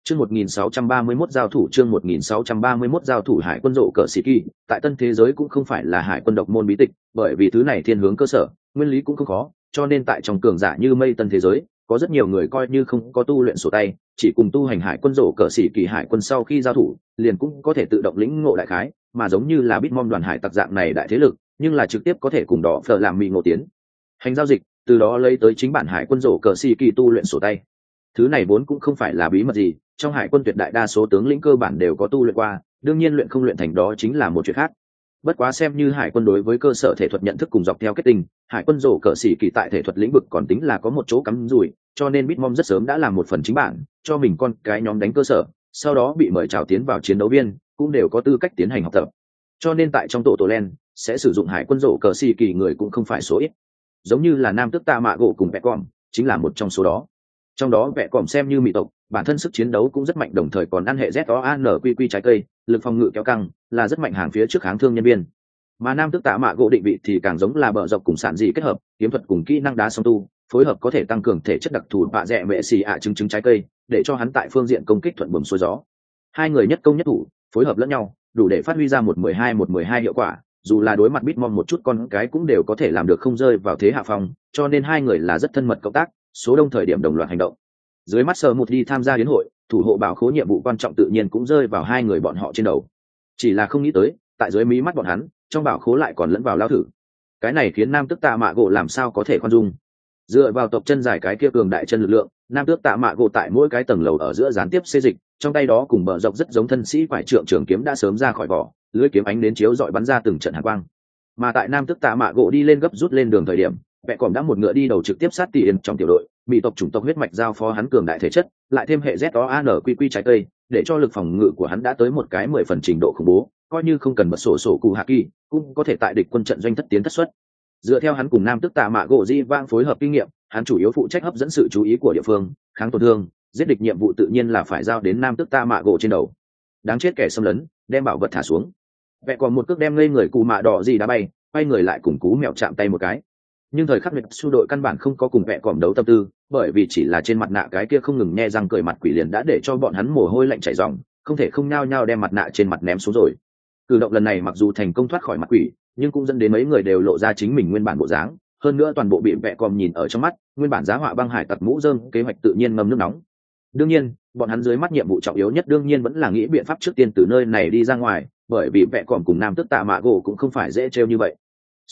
Chương 1631 giao thủ, chương 1631 giao thủ. Hải quân rộ cờ sĩ kỳ, tại tân thế giới cũng không phải là hải quân độc môn bí tịch, bởi vì thứ này thiên hướng cơ sở, nguyên lý cũng không khó, cho nên tại trong cường giả như mây tân thế giới, có rất nhiều người coi như không có tu luyện sổ tay, chỉ cùng tu hành hải quân rộ cờ sĩ kỳ hải quân sau khi giao thủ, liền cũng có thể tự động lĩnh ngộ đại khái, mà giống như là Bitmom đoàn hải tặc dạng này đại thế lực, nhưng là trực tiếp có thể cùng đó phở làm mì ngộ tiến hành giao dịch, từ đó lấy tới chính bản hải quân rộ cờ sĩ kỳ tu luyện sổ tay. Thứ này vốn cũng không phải là bí mật gì, trong hải quân tuyệt đại đa số tướng lĩnh cơ bản đều có tu luyện qua, đương nhiên luyện không luyện thành đó chính là một chuyện khác. Bất quá xem như hải quân đối với cơ sở thể thuật nhận thức cùng dọc theo kết tinh, hải quân rổ cờ sĩ kỳ tại thể thuật lĩnh vực còn tính là có một chỗ cắm rủi, cho nên Bitmom rất sớm đã làm một phần chính bản cho mình con cái nhóm đánh cơ sở, sau đó bị mời chào tiến vào chiến đấu viên, cũng đều có tư cách tiến hành học tập. Cho nên tại trong tổ len sẽ sử dụng hải quân rổ cờ sĩ kỳ người cũng không phải số ít, giống như là nam tước tạ mạ gỗ cùng vẽ còm chính là một trong số đó. Trong đó vẽ còm xem như mỹ tộc, bản thân sức chiến đấu cũng rất mạnh, đồng thời còn ăn hệ ZOANQQ trái cây, lực phòng ngự kéo căng, là rất mạnh hàng phía trước kháng thương nhân viên. Mà nam tước tạ mạ gỗ định vị thì càng giống là bờ dọc cùng sản dị kết hợp, kiếm thuật cùng kỹ năng đá song tu, phối hợp có thể tăng cường thể chất đặc thù bạ rẽ mẹ xì ạ trứng trái cây, để cho hắn tại phương diện công kích thuận buồm xuôi gió. Hai người nhất công nhất thủ, phối hợp lẫn nhau, đủ để phát huy ra một 12 hiệu quả, dù là đối mặt Bitmom một chút con cái cũng đều có thể làm được không rơi vào thế hạ phong, cho nên hai người là rất thân mật cộng tác, số đông thời điểm đồng loạt hành động. Dưới mắt Sở Một đi tham gia yến hội, thủ hộ bảo khố nhiệm vụ quan trọng tự nhiên cũng rơi vào hai người bọn họ trên đầu. Chỉ là không nghĩ tới, tại dưới mí mắt bọn hắn, trong bảo khố lại còn lẫn vào lao thử. Cái này khiến nam tước tạ mạ gỗ làm sao có thể khoan dung. Dựa vào tộc chân dài cái kia cường đại chân lực lượng, nam tước tạ mạ gỗ tại mỗi cái tầng lầu ở giữa gián tiếp xê dịch, trong tay đó cùng bờ dọc rất giống thân sĩ quải trượng trường kiếm đã sớm ra khỏi vỏ, lưỡi kiếm ánh đến chiếu dọi bắn ra từng trận hàn quang. Mà tại nam tước tạ mạ gỗ đi lên gấp rút lên đường thời điểm, vẽ còm đã một ngựa đi đầu trực tiếp sát tiền trong tiểu đội, mỹ tộc chủng tộc huyết mạch giao phó hắn cường đại thể chất, lại thêm hệ ZOANQQ trái cây, để cho lực phòng ngự của hắn đã tới một cái 10 phần trình độ khủng bố, coi như không cần bật sổ cụ hạ kỳ, cũng có thể tại địch quân trận doanh thất tiến thất xuất. Dựa theo hắn cùng nam tước tạ mạ gỗ di vang phối hợp kinh nghiệm, hắn chủ yếu phụ trách hấp dẫn sự chú ý của địa phương, kháng tổn thương, giết địch nhiệm vụ tự nhiên là phải giao đến nam tước tạ mạ gỗ trên đầu. Đáng chết kẻ xâm lấn, đem bảo vật thả xuống. Vẽ còn một cước đem ngây người cụ mạ đỏ gì đá bay, quay người lại cùng cú mèo chạm tay một cái. Nhưng thời khắc này su đội căn bản không có cùng vẽ còm đấu tâm tư, bởi vì chỉ là trên mặt nạ cái kia không ngừng nhe răng cười mặt quỷ liền đã để cho bọn hắn mồ hôi lạnh chảy ròng, không thể không nhao nhao đem mặt nạ trên mặt ném xuống rồi. Cử động lần này mặc dù thành công thoát khỏi mặt quỷ, nhưng cũng dẫn đến mấy người đều lộ ra chính mình nguyên bản bộ dáng, hơn nữa toàn bộ bị vẽ còm nhìn ở trong mắt, nguyên bản giá họa băng hải tặc mũ rơm kế hoạch tự nhiên ngâm nước nóng. Đương nhiên, bọn hắn dưới mắt nhiệm vụ trọng yếu nhất đương nhiên vẫn là nghĩ biện pháp trước tiên từ nơi này đi ra ngoài, bởi vì vẽ còm cùng nam tước tạ mạ gỗ cũng không phải dễ trêu như vậy.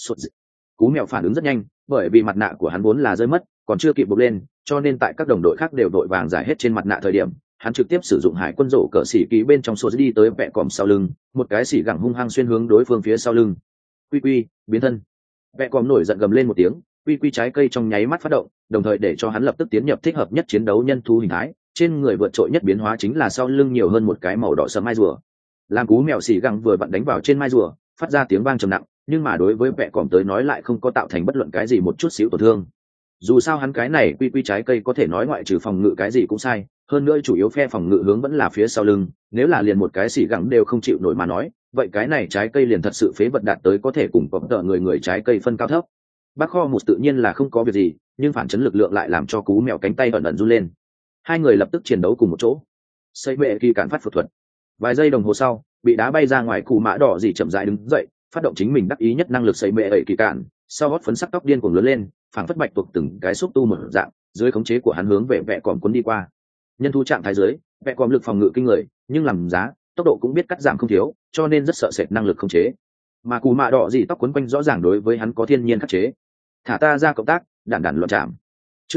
Cú mèo phản ứng rất nhanh, bởi vì mặt nạ của hắn vốn là rơi mất, còn chưa kịp buộc lên, cho nên tại các đồng đội khác đều đội vàng giải hết trên mặt nạ thời điểm, hắn trực tiếp sử dụng hải quân rổ cờ xỉ ký bên trong số đi tới vẽ còm sau lưng, một cái xỉ gẳng hung hăng xuyên hướng đối phương phía sau lưng. Quy biến thân. Vẽ còm nổi giận gầm lên một tiếng, quy trái cây trong nháy mắt phát động, đồng thời để cho hắn lập tức tiến nhập thích hợp nhất chiến đấu nhân thú hình thái, trên người vượt trội nhất biến hóa chính là sau lưng nhiều hơn một cái màu đỏ sẫm mai rùa. Làm cú mèo xỉ gẳng vừa vặn đánh vào trên mai rùa, phát ra tiếng vang trầm nặng, nhưng mà đối với vẽ còm tới nói lại không có tạo thành bất luận cái gì một chút xíu tổn thương. Dù sao hắn cái này quy trái cây có thể nói ngoại trừ phòng ngự cái gì cũng sai, hơn nữa chủ yếu phe phòng ngự hướng vẫn là phía sau lưng, nếu là liền một cái xỉ gẳng đều không chịu nổi mà nói, vậy cái này trái cây liền thật sự phế vật đạt tới có thể cùng cọp tợ người trái cây phân cao thấp. Bác kho một tự nhiên là không có việc gì, nhưng phản chấn lực lượng lại làm cho cú mèo cánh tay ẩn ẩn run lên. Hai người lập tức chiến đấu cùng một chỗ. Xây bệ kỳ cản phát phật thuật. Vài giây đồng hồ sau, bị đá bay ra ngoài, cù mã đỏ gì chậm rãi đứng dậy, phát động chính mình đắc ý nhất năng lực xây bệ ẩy kỳ cản, sau gót phấn sắc tóc điên cuồng lớn lên, phảng phất bạch tuộc từng cái xúc tu một dạng, dưới khống chế của hắn hướng về vẽ còm cuốn đi qua. Nhân thu trạng thái dưới, vẽ còm lực phòng ngự kinh người, nhưng làm giá, tốc độ cũng biết cắt giảm không thiếu, cho nên rất sợ sệt năng lực khống chế. Mà cù mạ đỏ gì tóc quấn quanh rõ ràng đối với hắn có thiên nhiên khắc chế. Thả ta ra cộng tác, đản loạn chạm. Chương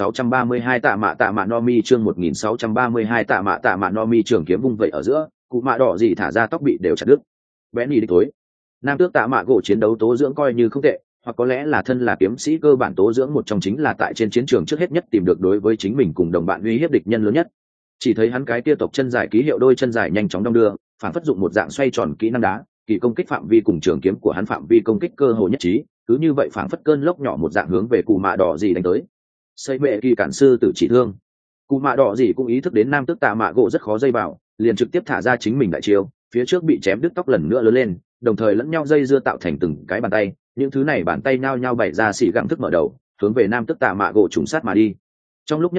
1632 tạ mạ Nomi, chương 1632 tạ mạ Nomi, trường kiếm vung vậy ở giữa, cụ mạ đỏ gì thả ra tóc bị đều chặt đứt. Bẽ nhì địch tối. Nam tước tạ mạ gỗ chiến đấu tố dưỡng coi như không tệ, hoặc có lẽ là thân là kiếm sĩ cơ bản tố dưỡng một trong chính là tại trên chiến trường trước hết nhất tìm được đối với chính mình cùng đồng bạn uy hiếp địch nhân lớn nhất. Chỉ thấy hắn cái tia tộc chân dài ký hiệu đôi chân dài nhanh chóng đong đưa, phản phất dụng một dạng xoay tròn kỹ năng đá, kỳ công kích phạm vi cùng trường kiếm của hắn phạm vi công kích cơ hồ nhất trí, cứ như vậy phản phất cơn lốc nhỏ một dạng hướng về cụ mạ đỏ gì đánh tới. Xây bệ kỳ cản sư tử chỉ thương. Cụ mạ đỏ gì cũng ý thức đến nam tước tạ mạ gỗ rất khó dây vào, liền trực tiếp thả ra chính mình đại chiêu, phía trước bị chém đứt tóc lần nữa lớn lên, đồng thời lẫn nhau dây dưa tạo thành từng cái bàn tay, những thứ này bàn tay nhao nhao bày ra xỉ gặng thức mở đầu, hướng về nam tước tạ mạ gỗ trùng sát mà đi. Trong lúc nhất thời,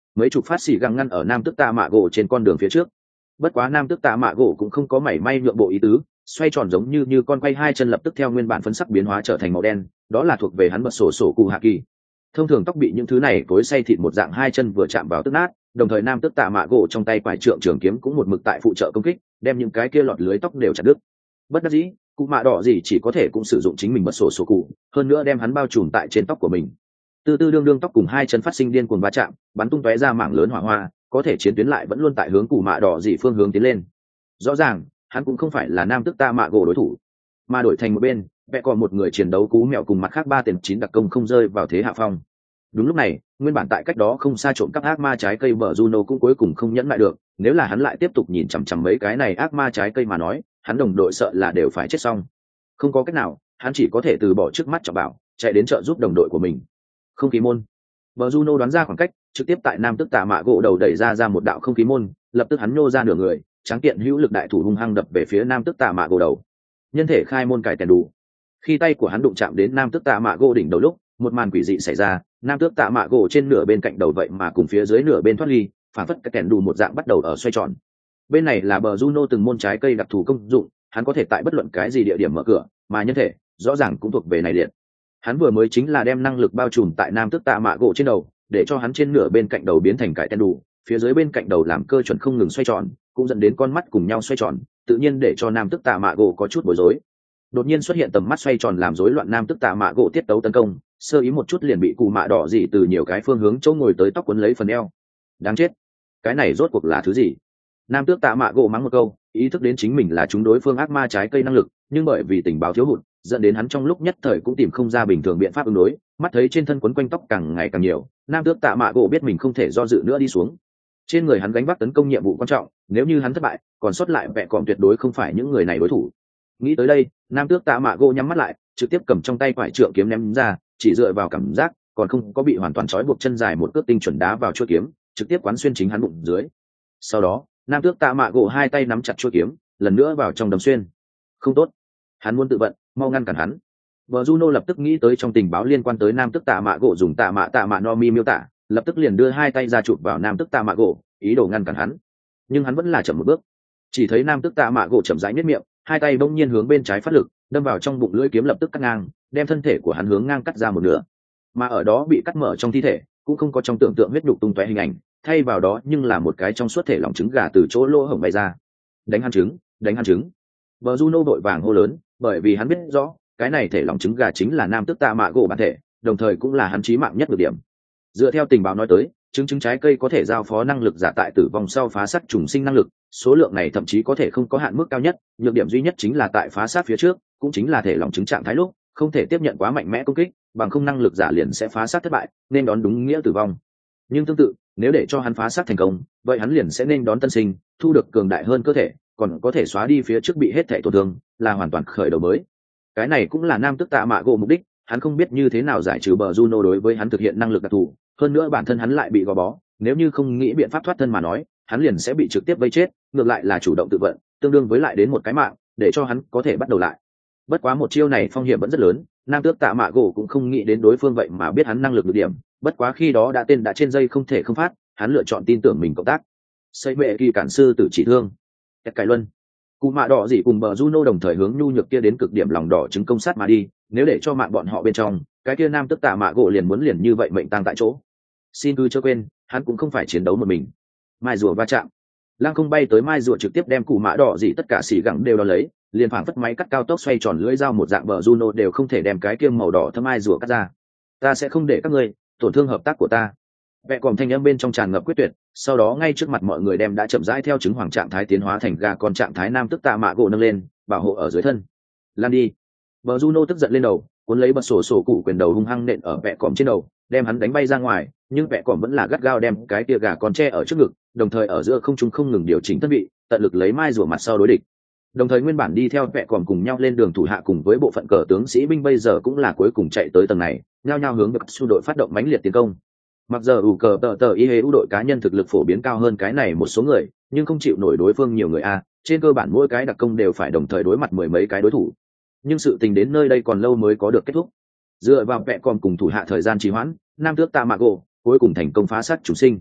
mấy chục phát xì găng ngăn ở nam tức tạ mạ gỗ trên con đường phía trước. Bất quá nam tức tạ mạ gỗ cũng không có mảy may nhượng bộ ý tứ, xoay tròn giống như con quay hai chân lập tức theo nguyên bản phấn sắc biến hóa trở thành màu đen, đó là thuộc về hắn bật sổ sổ cụ hạ kỳ. Thông thường tóc bị những thứ này cối xay thịt một dạng hai chân vừa chạm vào tức nát, đồng thời nam tức tạ mạ gỗ trong tay quải trượng trường kiếm cũng một mực tại phụ trợ công kích, đem những cái kia lọt lưới tóc đều chặt đứt. Bất đắc dĩ, cụ mạ đỏ gì chỉ có thể cũng sử dụng chính mình bật sổ sổ cụ, hơn nữa đem hắn bao trùm tại trên tóc của mình. Từ từ đương tóc cùng hai chân phát sinh điên cuồng va chạm, bắn tung tóe ra mảng lớn hỏa hoa, có thể chiến tuyến lại vẫn luôn tại hướng cụ mạ đỏ gì phương hướng tiến lên. Rõ ràng hắn cũng không phải là nam tức tạ mạ gỗ đối thủ, mà đổi thành một bên vẽ còn một người chiến đấu cú mèo cùng mặt khác 3 tên 9 đặc công không rơi vào thế hạ phong. Đúng lúc này nguyên bản tại cách đó không xa trộm cắp ác ma trái cây bờ Juno cũng cuối cùng không nhẫn lại được, nếu là hắn lại tiếp tục nhìn chằm chằm mấy cái này ác ma trái cây mà nói, hắn đồng đội sợ là đều phải chết xong. Không có cách nào, hắn chỉ có thể từ bỏ trước mắt trọng bảo, chạy đến trợ giúp đồng đội của mình. Không khí môn. Bờ Juno đoán ra khoảng cách, trực tiếp tại nam tức tạ mạ gỗ đầu đẩy ra một đạo không khí môn, lập tức hắn nhô ra nửa người, tráng kiện hữu lực đại thủ hung hăng đập về phía nam tức tạ mạ gỗ đầu. Nhân thể khai môn cải tèn đủ. Khi tay của hắn đụng chạm đến nam tức tạ mạ gỗ đỉnh đầu lúc, một màn quỷ dị xảy ra, nam tước tạ mạ gỗ trên nửa bên cạnh đầu vậy mà cùng phía dưới nửa bên thoát ly, phản phất cái kèn đủ một dạng bắt đầu ở xoay tròn. Bên này là bờ Juno từng môn trái cây đặc thù công dụng, hắn có thể tại bất luận cái gì địa điểm mở cửa, mà nhân thể rõ ràng cũng thuộc về này liệt. Hắn vừa mới chính là đem năng lực bao trùm tại nam tước tạ mạ gỗ trên đầu, để cho hắn trên nửa bên cạnh đầu biến thành cái kèn đủ, phía dưới bên cạnh đầu làm cơ chuẩn không ngừng xoay tròn, cũng dẫn đến con mắt cùng nhau xoay tròn, tự nhiên để cho nam tước tạ mạ gỗ có chút bối rối. Đột nhiên xuất hiện tầm mắt xoay tròn làm rối loạn nam tước tạ mạ gỗ tiết tấu tấn công, sơ ý một chút liền bị cụ mạ đỏ dị từ nhiều cái phương hướng chỗ ngồi tới tóc quấn lấy phần eo. Đáng chết, cái này rốt cuộc là thứ gì? Nam tước tạ mạ gỗ mắng một câu, ý thức đến chính mình là chúng đối phương ác ma trái cây năng lực, nhưng bởi vì tình báo thiếu hụt dẫn đến hắn trong lúc nhất thời cũng tìm không ra bình thường biện pháp ứng đối. Mắt thấy trên thân quấn quanh tóc càng ngày càng nhiều, nam tước tạ mạ gỗ biết mình không thể do dự nữa đi xuống. Trên người hắn gánh vác tấn công nhiệm vụ quan trọng, nếu như hắn thất bại còn sót lại vẹn cọm tuyệt đối không phải những người này đối thủ. Nghĩ tới đây, nam tước tạ mạ gỗ nhắm mắt lại, trực tiếp cầm trong tay quải trượng kiếm ném ra, chỉ dựa vào cảm giác, còn không có bị hoàn toàn trói buộc chân dài một cước tinh chuẩn đá vào chuôi kiếm, trực tiếp quán xuyên chính hắn bụng dưới. Sau đó, nam tước tạ mạ gỗ hai tay nắm chặt chuôi kiếm, lần nữa vào trong đâm xuyên. Không tốt, hắn muốn tự vận, mau ngăn cản hắn. Bờ Juno lập tức nghĩ tới trong tình báo liên quan tới nam tước tạ mạ gỗ dùng tạ mạ no mi miêu tả, lập tức liền đưa hai tay ra chụp vào nam tước tạ mạ gỗ, ý đồ ngăn cản hắn. Nhưng hắn vẫn là chậm một bước. Chỉ thấy nam tước tạ mạ gỗ chậm rãi nhếch miệng, hai tay bỗng nhiên hướng bên trái phát lực, đâm vào trong bụng lưỡi kiếm lập tức cắt ngang, đem thân thể của hắn hướng ngang cắt ra một nửa. Mà ở đó bị cắt mở trong thi thể cũng không có trong tưởng tượng huyết nhục tung tóe hình ảnh, thay vào đó nhưng là một cái trong suốt thể lỏng trứng gà từ chỗ lỗ hổng bay ra. Đánh hắn trứng, đánh hắn trứng. Bờ Juno vội vàng hô lớn, bởi vì hắn biết rõ cái này thể lỏng trứng gà chính là nam tước tạ mạ gỗ bản thể, đồng thời cũng là hắn chí mạng nhất được điểm. Dựa theo tình báo nói tới, trứng trái cây có thể giao phó năng lực giả tại tử vong sau phá xác trùng sinh năng lực, số lượng này thậm chí có thể không có hạn mức cao nhất, nhược điểm duy nhất chính là tại phá xác phía trước, cũng chính là thể lỏng trứng trạng thái lúc không thể tiếp nhận quá mạnh mẽ công kích, bằng không năng lực giả liền sẽ phá xác thất bại, nên đón đúng nghĩa tử vong. Nhưng tương tự, nếu để cho hắn phá xác thành công, vậy hắn liền sẽ nên đón tân sinh, thu được cường đại hơn cơ thể, còn có thể xóa đi phía trước bị hết thể tổn thương, là hoàn toàn khởi đầu mới. Cái này cũng là nam tước tạ mạ gỗ mục đích, hắn không biết như thế nào giải trừ bờ Juno đối với hắn thực hiện năng lực đặc thù, hơn nữa bản thân hắn lại bị gò bó, nếu như không nghĩ biện pháp thoát thân mà nói, hắn liền sẽ bị trực tiếp vây chết, ngược lại là chủ động tự vận, tương đương với lại đến một cái mạng, để cho hắn có thể bắt đầu lại. Bất quá một chiêu này phong hiểm vẫn rất lớn, nam tước tạ mạ gỗ cũng không nghĩ đến đối phương vậy mà biết hắn năng lực được điểm, bất quá khi đó đã trên dây không thể không phát, hắn lựa chọn tin tưởng mình cộng tác. Xây mẹ kỳ cản sư tử chỉ thương. Cách cải luân. Cụ mạ đỏ dị cùng bờ Juno đồng thời hướng nhu nhược kia đến cực điểm lòng đỏ chứng công sát mà đi, nếu để cho mạng bọn họ bên trong, cái kia nam tước tạ mạ gỗ liền muốn liền như vậy mệnh tang tại chỗ. Xin cứ chớ quên, hắn cũng không phải chiến đấu một mình. Mai rùa va chạm, lăng không bay tới mai rùa trực tiếp đem cụ mạ đỏ dị tất cả xỉ gẳng đều đo lấy, liền phảng phất máy cắt cao tốc xoay tròn lưỡi dao một dạng, bờ Juno đều không thể đem cái kia màu đỏ thâm mai rùa cắt ra. Ta sẽ không để các ngươi tổn thương hợp tác của ta. Vẽ còm thanh âm bên trong tràn ngập quyết tuyệt, sau đó ngay trước mặt mọi người đem đã chậm rãi theo trứng hoàng trạng thái tiến hóa thành gà con trạng thái nam tức tạ mạ gỗ nâng lên, bảo hộ ở dưới thân. Lan đi. Bờ Juno tức giận lên đầu, cuốn lấy bật sổ cụ quyền đầu hung hăng nện ở vẽ còm trên đầu, đem hắn đánh bay ra ngoài, nhưng vẽ còm vẫn là gắt gao đem cái tia gà con tre ở trước ngực, đồng thời ở giữa không trung không ngừng điều chỉnh thân vị, tận lực lấy mai rùa mặt sau đối địch. Đồng thời nguyên bản đi theo vẽ còm cùng nhau lên đường thủ hạ cùng với bộ phận cờ tướng sĩ binh bây giờ cũng là cuối cùng chạy tới tầng này, nhao nhao hướng được xu đội phát động mãnh liệt tiến công. Mặc dù ủ cờ tờ y hế ưu đội cá nhân thực lực phổ biến cao hơn cái này một số người, nhưng không chịu nổi đối phương nhiều người a, trên cơ bản mỗi cái đặc công đều phải đồng thời đối mặt mười mấy cái đối thủ. Nhưng sự tình đến nơi đây còn lâu mới có được kết thúc. Dựa vào vẽ còm cùng thủ hạ thời gian trì hoãn, nam tước tạ mạ gỗ cuối cùng thành công phá sát chủ sinh.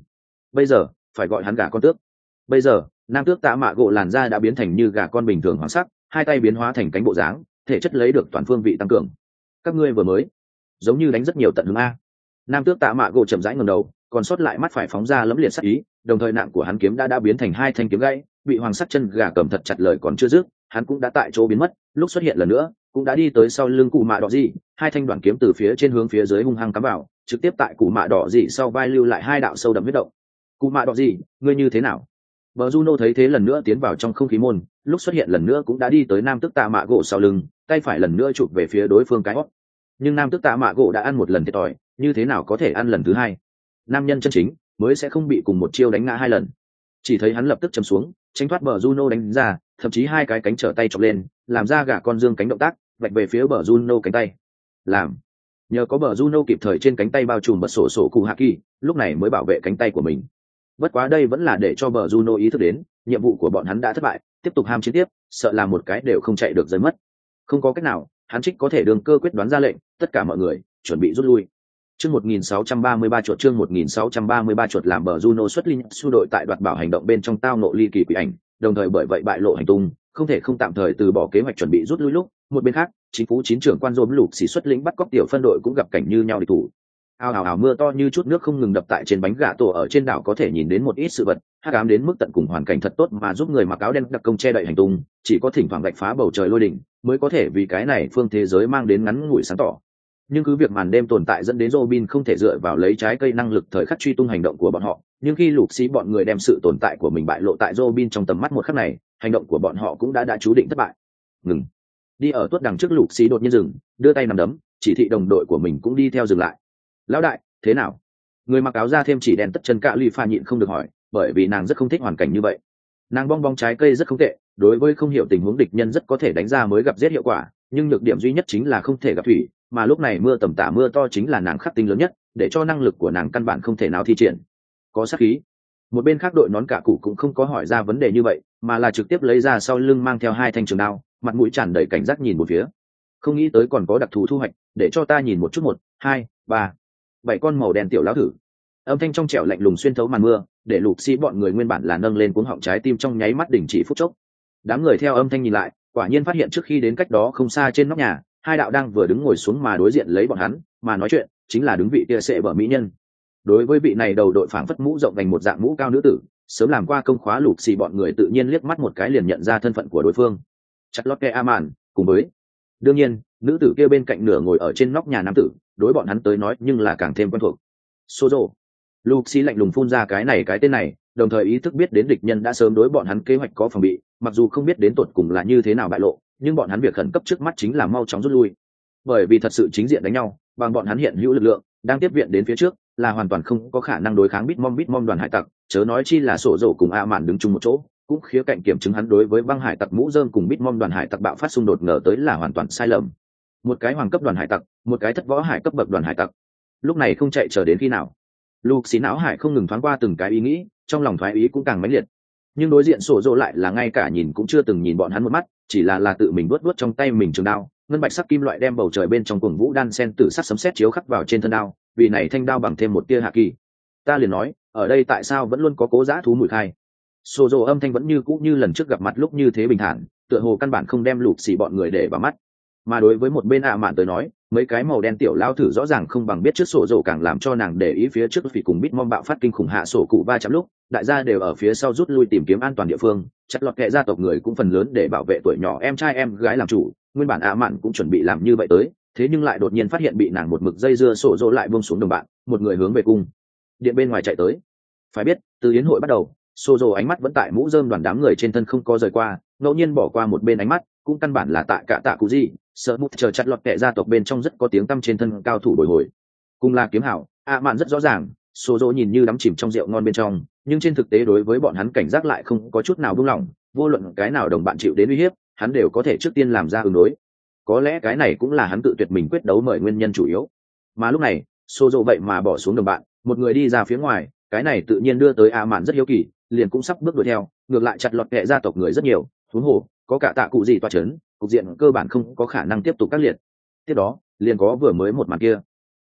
bây giờ phải gọi hắn gà con tước. Bây giờ nam tước tạ mạ gỗ làn da đã biến thành như gà con bình thường hoàng sắc, hai tay biến hóa thành cánh bộ dáng, thể chất lấy được toàn phương vị tăng cường. Các ngươi vừa mới giống như đánh rất nhiều tận hứng a. Nam tước tạ mạ gỗ chậm rãi ngẩng đầu, còn sót lại mắt phải phóng ra lẫm liệt sắc ý, đồng thời nạng của hắn kiếm đã biến thành hai thanh kiếm gãy, bị hoàng sắc chân gà cầm thật chặt lời còn chưa dứt, hắn cũng đã tại chỗ biến mất, lúc xuất hiện lần nữa cũng đã đi tới sau lưng cụ mạ đỏ dị, hai thanh đoạn kiếm từ phía trên hướng phía dưới hung hăng cắm vào, trực tiếp tại cụ mạ đỏ dị sau vai lưu lại hai đạo sâu đậm huyết động. Cụ mạ đỏ dị, ngươi như thế nào? Bờ Juno thấy thế lần nữa tiến vào trong không khí môn, lúc xuất hiện lần nữa cũng đã đi tới nam tước tạ mạ gỗ sau lưng, tay phải lần nữa chụp về phía đối phương cái hót. Nhưng nam tước tạ mạ gỗ đã ăn một lần thiệt thòi, như thế nào có thể ăn lần thứ hai? Nam nhân chân chính mới sẽ không bị cùng một chiêu đánh ngã hai lần. Chỉ thấy hắn lập tức chầm xuống, tránh thoát bờ Juno đánh ra, thậm chí hai cái cánh trở tay chọc lên, làm ra gà con dương cánh động tác, vạch về phía bờ Juno cánh tay. Làm nhờ có bờ Juno kịp thời trên cánh tay bao trùm bật sổ cụ hạ kỳ, lúc này mới bảo vệ cánh tay của mình. Bất quá đây vẫn là để cho bờ Juno ý thức đến nhiệm vụ của bọn hắn đã thất bại, tiếp tục ham chiến tiếp, sợ là một cái đều không chạy được rơi mất. Không có cách nào, hắn trích có thể đường cơ quyết đoán ra lệnh, tất cả mọi người chuẩn bị rút lui. Chương 1633 chuột chương 1633 chuột làm bờ Juno xuất linh su đội tại đoạt bảo hành động bên trong tao ngộ ly kỳ quỷ ảnh, đồng thời bởi vậy bại lộ hành tung, không thể không tạm thời từ bỏ kế hoạch chuẩn bị rút lui lúc, một bên khác, chính phủ chín trưởng quan Rôm Lục xỉ xuất lĩnh bắt cóc tiểu phân đội cũng gặp cảnh như nhau địch thủ. Ào ào ào mưa to như chút nước không ngừng đập tại trên bánh gà tổ ở trên đảo có thể nhìn đến một ít sự vật, hắc ám đến mức tận cùng hoàn cảnh thật tốt mà giúp người mặc áo đen đặc công che đậy hành tung, chỉ có thỉnh thoảng vạch phá bầu trời lôi đỉnh mới có thể vì cái này phương thế giới mang đến ngắn ngủi sáng tỏ. Nhưng cứ việc màn đêm tồn tại dẫn đến Robin không thể dựa vào lấy trái cây năng lực thời khắc truy tung hành động của bọn họ, nhưng khi Lục xí bọn người đem sự tồn tại của mình bại lộ tại Robin trong tầm mắt một khắc này, hành động của bọn họ cũng đã chú định thất bại. Ngừng. Đi ở tuốt đằng trước Lục xí đột nhiên dừng, đưa tay nắm đấm, chỉ thị đồng đội của mình cũng đi theo dừng lại. Lão đại, thế nào? Người mặc áo da thêm chỉ đèn tất chân cạ ly pha nhịn không được hỏi, bởi vì nàng rất không thích hoàn cảnh như vậy. Nàng bong bóng trái cây rất không tệ, đối với không hiểu tình huống địch nhân rất có thể đánh ra mới gặp giết hiệu quả, nhưng nhược điểm duy nhất chính là không thể gặp thủy, mà lúc này mưa tầm tã mưa to chính là nàng khắc tinh lớn nhất, để cho năng lực của nàng căn bản không thể nào thi triển. Có sát khí. Một bên khác đội nón cả cụ cũng không có hỏi ra vấn đề như vậy, mà là trực tiếp lấy ra sau lưng mang theo hai thanh trường đao, mặt mũi tràn đầy cảnh giác nhìn một phía. Không nghĩ tới còn có đặc thù thu hoạch, để cho ta nhìn một chút. 1, 2, 3, 7 con màu đen tiểu lão thử. Âm thanh trong trẻo lạnh lùng xuyên thấu màn mưa, để Lục xí bọn người nguyên bản là nâng lên cuống họng trái tim trong nháy mắt đình chỉ phút chốc. Đám người theo âm thanh nhìn lại, quả nhiên phát hiện trước khi đến cách đó không xa trên nóc nhà, hai đạo đang vừa đứng ngồi xuống mà đối diện lấy bọn hắn, mà nói chuyện chính là đứng vị kia sệ bở mỹ nhân. Đối với vị này đầu đội phảng phất mũ rộng vành một dạng mũ cao nữ tử, sớm làm qua công khóa Lục xì bọn người tự nhiên liếc mắt một cái liền nhận ra thân phận của đối phương. Charlotte Aman, cùng với đương nhiên nữ tử kia bên cạnh nửa ngồi ở trên nóc nhà nam tử, đối bọn hắn tới nói nhưng là càng thêm quen thuộc. Sozo. Lục xì lạnh lùng phun ra cái tên này, đồng thời ý thức biết đến địch nhân đã sớm đối bọn hắn kế hoạch có phòng bị, mặc dù không biết đến tột cùng là như thế nào bại lộ, nhưng bọn hắn việc khẩn cấp trước mắt chính là mau chóng rút lui, bởi vì thật sự chính diện đánh nhau bằng bọn hắn hiện hữu lực lượng đang tiếp viện đến phía trước là hoàn toàn không có khả năng đối kháng Bitmom đoàn hải tặc, chớ nói chi là sổ dầu cùng A Mạn đứng chung một chỗ, cũng khía cạnh kiểm chứng hắn đối với băng hải tặc mũ rơm cùng Bitmom đoàn hải tặc bạo phát xung đột ngờ tới là hoàn toàn sai lầm. Một cái hoàng cấp đoàn hải tặc, một cái thất võ hải cấp bậc đoàn hải tặc, lúc này không chạy chờ đến khi nào? Lục xí não hải không ngừng thoáng qua từng cái ý nghĩ, trong lòng thoái ý cũng càng mãnh liệt. Nhưng đối diện sổ dỗ lại là ngay cả nhìn cũng chưa từng nhìn bọn hắn một mắt, chỉ là tự mình vuốt trong tay mình trường đao, ngân bạch sắc kim loại đem bầu trời bên trong cuồng vũ đan sen tử sắc sấm sét chiếu khắc vào trên thân đao, vì này thanh đao bằng thêm một tia hạ kỳ. Ta liền nói, ở đây tại sao vẫn luôn có cố dã thú mùi khai? Sổ dỗ âm thanh vẫn như cũ như lần trước gặp mặt lúc như thế bình thản, tựa hồ căn bản không đem Lục xì bọn người để vào mắt. Mà đối với một bên mạn tới nói, mấy cái màu đen tiểu lao thử rõ ràng không bằng biết trước sổ dỗ càng làm cho nàng để ý phía trước vì cùng Bitmom bạo phát kinh khủng hạ sổ cụ va chạm lúc, đại gia đều ở phía sau rút lui tìm kiếm an toàn địa phương, chặt lọt kệ gia tộc người cũng phần lớn để bảo vệ tuổi nhỏ em trai em gái làm chủ, nguyên bản mạn cũng chuẩn bị làm như vậy tới, thế nhưng lại đột nhiên phát hiện bị nàng một mực dây dưa sổ dỗ lại buông xuống đồng bạn, một người hướng về cung điện bên ngoài chạy tới. Phải biết, từ yến hội bắt đầu, sổ dỗ ánh mắt vẫn tại mũ rơm đoàn đám người trên thân không có rời qua, ngẫu nhiên bỏ qua một bên ánh mắt, cũng căn bản là tại cả tạ cụ gì sợ mút chờ chặt lọt kệ gia tộc bên trong rất có tiếng tăm trên thân cao thủ bồi hồi, cùng là kiếm hảo. Mạn rất rõ ràng, số dỗ nhìn như đắm chìm trong rượu ngon bên trong, nhưng trên thực tế đối với bọn hắn cảnh giác lại không có chút nào buông lỏng, vô luận cái nào đồng bạn chịu đến uy hiếp, hắn đều có thể trước tiên làm ra ứng đối. Có lẽ cái này cũng là hắn tự tuyệt mình quyết đấu mời nguyên nhân chủ yếu. Mà lúc này, số dỗ vậy mà bỏ xuống đồng bạn, một người đi ra phía ngoài, cái này tự nhiên đưa tới Mạn rất hiếu kỳ, liền cũng sắp bước đuổi theo, ngược lại chặt lọt kệ gia tộc người rất nhiều, huống hồ có cả tạ cụ gì toa chấn, cục diện cơ bản không có khả năng tiếp tục các liệt. Tiếp đó liền có vừa mới một màn kia,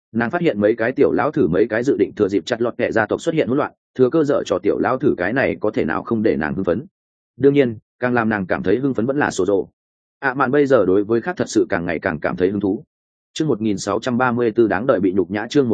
Nàng phát hiện mấy cái tiểu lão thử mấy cái dự định thừa dịp chặt lọt kệ gia tộc xuất hiện hỗn loạn, thừa cơ dở cho tiểu lão thử cái này có thể nào không để nàng hưng phấn. Đương nhiên, càng làm nàng cảm thấy hưng phấn vẫn là sổ rồ. Mạn bây giờ đối với khác thật sự càng ngày càng cảm thấy hứng thú. Chương 1634 đáng đợi bị nhục nhã, chương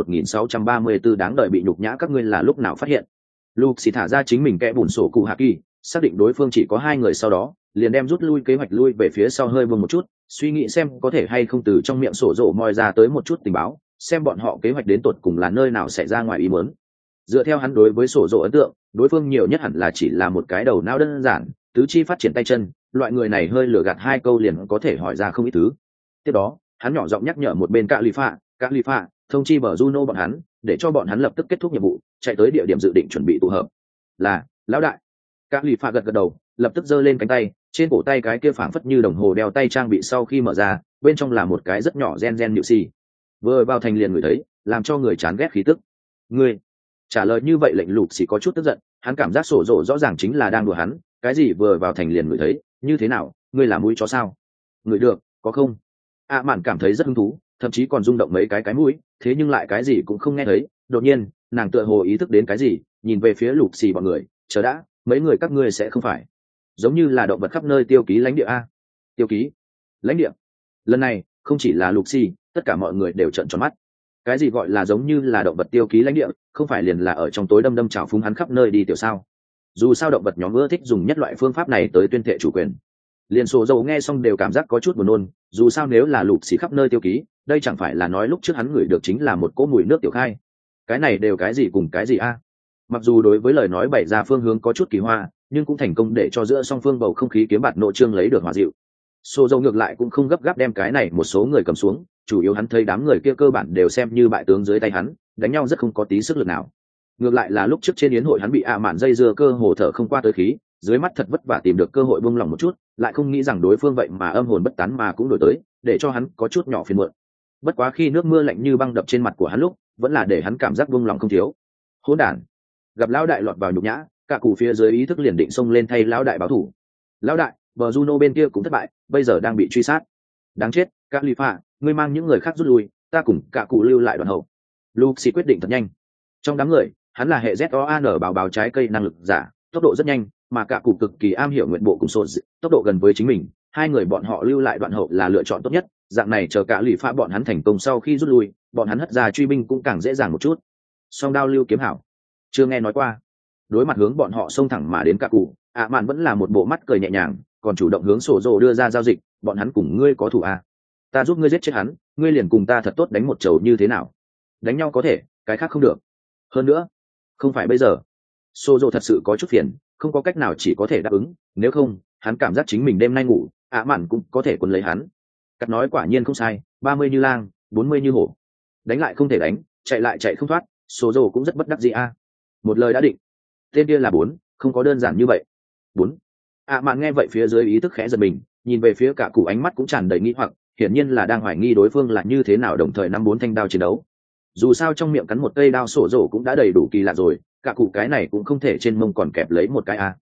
1634 đáng đợi bị nhục nhã, các ngươi là lúc nào phát hiện? Luke thả ra chính mình kẽ bùn sổ cụ hạ kỳ, xác định đối phương chỉ có hai người sau đó, liền đem rút lui kế hoạch lui về phía sau hơi buông một chút, suy nghĩ xem có thể hay không từ trong miệng sổ rổ moi ra tới một chút tình báo, xem bọn họ kế hoạch đến tột cùng là nơi nào xảy ra ngoài ý muốn. Dựa theo hắn đối với sổ rổ ấn tượng, đối phương nhiều nhất hẳn là chỉ là một cái đầu não đơn giản, tứ chi phát triển tay chân, loại người này hơi lừa gạt hai câu liền có thể hỏi ra không ít thứ. Tiếp đó, hắn nhỏ giọng nhắc nhở một bên Cạ Lì Phạ, thông chi bờ Juno bọn hắn, để cho bọn hắn lập tức kết thúc nhiệm vụ, chạy tới địa điểm dự định chuẩn bị tụ hợp. Là, lão đại. Cạ Lì Phạ gật gật đầu, lập tức giơ lên cánh tay, trên cổ tay cái kia phảng phất như đồng hồ đeo tay trang bị sau khi mở ra, bên trong là một cái rất nhỏ gen nhự xì. Vừa vào thành liền người thấy, làm cho người chán ghét khí tức. Ngươi trả lời như vậy lệnh Lục xì có chút tức giận, hắn cảm giác sổ rộ rõ ràng chính là đang đùa hắn, cái gì vừa vào thành liền người thấy, như thế nào, ngươi là mũi chó sao? Người được, có không? Mạn cảm thấy rất hứng thú, thậm chí còn rung động mấy cái mũi, thế nhưng lại cái gì cũng không nghe thấy. Đột nhiên, nàng tựa hồ ý thức đến cái gì, nhìn về phía Lục xì bọn người, chờ đã, mấy người các ngươi sẽ không phải giống như là động vật khắp nơi tiêu ký lãnh địa a? Tiêu ký lãnh địa? Lần này không chỉ là Lục xì, tất cả mọi người đều trợn tròn mắt. Cái gì gọi là giống như là động vật tiêu ký lãnh địa, không phải liền là ở trong tối đâm trào phúng hắn khắp nơi đi tiểu sao? Dù sao động vật nhóm ưa thích dùng nhất loại phương pháp này tới tuyên thệ chủ quyền. Liền sổ dầu nghe xong đều cảm giác có chút buồn nôn, dù sao nếu là Lục xì khắp nơi tiêu ký, đây chẳng phải là nói lúc trước hắn ngửi được chính là một cỗ mùi nước tiểu khai. Cái này đều cái gì cùng cái gì a? Mặc dù đối với lời nói bày ra phương hướng có chút kỳ hoa, nhưng cũng thành công để cho giữa song phương bầu không khí kiếm bạt nội trương lấy được hòa dịu. Sô dầu ngược lại cũng không gấp gáp đem cái này một số người cầm xuống, chủ yếu hắn thấy đám người kia cơ bản đều xem như bại tướng dưới tay hắn, đánh nhau rất không có tí sức lực nào. Ngược lại là lúc trước trên yến hội hắn bị mạn dây dưa cơ hồ thở không qua tới khí, dưới mắt thật vất vả tìm được cơ hội buông lòng một chút, lại không nghĩ rằng đối phương vậy mà âm hồn bất tán mà cũng đổi tới, để cho hắn có chút nhỏ phiền muộn. Bất quá khi nước mưa lạnh như băng đập trên mặt của hắn lúc, vẫn là để hắn cảm giác buông lòng không thiếu. Hỗn đản, gặp lão đại lọt vào nhục nhã, cả cụ phía dưới ý thức liền định xông lên thay lão đại báo thù. Lão đại, bờ Juno bên kia cũng thất bại, bây giờ đang bị truy sát. Đáng chết, các ly pha, ngươi mang những người khác rút lui, ta cùng cả cụ lưu lại đoàn hậu. Luke quyết định thật nhanh. Trong đám người, hắn là hệ ZOAN báo trái cây năng lực giả, tốc độ rất nhanh, mà cả cụ cực kỳ am hiểu nguyện bộ cùng sổ tốc độ gần với chính mình. Hai người bọn họ lưu lại đoạn hậu là lựa chọn tốt nhất, dạng này chờ cả lì pha bọn hắn thành công sau khi rút lui, bọn hắn hất ra truy binh cũng càng dễ dàng một chút. Song đao lưu kiếm hảo, chưa nghe nói qua. Đối mặt hướng bọn họ xông thẳng mà đến cả cụ, mạn vẫn là một bộ mắt cười nhẹ nhàng, còn chủ động hướng sổ rồ đưa ra giao dịch, bọn hắn cùng ngươi có thủ à? Ta giúp ngươi giết chết hắn, ngươi liền cùng ta thật tốt đánh một chầu như thế nào? Đánh nhau có thể, cái khác không được. Hơn nữa, không phải bây giờ. Sổ rồ thật sự có chút phiền, không có cách nào chỉ có thể đáp ứng, nếu không, hắn cảm giác chính mình đêm nay ngủ, mạn cũng có thể quấn lấy hắn. Cắt nói quả nhiên không sai, 30 như lang, 40 như hổ. Đánh lại không thể đánh, chạy lại chạy không thoát, sổ rồ cũng rất bất đắc dĩ a. Một lời đã định. Tên kia là 4, không có đơn giản như vậy. 4. Mạn nghe vậy phía dưới ý thức khẽ giật mình, nhìn về phía cả cụ ánh mắt cũng tràn đầy nghi hoặc, hiển nhiên là đang hoài nghi đối phương là như thế nào đồng thời 5-4 thanh đao chiến đấu. Dù sao trong miệng cắn một cây đao sổ rổ cũng đã đầy đủ kỳ lạ rồi, cả cụ cái này cũng không thể trên mông còn kẹp lấy một cái a.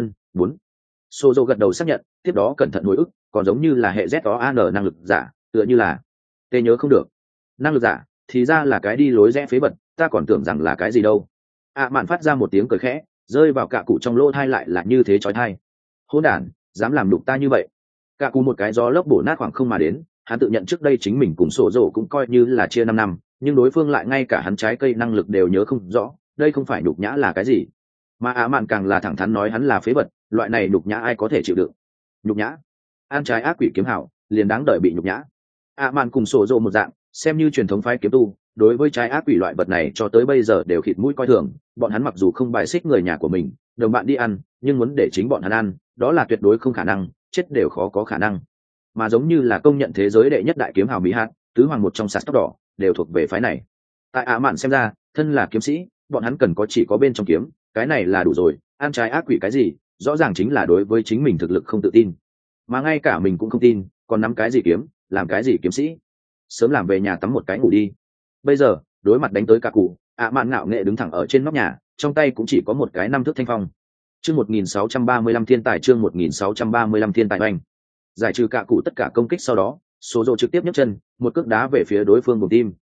4. Sổ rổ gật đầu xác nhận, tiếp đó cẩn thận hồi ức, còn giống như là hệ ZOAN năng lực giả, tựa như là tê nhớ không được. Năng lực giả, thì ra là cái đi lối rẽ phế bật, ta còn tưởng rằng là cái gì đâu. Mạn phát ra một tiếng cười khẽ, rơi vào cả cụ trong lỗ thai lại là như thế chói tai. Hỗn đản, dám làm đục ta như vậy. Cả cụ một cái gió lốc bổ nát khoảng không mà đến, hắn tự nhận trước đây chính mình cùng sổ rổ cũng coi như là chia 5 năm, nhưng đối phương lại ngay cả hắn trái cây năng lực đều nhớ không rõ, đây không phải nhục nhã là cái gì. Mà Mạn càng là thẳng thắn nói hắn là phế vật, loại này nhục nhã ai có thể chịu đựng. Nhục nhã, ăn trái ác quỷ kiếm hảo, liền đáng đợi bị nhục nhã. Mạn cùng sổ rổ một dạng, xem như truyền thống phái kiếm tu, đối với trái ác quỷ loại vật này cho tới bây giờ đều khịt mũi coi thường. Bọn hắn mặc dù không bài xích người nhà của mình, đồng bạn đi ăn, nhưng muốn để chính bọn hắn ăn, đó là tuyệt đối không khả năng, chết đều khó có khả năng. Mà giống như là công nhận thế giới đệ nhất đại kiếm hào Mỹ Hạt, tứ hoàng một trong sạt tóc đỏ, đều thuộc về phái này. Tại Mạn xem ra, thân là kiếm sĩ, bọn hắn cần có chỉ có bên trong kiếm, cái này là đủ rồi, ăn trái ác quỷ cái gì, rõ ràng chính là đối với chính mình thực lực không tự tin. Mà ngay cả mình cũng không tin, còn nắm cái gì kiếm, làm cái gì kiếm sĩ? Sớm làm về nhà tắm một cái ngủ đi. Bây giờ, đối mặt đánh tới cả cụ, Mạn ngạo nghệ đứng thẳng ở trên nóc nhà, trong tay cũng chỉ có một cái 5 thước thanh phong. Chương 1635 thiên tài, chương 1635 thiên tài oanh. Giải trừ cả cụ tất cả công kích sau đó, số rồ trực tiếp nhấc chân, một cước đá về phía đối phương bụng tim.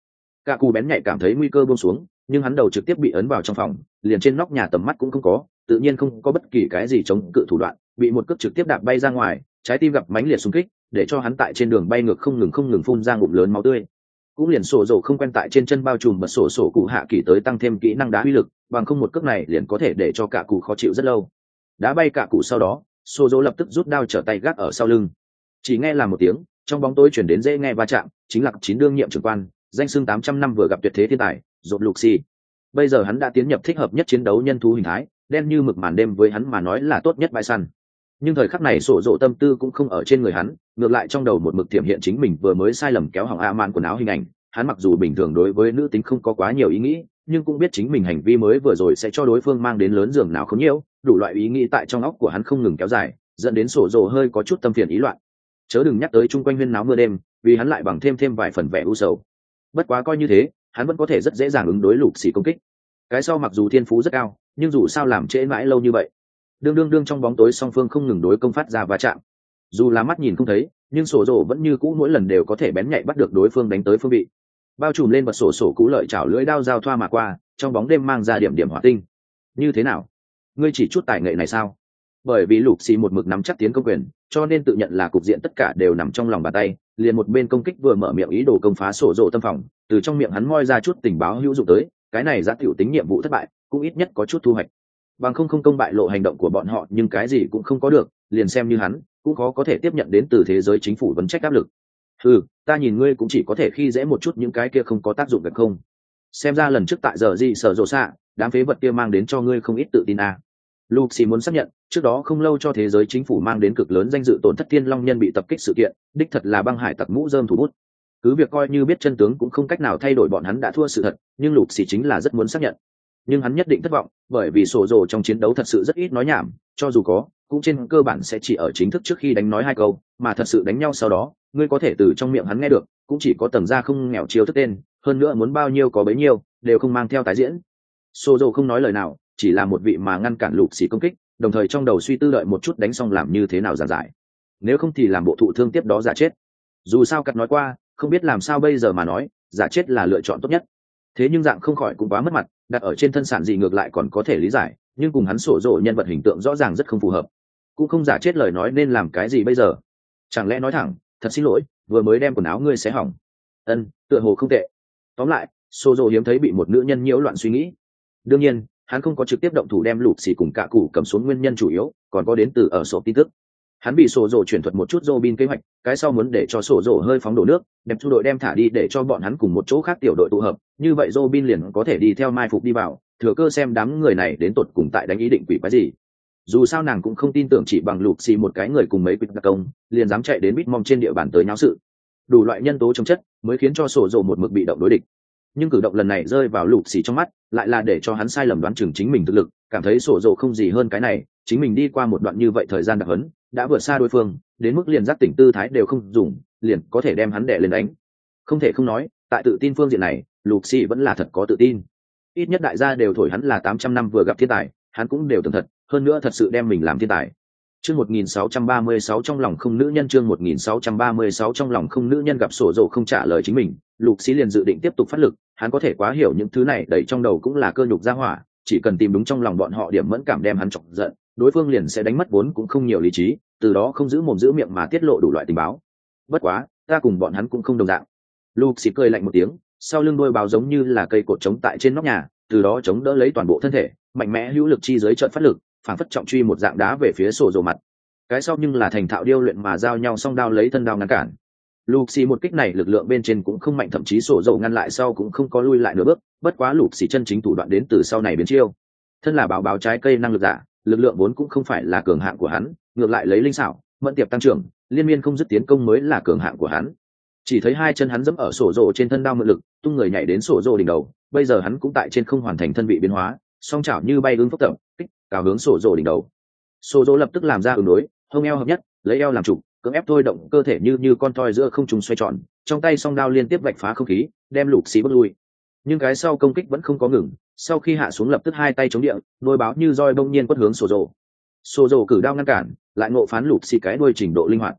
cả cù bén nhạy cảm thấy nguy cơ buông xuống, nhưng hắn đầu trực tiếp bị ấn vào trong phòng, liền trên nóc nhà tầm mắt cũng không có, tự nhiên không có bất kỳ cái gì chống cự thủ đoạn, bị một cước trực tiếp đạp bay ra ngoài, trái tim gặp mãnh liệt xung kích, để cho hắn tại trên đường bay ngược không ngừng phun ra ngụm lớn máu tươi. Cũng liền sổ dầu không quen tại trên chân bao trùm bật sổ cụ hạ kỳ tới tăng thêm kỹ năng đá uy lực, bằng không một cước này liền có thể để cho cả cụ khó chịu rất lâu. Đá bay cả cụ sau đó, sổ dầu lập tức rút đao trở tay gác ở sau lưng. Chỉ nghe là một tiếng, trong bóng tối chuyển đến dễ nghe va chạm, chính là chín đương nhiệm trưởng quan, danh xưng 800 năm vừa gặp tuyệt thế thiên tài, Rộp Lục Xì. Bây giờ hắn đã tiến nhập thích hợp nhất chiến đấu nhân thú hình thái, đen như mực màn đêm với hắn mà nói là tốt nhất bãi săn. Nhưng thời khắc này sổ dỗ tâm tư cũng không ở trên người hắn, ngược lại trong đầu một mực tiềm hiện chính mình vừa mới sai lầm kéo hỏng mạn quần áo hình ảnh. Hắn mặc dù bình thường đối với nữ tính không có quá nhiều ý nghĩ, nhưng cũng biết chính mình hành vi mới vừa rồi sẽ cho đối phương mang đến lớn giường nào không nhiều, đủ loại ý nghĩ tại trong óc của hắn không ngừng kéo dài, dẫn đến sổ dỗ hơi có chút tâm phiền ý loạn. Chớ đừng nhắc tới chung quanh huyên náo mưa đêm, vì hắn lại bằng thêm vài phần vẻ u sầu. Bất quá coi như thế, hắn vẫn có thể rất dễ dàng ứng đối Lục Xì công kích. Cái sau mặc dù thiên phú rất cao, nhưng dù sao làm trễ mãi lâu như vậy, đương trong bóng tối song phương không ngừng đối công phát ra va chạm. Dù là mắt nhìn không thấy, nhưng sổ rổ vẫn như cũ mỗi lần đều có thể bén nhạy bắt được đối phương đánh tới phương vị. Bao trùm lên bật sổ cũ lợi chảo lưỡi đao giao thoa mà qua, trong bóng đêm mang ra điểm hỏa tinh. Như thế nào? Ngươi chỉ chút tài nghệ này sao? Bởi vì Lục Xì một mực nắm chắc tiến công quyền, cho nên tự nhận là cục diện tất cả đều nằm trong lòng bàn tay, liền một bên công kích vừa mở miệng ý đồ công phá sổ rổ tâm phòng, từ trong miệng hắn moi ra chút tình báo hữu dụng tới, cái này giá tiểu tính nhiệm vụ thất bại, cũng ít nhất có chút thu hoạch. Bằng không công bại lộ hành động của bọn họ, nhưng cái gì cũng không có được, liền xem như hắn cũng khó có thể tiếp nhận đến từ thế giới chính phủ vấn trách áp lực. Ta nhìn ngươi cũng chỉ có thể khi dễ một chút những cái kia không có tác dụng được không? Xem ra lần trước tại giờ gì sở rộ xạ, đám phế vật kia mang đến cho ngươi không ít tự tin à. Luxi muốn xác nhận, trước đó không lâu cho thế giới chính phủ mang đến cực lớn danh dự tổn thất Thiên Long nhân bị tập kích sự kiện, đích thật là băng hải tặc mũ rơm thủ bút. Cứ việc coi như biết chân tướng cũng không cách nào thay đổi bọn hắn đã thua sự thật, nhưng Luxi chính là rất muốn xác nhận. Nhưng hắn nhất định thất vọng, bởi vì sổ rồ trong chiến đấu thật sự rất ít nói nhảm, cho dù có, cũng trên cơ bản sẽ chỉ ở chính thức trước khi đánh nói hai câu, mà thật sự đánh nhau sau đó, ngươi có thể từ trong miệng hắn nghe được, cũng chỉ có tầng ra không nghèo chiêu thức tên, hơn nữa muốn bao nhiêu có bấy nhiêu, đều không mang theo tái diễn. Sổ rồ không nói lời nào, chỉ là một vị mà ngăn cản Lục Xì công kích, đồng thời trong đầu suy tư đợi một chút đánh xong làm như thế nào giảng giải. Nếu không thì làm bộ thụ thương tiếp đó giả chết. Dù sao cắt nói qua, không biết làm sao bây giờ mà nói, giả chết là lựa chọn tốt nhất. Thế nhưng dạng không khỏi cũng quá mất mặt, đặt ở trên thân sản gì ngược lại còn có thể lý giải, nhưng cùng hắn sổ rộ nhân vật hình tượng rõ ràng rất không phù hợp. Cũng không giả chết lời nói nên làm cái gì bây giờ? Chẳng lẽ nói thẳng, thật xin lỗi, vừa mới đem quần áo ngươi xé hỏng. Tựa hồ không tệ. Tóm lại, sổ rộ hiếm thấy bị một nữ nhân nhiễu loạn suy nghĩ. Đương nhiên, hắn không có trực tiếp động thủ đem Lục Xì cùng cả cụ cầm xuống, nguyên nhân chủ yếu còn có đến từ ở sổ tin tức. Hắn bị sổ rộ chuyển thuật một chút Robin kế hoạch, cái sau muốn để cho sổ rộ hơi phóng đổ nước, đẹp chu đội đem thả đi để cho bọn hắn cùng một chỗ khác tiểu đội tụ hợp, như vậy Robin liền có thể đi theo mai phục đi vào, thừa cơ xem đám người này đến tột cùng tại đánh ý định quỷ quái gì. Dù sao nàng cũng không tin tưởng chỉ bằng Lục Xì một cái người cùng mấy quỷ đặc công, liền dám chạy đến Bitmom trên địa bàn tới nháo sự. Đủ loại nhân tố chống chất mới khiến cho sổ rộ một mực bị động đối địch. Nhưng cử động lần này rơi vào Lục Xì trong mắt, lại là để cho hắn sai lầm đoán chừng chính mình thực lực, cảm thấy sổ rộ không gì hơn cái này, chính mình đi qua một đoạn như vậy thời gian đặc hấn, đã vượt xa đối phương, đến mức liền giác tỉnh tư thái đều không dùng, liền có thể đem hắn đè lên đánh. Không thể không nói, tại tự tin phương diện này, Lục Xì vẫn là thật có tự tin. Ít nhất đại gia đều thổi hắn là 800 năm vừa gặp thiên tài, hắn cũng đều tưởng thật, hơn nữa thật sự đem mình làm thiên tài. Chương 1636 trong lòng không nữ nhân, chương 1636 trong lòng không nữ nhân gặp sổ rộ không trả lời chính mình, Lục Xì liền dự định tiếp tục phát lực, hắn có thể quá hiểu những thứ này đẩy trong đầu cũng là cơ nhục ra hỏa, chỉ cần tìm đúng trong lòng bọn họ điểm mẫn cảm đem hắn chọc giận, đối phương liền sẽ đánh mất vốn cũng không nhiều lý trí, từ đó không giữ mồm giữ miệng mà tiết lộ đủ loại tình báo. Bất quá, ta cùng bọn hắn cũng không đồng dạng. Luke xì cười lạnh một tiếng, sau lưng đôi báo giống như là cây cột chống tại trên nóc nhà, từ đó chống đỡ lấy toàn bộ thân thể, mạnh mẽ hữu lực chi dưới trận phát lực, phảng phất trọng truy một dạng đá về phía sổ rồ mặt. Cái sau nhưng là thành thạo điêu luyện mà giao nhau song đao lấy thân đao ngăn cản. Luke xì một kích này lực lượng bên trên cũng không mạnh, thậm chí sổ rồ ngăn lại sau cũng không có lui lại nửa bước, bất quá Luke xì chân chính thủ đoạn đến từ sau này biến chiêu. Thân là báo trái cây năng lực giả, lực lượng vốn cũng không phải là cường hạng của hắn, ngược lại lấy linh xảo, mẫn tiệp tăng trưởng, liên miên không dứt tiến công mới là cường hạng của hắn. Chỉ thấy hai chân hắn giẫm ở sổ rồ trên thân đao mượn lực, tung người nhảy đến sổ rồ đỉnh đầu, bây giờ hắn cũng tại trên không hoàn thành thân vị biến hóa, song chảo như bay ương phốc tập, kích cào hướng sổ rồ đỉnh đầu. Sổ rồ lập tức làm ra ứng đối, hông eo hợp nhất, lấy eo làm trụ, cưỡng ép thôi động cơ thể như con thoi giữa không trung xoay tròn, trong tay song đao liên tiếp vạch phá không khí, đem Lục xì bước lui. Nhưng cái sau công kích vẫn không có ngừng, sau khi hạ xuống lập tức hai tay chống địa, đôi báo như roi bỗng nhiên quất hướng sổ rồ. Sổ rồ cử đao ngăn cản, lại ngộ phán Lục xì cái đuôi trình độ linh hoạt.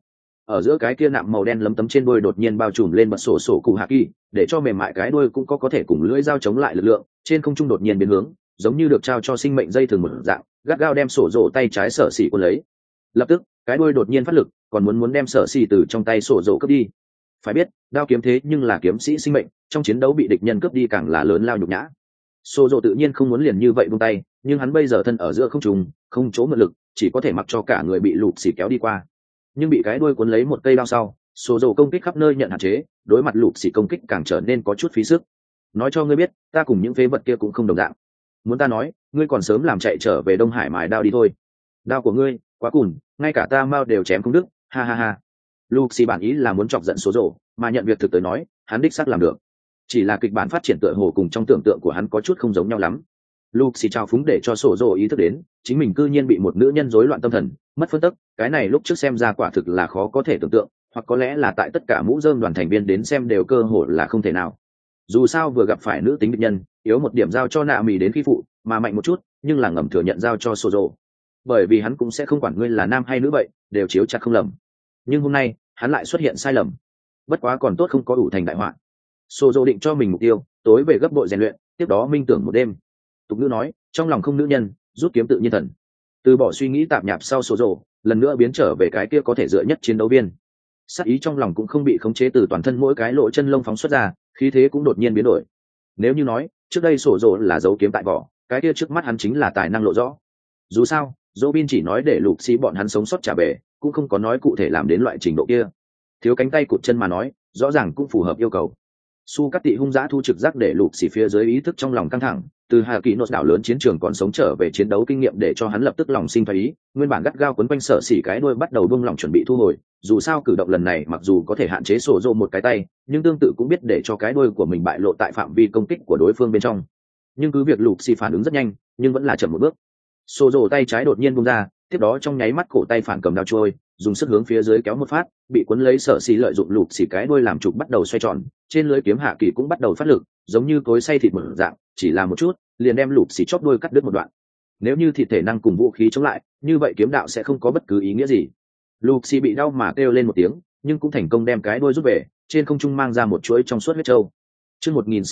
ở giữa cái kia nạm màu đen lấm tấm trên đuôi đột nhiên bao trùm lên bật sổ sổ cụ hạ kỳ, để cho mềm mại cái đuôi cũng có thể cùng lưỡi dao chống lại lực lượng, trên không trung đột nhiên biến hướng, giống như được trao cho sinh mệnh dây thường một dạng, gắt gao đem sổ rồ tay trái sở xỉ cuốn lấy. Lập tức cái đuôi đột nhiên phát lực, còn muốn đem sở xỉ từ trong tay sổ rồ cướp đi. Phải biết đao kiếm thế nhưng là kiếm sĩ sinh mệnh, trong chiến đấu bị địch nhân cướp đi càng là lớn lao nhục nhã. Sổ rồ tự nhiên không muốn liền như vậy buông tay, nhưng hắn bây giờ thân ở giữa không trung, không chỗ mượn lực, chỉ có thể mặc cho cả người bị lục xỉ kéo đi qua. Nhưng bị cái đuôi cuốn lấy một cây đao sau, sổ rồ công kích khắp nơi nhận hạn chế, đối mặt lục xỉ công kích càng trở nên có chút phí sức. Nói cho ngươi biết, ta cùng những phế vật kia cũng không đồng dạng. Muốn ta nói, ngươi còn sớm làm chạy trở về Đông Hải mài đao đi thôi. Đao của ngươi quá cùn, ngay cả ta mao đều chém không đứt, ha ha ha. Luxi bản ý là muốn chọc giận số rồ, mà nhận việc thực tới nói, hắn đích xác làm được. Chỉ là kịch bản phát triển tựa hồ cùng trong tưởng tượng của hắn có chút không giống nhau lắm. Luxi trao phúng để cho sổ rồ ý thức đến, chính mình cư nhiên bị một nữ nhân rối loạn tâm thần, mất phân tức, cái này lúc trước xem ra quả thực là khó có thể tưởng tượng, hoặc có lẽ là tại tất cả mũ rơm đoàn thành viên đến xem đều cơ hội là không thể nào. Dù sao vừa gặp phải nữ tính địch nhân, yếu một điểm giao cho nạ mì đến khi phụ, mà mạnh một chút, nhưng là ngầm thừa nhận giao cho sổ rồ. Bởi vì hắn cũng sẽ không quản ngươi là nam hay nữ vậy, đều chiếu chặt không lầm. Nhưng hôm nay hắn lại xuất hiện sai lầm, bất quá còn tốt không có đủ thành đại họa. Sô dô định cho mình mục tiêu tối về gấp bội rèn luyện, tiếp đó minh tưởng một đêm. Tục ngữ nói trong lòng không nữ nhân, rút kiếm tự nhiên thần. Từ bỏ suy nghĩ tạp nhạp sau Sô dô, lần nữa biến trở về cái kia có thể dựa nhất chiến đấu viên. Sát ý trong lòng cũng không bị khống chế từ toàn thân mỗi cái lỗ chân lông phóng xuất ra, khí thế cũng đột nhiên biến đổi. Nếu như nói trước đây Sô dô là giấu kiếm tại vỏ, cái kia trước mắt hắn chính là tài năng lộ rõ. Dù sao Robin chỉ nói để lục xí bọn hắn sống sót trả về, cũng không có nói cụ thể làm đến loại trình độ kia. Thiếu cánh tay cụt chân mà nói, rõ ràng cũng phù hợp yêu cầu. Su Cát Tị hung dã thu trực giác để lục xỉ phía dưới ý thức trong lòng căng thẳng, từ Hà Kỳ Nốt đảo lớn chiến trường còn sống trở về chiến đấu kinh nghiệm để cho hắn lập tức lòng sinh thoái ý, nguyên bản gắt gao quấn quanh sở xỉ cái đuôi bắt đầu buông lỏng chuẩn bị thu hồi, dù sao cử động lần này mặc dù có thể hạn chế sổ rộ một cái tay, nhưng tương tự cũng biết để cho cái đuôi của mình bại lộ tại phạm vi công kích của đối phương bên trong. Nhưng cứ việc lục xỉ phản ứng rất nhanh, nhưng vẫn là chậm một bước. Sổ rộ tay trái đột nhiên buông ra, tiếp đó trong nháy mắt cổ tay phản cầm đao trôi, dùng sức hướng phía dưới kéo một phát, bị cuốn lấy sở xỉ lợi dụng lục xỉ cái đuôi làm trục bắt đầu xoay tròn, trên lưới kiếm hạ kỳ cũng bắt đầu phát lực, giống như cối xay thịt mở dạng, chỉ là một chút liền đem lục xỉ chóp đuôi cắt đứt một đoạn. Nếu như thịt thể năng cùng vũ khí chống lại, như vậy kiếm đạo sẽ không có bất cứ ý nghĩa gì. Lục xỉ bị đau mà kêu lên một tiếng, nhưng cũng thành công đem cái đuôi rút về, trên không trung mang ra một chuỗi trong suốt huyết châu. Chương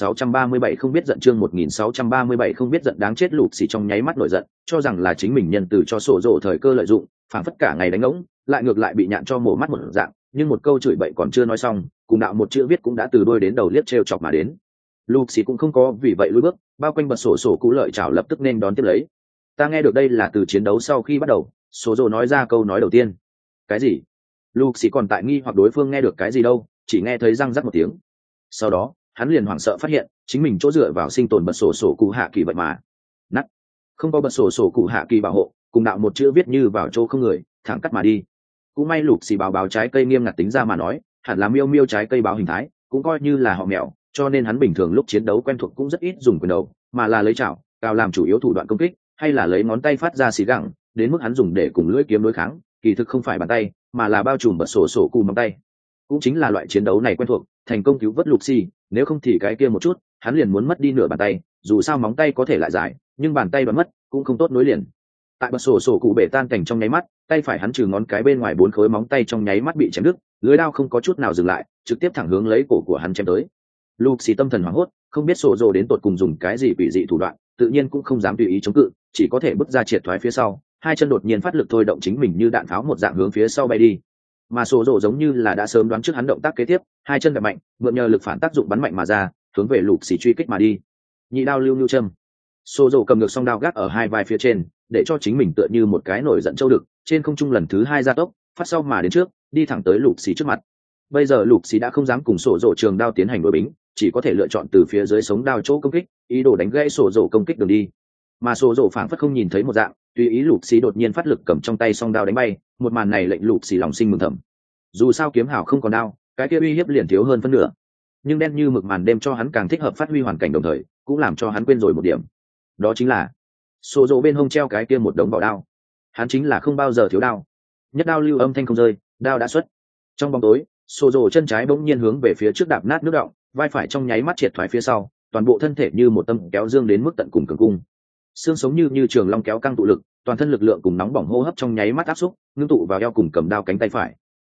1637 không biết giận, chương 1637 không biết giận, đáng chết. Lục xỉ trong nháy mắt nổi giận, cho rằng là chính mình nhân từ cho sổ rộ thời cơ lợi dụng, phảng phất cả ngày đánh ngỗng, lại ngược lại bị nhạn cho mổ mắt một dạng, nhưng một câu chửi bậy còn chưa nói xong, cùng đạo một chữ viết cũng đã từ đuôi đến đầu liếc trêu chọc mà đến. Lục xỉ cũng không có vì vậy lùi bước, bao quanh bật sổ sổ cú lợi chảo lập tức nên đón tiếp lấy. Ta nghe được đây là từ chiến đấu sau khi bắt đầu, sổ rộ nói ra câu nói đầu tiên. Cái gì? Lục xỉ còn tại nghi hoặc đối phương nghe được cái gì đâu, chỉ nghe thấy răng rắc một tiếng. Sau đó hắn liền hoảng sợ phát hiện chính mình chỗ dựa vào sinh tồn bật sổ sổ cụ hạ kỳ vậy mà nát, không có bật sổ sổ cụ hạ kỳ bảo hộ, cùng đạo một chữ viết như vào chỗ không người, thẳng cắt mà đi. Cũng may lục xì báo trái cây nghiêm ngặt tính ra mà nói, hẳn là miêu miêu trái cây báo hình thái, cũng coi như là họ mèo, cho nên hắn bình thường lúc chiến đấu quen thuộc cũng rất ít dùng quyền đầu, mà là lấy chảo cao làm chủ yếu thủ đoạn công kích, hay là lấy ngón tay phát ra xì gẳng, đến mức hắn dùng để cùng lưỡi kiếm đối kháng, kỳ thực không phải bàn tay, mà là bao trùm bật sổ sổ cụ móng tay. Cũng chính là loại chiến đấu này quen thuộc, thành công cứu vớt lục xì, nếu không thì cái kia một chút hắn liền muốn mất đi nửa bàn tay, dù sao móng tay có thể lại dài, nhưng bàn tay đoán mất cũng không tốt nối liền. Tại bật sổ sổ cụ bể tan cảnh trong nháy mắt, tay phải hắn trừ ngón cái bên ngoài 4 khối móng tay trong nháy mắt bị chém đứt, lưỡi đao không có chút nào dừng lại, trực tiếp thẳng hướng lấy cổ của hắn chém tới. Lục xì tâm thần hoảng hốt, không biết sổ rồ đến tột cùng dùng cái gì quỷ dị thủ đoạn, tự nhiên cũng không dám tùy ý chống cự, chỉ có thể bước ra triệt thoái phía sau, hai chân đột nhiên phát lực thôi động chính mình như đạn pháo một dạng hướng phía sau bay đi. Mà sổ rồ giống như là đã sớm đoán trước hắn động tác kế tiếp, hai chân đập mạnh, mượn nhờ lực phản tác dụng bắn mạnh mà ra, hướng về lục xì truy kích mà đi. Nhị đao lưu lưu châm. Sổ rồ cầm ngược song đao gác ở hai vai phía trên, để cho chính mình tựa như một cái nổi giận châu đực, trên không trung lần thứ hai gia tốc, phát sau mà đến trước, đi thẳng tới lục xì trước mặt. Bây giờ lục xì đã không dám cùng sổ rồ trường đao tiến hành đối bính, chỉ có thể lựa chọn từ phía dưới sống đao chỗ công kích, ý đồ đánh gãy sổ rồ công kích đường đi. Mà sổ rồ phảng phất không nhìn thấy một dạng, tùy ý lục xì đột nhiên phát lực cầm trong tay song đao đánh bay, một màn này lệnh lục xì lòng sinh mừng thầm. Dù sao kiếm hảo không còn đao, cái kia uy hiếp liền thiếu hơn phân nửa. Nhưng đen như mực màn đêm cho hắn càng thích hợp phát huy hoàn cảnh, đồng thời cũng làm cho hắn quên rồi một điểm, đó chính là sổ rồ bên hông treo cái kia một đống bảo đao. Hắn chính là không bao giờ thiếu đao. Nhất đao lưu âm thanh không rơi, đao đã xuất. Trong bóng tối, sổ rồ chân trái bỗng nhiên hướng về phía trước đạp nát nước động, vai phải trong nháy mắt triệt thoái phía sau, toàn bộ thân thể như một tâm kéo dương đến mức tận cùng cường cung. Xương sống như trường long kéo căng tụ lực, toàn thân lực lượng cùng nóng bỏng hô hấp trong nháy mắt áp xúc, ngưng tụ vào eo cùng cầm đao cánh tay phải.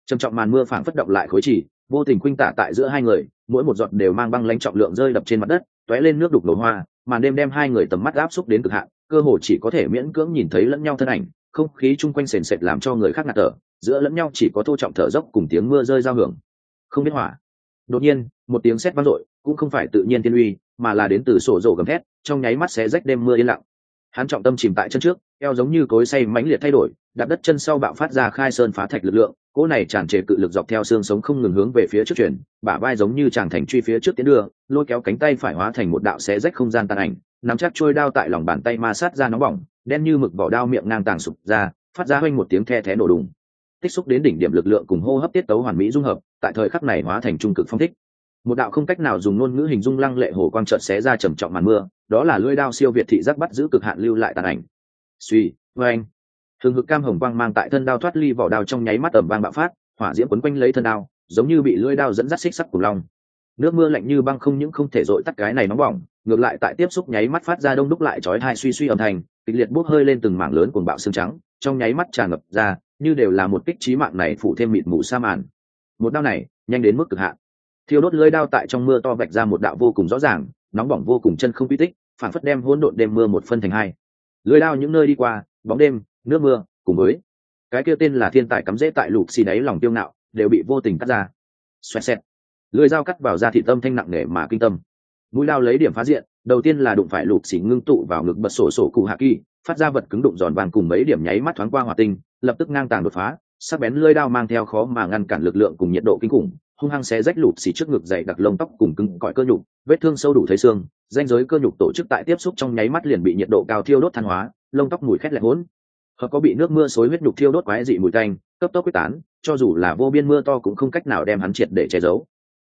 trầm trọng màn mưa phảng phất động lại khối chỉ, vô tình khuynh tả tại giữa hai người, mỗi một giọt đều mang băng lãnh trọng lượng rơi đập trên mặt đất, tóe lên nước đục nổ hoa. Màn đêm đem hai người tầm mắt áp xúc đến cực hạn, cơ hồ chỉ có thể miễn cưỡng nhìn thấy lẫn nhau thân ảnh, không khí chung quanh sền sệt làm cho người khác ngạt thở, giữa lẫn nhau chỉ có thô trọng thở dốc cùng tiếng mưa rơi giao hưởng. Không biết hỏa. Đột nhiên, một tiếng sét vang dội, cũng không phải tự nhiên thiên uy, mà là đến từ sổ rổ gầm thét, trong nháy mắt xé rách đêm mưa yên lặng. Hắn trọng tâm chìm tại chân trước, eo giống như cối xay mãnh liệt thay đổi, đạp đất chân sau bạo phát ra khai sơn phá thạch lực lượng, cỗ này tràn trề cự lực dọc theo xương sống không ngừng hướng về phía trước chuyển, bả vai giống như tràng thành truy phía trước tiến đưa, lôi kéo cánh tay phải hóa thành một đạo xé rách không gian tàn ảnh, nắm chắc trôi đao tại lòng bàn tay ma sát ra nóng bỏng, đen như mực vỏ đao miệng ngang tàng sụp ra, phát ra hoanh một tiếng the thé nổ đùng. Tích xúc đến đỉnh điểm lực lượng cùng hô hấp tiết tấu hoàn mỹ dung hợp, tại thời khắc này hóa thành trung cực phong thích. Một đạo không cách nào dùng ngôn ngữ hình dung lăng lệ hồ quang chợt xé ra trầm trọng màn mưa, đó là lưỡi đao siêu việt thị giác bắt giữ cực hạn lưu lại tàn ảnh. Suy, oeng. Hừng hực cam hồng quang mang tại thân đao thoát ly vỏ đao trong nháy mắt ầm vang bạo phát, hỏa diễm quấn quanh lấy thân đao, giống như bị lưỡi đao dẫn dắt xích sắc cùng long. Nước mưa lạnh như băng không những không thể dội tắt cái này nóng bỏng, ngược lại tại tiếp xúc nháy mắt phát ra đông đúc lại chói tai suy suy âm thanh, kịch liệt bốc hơi lên từng mảng lớn cuồng bạo xương trắng, trong nháy mắt tràn ngập ra, như đều là một kích chí mạng này phủ thêm mịt mù sa màn. Một đao này, nhanh đến mức cực hạn. Thiêu đốt lưỡi đao tại trong mưa to vạch ra một đạo vô cùng rõ ràng, nóng bỏng vô cùng chân không quy tích, phản phất đem hỗn độn đêm mưa một phân thành hai. Lưỡi đao những nơi đi qua, bóng đêm, nước mưa, cùng với cái kia tên là thiên tài cắm rễ tại lục xì đáy lòng tiêu ngạo, đều bị vô tình cắt ra. Xoẹt xẹt. Lưỡi dao cắt vào da thịt tâm thanh nặng nề mà kinh tâm. Mũi đao lấy điểm phá diện, đầu tiên là đụng phải lục xì ngưng tụ vào ngực bật sổ sổ cụ hạ kỳ, phát ra vật cứng đụng giòn vàng cùng mấy điểm nháy mắt thoáng qua hỏa tinh, lập tức ngang tàng đột phá, sắc bén lưỡi đao mang theo khó mà ngăn cản lực lượng cùng nhiệt độ kinh khủng, hung hăng xé rách lụt xì trước ngực dày đặc lông tóc cùng cứng cỏi cơ nhục, vết thương sâu đủ thấy xương, ranh giới cơ nhục tổ chức tại tiếp xúc trong nháy mắt liền bị nhiệt độ cao thiêu đốt than hóa, lông tóc mùi khét lẹt hỗn hợp có bị nước mưa xối huyết nhục thiêu đốt quái dị mùi tanh, cấp tốc quyết tán, cho dù là vô biên mưa to cũng không cách nào đem hắn triệt để che giấu.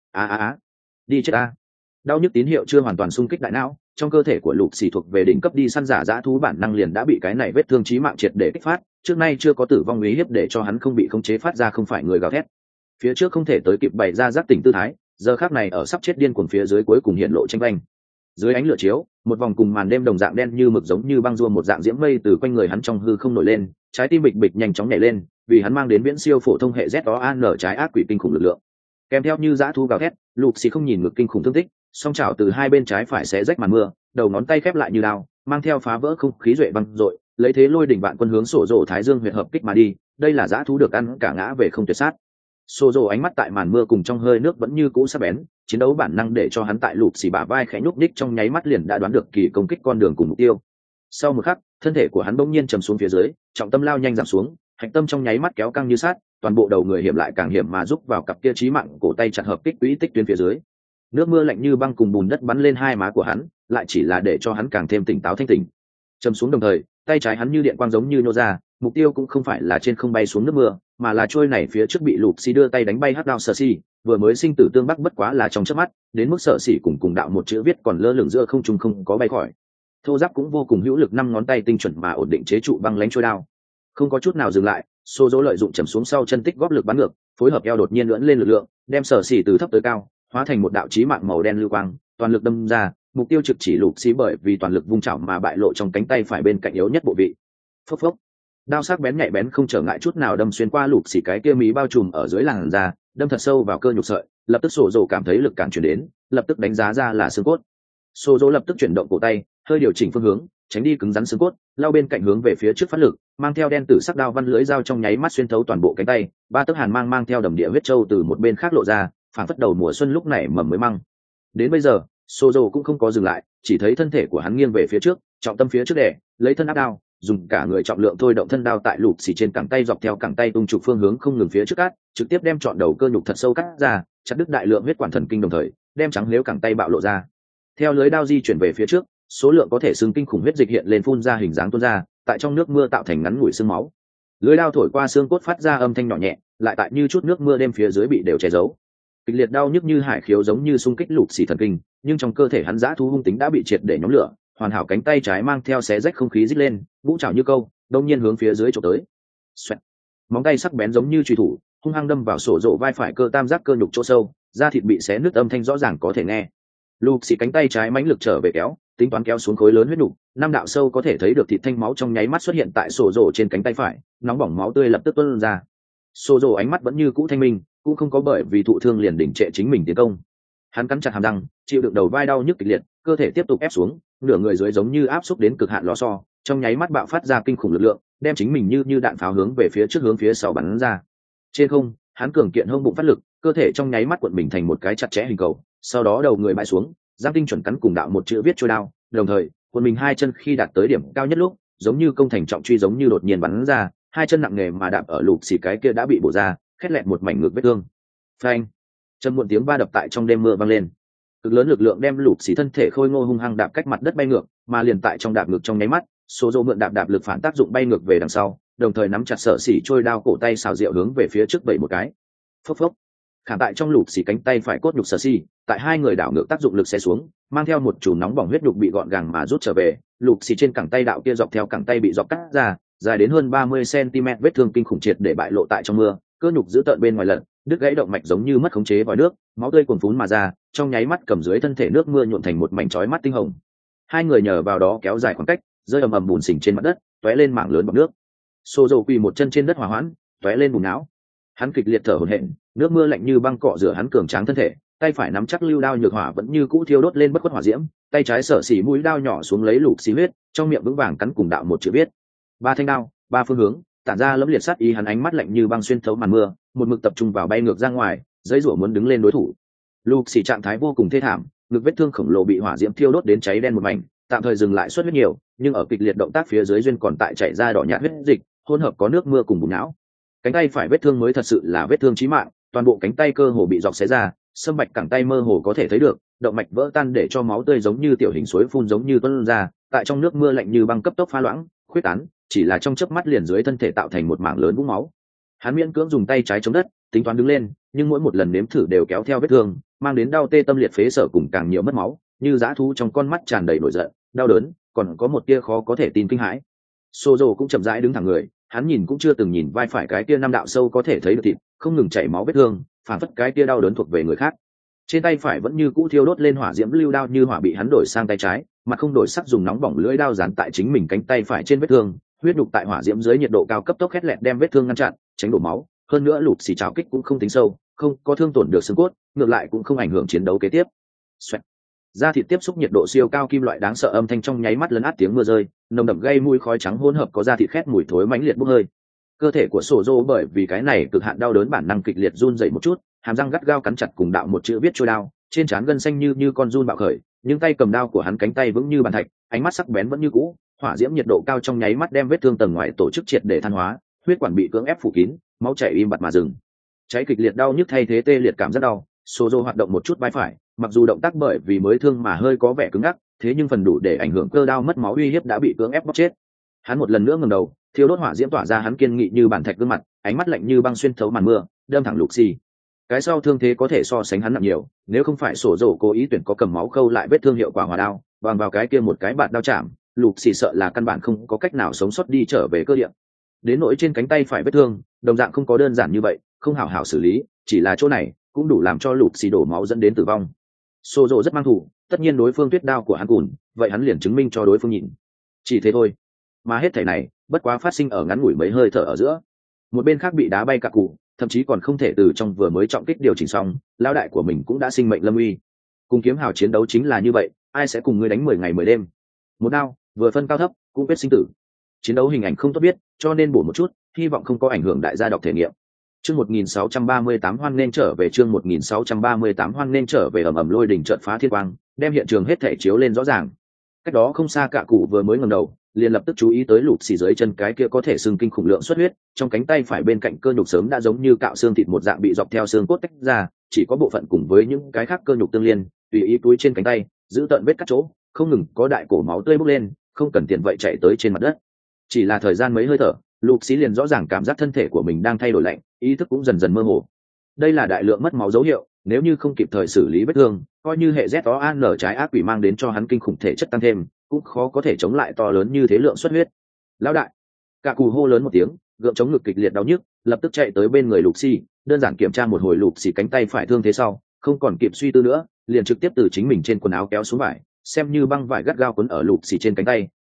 Đi chết a! Đau nhức tín hiệu chưa hoàn toàn xung kích đại não, trong cơ thể của lục xì thuộc về đỉnh cấp đi săn giả dã thú bản năng liền đã bị cái này vết thương chí mạng triệt để kích phát, trước nay chưa có tử vong uy hiếp để cho hắn không bị khống chế phát ra không phải người gào thét. Phía trước không thể tới kịp bày ra giác tỉnh tư thái, giờ khắc này ở sắp chết điên cuồng phía dưới cuối cùng hiện lộ tranh vanh. Dưới ánh lửa chiếu, một vòng cùng màn đêm đồng dạng đen như mực giống như băng rua một dạng diễm mây từ quanh người hắn trong hư không nổi lên, trái tim bịch bịch nhanh chóng nhảy lên, vì hắn mang đến viễn siêu phổ thông hệ ZOAN trái ác quỷ kinh khủng lực lượng. Kèm theo như dã thú gào thét, lục xì không nhìn ngực kinh khủng thương tích, song chảo từ hai bên trái phải xé rách màn mưa, đầu ngón tay khép lại như đao, mang theo phá vỡ không khí duệ băng dội, lấy thế lôi đỉnh vạn quân hướng sổ rổ thái dương huyệt hợp kích mà đi, đây là dã thú được ăn cả ngã về không tuyệt sát. Sổ rổ ánh mắt tại màn mưa cùng trong hơi nước vẫn như cũ sắc bén, chiến đấu bản năng để cho hắn tại lục xì bả vai khẽ nhúc nhích trong nháy mắt liền đã đoán được kỳ công kích con đường cùng mục tiêu. Sau một khắc, thân thể của hắn bỗng nhiên trầm xuống phía dưới, trọng tâm lao nhanh giảm xuống, hạch tâm trong nháy mắt kéo căng như sát, toàn bộ đầu người hiểm lại càng hiểm mà giúp vào cặp kia chí mạng cổ tay chặt hợp kích quỹ tích tuyến phía dưới. Nước mưa lạnh như băng cùng bùn đất bắn lên hai má của hắn, lại chỉ là để cho hắn càng thêm tỉnh táo thanh tỉnh. Trầm xuống đồng thời, tay trái hắn như điện quang giống như nô ra, mục tiêu cũng không phải là trên không bay xuống nước mưa, mà là trôi này phía trước bị lục xì đưa tay đánh bay hắc đao sở xì, vừa mới sinh tử tương bắc bất quá là trong chớp mắt, đến mức sở xì cùng đạo một chữ viết còn lơ lửng giữa không trung không có bay khỏi. Thô giáp cũng vô cùng hữu lực, năm ngón tay tinh chuẩn mà ổn định chế trụ băng lãnh trôi đao, không có chút nào dừng lại. Xô dỗ lợi dụng chầm xuống sau chân tích góp lực bắn ngược, phối hợp eo đột nhiên lưỡn lên lực lượng, đem sở xì từ thấp tới cao, hóa thành một đạo chí mạng màu đen lưu quang, toàn lực đâm ra, mục tiêu trực chỉ lục xì bởi vì toàn lực vung chảo mà bại lộ trong cánh tay phải bên cạnh yếu nhất bộ vị. Phốc phốc, đao sắc bén nhạy bén không trở ngại chút nào đâm xuyên qua lục xì cái kia mí bao trùm ở dưới làn da, đâm thật sâu vào cơ nhục sợi, lập tức sổ dỗ cảm thấy lực cản chuyển đến, lập tức đánh giá ra là xương cốt. Sổ dỗ lập tức chuyển động cổ tay, hơi điều chỉnh phương hướng, tránh đi cứng rắn xương cốt, lao bên cạnh hướng về phía trước phát lực, mang theo đen tử sắc đao văn lưỡi dao trong nháy mắt xuyên thấu toàn bộ cánh tay, ba tấc hàn mang theo đầm địa huyết châu từ một bên khác lộ ra, phản phất đầu mùa xuân lúc này mầm mới măng. Đến bây giờ, Sozo cũng không có dừng lại, chỉ thấy thân thể của hắn nghiêng về phía trước, trọng tâm phía trước đè, lấy thân áp đao, dùng cả người trọng lượng thôi động thân đao tại lục xì trên cẳng tay dọc theo cẳng tay tung trục phương hướng không ngừng phía trước cắt, trực tiếp đem trọn đầu cơ nhục thật sâu cắt ra, chặt đứt đại lượng huyết quản thần kinh đồng thời, đem trắng liếu cẳng tay bạo lộ ra. Theo lưới đao di chuyển về phía trước, số lượng có thể xưng kinh khủng huyết dịch hiện lên phun ra hình dáng tuôn ra, tại trong nước mưa tạo thành ngắn ngủi xương máu. Lưới đao thổi qua xương cốt phát ra âm thanh nhỏ nhẹ, lại tại như chút nước mưa đêm phía dưới bị đều che giấu. Kịch liệt đau nhức như hải khiếu giống như xung kích lục xì thần kinh, nhưng trong cơ thể hắn dã thú hung tính đã bị triệt để nhóm lửa, hoàn hảo cánh tay trái mang theo xé rách không khí rít lên, vũ trảo như câu, đông nhiên hướng phía dưới chụp tới. Xoẹt. Móng tay sắc bén giống như chùy thủ, hung hăng đâm vào sổ rộ vai phải cơ tam giác cơ nhục chỗ sâu, da thịt bị xé nứt âm thanh rõ ràng có thể nghe. Lục xì cánh tay trái mãnh lực trở về kéo, tính toán kéo xuống khối lớn huyết nhục, năm đạo sâu có thể thấy được thịt thanh máu trong nháy mắt xuất hiện tại sổ rộ trên cánh tay phải, nóng bỏng máu tươi lập tức tuôn ra. Sô dô ánh mắt vẫn như cũ thanh minh, cũng không có bởi vì thụ thương liền đỉnh trệ chính mình tiến công. Hắn cắn chặt hàm răng, chịu đựng đầu vai đau nhức kịch liệt, cơ thể tiếp tục ép xuống, nửa người dưới giống như áp xúc đến cực hạn lò xo, trong nháy mắt bạo phát ra kinh khủng lực lượng, đem chính mình như đạn pháo hướng về phía trước hướng phía sau bắn ra. Trên không, hắn cường kiện hông bụng phát lực, cơ thể trong nháy mắt cuộn mình thành một cái chặt chẽ hình cầu, sau đó đầu người bại xuống, giang tinh chuẩn cắn cùng đạo một chữ viết trôi đao, đồng thời cuộn mình hai chân khi đạt tới điểm cao nhất lúc, giống như công thành trọng truy giống như đột nhiên bắn ra, hai chân nặng nề mà đạp ở lục xì cái kia đã bị bổ ra, khét lẹt một mảnh ngực vết thương. Phanh! Trầm muộn tiếng va đập tại trong đêm mưa vang lên. Cực lớn lực lượng đem lục xì thân thể khôi ngô hung hăng đạp cách mặt đất bay ngược, mà liền tại trong đạp ngược trong nháy mắt, số dô mượn đạp lực phản tác dụng bay ngược về đằng sau, đồng thời nắm chặt sở xỉ trôi đao cổ tay xào rượu hướng về phía trước bảy một cái. Phốc phốc. Khảm tại trong lục xì cánh tay phải cốt nhục sở xỉ, tại hai người đảo ngược tác dụng lực xe xuống, mang theo một chùm nóng bỏng huyết nhục bị gọn gàng mà rút trở về, lục xì trên cẳng tay đạo kia dọc theo cẳng tay bị dọc cắt ra, dài đến hơn 30 cm vết thương kinh khủng triệt để bại lộ tại trong mưa, cơ nhục giữ tợn bên ngoài lật, đứt gãy động mạch giống như mất khống chế vòi nước, máu tươi cuồn phún mà ra, trong nháy mắt cầm dưới thân thể nước mưa nhuộm thành một mảnh chói mắt tinh hồng. Hai người nhờ vào đó kéo dài khoảng cách, rơi ầm ầm bùn xình trên mặt đất, tóe lên mảng lớn bọt nước. Sô dầu quỳ một chân trên đất hòa hoãn, tóe lên bùn não. Hắn kịch liệt thở hổn hển, nước mưa lạnh như băng cọ rửa hắn cường tráng thân thể, tay phải nắm chắc lưu đao nhược hỏa vẫn như cũ thiêu đốt lên bất khuất hỏa diễm, tay trái sở xỉ mũi đao nhỏ xuống lấy lục xì huyết, trong miệng vững vàng cắn cùng đạo một chữ viết. Ba thanh đao, ba phương hướng, tản ra lẫm liệt sát ý, hắn ánh mắt lạnh như băng xuyên thấu màn mưa, một mực tập trung vào bay ngược ra ngoài, dãy rủa muốn đứng lên đối thủ. Lục xì trạng thái vô cùng thê thảm, ngực vết thương khổng lồ bị hỏa diễm thiêu đốt đến cháy đen một mảnh, tạm thời dừng lại xuất huyết nhiều, nhưng ở kịch liệt động tác phía dưới duyên còn tại chảy ra đỏ nhạt huyết dịch, hỗn hợp có nước mưa cùng bùn não. Cánh tay phải vết thương mới thật sự là vết thương chí mạng, toàn bộ cánh tay cơ hồ bị dọc xé ra, sâm bạch cẳng tay mơ hồ có thể thấy được, động mạch vỡ tan để cho máu tươi giống như tiểu hình suối phun giống như tuôn ra, tại trong nước mưa lạnh như băng cấp tốc pha loãng, khuyết tán, chỉ là trong chớp mắt liền dưới thân thể tạo thành một mảng lớn vũng máu. Hắn miễn cưỡng dùng tay trái chống đất, tính toán đứng lên, nhưng mỗi một lần nếm thử đều kéo theo vết thương, mang đến đau tê tâm liệt phế sở cùng càng nhiều mất máu, như dã thú trong con mắt tràn đầy nổi giận, đau đớn, còn có một tia khó có thể tin kinh hãi. Sozo cũng chậm rãi đứng thẳng người, hắn nhìn cũng chưa từng nhìn vai phải cái tia năm đạo sâu có thể thấy được thịt, không ngừng chảy máu vết thương, phản phất cái tia đau đớn thuộc về người khác. Trên tay phải vẫn như cũ thiêu đốt lên hỏa diễm lưu đao như hỏa bị hắn đổi sang tay trái, mà không đổi sắc dùng nóng bỏng lưỡi đao dán tại chính mình cánh tay phải trên vết thương, huyết đục tại hỏa diễm dưới nhiệt độ cao cấp tốc khét lẹt đem vết thương ngăn chặn, tránh đổ máu. Hơn nữa lụt xì trào kích cũng không tính sâu, không có thương tổn được xương cốt, ngược lại cũng không ảnh hưởng chiến đấu kế tiếp. Xoẹt. Da thịt tiếp xúc nhiệt độ siêu cao kim loại đáng sợ âm thanh trong nháy mắt lấn át tiếng mưa rơi, nồng đậm gây mùi khói trắng hỗn hợp có da thịt khét mùi thối mãnh liệt bốc hơi. Cơ thể của sổ dô bởi vì cái này cực hạn đau đớn bản năng kịch liệt run rẩy một chút, hàm răng gắt gao cắn chặt cùng đạo một chữ viết trôi đao, trên trán gân xanh như con giun bạo khởi, nhưng tay cầm đao của hắn cánh tay vững như bàn thạch, ánh mắt sắc bén vẫn như cũ, hỏa diễm nhiệt độ cao trong nháy mắt đem vết thương tầng ngoài tổ chức triệt để than hóa, huyết quản bị cưỡng ép phủ kín, máu chảy im bặt mà dừng. Cháy kịch liệt đau nhức thay thế tê liệt cảm rất đau, sổ dô hoạt động một chút vai phải, mặc dù động tác bởi vì mới thương mà hơi có vẻ cứng ngắc, thế nhưng phần đủ để ảnh hưởng cơ đao mất máu uy hiếp đã bị cưỡng ép bóc chết. Hắn một lần nữa ngẩng đầu, thiêu đốt hỏa diễm tỏa ra hắn kiên nghị như bản thạch gương mặt, ánh mắt lạnh như băng xuyên thấu màn mưa, đâm thẳng lục xì. Cái sau thương thế có thể so sánh hắn nặng nhiều, nếu không phải sổ dầu cố ý tuyển có cầm máu khâu lại vết thương hiệu quả hỏa đao, bằng vào cái kia một cái bạt đao chạm, lục xì sợ là căn bản không có cách nào sống sót đi trở về cơ địa. Đến nỗi trên cánh tay phải vết thương, đồng dạng không có đơn giản như vậy, không hảo hảo xử lý, chỉ là chỗ này cũng đủ làm cho lục xì đổ máu dẫn đến tử vong. Sổ dầu rất mang thủ, tất nhiên đối phương tuyết đao của hắn cùn, vậy hắn liền chứng minh cho đối phương nhìn. Chỉ thế thôi. Mà hết thảy này bất quá phát sinh ở ngắn ngủi mấy hơi thở ở giữa. Một bên khác bị đá bay cả cụ, thậm chí còn không thể từ trong vừa mới trọng kích điều chỉnh xong, lao đại của mình cũng đã sinh mệnh lâm uy. Cùng kiếm hào chiến đấu chính là như vậy, ai sẽ cùng ngươi đánh 10 ngày 10 đêm. Một đao, vừa phân cao thấp, cũng quyết sinh tử. Chiến đấu hình ảnh không tốt biết, cho nên bổ một chút, hy vọng không có ảnh hưởng đại gia đọc thể nghiệm. Chương 1638 hoan nên trở về, chương 1638 hoan nên trở về, ầm ầm lôi đỉnh chợt phá thiên quang, đem hiện trường hết thảy chiếu lên rõ ràng. Cách đó không xa cả cụ vừa mới ngẩng đầu, liền lập tức chú ý tới lục xì dưới chân cái kia có thể xương kinh khủng lượng xuất huyết, trong cánh tay phải bên cạnh cơ nhục sớm đã giống như cạo xương thịt một dạng bị dọc theo xương cốt tách ra, chỉ có bộ phận cùng với những cái khác cơ nhục tương liên, tùy ý túi trên cánh tay, giữ tận vết cắt chỗ, không ngừng có đại cổ máu tươi bốc lên, không cần tiền vậy chạy tới trên mặt đất. Chỉ là thời gian mấy hơi thở, lục xì liền rõ ràng cảm giác thân thể của mình đang thay đổi lạnh, ý thức cũng dần dần mơ hồ. Đây là đại lượng mất máu dấu hiệu, nếu như không kịp thời xử lý vết thương, coi như hệ ZOAN trái ác quỷ mang đến cho hắn kinh khủng thể chất tăng thêm, cũng khó có thể chống lại to lớn như thế lượng xuất huyết. Lão đại! Cả cù hô lớn một tiếng, gượng chống ngực kịch liệt đau nhức, lập tức chạy tới bên người lục xì, đơn giản kiểm tra một hồi lục xì cánh tay phải thương thế sau, không còn kịp suy tư nữa, liền trực tiếp từ chính mình trên quần áo kéo xuống vải, xem như băng vải gắt gao quấn ở lục xì trên cánh tay,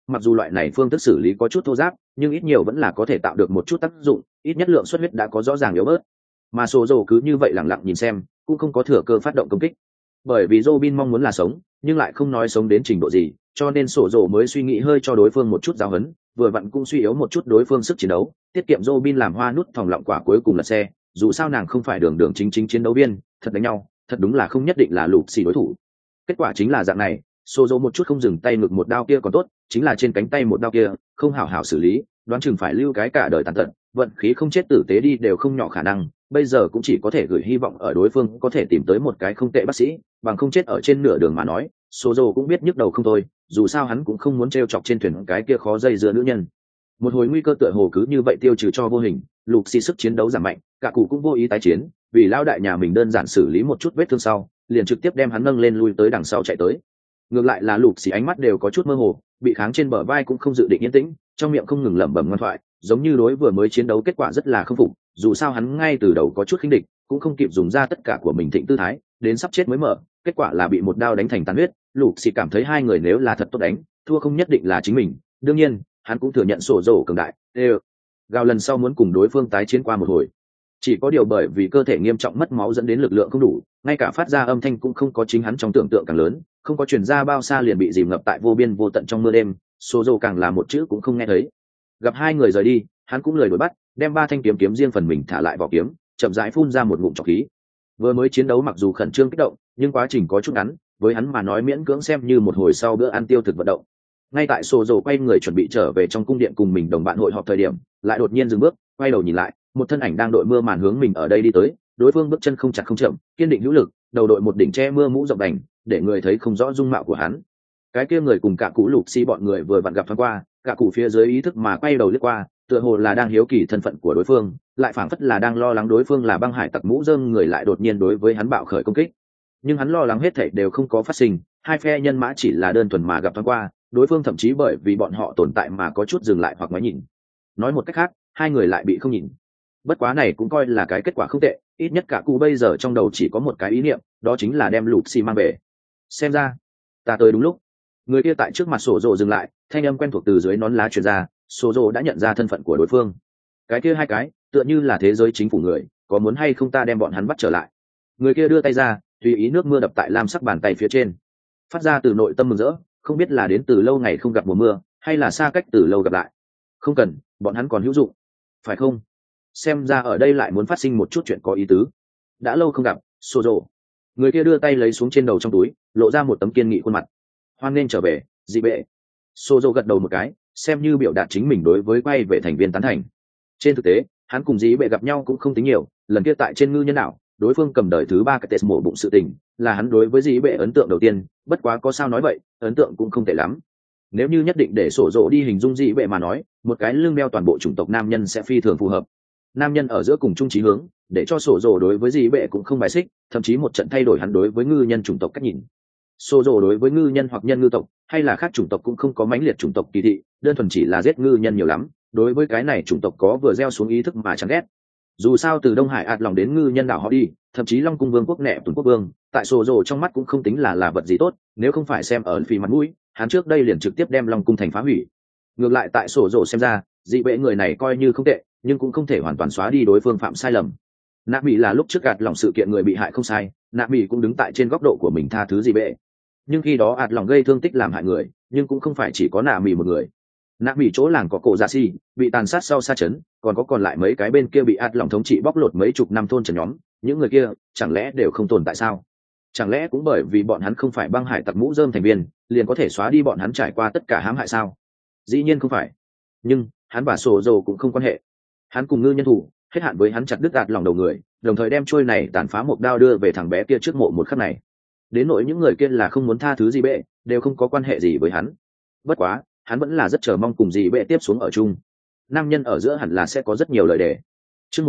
mặc dù loại này phương thức xử lý có chút thô giáp nhưng ít nhiều vẫn là có thể tạo được một chút tác dụng, ít nhất lượng xuất huyết đã có rõ ràng yếu bớt. Mà sổ dồ cứ như vậy lẳng lặng nhìn xem, cũng không có thừa cơ phát động công kích, bởi vì Robin mong muốn là sống nhưng lại không nói sống đến trình độ gì, cho nên sổ dồ mới suy nghĩ hơi cho đối phương một chút giáo huấn, vừa vặn cũng suy yếu một chút đối phương sức chiến đấu, tiết kiệm Robin làm hoa nút thòng lọng quả cuối cùng là xe. Dù sao nàng không phải đường đường chính chính chiến đấu viên, thật đánh nhau thật đúng là không nhất định là lục xì đối thủ. Kết quả chính là dạng này, sổ dồ một chút không dừng tay ngực một đao kia còn tốt, chính là trên cánh tay một đao kia không hảo hảo xử lý, đoán chừng phải lưu cái cả đời tàn tật, vận khí không chết tử tế đi đều không nhỏ khả năng. Bây giờ cũng chỉ có thể gửi hy vọng ở đối phương có thể tìm tới một cái không tệ bác sĩ, bằng không chết ở trên nửa đường mà nói, số dồ cũng biết nhức đầu không thôi, dù sao hắn cũng không muốn t chọc trên thuyền cái kia khó dây dưa nữ nhân. Một hồi nguy cơ tựa hồ cứ như vậy tiêu trừ cho vô hình, lục xì sức chiến đấu giảm mạnh, cả cụ cũng vô ý tái chiến, vì lao đại nhà mình đơn giản xử lý một chút vết thương sau, liền trực tiếp đem hắn nâng lên lui tới đằng sau chạy tới. Ngược lại là lục xì ánh mắt đều có chút mơ hồ, bị kháng trên bờ vai cũng không dự định yên tĩnh, trong miệng không ngừng lẩm bẩm ngoan thoại, giống như đối vừa mới chiến đấu kết quả rất là không phục, dù sao hắn ngay từ đầu có chút khinh địch, cũng không kịp dùng ra tất cả của mình thịnh tư thái, đến sắp chết mới mở, kết quả là bị một đao đánh thành tàn huyết. Lục xì cảm thấy hai người nếu là thật tốt đánh, thua không nhất định là chính mình, đương nhiên hắn cũng thừa nhận sổ dồ cường đại, gào lần sau muốn cùng đối phương tái chiến qua một hồi. Chỉ có điều bởi vì cơ thể nghiêm trọng mất máu dẫn đến lực lượng không đủ, ngay cả phát ra âm thanh cũng không có chính hắn trong tưởng tượng càng lớn, không có truyền ra bao xa liền bị dìm ngập tại vô biên vô tận trong mưa đêm, sổ dồ càng là một chữ cũng không nghe thấy. Gặp hai người rời đi, hắn cũng lười đuổi bắt, đem ba thanh kiếm kiếm riêng phần mình thả lại vỏ kiếm, chậm rãi phun ra một ngụm trọc khí. Vừa mới chiến đấu mặc dù khẩn trương kích động, nhưng quá trình có chút ngắn, với hắn mà nói miễn cưỡng xem như một hồi sau bữa ăn tiêu thực vận động. Ngay tại sổ dồ quay người chuẩn bị trở về trong cung điện cùng mình đồng bạn hội họp thời điểm, lại đột nhiên dừng bước, quay đầu nhìn lại, một thân ảnh đang đội mưa màn hướng mình ở đây đi tới, đối phương bước chân không chặt không chậm, kiên định hữu lực, đầu đội một đỉnh che mưa mũ rộng đành, để người thấy không rõ dung mạo của hắn. Cái kia người cùng cả cụ lục xi bọn người vừa vặn gặp thoáng qua, cả cụ phía dưới ý thức mà quay đầu liếc qua, tựa hồ là đang hiếu kỳ thân phận của đối phương, lại phảng phất là đang lo lắng đối phương là băng hải tặc mũ rơm người lại đột nhiên đối với hắn bạo khởi công kích. Nhưng hắn lo lắng hết thảy đều không có phát sinh, hai phe nhân mã chỉ là đơn thuần mà gặp thoáng qua, đối phương thậm chí bởi vì bọn họ tồn tại mà có chút dừng lại hoặc ngoái nhìn. Nói một cách khác, hai người lại bị không nhìn. Bất quá này cũng coi là cái kết quả không tệ, ít nhất cả cụ bây giờ trong đầu chỉ có một cái ý niệm, đó chính là đem lục xi mang về. Xem ra ta tới đúng lúc. Người kia tại trước mặt sổ rồ dừng lại, thanh âm quen thuộc từ dưới nón lá truyền ra, sổ rồ đã nhận ra thân phận của đối phương. Cái kia hai cái tựa như là thế giới chính phủ người, có muốn hay không ta đem bọn hắn bắt trở lại. Người kia đưa tay ra, tùy ý nước mưa đập tại lam sắc bàn tay phía trên, phát ra từ nội tâm mừng rỡ, không biết là đến từ lâu ngày không gặp mùa mưa hay là xa cách từ lâu gặp lại. Không cần, bọn hắn còn hữu dụng, phải không? Xem ra ở đây lại muốn phát sinh một chút chuyện có ý tứ. Đã lâu không gặp, sổ rồ. Người kia đưa tay lấy xuống trên đầu trong túi, lộ ra một tấm kiên nghị khuôn mặt. Hoan nên trở về, dị bệ. Sô dô gật đầu một cái, xem như biểu đạt chính mình đối với quay về thành viên tán thành. Trên thực tế, hắn cùng dị bệ gặp nhau cũng không tính nhiều, lần kia tại trên ngư nhân đảo, đối phương cầm đời thứ ba cái test mổ bụng sự tình, là hắn đối với dị bệ ấn tượng đầu tiên, bất quá có sao nói vậy, ấn tượng cũng không tệ lắm. Nếu như nhất định để sổ dỗ đi hình dung dị bệ mà nói, một cái lưng đeo toàn bộ chủng tộc nam nhân sẽ phi thường phù hợp. Nam nhân ở giữa cùng chung chí hướng, để cho sổ dỗ đối với dị bệ cũng không bài xích, thậm chí một trận thay đổi hắn đối với ngư nhân chủng tộc cách nhìn. Sô dồ đối với ngư nhân hoặc nhân ngư tộc hay là khác chủng tộc cũng không có mãnh liệt chủng tộc kỳ thị, đơn thuần chỉ là giết ngư nhân nhiều lắm, đối với cái này chủng tộc có vừa gieo xuống ý thức mà chẳng ghét. Dù sao từ Đông Hải ạt lòng đến ngư nhân đảo họ đi, thậm chí Long Cung Vương quốc nẹ Tuần quốc vương, tại Sô dồ trong mắt cũng không tính là vật gì tốt, nếu không phải xem ở phì mặt mũi, hắn trước đây liền trực tiếp đem Long Cung thành phá hủy. Ngược lại tại Sô dồ xem ra, dị bệ người này coi như không tệ, nhưng cũng không thể hoàn toàn xóa đi đối phương phạm sai lầm. Nạ Mỹ là lúc trước gạt lòng sự kiện người bị hại không sai, Nạ Mỹ cũng đứng tại trên góc độ của mình tha thứ dị bệ. Nhưng khi đó ạt lòng gây thương tích làm hại người, nhưng cũng không phải chỉ có Nạ Mỹ một người. Nạ Mỹ chỗ làng có cổ Dạ Si bị tàn sát sau sa chấn, còn có còn lại mấy cái bên kia bị ạt lòng thống trị bóc lột mấy chục năm thôn trần nhóm, những người kia chẳng lẽ đều không tồn tại sao? Chẳng lẽ cũng bởi vì bọn hắn không phải băng hải tặc mũ rơm thành viên, liền có thể xóa đi bọn hắn trải qua tất cả hãm hại sao? Dĩ nhiên không phải. Nhưng hắn và sổ dầu cũng không quan hệ. Hắn cùng ngư nhân thủ hết hạn với hắn chặt đứt ạt lòng đầu người, đồng thời đem trôi này tàn phá một đao đưa về thằng bé kia trước mộ một khắc này. Đến nỗi những người kia là không muốn tha thứ gì bệ, đều không có quan hệ gì với hắn. Bất quá hắn vẫn là rất chờ mong cùng gì bệ tiếp xuống ở chung. Nam nhân ở giữa hẳn là sẽ có rất nhiều lời đề. Chương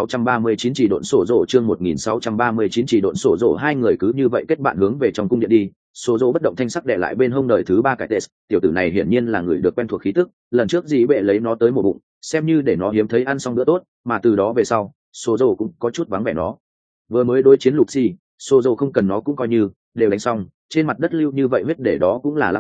1639 chỉ độn sổ rổ, chương 1639 chỉ độn sổ rổ, hai người cứ như vậy kết bạn hướng về trong cung điện đi. Sổ rổ bất động thanh sắc để lại bên hông đời thứ ba cái test, tiểu tử này hiển nhiên là người được quen thuộc khí tức, lần trước gì bệ lấy nó tới một bụng, xem như để nó hiếm thấy ăn xong bữa tốt, mà từ đó về sau, sổ rổ cũng có chút vắng vẻ nó. Vừa mới đối chiến lục xì, sổ rổ không cần nó cũng coi như đều đánh xong, trên mặt đất lưu như vậy huyết để đó cũng là lãng phí,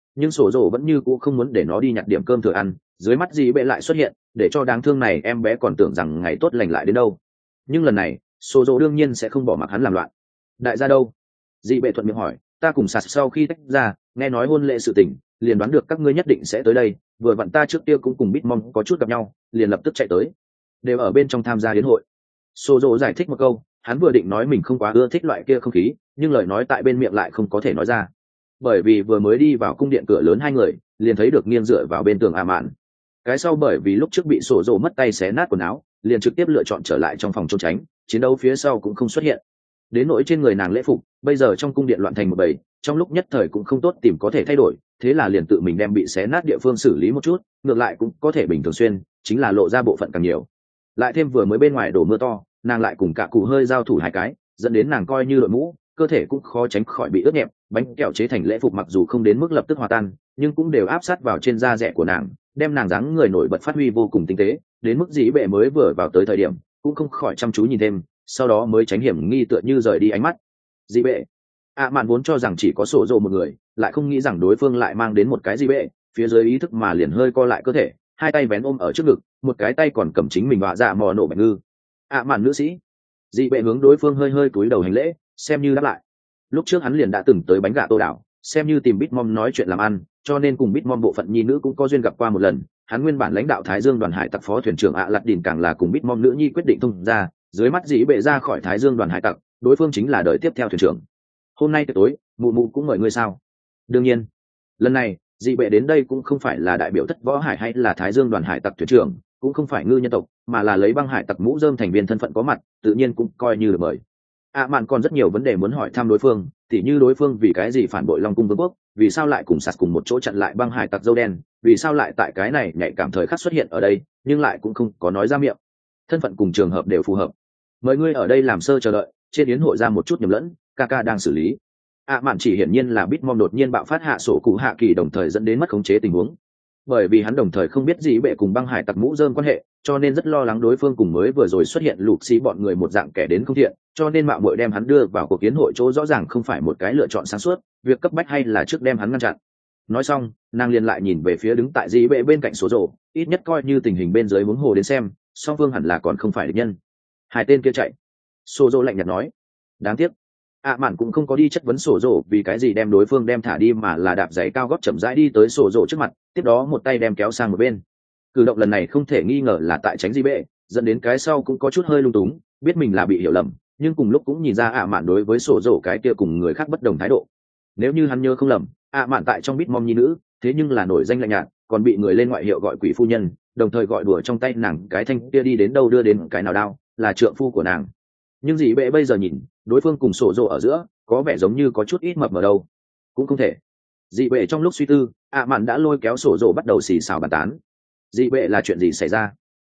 nhưng sổ dồ vẫn như cũ không muốn để nó đi nhặt điểm cơm thừa ăn. Dưới mắt dị bệ lại xuất hiện, để cho đáng thương này em bé còn tưởng rằng ngày tốt lành lại đến đâu. Nhưng lần này sổ dồ đương nhiên sẽ không bỏ mặc hắn làm loạn. Đại gia đâu? Dị bệ thuận miệng hỏi. Ta cùng sạt sau khi tách ra, nghe nói hôn lễ sự tình, liền đoán được các ngươi nhất định sẽ tới đây. Vừa vặn ta trước kia cũng cùng Bitmom có chút gặp nhau, liền lập tức chạy tới, đều ở bên trong tham gia yến hội. Sô dô giải thích một câu, hắn vừa định nói mình không quá ưa thích loại kia không khí, nhưng lời nói tại bên miệng lại không có thể nói ra, bởi vì vừa mới đi vào cung điện cửa lớn hai người liền thấy được nghiêng dựa vào bên tường ạ mạn. Cái sau bởi vì lúc trước bị sổ dồ mất tay xé nát quần áo, liền trực tiếp lựa chọn trở lại trong phòng trốn tránh, chiến đấu phía sau cũng không xuất hiện. Đến nỗi trên người nàng lễ phục, bây giờ trong cung điện loạn thành một bầy, trong lúc nhất thời cũng không tốt tìm có thể thay đổi, thế là liền tự mình đem bị xé nát địa phương xử lý một chút, ngược lại cũng có thể bình thường xuyên, chính là lộ ra bộ phận càng nhiều. Lại thêm vừa mới bên ngoài đổ mưa to, nàng lại cùng cả cụ hơi giao thủ hai cái, dẫn đến nàng coi như đội mũ, cơ thể cũng khó tránh khỏi bị ướt nhẹp. Bánh kẹo chế thành lễ phục mặc dù không đến mức lập tức hòa tan, nhưng cũng đều áp sát vào trên da rẻ của nàng, đem nàng dáng người nổi bật phát huy vô cùng tinh tế, đến mức dĩ bệ mới vừa vào tới thời điểm cũng không khỏi chăm chú nhìn thêm, sau đó mới tránh hiểm nghi tựa như rời đi ánh mắt. Dĩ bệ mạn vốn cho rằng chỉ có sổ rồ một người, lại không nghĩ rằng đối phương lại mang đến một cái dĩ bệ, phía dưới ý thức mà liền hơi co lại cơ thể, hai tay vén ôm ở trước ngực, một cái tay còn cầm chính mình họa dạ mò nổ bạch ngư. Mạn nữ sĩ. Dị bệ hướng đối phương hơi hơi cúi đầu hành lễ, xem như đáp lại. Lúc trước hắn liền đã từng tới bánh gà tô đảo, xem như tìm Bitmom nói chuyện làm ăn, cho nên cùng Bitmom bộ phận nhi nữ cũng có duyên gặp qua một lần. Hắn nguyên bản lãnh đạo Thái Dương đoàn hải tặc phó thuyền trưởng Lạt Đỉnh càng là cùng Bitmom nữ nhi quyết định thông ra, dưới mắt Dĩ bệ ra khỏi Thái Dương đoàn hải tặc, đối phương chính là đời tiếp theo thuyền trưởng. Hôm nay tối, mụ mụ cũng mời ngươi sao? Đương nhiên. Lần này, Dị bệ đến đây cũng không phải là đại biểu Thất Võ Hải hay là Thái Dương đoàn hải tặc thuyền trưởng, cũng không phải ngư nhân tộc, mà là lấy băng hải tặc mũ rơm thành viên thân phận có mặt, tự nhiên cũng coi như được mời. Mạn còn rất nhiều vấn đề muốn hỏi thăm đối phương, tỉ như đối phương vì cái gì phản bội Long Cung Vương quốc, vì sao lại cùng sạt cùng một chỗ chặn lại băng hải tặc dâu đen, vì sao lại tại cái này nhạy cảm thời khắc xuất hiện ở đây, nhưng lại cũng không có nói ra miệng. Thân phận cùng trường hợp đều phù hợp. Mời ngươi ở đây làm sơ chờ đợi, trên yến hội ra một chút nhầm lẫn, Kaka đang xử lý. Mạn chỉ hiển nhiên là Bitmom đột nhiên bạo phát hạ sổ cụ hạ kỳ, đồng thời dẫn đến mất khống chế tình huống. Bởi vì hắn đồng thời không biết gì bệ cùng băng hải tặc mũ rơm quan hệ, cho nên rất lo lắng đối phương cùng mới vừa rồi xuất hiện lụt xí bọn người một dạng kẻ đến không thiện, cho nên mạo muội đem hắn đưa vào cuộc kiến hội chỗ rõ ràng không phải một cái lựa chọn sáng suốt, việc cấp bách hay là trước đem hắn ngăn chặn. Nói xong, nàng liền lại nhìn về phía đứng tại dĩ bệ bên cạnh số rổ, ít nhất coi như tình hình bên dưới huống hồ đến xem, song phương hẳn là còn không phải địch nhân. Hai tên kia chạy. Số rổ lạnh nhạt nói. Đáng tiếc. Mạn cũng không có đi chất vấn sổ rổ vì cái gì đem đối phương đem thả đi, mà là đạp giày cao gót chậm rãi đi tới sổ rổ trước mặt, tiếp đó một tay đem kéo sang một bên. Cử động lần này không thể nghi ngờ là tại tránh dĩ bệ, dẫn đến cái sau cũng có chút hơi lung túng, biết mình là bị hiểu lầm, nhưng cùng lúc cũng nhìn ra Mạn đối với sổ rổ cái kia cùng người khác bất đồng thái độ. Nếu như hắn nhớ không lầm, Mạn tại trong Bitmom nhi nữ, thế nhưng là nổi danh lạnh nhạt, còn bị người lên ngoại hiệu gọi quỷ phu nhân, đồng thời gọi đùa trong tay nàng cái thanh kia đi đến đâu đưa đến cái nào đao, là trượng phu của nàng. Nhưng dĩ bệ bây giờ nhìn, đối phương cùng sổ rổ ở giữa có vẻ giống như có chút ít mập mờ đâu. Cũng không thể. Dị bệ trong lúc suy tư, Mạn đã lôi kéo sổ rổ bắt đầu xì xào bàn tán. Dị bệ là chuyện gì xảy ra?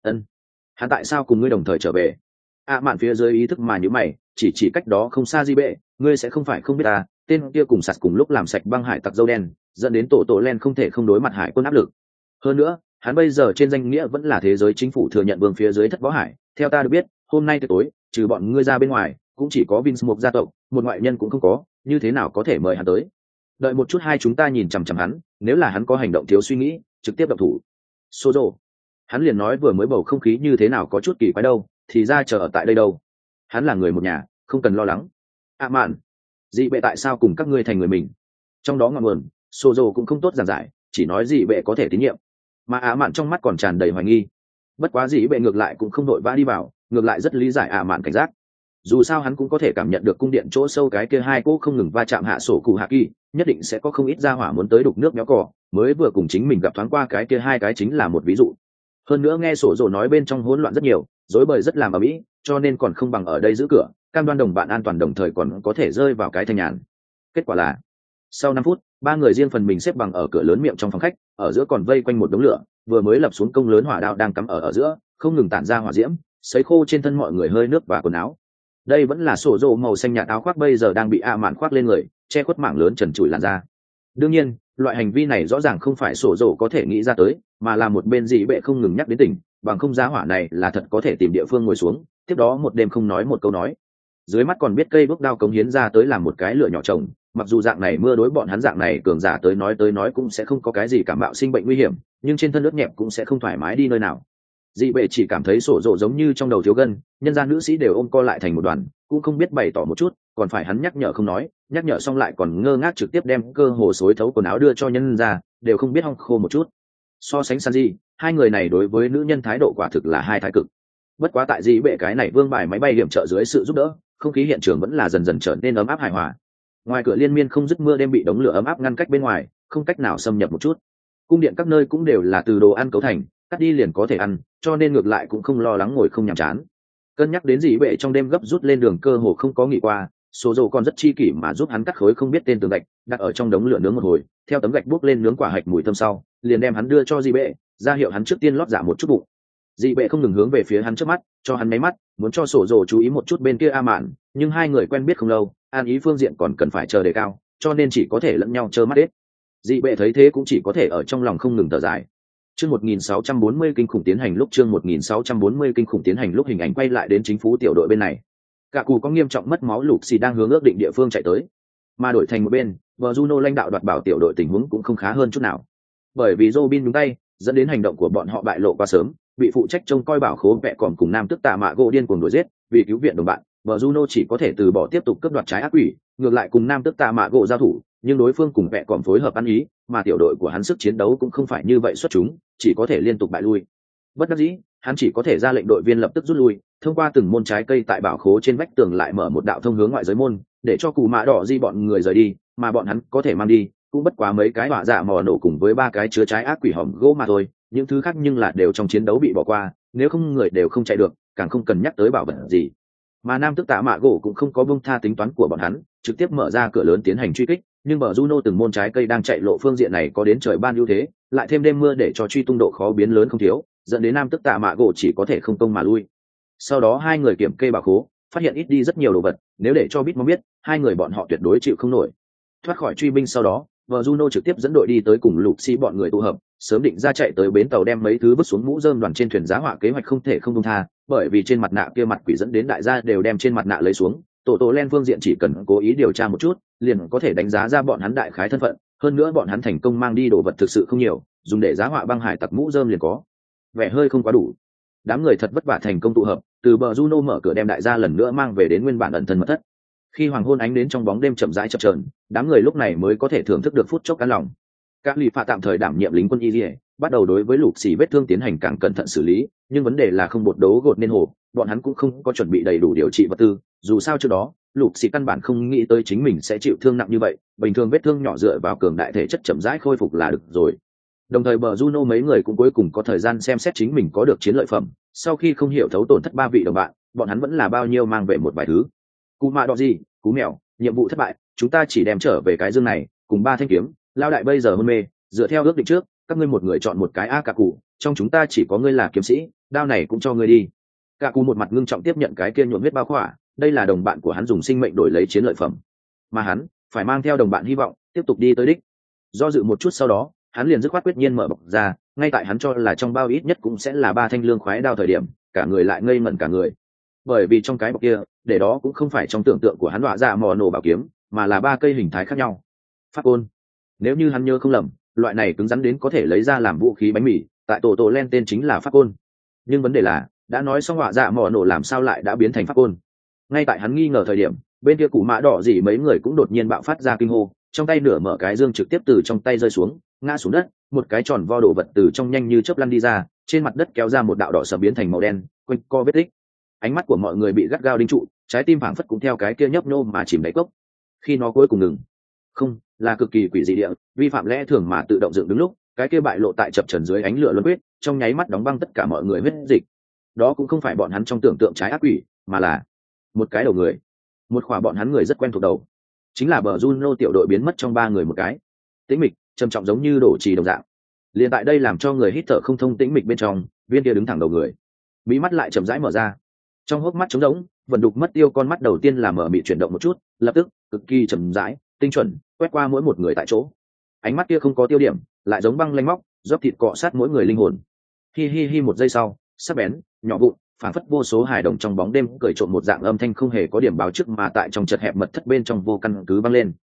Hắn tại sao cùng ngươi đồng thời trở về? Mạn phía dưới ý thức mà như mày, chỉ cách đó không xa dị bệ, ngươi sẽ không phải không biết ta, tên kia cùng sạt cùng lúc làm sạch băng hải tặc dâu đen, dẫn đến tổ len không thể không đối mặt hải quân áp lực. Hơn nữa, hắn bây giờ trên danh nghĩa vẫn là thế giới chính phủ thừa nhận vương phía dưới Thất Võ Hải. Theo ta được biết, hôm nay tối, trừ bọn ngươi ra bên ngoài, cũng chỉ có Vince một gia tộc, một ngoại nhân cũng không có, như thế nào có thể mời hắn tới? Đợi một chút, hai chúng ta nhìn chằm chằm hắn, nếu là hắn có hành động thiếu suy nghĩ, trực tiếp động thủ. Sozo, hắn liền nói vừa mới bầu không khí như thế nào có chút kỳ quái đâu, thì ra chờ ở tại đây đâu. Hắn là người một nhà, không cần lo lắng. Mạn, dị bệ tại sao cùng các ngươi thành người mình? Trong đó ngọn nguồn, Sozo cũng không tốt giảng giải, chỉ nói dị bệ có thể tín nhiệm, mà Mạn trong mắt còn tràn đầy hoài nghi. Bất quá dị bệ ngược lại cũng không đội vã đi vào, ngược lại rất lý giải Mạn cảnh giác. Dù sao hắn cũng có thể cảm nhận được cung điện chỗ sâu cái kia hai cỗ không ngừng va chạm hạ sổ cụ hạ kỳ, nhất định sẽ có không ít gia hỏa muốn tới đục nước méo cỏ, mới vừa cùng chính mình gặp thoáng qua cái kia hai cái chính là một ví dụ. Hơn nữa nghe sổ rồ nói bên trong hỗn loạn rất nhiều, rối bời rất làm ở mỹ, cho nên còn không bằng ở đây giữ cửa, cam đoan đồng bạn an toàn, đồng thời còn có thể rơi vào cái thanh nhàn. Kết quả là sau 5 phút, ba người riêng phần mình xếp bằng ở cửa lớn miệng trong phòng khách, ở giữa còn vây quanh một đống lửa, vừa mới lập xuống công lớn hỏa đạo đang cắm ở giữa, không ngừng tản ra hỏa diễm, sấy khô trên thân mọi người hơi nước và quần áo. Đây vẫn là sổ rồ màu xanh nhạt áo khoác bây giờ đang bị Mạn khoác lên người, che khuất mảng lớn trần trụi làn da. Đương nhiên, loại hành vi này rõ ràng không phải sổ rồ có thể nghĩ ra tới, mà là một bên dị bệ không ngừng nhắc đến tỉnh, bằng không giá hỏa này là thật có thể tìm địa phương ngồi xuống, tiếp đó một đêm không nói một câu nói. Dưới mắt còn biết cây bước đao cống hiến ra tới làm một cái lửa nhỏ trồng, mặc dù dạng này mưa đối bọn hắn dạng này cường giả tới nói cũng sẽ không có cái gì cảm bạo sinh bệnh nguy hiểm, nhưng trên thân ướt nhẹp cũng sẽ không thoải mái đi nơi nào. Dị bệ chỉ cảm thấy sổ rộ giống như trong đầu thiếu gân, nhân gian nữ sĩ đều ôm co lại thành một đoàn, cũng không biết bày tỏ một chút, còn phải hắn nhắc nhở không nói, nhắc nhở xong lại còn ngơ ngác trực tiếp đem cơ hồ xối thấu quần áo đưa cho nhân ra, đều không biết hong khô một chút. So sánh Sanji, hai người này đối với nữ nhân thái độ quả thực là hai thái cực. Bất quá tại dị bệ cái này vương bài máy bay hiểm trợ dưới sự giúp đỡ, không khí hiện trường vẫn là dần dần trở nên ấm áp hài hòa. Ngoài cửa liên miên không dứt mưa đêm bị đống lửa ấm áp ngăn cách bên ngoài, không cách nào xâm nhập một chút. Cung điện các nơi cũng đều là từ đồ ăn cấu thành, cắt đi liền có thể ăn, cho nên ngược lại cũng không lo lắng ngồi không nhàm chán. Cân nhắc đến dị bệ trong đêm gấp rút lên đường cơ hồ không có nghỉ qua, số dầu còn rất chi kỷ mà giúp hắn cắt khối không biết tên tường gạch, đặt ở trong đống lửa nướng một hồi, theo tấm gạch buốc lên nướng quả hạch mùi thơm sau, liền đem hắn đưa cho dị bệ, ra hiệu hắn trước tiên lót dạ một chút bụng. Dị bệ không ngừng hướng về phía hắn trước mắt, cho hắn máy mắt, muốn cho sổ dầu chú ý một chút bên kia A Mạn, nhưng hai người quen biết không lâu, an ý phương diện còn cần phải chờ đề cao, cho nên chỉ có thể lẫn nhau trơ mắt hết. Dị bệ thấy thế cũng chỉ có thể ở trong lòng không ngừng thở dài. Chương 1640 kinh khủng tiến hành lúc chương 1640 kinh khủng tiến hành lúc hình ảnh quay lại đến chính phủ tiểu đội bên này. Cả cù có nghiêm trọng mất máu lục xì đang hướng ước định địa phương chạy tới. Mà đổi thành một bên, vợ Juno lãnh đạo đoạt bảo tiểu đội tình huống cũng không khá hơn chút nào. Bởi vì Robin nhúng tay, dẫn đến hành động của bọn họ bại lộ quá sớm, bị phụ trách trông coi bảo khố vẽ còn cùng nam tức Tạ Mạ Gỗ điên cuồng đuổi giết, vì cứu viện đồng bạn, vợ Juno chỉ có thể từ bỏ tiếp tục cướp đoạt trái ác quỷ, ngược lại cùng nam tức Tạ Mạ Gỗ giao thủ, nhưng đối phương cùng vẽ còn phối hợp ăn ý, mà tiểu đội của hắn sức chiến đấu cũng không phải như vậy xuất chúng, chỉ có thể liên tục bại lui. Bất đắc dĩ, hắn chỉ có thể ra lệnh đội viên lập tức rút lui, thông qua từng môn trái cây tại bảo khố trên vách tường lại mở một đạo thông hướng ngoại giới môn, để cho Cù Mạ Đỏ Di bọn người rời đi, mà bọn hắn có thể mang đi, cũng bất quá mấy cái hỏa dạ mò nổ cùng với ba cái chứa trái ác quỷ hòm gỗ mà thôi, những thứ khác nhưng là đều trong chiến đấu bị bỏ qua, nếu không người đều không chạy được, càng không cần nhắc tới bảo vật gì. Mà nam tức Tạ Mạ Gỗ cũng không có buông tha tính toán của bọn hắn, trực tiếp mở ra cửa lớn tiến hành truy kích, nhưng bờ Juno từng môn trái cây đang chạy lộ phương diện này có đến trời ban ưu thế, lại thêm đêm mưa để cho truy tung độ khó biến lớn không thiếu, dẫn đến nam tức Tạ Mạ Gỗ chỉ có thể không công mà lui. Sau đó hai người kiểm kê bảo khố, phát hiện ít đi rất nhiều đồ vật, nếu để cho Bitmom biết, hai người bọn họ tuyệt đối chịu không nổi. Thoát khỏi truy binh sau đó, vợ Juno trực tiếp dẫn đội đi tới cùng lục sĩ bọn người tụ hợp, sớm định ra chạy tới bến tàu đem mấy thứ vứt xuống mũ rơm đoàn trên thuyền giá họa kế hoạch không thể không công tha, bởi vì trên mặt nạ kia mặt quỷ dẫn đến đại gia đều đem trên mặt nạ lấy xuống, tổ len phương diện chỉ cần cố ý điều tra một chút, liền có thể đánh giá ra bọn hắn đại khái thân phận, hơn nữa bọn hắn thành công mang đi đồ vật thực sự không nhiều, dùng để giá họa băng hải tặc mũ rơm liền có vẻ hơi không quá đủ. Đám người thật vất vả thành công tụ hợp, từ bờ Juno mở cửa đem đại gia lần nữa mang về đến nguyên bản ẩn thân mật thất. Khi hoàng hôn ánh đến trong bóng đêm chậm rãi chập chờn, đám người lúc này mới có thể thưởng thức được phút chốc an lòng. Các lì phạ tạm thời đảm nhiệm lính quân y, bắt đầu đối với lục xì vết thương tiến hành càng cẩn thận xử lý, nhưng vấn đề là không bột đấu gột nên hồ, bọn hắn cũng không có chuẩn bị đầy đủ điều trị vật tư, dù sao trước đó lục xì căn bản không nghĩ tới chính mình sẽ chịu thương nặng như vậy, bình thường vết thương nhỏ dựa vào cường đại thể chất chậm rãi khôi phục là được rồi. Đồng thời bờ Juno mấy người cũng cuối cùng có thời gian xem xét chính mình có được chiến lợi phẩm, sau khi không hiểu thấu tổn thất ba vị đồng bạn, bọn hắn vẫn là bao nhiêu mang về một vài thứ. Cú mạ đỏ gì, cú mèo, nhiệm vụ thất bại, chúng ta chỉ đem trở về cái dương này cùng ba thanh kiếm, lao đại bây giờ hôn mê, dựa theo ước định trước, các ngươi một người chọn một cái a cả cụ, trong chúng ta chỉ có ngươi là kiếm sĩ, đao này cũng cho ngươi đi. Cả cụ một mặt ngưng trọng tiếp nhận cái kia nhuộm huyết bao khỏa, đây là đồng bạn của hắn dùng sinh mệnh đổi lấy chiến lợi phẩm, mà hắn phải mang theo đồng bạn hy vọng tiếp tục đi tới đích. Do dự một chút sau đó, hắn liền dứt khoát quyết nhiên mở bọc ra, ngay tại hắn cho là trong bao ít nhất cũng sẽ là ba thanh lương khoái đao thời điểm, cả người lại ngây ngẩn cả người, bởi vì trong cái bọc kia để đó cũng không phải trong tưởng tượng của hắn đọa ra mò nổ bảo kiếm, mà là ba cây hình thái khác nhau. Pháp côn, nếu như hắn nhớ không lầm, loại này cứng rắn đến có thể lấy ra làm vũ khí bánh mì, tại tổ len tên chính là pháp côn. Nhưng vấn đề là, đã nói xong đọa dạ mò nổ làm sao lại đã biến thành pháp côn? Ngay tại hắn nghi ngờ thời điểm, bên kia củ mã đỏ gì mấy người cũng đột nhiên bạo phát ra kinh hô, trong tay nửa mở cái dương trực tiếp từ trong tay rơi xuống, ngã xuống đất, một cái tròn vo đồ vật từ trong nhanh như chớp lăn đi ra, trên mặt đất kéo ra một đạo đỏ sầm biến thành màu đen, quanh co vết tích. Ánh mắt của mọi người bị gắt gao đinh trụ, trái tim phảng phất cũng theo cái kia nhấp nhô mà chìm đáy cốc. Khi nó cuối cùng ngừng, không, là cực kỳ quỷ dị địa, vi phạm lẽ thường mà tự động dựng đứng lúc, cái kia bại lộ tại chập trần dưới ánh lửa luân huyết, trong nháy mắt đóng băng tất cả mọi người huyết dịch. Đó cũng không phải bọn hắn trong tưởng tượng trái ác quỷ, mà là một cái đầu người, một khỏa bọn hắn người rất quen thuộc đầu, chính là bờ Juno tiểu đội biến mất trong ba người một cái. Tĩnh mịch, trầm trọng giống như đổ trì đồng dạng. Liền tại đây làm cho người hít thở không thông tĩnh mịch bên trong, viên kia đứng thẳng đầu người, mí mắt lại chậm rãi mở ra. Trong hốc mắt trống rỗng, vận đục mất tiêu con mắt đầu tiên là mở mị chuyển động một chút, lập tức cực kỳ chậm rãi, tinh chuẩn quét qua mỗi một người tại chỗ. Ánh mắt kia không có tiêu điểm, lại giống băng lanh móc, rót thịt cọ sát mỗi người linh hồn. Hi hi hi, một giây sau, sắc bén, nhỏ vụn, phản phất vô số hài đồng trong bóng đêm cười trộn một dạng âm thanh không hề có điểm báo trước mà tại trong chật hẹp mật thất bên trong vô căn cứ vang lên.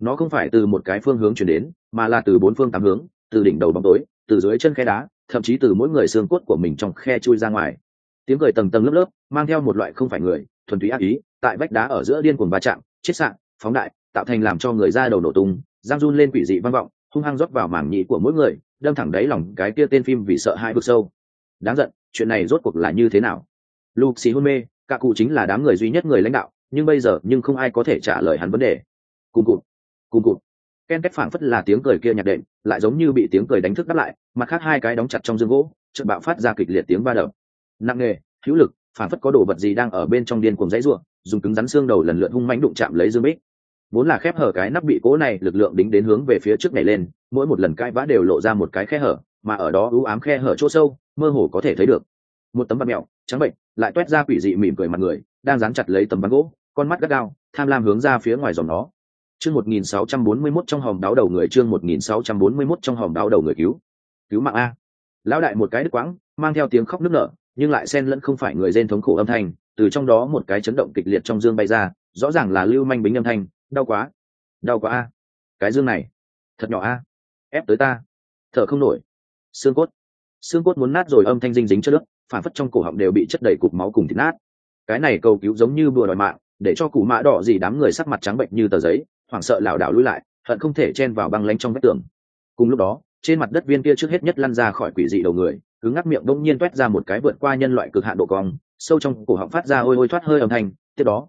Nó không phải từ một cái phương hướng chuyển đến, mà là từ bốn phương tám hướng, từ đỉnh đầu bóng tối, từ dưới chân khe đá, thậm chí từ mỗi người xương cốt của mình trong khe chui ra ngoài. Tiếng cười tầng tầng lớp lớp, mang theo một loại không phải người, thuần túy ác ý, tại vách đá ở giữa điên cuồng va chạm, chết sạn, phóng đại, tạo thành làm cho người da đầu nổ tung, giang run lên quỷ dị vang vọng, hung hăng rót vào màng nhĩ của mỗi người, đâm thẳng đáy lòng cái kia tên phim vì sợ hãi vực sâu. Đáng giận, chuyện này rốt cuộc là như thế nào? Luxi hôn mê, cả cụ chính là đám người duy nhất người lãnh đạo, nhưng bây giờ nhưng không ai có thể trả lời hắn vấn đề. Cùng cụt, ken két phảng phất là tiếng cười kia nhạt đệm, lại giống như bị tiếng cười đánh thức đáp lại, mặt khác hai cái đóng chặt trong dương gỗ, chợt bạo phát ra kịch liệt tiếng va đập. Nặng nề, hữu lực, phảng phất có đồ vật gì đang ở bên trong điên cuồng giãy giụa, dùng cứng rắn xương đầu lần lượt hung mãnh đụng chạm lấy dương bích. Vốn là khép hở cái nắp bị cố này lực lượng đính đến hướng về phía trước này lên, mỗi một lần cãi vã đều lộ ra một cái khe hở, mà ở đó u ám khe hở chỗ sâu, mơ hồ có thể thấy được một tấm vạt mèo trắng bệnh lại toét ra quỷ dị mỉm cười mặt người đang dán chặt lấy tấm ván gỗ, con mắt gắt gao tham lam hướng ra phía ngoài dòng nó. Chương 1641 trong hòm đáo đầu người, chương 1641 trong hòm đáo đầu người, cứu mạng a. Lão đại một cái đứt quãng, mang theo tiếng khóc nức nở, nhưng lại xen lẫn không phải người rên thống khổ âm thanh, từ trong đó một cái chấn động kịch liệt trong dương bay ra, rõ ràng là Lưu Manh Bính âm thanh, đau quá a, cái dương này thật nhỏ a, ép tới ta thở không nổi, xương cốt muốn nát rồi, âm thanh dinh dính chất nước, phản phất trong cổ họng đều bị chất đầy cục máu cùng thịt nát. Cái này cầu cứu giống như bùa đòi mạng, để cho cụ mã đỏ gì đám người sắc mặt trắng bệnh như tờ giấy, hoảng sợ lảo đảo lùi lại, hận không thể chen vào băng lánh trong vách tường. Cùng lúc đó, trên mặt đất viên kia trước hết nhất lăn ra khỏi quỷ dị đầu người, cứng ngắc miệng đông nhiên toét ra một cái vượt qua nhân loại cực hạn độ cong, sâu trong cổ họng phát ra ôi ôi thoát hơi âm thanh, tiếp đó,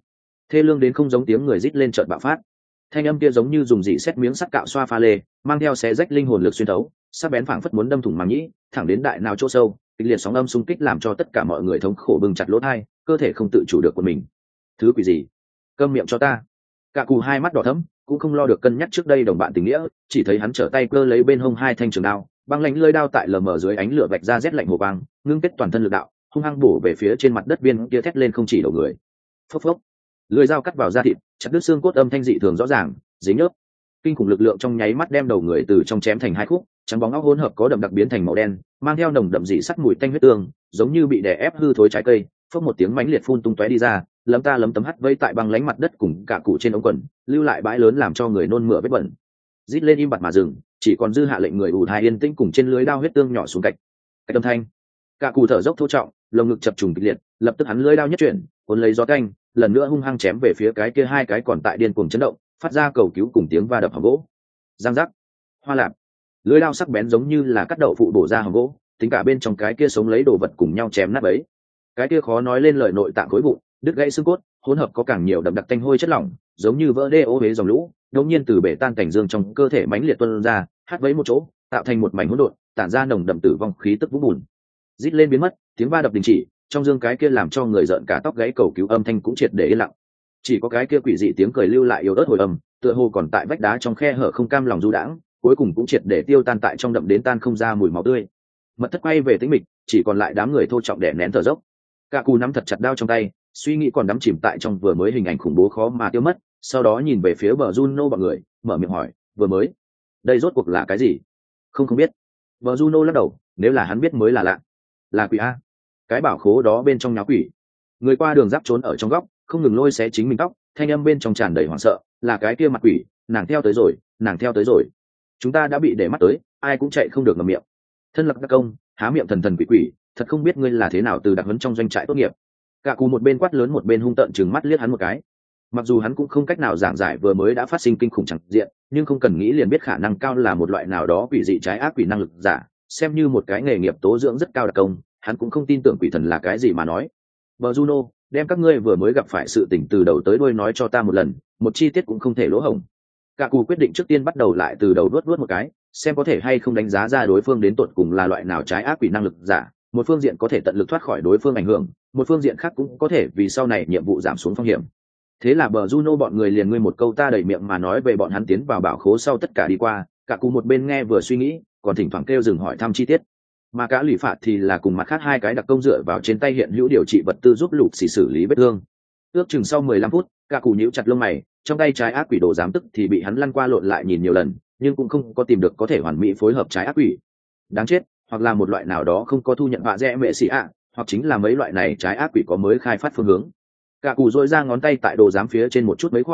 thê lương đến không giống tiếng người rít lên chợt bạo phát. Thanh âm kia giống như dùng dị xét miếng sắt cạo xoa pha lê, mang theo xé rách linh hồn lực xuyên thấu, sắc bén phảng phất muốn đâm thủng màng nhĩ, thẳng đến đại não chỗ sâu, kịch liệt sóng âm xung kích làm cho tất cả mọi người thống khổ bừng chặt lỗ tai, cơ thể không tự chủ được của mình. Thứ quỷ gì? Câm miệng cho ta! Cả cù hai mắt đỏ thẫm, cũng không lo được cân nhắc trước đây đồng bạn tình nghĩa, chỉ thấy hắn trở tay cơ lấy bên hông hai thanh trường đao, băng lạnh lưỡi đao tại lờ mờ dưới ánh lửa vạch ra rét lạnh hồ băng, ngưng kết toàn thân lực đạo, hung hăng bổ về phía trên mặt đất viên kia thét lên không chỉ đầu người. Phốc phốc, lưỡi dao cắt vào da thịt, chặt đứt xương cốt, âm thanh dị thường rõ ràng, dính nhớp. Kinh khủng lực lượng trong nháy mắt đem đầu người từ trong chém thành hai khúc, trắng bóng óc hỗn hợp có đậm đặc biến thành màu đen, mang theo nồng đậm dị sắc mùi tanh huyết tương, giống như bị đè ép hư thối trái cây, phốc một tiếng mãnh liệt phun tung tóe đi ra, lấm tấm hắt vây tại băng lánh mặt đất cùng cả cụ trên ống quần, lưu lại bãi lớn làm cho người nôn mửa vết bẩn. Rít lên im bặt mà dừng, chỉ còn dư hạ lệnh người ù thai yên tĩnh cùng trên lưới đao huyết tương nhỏ xuống cạnh. Cái âm thanh, cả cụ thở dốc thô trọng, lồng ngực chập trùng kịch liệt, lập tức hắn lưới đao nhất chuyển, cuốn lấy gió canh, lần nữa hung hăng chém về phía cái kia hai cái còn tại điên cuồng chấn động, phát ra cầu cứu cùng tiếng va đập hòm gỗ. Giang giác, hoa lạp, lưới đao sắc bén giống như là cắt đậu phụ bổ ra hòm gỗ, tính cả bên trong cái kia sống lấy đồ vật cùng nhau chém nát ấy. Cái kia khó nói lên lời nội tạng khối vụn, đứt gãy xương cốt, hỗn hợp có càng nhiều đậm đặc tanh hôi chất lỏng, giống như vỡ đê ô huế dòng lũ, đột nhiên từ bể tan cảnh dương trong cơ thể mãnh liệt tuôn ra, hắt vấy một chỗ, tạo thành một mảnh hỗn độn, tản ra nồng đậm tử vong khí tức vũng bùn. Rít lên biến mất, tiếng va đập đình chỉ, trong dương cái kia làm cho người giận cả tóc gáy cầu cứu âm thanh cũng triệt để yên lặng. Chỉ có cái kia quỷ dị tiếng cười lưu lại yếu ớt hồi âm, tựa hồ còn tại vách đá trong khe hở không cam lòng du đãng, cuối cùng cũng triệt để tiêu tan tại trong đậm đến tan không ra mùi máu tươi. Mật thất quay về tĩnh mịch, chỉ còn lại đám người thô trọng đè nén thở dốc. Cả cù nắm thật chặt đao trong tay, suy nghĩ còn đắm chìm tại trong vừa mới hình ảnh khủng bố khó mà tiêu mất, sau đó nhìn về phía bờ Juno bọn người, mở miệng hỏi, vừa mới, đây rốt cuộc là cái gì? Không biết. Bờ Juno lắc đầu, nếu là hắn biết mới là lạ. Là quỷ a? Cái bảo khố đó bên trong nháo quỷ. Người qua đường giáp trốn ở trong góc, không ngừng lôi xé chính mình tóc, thanh âm bên trong tràn đầy hoảng sợ, là cái kia mặt quỷ, nàng theo tới rồi. Chúng ta đã bị để mắt tới, ai cũng chạy không được ngậm miệng. Thân lập đặc công, há miệng thần thần quỷ quỷ, thật không biết ngươi là thế nào từ đặc huấn trong doanh trại tốt nghiệp. Cả cù một bên quát lớn một bên hung tợn trừng mắt liếc hắn một cái. Mặc dù hắn cũng không cách nào giảng giải vừa mới đã phát sinh kinh khủng chẳng diện, nhưng không cần nghĩ liền biết khả năng cao là một loại nào đó quỷ dị trái ác quỷ năng lực giả, xem như một cái nghề nghiệp tố dưỡng rất cao đặc công, hắn cũng không tin tưởng quỷ thần là cái gì mà nói. Bờ Juno, đem các ngươi vừa mới gặp phải sự tình từ đầu tới đuôi nói cho ta một lần, một chi tiết cũng không thể lỗ hổng. Cả cù quyết định trước tiên bắt đầu lại từ đầu đuốt một cái, xem có thể hay không đánh giá ra đối phương đến tột cùng là loại nào trái ác quỷ năng lực giả, một phương diện có thể tận lực thoát khỏi đối phương ảnh hưởng, một phương diện khác cũng có thể vì sau này nhiệm vụ giảm xuống phong hiểm. Thế là bờ Juno bọn người liền ngươi một câu ta đầy miệng mà nói về bọn hắn tiến vào bảo khố sau tất cả đi qua, cả cù một bên nghe vừa suy nghĩ, còn thỉnh thoảng kêu dừng hỏi thăm chi tiết. Mà cả lụy phạt thì là cùng mặt khác hai cái đặc công dựa vào trên tay hiện hữu điều trị vật tư giúp lục xì xử lý vết thương. Ước chừng sau 15 phút, cả cù nhíu chặt lông mày, trong tay trái ác quỷ đồ giám tức thì bị hắn lăn qua lộn lại nhìn nhiều lần, nhưng cũng không có tìm được có thể hoàn mỹ phối hợp trái ác quỷ. Đáng chết, hoặc là một loại nào đó không có thu nhận vạ rẽ mẹ xì ạ, hoặc chính là mấy loại này trái ác quỷ có mới khai phát phương hướng. Cả cù dội ra ngón tay tại đồ giám phía trên một chút mấy khỏa,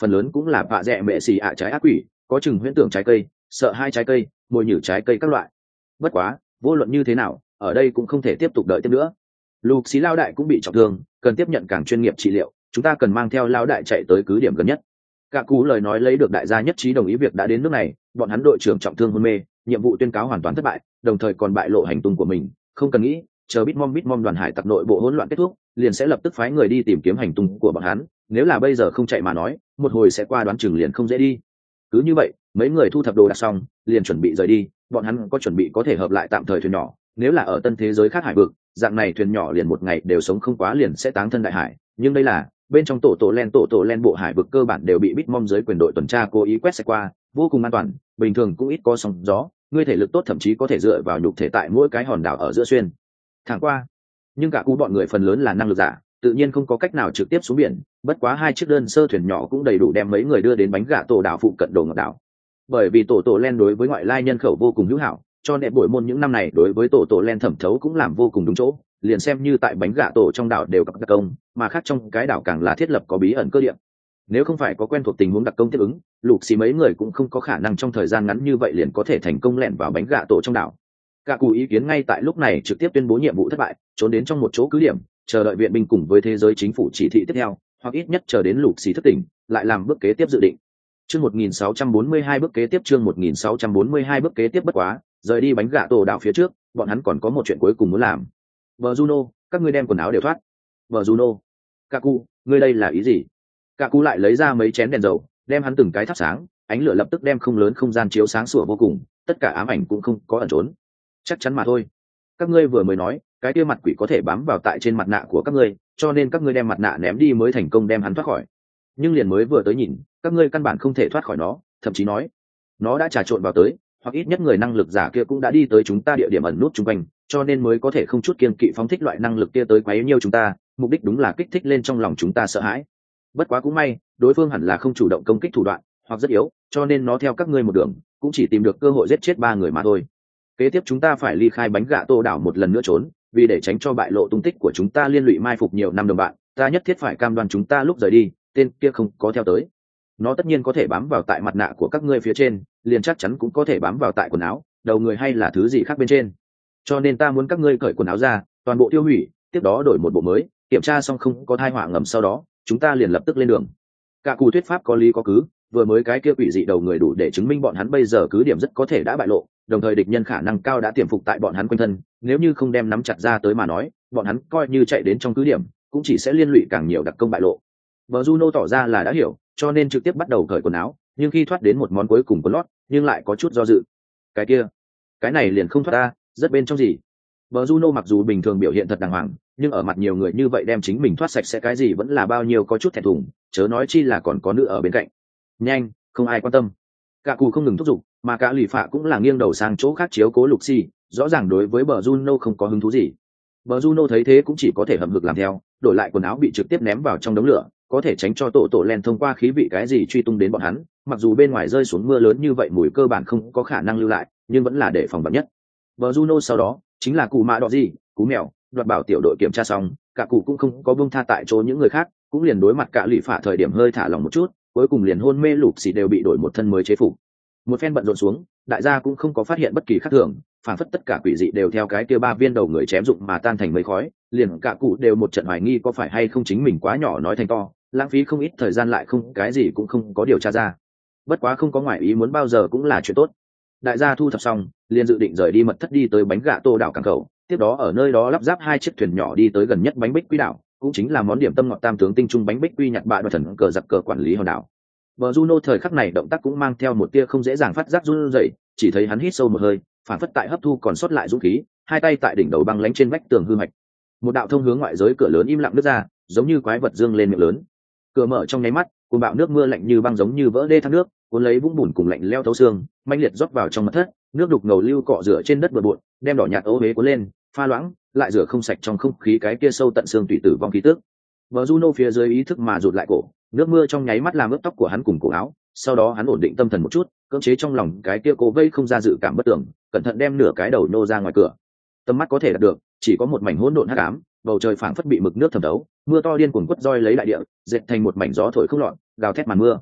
phần lớn cũng là vạ dẹ mệ xì ạ trái ác quỷ, có chừng huyễn tưởng trái cây, sợ hai trái cây, mồi nhử trái cây các loại. Bất quá vô luận như thế nào, ở đây cũng không thể tiếp tục đợi tiếp nữa. Lục xí lao đại cũng bị trọng thương, cần tiếp nhận càng chuyên nghiệp trị liệu, chúng ta cần mang theo lao đại chạy tới cứ điểm gần nhất. Cả cú lời nói lấy được đại gia nhất trí đồng ý việc đã đến nước này, bọn hắn đội trưởng trọng thương hôn mê, nhiệm vụ tuyên cáo hoàn toàn thất bại, đồng thời còn bại lộ hành tung của mình, không cần nghĩ, chờ Bitmom đoàn hải tặc nội bộ hỗn loạn kết thúc, liền sẽ lập tức phái người đi tìm kiếm hành tung của bọn hắn, nếu là bây giờ không chạy mà nói, một hồi sẽ qua đoán chừng liền không dễ đi. Cứ như vậy, mấy người thu thập đồ đạc xong, liền chuẩn bị rời đi, bọn hắn có chuẩn bị có thể hợp lại tạm thời thuyền nhỏ, nếu là ở tân thế giới khác hải vực, dạng này thuyền nhỏ liền một ngày đều sống không quá liền sẽ táng thân đại hải, nhưng đây là bên trong tổ tổ len bộ hải vực cơ bản đều bị Bitmom dưới quyền đội tuần tra cố ý quét sạch qua, vô cùng an toàn, bình thường cũng ít có sóng gió, ngươi thể lực tốt thậm chí có thể dựa vào nhục thể tại mỗi cái hòn đảo ở giữa xuyên thẳng qua. Nhưng cả cú bọn người phần lớn là năng lực giả, tự nhiên không có cách nào trực tiếp xuống biển, bất quá 2 chiếc đơn sơ thuyền nhỏ cũng đầy đủ đem mấy người đưa đến bánh gà tổ đảo phụ cận Đồ Ngọc đảo. Bởi vì tổ len đối với ngoại lai nhân khẩu vô cùng hữu hảo, cho nên buổi môn những năm này đối với tổ len thẩm thấu cũng làm vô cùng đúng chỗ, liền xem như tại bánh gà tổ trong đảo đều gặp đặc công, mà khác trong cái đảo càng là thiết lập có bí ẩn cơ địa. Nếu không phải có quen thuộc tình huống đặc công tiếp ứng, Lục xì mấy người cũng không có khả năng trong thời gian ngắn như vậy liền có thể thành công lẻn vào bánh gà tổ trong đảo. Cả cù ý kiến ngay tại lúc này trực tiếp tuyên bố nhiệm vụ thất bại, trốn đến trong một chỗ cứ điểm, chờ đợi viện binh cùng với thế giới chính phủ chỉ thị tiếp theo, hoặc ít nhất chờ đến Lục xì thất tỉnh, lại làm bước kế tiếp dự định. Chương 1642 bước kế tiếp, chương 1642 bước kế tiếp. Bất quá, rời đi bánh gà tổ đảo phía trước, bọn hắn còn có một chuyện cuối cùng muốn làm. Vợ Juno, các ngươi đem quần áo đều thoát. Vợ Juno, Kaku, ngươi đây là ý gì? Kaku lại lấy ra mấy chén đèn dầu, đem hắn từng cái thắp sáng, ánh lửa lập tức đem không lớn không gian chiếu sáng sủa vô cùng, tất cả ám ảnh cũng không có ẩn trốn. Chắc chắn mà thôi. Các ngươi vừa mới nói, cái kia mặt quỷ có thể bám vào tại trên mặt nạ của các ngươi, cho nên các ngươi đem mặt nạ ném đi mới thành công đem hắn thoát khỏi. Nhưng liền mới vừa tới nhìn, các ngươi căn bản không thể thoát khỏi nó, thậm chí nói, nó đã trà trộn vào tới, hoặc ít nhất người năng lực giả kia cũng đã đi tới chúng ta địa điểm ẩn nút chung quanh, cho nên mới có thể không chút kiêng kỵ phóng thích loại năng lực kia tới quấy nhiêu chúng ta, mục đích đúng là kích thích lên trong lòng chúng ta sợ hãi. Bất quá cũng may, đối phương hẳn là không chủ động công kích thủ đoạn, hoặc rất yếu, cho nên nó theo các ngươi một đường, cũng chỉ tìm được cơ hội giết chết 3 người mà thôi. Kế tiếp chúng ta phải ly khai bánh gà tô đảo một lần nữa trốn, vì để tránh cho bại lộ tung tích của chúng ta liên lụy mai phục nhiều năm đồng bạn, ta nhất thiết phải cam đoan chúng ta lúc rời đi, tên kia không có theo tới. Nó tất nhiên có thể bám vào tại mặt nạ của các ngươi phía trên, liền chắc chắn cũng có thể bám vào tại quần áo, đầu người hay là thứ gì khác bên trên. Cho nên ta muốn các ngươi cởi quần áo ra, toàn bộ tiêu hủy, tiếp đó đổi một bộ mới, kiểm tra xong không có thai họa ngầm sau đó, chúng ta liền lập tức lên đường. Cả cù thuyết pháp có lý có cứ, vừa mới cái kia quỷ dị đầu người đủ để chứng minh bọn hắn bây giờ cứ điểm rất có thể đã bại lộ, đồng thời địch nhân khả năng cao đã tiềm phục tại bọn hắn quanh thân, nếu như không đem nắm chặt ra tới mà nói, bọn hắn coi như chạy đến trong cứ điểm, cũng chỉ sẽ liên lụy càng nhiều đặc công bại lộ. Bờ Juno tỏ ra là đã hiểu, cho nên trực tiếp bắt đầu cởi quần áo, nhưng khi thoát đến một món cuối cùng quần lót, nhưng lại có chút do dự. Cái kia, cái này liền không thoát ta, rất bên trong gì? Bờ Juno mặc dù bình thường biểu hiện thật đàng hoàng, nhưng ở mặt nhiều người như vậy đem chính mình thoát sạch sẽ cái gì vẫn là bao nhiêu có chút thẹn thùng, chớ nói chi là còn có nữ ở bên cạnh. Nhanh, không ai quan tâm. Cả cù không ngừng thúc giục, mà cả lì phạ cũng là nghiêng đầu sang chỗ khác chiếu cố Lục xì, rõ ràng đối với bờ Juno không có hứng thú gì. Bờ Juno thấy thế cũng chỉ có thể hậm hực làm theo, đổi lại quần áo bị trực tiếp ném vào trong đống lửa, có thể tránh cho tổ len thông qua khí vị cái gì truy tung đến bọn hắn, mặc dù bên ngoài rơi xuống mưa lớn như vậy mùi cơ bản không có khả năng lưu lại, nhưng vẫn là để phòng vạn nhất. Bờ Juno sau đó chính là cụ mạ đỏ gì, cú mèo, đoạt bảo tiểu đội kiểm tra xong, cả cụ cũng không có buông tha tại chỗ những người khác, cũng liền đối mặt cả lì phạ thời điểm hơi thả lỏng một chút, cuối cùng liền hôn mê Lục xì đều bị đổi một thân mới chế phục. Một phen bận rộn xuống, đại gia cũng không có phát hiện bất kỳ khác thường, phản phất tất cả quỷ dị đều theo cái kia 3 viên đầu người chém dụng mà tan thành mấy khói, liền cả cụ đều một trận hoài nghi có phải hay không chính mình quá nhỏ nói thành to, lãng phí không ít thời gian lại không cái gì cũng không có điều tra ra. Bất quá không có ngoại ý muốn bao giờ cũng là chuyện tốt. Đại gia thu thập xong, liền dự định rời đi mật thất đi tới bánh gà tô đảo cảng khẩu, tiếp đó ở nơi đó lắp ráp 2 chiếc thuyền nhỏ đi tới gần nhất bánh bích quy đảo, cũng chính là món điểm tâm ngọt tam tướng tinh trung bánh bích quy nhặt bạ đoạt thần cờ giặc cờ quản lý hòn đảo. Bờ Juno thời khắc này động tác cũng mang theo một tia không dễ dàng phát giác run rẩy, chỉ thấy hắn hít sâu một hơi, phản phất tại hấp thu còn sót lại dũng khí, hai tay tại đỉnh đầu băng lánh trên vách tường hư mạch. Một đạo thông hướng ngoại giới cửa lớn im lặng nứt ra, giống như quái vật dương lên miệng lớn. Cửa mở trong nháy mắt, cuồng bạo nước mưa lạnh như băng giống như vỡ đê thác nước, cuốn lấy vũng bùn cùng lạnh leo thấu xương, mãnh liệt rót vào trong mật thất, nước đục ngầu lưu cọ rửa trên đất bừa bộn, đem đỏ nhạt ố huế cuốn lên, pha loãng, lại rửa không sạch trong không khí cái kia sâu tận xương tủy tử vong khí tức. Bờ Juno phía dưới ý thức mà rụt lại cổ, nước mưa trong nháy mắt làm ướt tóc của hắn cùng cổ áo, sau đó hắn ổn định tâm thần một chút, cưỡng chế trong lòng cái kia cố vây không ra dự cảm bất tưởng, cẩn thận đem nửa cái đầu nô ra ngoài cửa. Tầm mắt có thể đạt được, chỉ có một mảnh hỗn độn hắc ám, bầu trời phảng phất bị mực nước thấm thấu, mưa to điên cuồng quất roi lấy đại địa, dệt thành một mảnh gió thổi không loạn, gào thét màn mưa,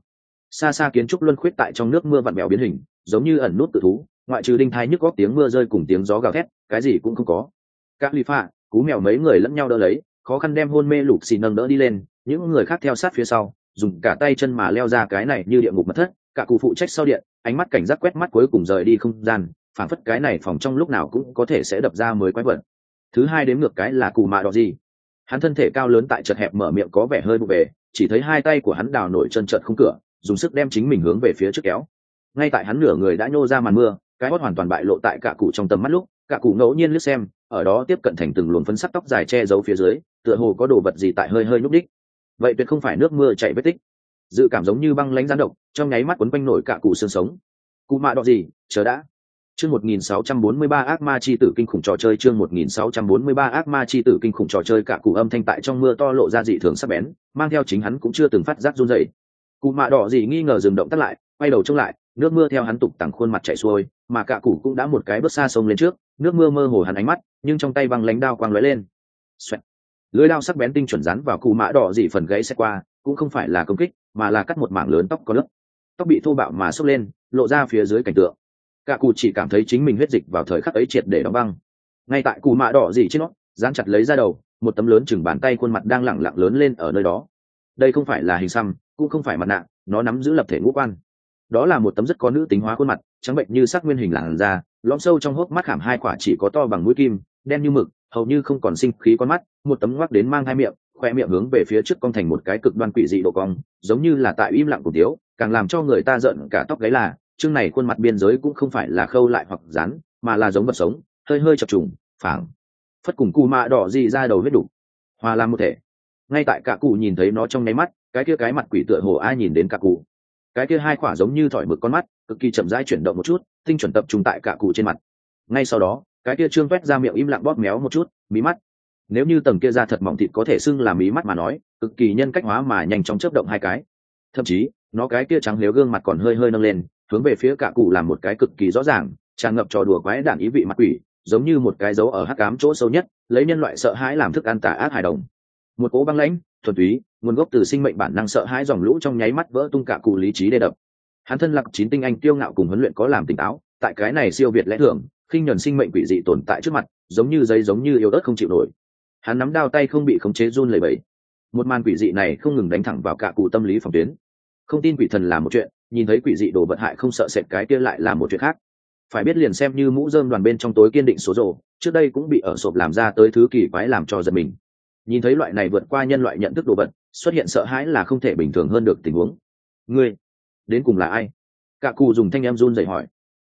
Xa xa kiến trúc luân khuyết tại trong nước mưa vặn vẹo biến hình, giống như ẩn nút tự thú, ngoại trừ đinh thai nhức góc tiếng mưa rơi cùng tiếng gió gào thét, cái gì cũng không có. Các ly pha, cú mèo mấy người lẫn nhau đỡ lấy, khó khăn đem hôn mê lục xì nâng đỡ đi lên, những người khác theo sát phía sau, dùng cả tay chân mà leo ra cái này như địa ngục mật thất. Cả cụ phụ trách sau điện, ánh mắt cảnh giác quét mắt cuối cùng rời đi không gian, phản phất cái này phòng trong lúc nào cũng có thể sẽ đập ra mới quái vật. Thứ hai đếm ngược cái là cù mạ đỏ gì. Hắn thân thể cao lớn tại chật hẹp mở miệng có vẻ hơi vụ về, chỉ thấy hai tay của hắn đào nổi chân trợn không cửa, dùng sức đem chính mình hướng về phía trước kéo. Ngay tại hắn nửa người đã nhô ra màn mưa, cái hót hoàn toàn bại lộ tại cả cụ trong tầm mắt lúc, cả cụ ngẫu nhiên liếc xem, ở đó tiếp cận thành từng luồng phấn sắc tóc dài che giấu phía dưới, tựa hồ có đồ vật gì tại hơi hơi nhúc đích. Vậy tuyệt không phải nước mưa chảy vết tích, dự cảm giống như băng lãnh gián độc, trong nháy mắt quấn quanh nổi cả cụ xương sống. Cụ mạ đỏ gì, chờ đã. Chương 1643 ác ma chi tử kinh khủng trò chơi, chương 1643 ác ma chi tử kinh khủng trò chơi. Cả cụ âm thanh tại trong mưa to lộ ra dị thường sắc bén, mang theo chính hắn cũng chưa từng phát giác run rẩy. Cụ mạ đỏ gì nghi ngờ dừng động tắt lại, quay đầu trông lại, nước mưa theo hắn tục tằng khuôn mặt chảy xuôi, mà cả cụ cũng đã một cái bước xa sông lên trước, nước mưa mơ hồ hắn ánh mắt, nhưng trong tay băng lãnh đao quang lóe lên. Xoẹt. Lưỡi đao sắc bén tinh chuẩn rắn vào cụ mạ đỏ gì phần gãy xét qua, cũng không phải là công kích, mà là cắt một mảng lớn tóc có lớp. Tóc bị thô bạo mà xốc lên, lộ ra phía dưới cảnh tượng. Cả cụ chỉ cảm thấy chính mình huyết dịch vào thời khắc ấy triệt để đóng băng. Ngay tại cụ mạ đỏ gì trên nó, dán chặt lấy ra đầu, một tấm lớn chừng bàn tay khuôn mặt đang lẳng lặng lớn lên ở nơi đó. Đây không phải là hình xăm, cũng không phải mặt nạ, nó nắm giữ lập thể ngũ quan. Đó là một tấm rất có nữ tính hóa khuôn mặt, trắng bệnh như sắc nguyên hình làn da, lõm sâu trong hốc mắt khảm hai quả chỉ có to bằng mũi kim, đen như mực, hầu như không còn sinh khí con mắt, một tấm ngoác đến mang hai miệng, khoe miệng hướng về phía trước cong thành một cái cực đoan quỷ dị độ cong, giống như là tại im lặng của tiếu, càng làm cho người ta giận cả tóc gáy là, chương này khuôn mặt biên giới cũng không phải là khâu lại hoặc dán, mà là giống vật sống, hơi hơi chập trùng, phảng phất cùng cù mạ đỏ gì ra đầu huyết đủ, hòa làm một thể. Ngay tại cả cụ nhìn thấy nó trong nháy mắt, cái kia cái mặt quỷ tựa hồ ai nhìn đến cả cụ, cái kia hai quả giống như thỏi mực con mắt cực kỳ chậm rãi chuyển động một chút, tinh chuẩn tập trung tại cả cụ trên mặt. Ngay sau đó, cái kia trương vét ra miệng im lặng bóp méo một chút mí mắt. Nếu như tầng kia da thật mỏng thịt có thể xưng là mí mắt mà nói, cực kỳ nhân cách hóa mà nhanh chóng chớp động hai cái. Thậm chí nó cái kia trắng liếu gương mặt còn hơi hơi nâng lên, hướng về phía cả cụ làm một cái cực kỳ rõ ràng tràn ngập trò đùa quái đản ý vị mặt quỷ, giống như một cái dấu ở hắc ám chỗ sâu nhất, lấy nhân loại sợ hãi làm thức ăn tà ác hài đồng. Một cỗ băng lãnh thuần túy nguồn gốc từ sinh mệnh bản năng sợ hãi dòng lũ trong nháy mắt vỡ tung cả cụ lý trí đê đập. Hắn thân lạc 9 tinh anh kiêu ngạo cùng huấn luyện có làm tỉnh táo, tại cái này siêu việt lẽ thường khinh nhẫn sinh mệnh quỷ dị tồn tại trước mặt, giống như giấy giống như yếu ớt không chịu nổi. Hắn nắm đao tay không bị khống chế run lẩy bẩy. Một màn quỷ dị này không ngừng đánh thẳng vào cả cụ tâm lý phòng tuyến. Không tin quỷ thần là một chuyện, nhìn thấy quỷ dị đồ vật hại không sợ sệt cái kia lại là một chuyện khác. Phải biết liền xem như mũ rơm đoàn bên trong tối kiên định số rồ, trước đây cũng bị ở sộp làm ra tới thứ kỳ quái làm cho giật mình. Nhìn thấy loại này vượt qua nhân loại nhận thức đồ vật, xuất hiện sợ hãi là không thể bình thường hơn được tình huống. Ngươi đến cùng là ai? Cả cụ dùng thanh em run rẩy hỏi.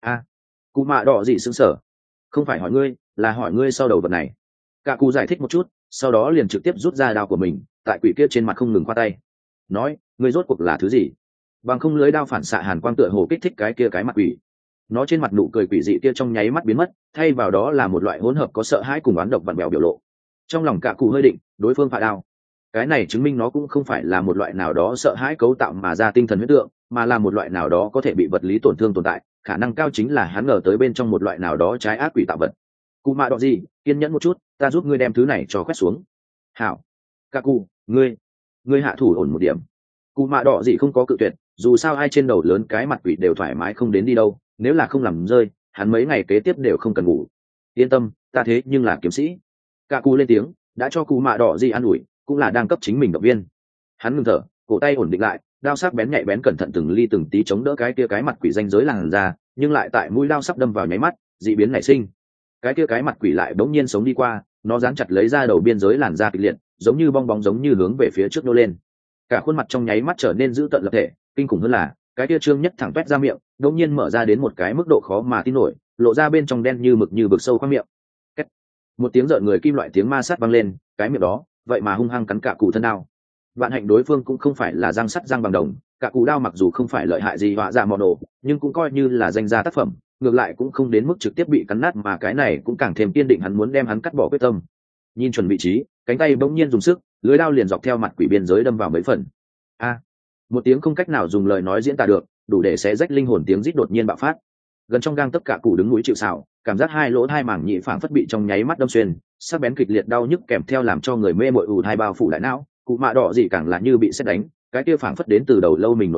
Cụ mạ đỏ gì sững sờ. Không phải hỏi ngươi, là hỏi ngươi sau đầu vật này. Cả cụ giải thích một chút, sau đó liền trực tiếp rút ra đao của mình, tại quỷ kia trên mặt không ngừng khoa tay. Nói, ngươi rốt cuộc là thứ gì? Bằng không lưới đao phản xạ hàn quang tựa hồ kích thích cái kia cái mặt quỷ. Nó trên mặt nụ cười quỷ dị kia trong nháy mắt biến mất, thay vào đó là một loại hỗn hợp có sợ hãi cùng oán độc vặn vẹo biểu lộ. Trong lòng cả cụ hơi định, đối phương phá đao. Cái này chứng minh nó cũng không phải là một loại nào đó sợ hãi cấu tạo mà ra tinh thần huyết tượng, mà là một loại nào đó có thể bị vật lý tổn thương tồn tại, khả năng cao chính là hắn ngờ tới bên trong một loại nào đó trái ác quỷ tạo vật. Cụ mạ đỏ gì, kiên nhẫn một chút, ta giúp ngươi đem thứ này cho quét xuống. Hảo. Cả cụ, ngươi hạ thủ ổn một điểm. Cụ mạ đỏ gì không có cự tuyệt, dù sao ai trên đầu lớn cái mặt quỷ đều thoải mái không đến đi đâu, nếu là không làm rơi, hắn mấy ngày kế tiếp đều không cần ngủ. Yên tâm, ta thế nhưng là kiếm sĩ. Cả cụ lên tiếng, đã cho cụ mạ đỏ gì an ủi, cũng là đang cấp chính mình động viên. Hắn ngừng thở, cổ tay ổn định lại, đao sắc bén nhạy bén cẩn thận từng ly từng tí chống đỡ cái kia cái mặt quỷ ranh giới làn ra, nhưng lại tại mũi đao sắp đâm vào nháy mắt, dị biến nảy sinh. Cái kia cái mặt quỷ lại bỗng nhiên sống đi qua, nó dán chặt lấy ra đầu biên giới làn da kịch liệt, giống như bong bóng giống như hướng về phía trước nô lên. Cả khuôn mặt trong nháy mắt trở nên dữ tợn lập thể, kinh khủng hơn là cái kia trương nhất thẳng toét ra miệng, bỗng nhiên mở ra đến một cái mức độ khó mà tin nổi, lộ ra bên trong đen như mực như vực sâu khoang miệng. Kết. Một tiếng rợn người kim loại tiếng ma sát vang lên, cái miệng đó vậy mà hung hăng cắn cả cụ thân đao. Vạn hạnh đối phương cũng không phải là răng sắt răng bằng đồng, cả cụ đao mặc dù không phải lợi hại gì họa dạ mò đồ, nhưng cũng coi như là danh gia tác phẩm, ngược lại cũng không đến mức trực tiếp bị cắn nát, mà cái này cũng càng thêm kiên định hắn muốn đem hắn cắt bỏ quyết tâm. Nhìn chuẩn vị trí, cánh tay bỗng nhiên dùng sức, lưới đao liền dọc theo mặt quỷ biên giới đâm vào mấy phần. Một tiếng không cách nào dùng lời nói diễn tả được, đủ để xé rách linh hồn tiếng rít đột nhiên bạo phát. Gần trong gang tất cả cụ đứng núi chịu sào, cảm giác hai lỗ hai mảng nhị phảng phất bị trong nháy mắt đâm xuyên, sắc bén kịch liệt đau nhức kèm theo làm cho người mê mội ù hai bao phủ đại não. Cụ mạ đỏ gì càng là như bị sét đánh, cái kia phảng phất đến từ đầu lâu mình nội bộ,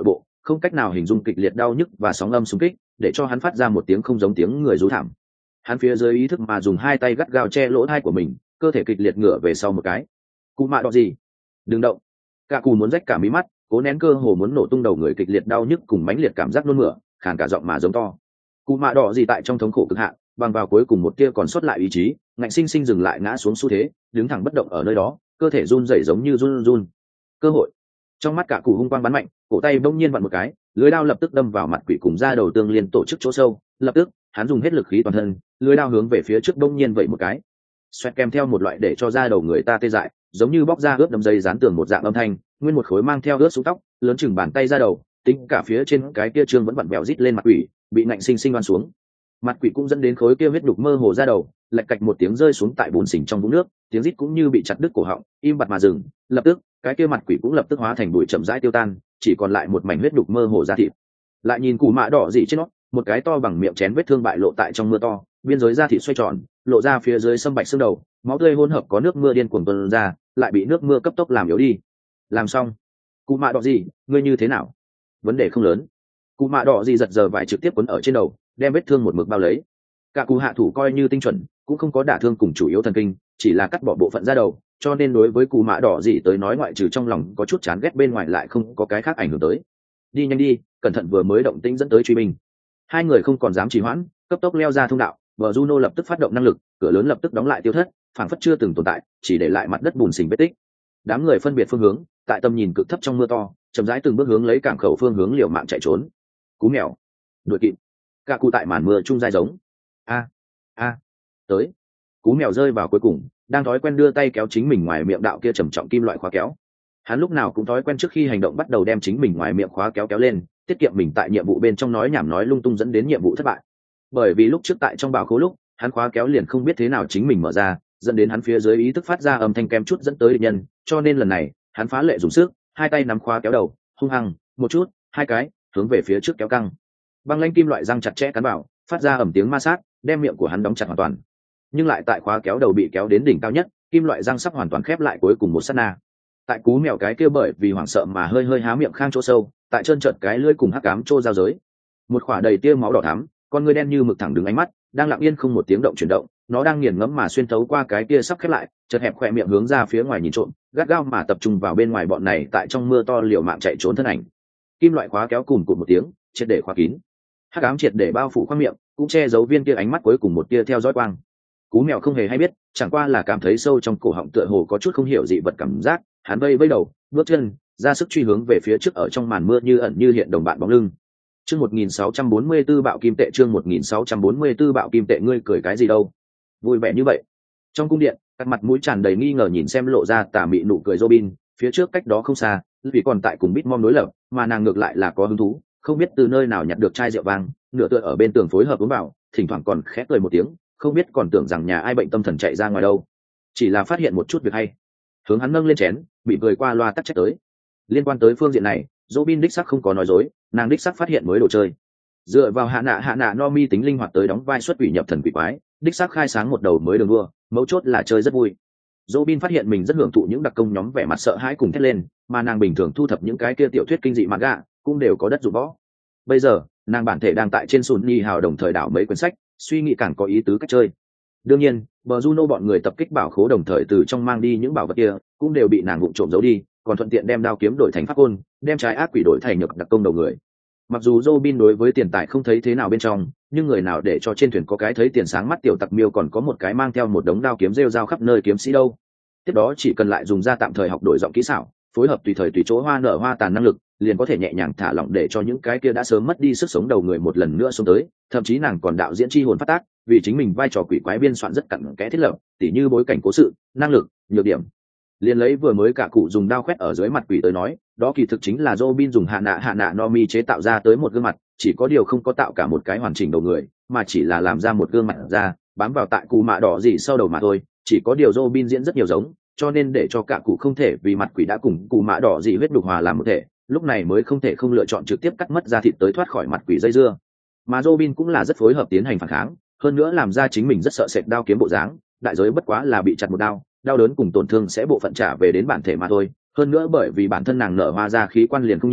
không cách nào hình dung kịch liệt đau nhức và sóng âm xung kích để cho hắn phát ra một tiếng không giống tiếng người rú thảm. Hắn phía dưới ý thức mà dùng hai tay gắt gao che lỗ tai của mình, cơ thể kịch liệt ngửa về sau một cái. Cụ mạ đỏ gì, đừng động. Cả cù muốn rách cả mí mắt, cố nén cơ hồ muốn nổ tung đầu người kịch liệt đau nhức cùng mãnh liệt cảm giác nôn mửa, khàn cả giọng mà giống to. Cụ mạ đỏ gì tại trong thống khổ cực hạn, bằng vào cuối cùng một tia còn sót lại ý chí, ngạnh sinh sinh dừng lại ngã xuống xu thế, đứng thẳng bất động ở nơi đó, cơ thể run rẩy giống như run run. Cơ hội. Trong mắt cả cù hung quang bắn mạnh, cổ tay bỗng nhiên vặn một cái, lưỡi đao lập tức đâm vào mặt quỷ cùng da đầu tương liên tổ chức chỗ sâu, lập tức, hắn dùng hết lực khí toàn thân, lưỡi đao hướng về phía trước bỗng nhiên vậy một cái. Xoẹt kèm theo một loại để cho da đầu người ta tê dại, giống như bóc ra ướt đâm dây dán tường một dạng âm thanh, nguyên một khối mang theo ướt xuống tóc, lớn chừng bàn tay da đầu, tính cả phía trên cái kia trương vẫn vặn bèo rít lên mặt quỷ, bị ngạnh sinh sinh oan xuống. Mặt quỷ cũng dẫn đến khối kia huyết đục mơ hồ da đầu, lạch cạch một tiếng rơi xuống tại bùn xình trong vũng nước, tiếng rít cũng như bị chặt đứt cổ họng, im bặt mà dừng. Lập tức, cái kia mặt quỷ cũng lập tức hóa thành bụi chậm rãi tiêu tan, chỉ còn lại một mảnh huyết đục mơ hồ da thịt. Lại nhìn củ mạ đỏ dị trên nó, một cái to bằng miệng chén vết thương bại lộ tại trong mưa to, biên giới da thịt xoay tròn, lộ ra phía dưới sâm bạch xương đầu, máu tươi hỗn hợp có nước mưa điên cuồng tuôn ra, lại bị nước mưa cấp tốc làm yếu đi. Làm xong, cụ mạ đỏ gì, ngươi như thế nào? Vấn đề không lớn. Cụ mạ đỏ gì giật giờ vải trực tiếp quấn ở trên đầu, đem vết thương một mực bao lấy. Cả cụ hạ thủ coi như tinh chuẩn, cũng không có đả thương cùng chủ yếu thần kinh, chỉ là cắt bỏ bộ phận da đầu, cho nên đối với cụ mạ đỏ gì tới nói ngoại trừ trong lòng có chút chán ghét bên ngoài lại không có cái khác ảnh hưởng tới. Đi nhanh đi, cẩn thận vừa mới động tĩnh dẫn tới truy binh. Hai người không còn dám trì hoãn, cấp tốc leo ra thông đạo, vợ Juno lập tức phát động năng lực, cửa lớn lập tức đóng lại tiêu thất, phảng phất chưa từng tồn tại, chỉ để lại mặt đất bùn xình vết tích. Đám người phân biệt phương hướng, tại tầm nhìn cực thấp trong mưa to, chậm rãi từng bước hướng lấy cảng khẩu phương hướng liều mạng chạy trốn. Cú mèo, đuổi kịp. Cả cụ tại màn mưa trung dai giống. Tới. Cú mèo rơi vào cuối cùng, đang thói quen đưa tay kéo chính mình ngoài miệng đạo kia trầm trọng kim loại khóa kéo. Hắn lúc nào cũng thói quen trước khi hành động bắt đầu đem chính mình ngoài miệng khóa kéo kéo lên, tiết kiệm mình tại nhiệm vụ bên trong nói nhảm nói lung tung dẫn đến nhiệm vụ thất bại. Bởi vì lúc trước tại trong bảo khố lúc, hắn khóa kéo liền không biết thế nào chính mình mở ra, dẫn đến hắn phía dưới ý thức phát ra âm thanh kém chút dẫn tới địch nhân, cho nên lần này, hắn phá lệ dùng sức, hai tay nắm khóa kéo đầu, hung hăng, một chút, hai cái, hướng về phía trước kéo căng. Băng lanh kim loại răng chặt chẽ cắn vào, phát ra ầm tiếng ma sát, đem miệng của hắn đóng chặt hoàn toàn. Nhưng lại tại khóa kéo đầu bị kéo đến đỉnh cao nhất, kim loại răng sắp hoàn toàn khép lại cuối cùng một sát na. Tại cú mèo cái kia bởi vì hoảng sợ mà hơi hơi há miệng khang chỗ sâu, tại chân trợn cái lưỡi cùng hắc ám trô giao giới, một khỏa đầy tia máu đỏ thắm, con ngươi đen như mực thẳng đứng ánh mắt, đang lặng yên không một tiếng động chuyển động, nó đang nghiền ngẫm mà xuyên thấu qua cái kia sắp khép lại, chật hẹp khỏe miệng hướng ra phía ngoài nhìn trộm, gắt gao mà tập trung vào bên ngoài bọn này tại trong mưa to liều mạng chạy trốn thân ảnh. Kim loại khóa kéo cùng một tiếng, triệt để khóa kín. Hắc ám triệt để bao phủ khoang miệng, cũng che giấu viên kia ánh mắt cuối cùng một tia theo dõi quang. Cú mèo không hề hay biết, chẳng qua là cảm thấy sâu trong cổ họng tựa hồ có chút không hiểu dị vật cảm giác, hắn vây vây đầu, bước chân, ra sức truy hướng về phía trước ở trong màn mưa như ẩn như hiện đồng bạn bóng lưng. Chương 1644 bạo kim tệ, chương 1644 bạo kim tệ, ngươi cười cái gì đâu? Vui vẻ như vậy. Trong cung điện, các mặt mũi tràn đầy nghi ngờ nhìn xem lộ ra tà mị nụ cười Robin, phía trước cách đó không xa, vì còn tại cùng Bitmom đối lập, mà nàng ngược lại là có hứng thú, không biết từ nơi nào nhặt được chai rượu vang, nửa tựa ở bên tường phối hợp uống vào, thỉnh thoảng còn khẽ cười một tiếng, không biết còn tưởng rằng nhà ai bệnh tâm thần chạy ra ngoài đâu. Chỉ là phát hiện một chút việc hay. Hướng hắn nâng lên chén, bị cười qua loa tắc trách tới. Liên quan tới phương diện này, Robin đích sắc không có nói dối, nàng đích sắc phát hiện mới đồ chơi. Dựa vào hạ nạ no mi tính linh hoạt tới đóng vai xuất quỷ nhập thần quỷ quái, đích sắc khai sáng một đầu mới đường đua, mấu chốt là chơi rất vui. Robin phát hiện mình rất hưởng thụ những đặc công nhóm vẻ mặt sợ hãi cùng thét lên, mà nàng bình thường thu thập những cái kia tiểu thuyết kinh dị manga cũng đều có đất dụng võ. Bây giờ, nàng bản thể đang tại trên Sunny hào đồng thời đảo mấy quyển sách, suy nghĩ càng có ý tứ cách chơi. Đương nhiên, bờ Juno bọn người tập kích bảo khố đồng thời từ trong mang đi những bảo vật kia, cũng đều bị nàng vụng trộm giấu đi, còn thuận tiện đem đao kiếm đổi thành pháp côn, đem trái ác quỷ đổi thành nhược đặc công đầu người. Mặc dù Robin đối với tiền tài không thấy thế nào bên trong, nhưng người nào để cho trên thuyền có cái thấy tiền sáng mắt tiểu tặc miêu còn có một cái mang theo một đống đao kiếm rêu rao khắp nơi kiếm sĩ đâu. Tiếp đó chỉ cần lại dùng ra tạm thời học đổi giọng kỹ xảo, phối hợp tùy thời tùy chỗ hoa nở hoa tàn năng lực, liền có thể nhẹ nhàng thả lỏng để cho những cái kia đã sớm mất đi sức sống đầu người một lần nữa xuống tới. Thậm chí nàng còn đạo diễn chi hồn phát tác, vì chính mình vai trò quỷ quái biên soạn rất cặn kẽ thiết lập, tỉ như bối cảnh cố sự, năng lực, nhược điểm. Liền lấy vừa mới cả cụ dùng đao khoét ở dưới mặt quỷ tới nói, đó kỳ thực chính là Robin dùng hạ nạ no mi chế tạo ra tới một gương mặt, chỉ có điều không có tạo cả một cái hoàn chỉnh đầu người, mà chỉ là làm ra một gương mặt ra, bám vào tại cụ mạ đỏ gì sau đầu mà thôi. Chỉ có điều Robin diễn rất nhiều giống, cho nên để cho cả cụ không thể vì mặt quỷ đã cùng cụ mạ đỏ gì huyết đục hòa làm một thể, lúc này mới không thể không lựa chọn trực tiếp cắt mất da thịt tới thoát khỏi mặt quỷ dây dưa. Mà Robin cũng là rất phối hợp tiến hành phản kháng, hơn nữa làm ra chính mình rất sợ sệt đao kiếm bộ dáng, đại giới bất quá là bị chặt một đao, đau đớn cùng tổn thương sẽ bộ phận trả về đến bản thể mà thôi. Hơn nữa bởi vì bản thân nàng nở hoa ra khí quan liền không nhiều,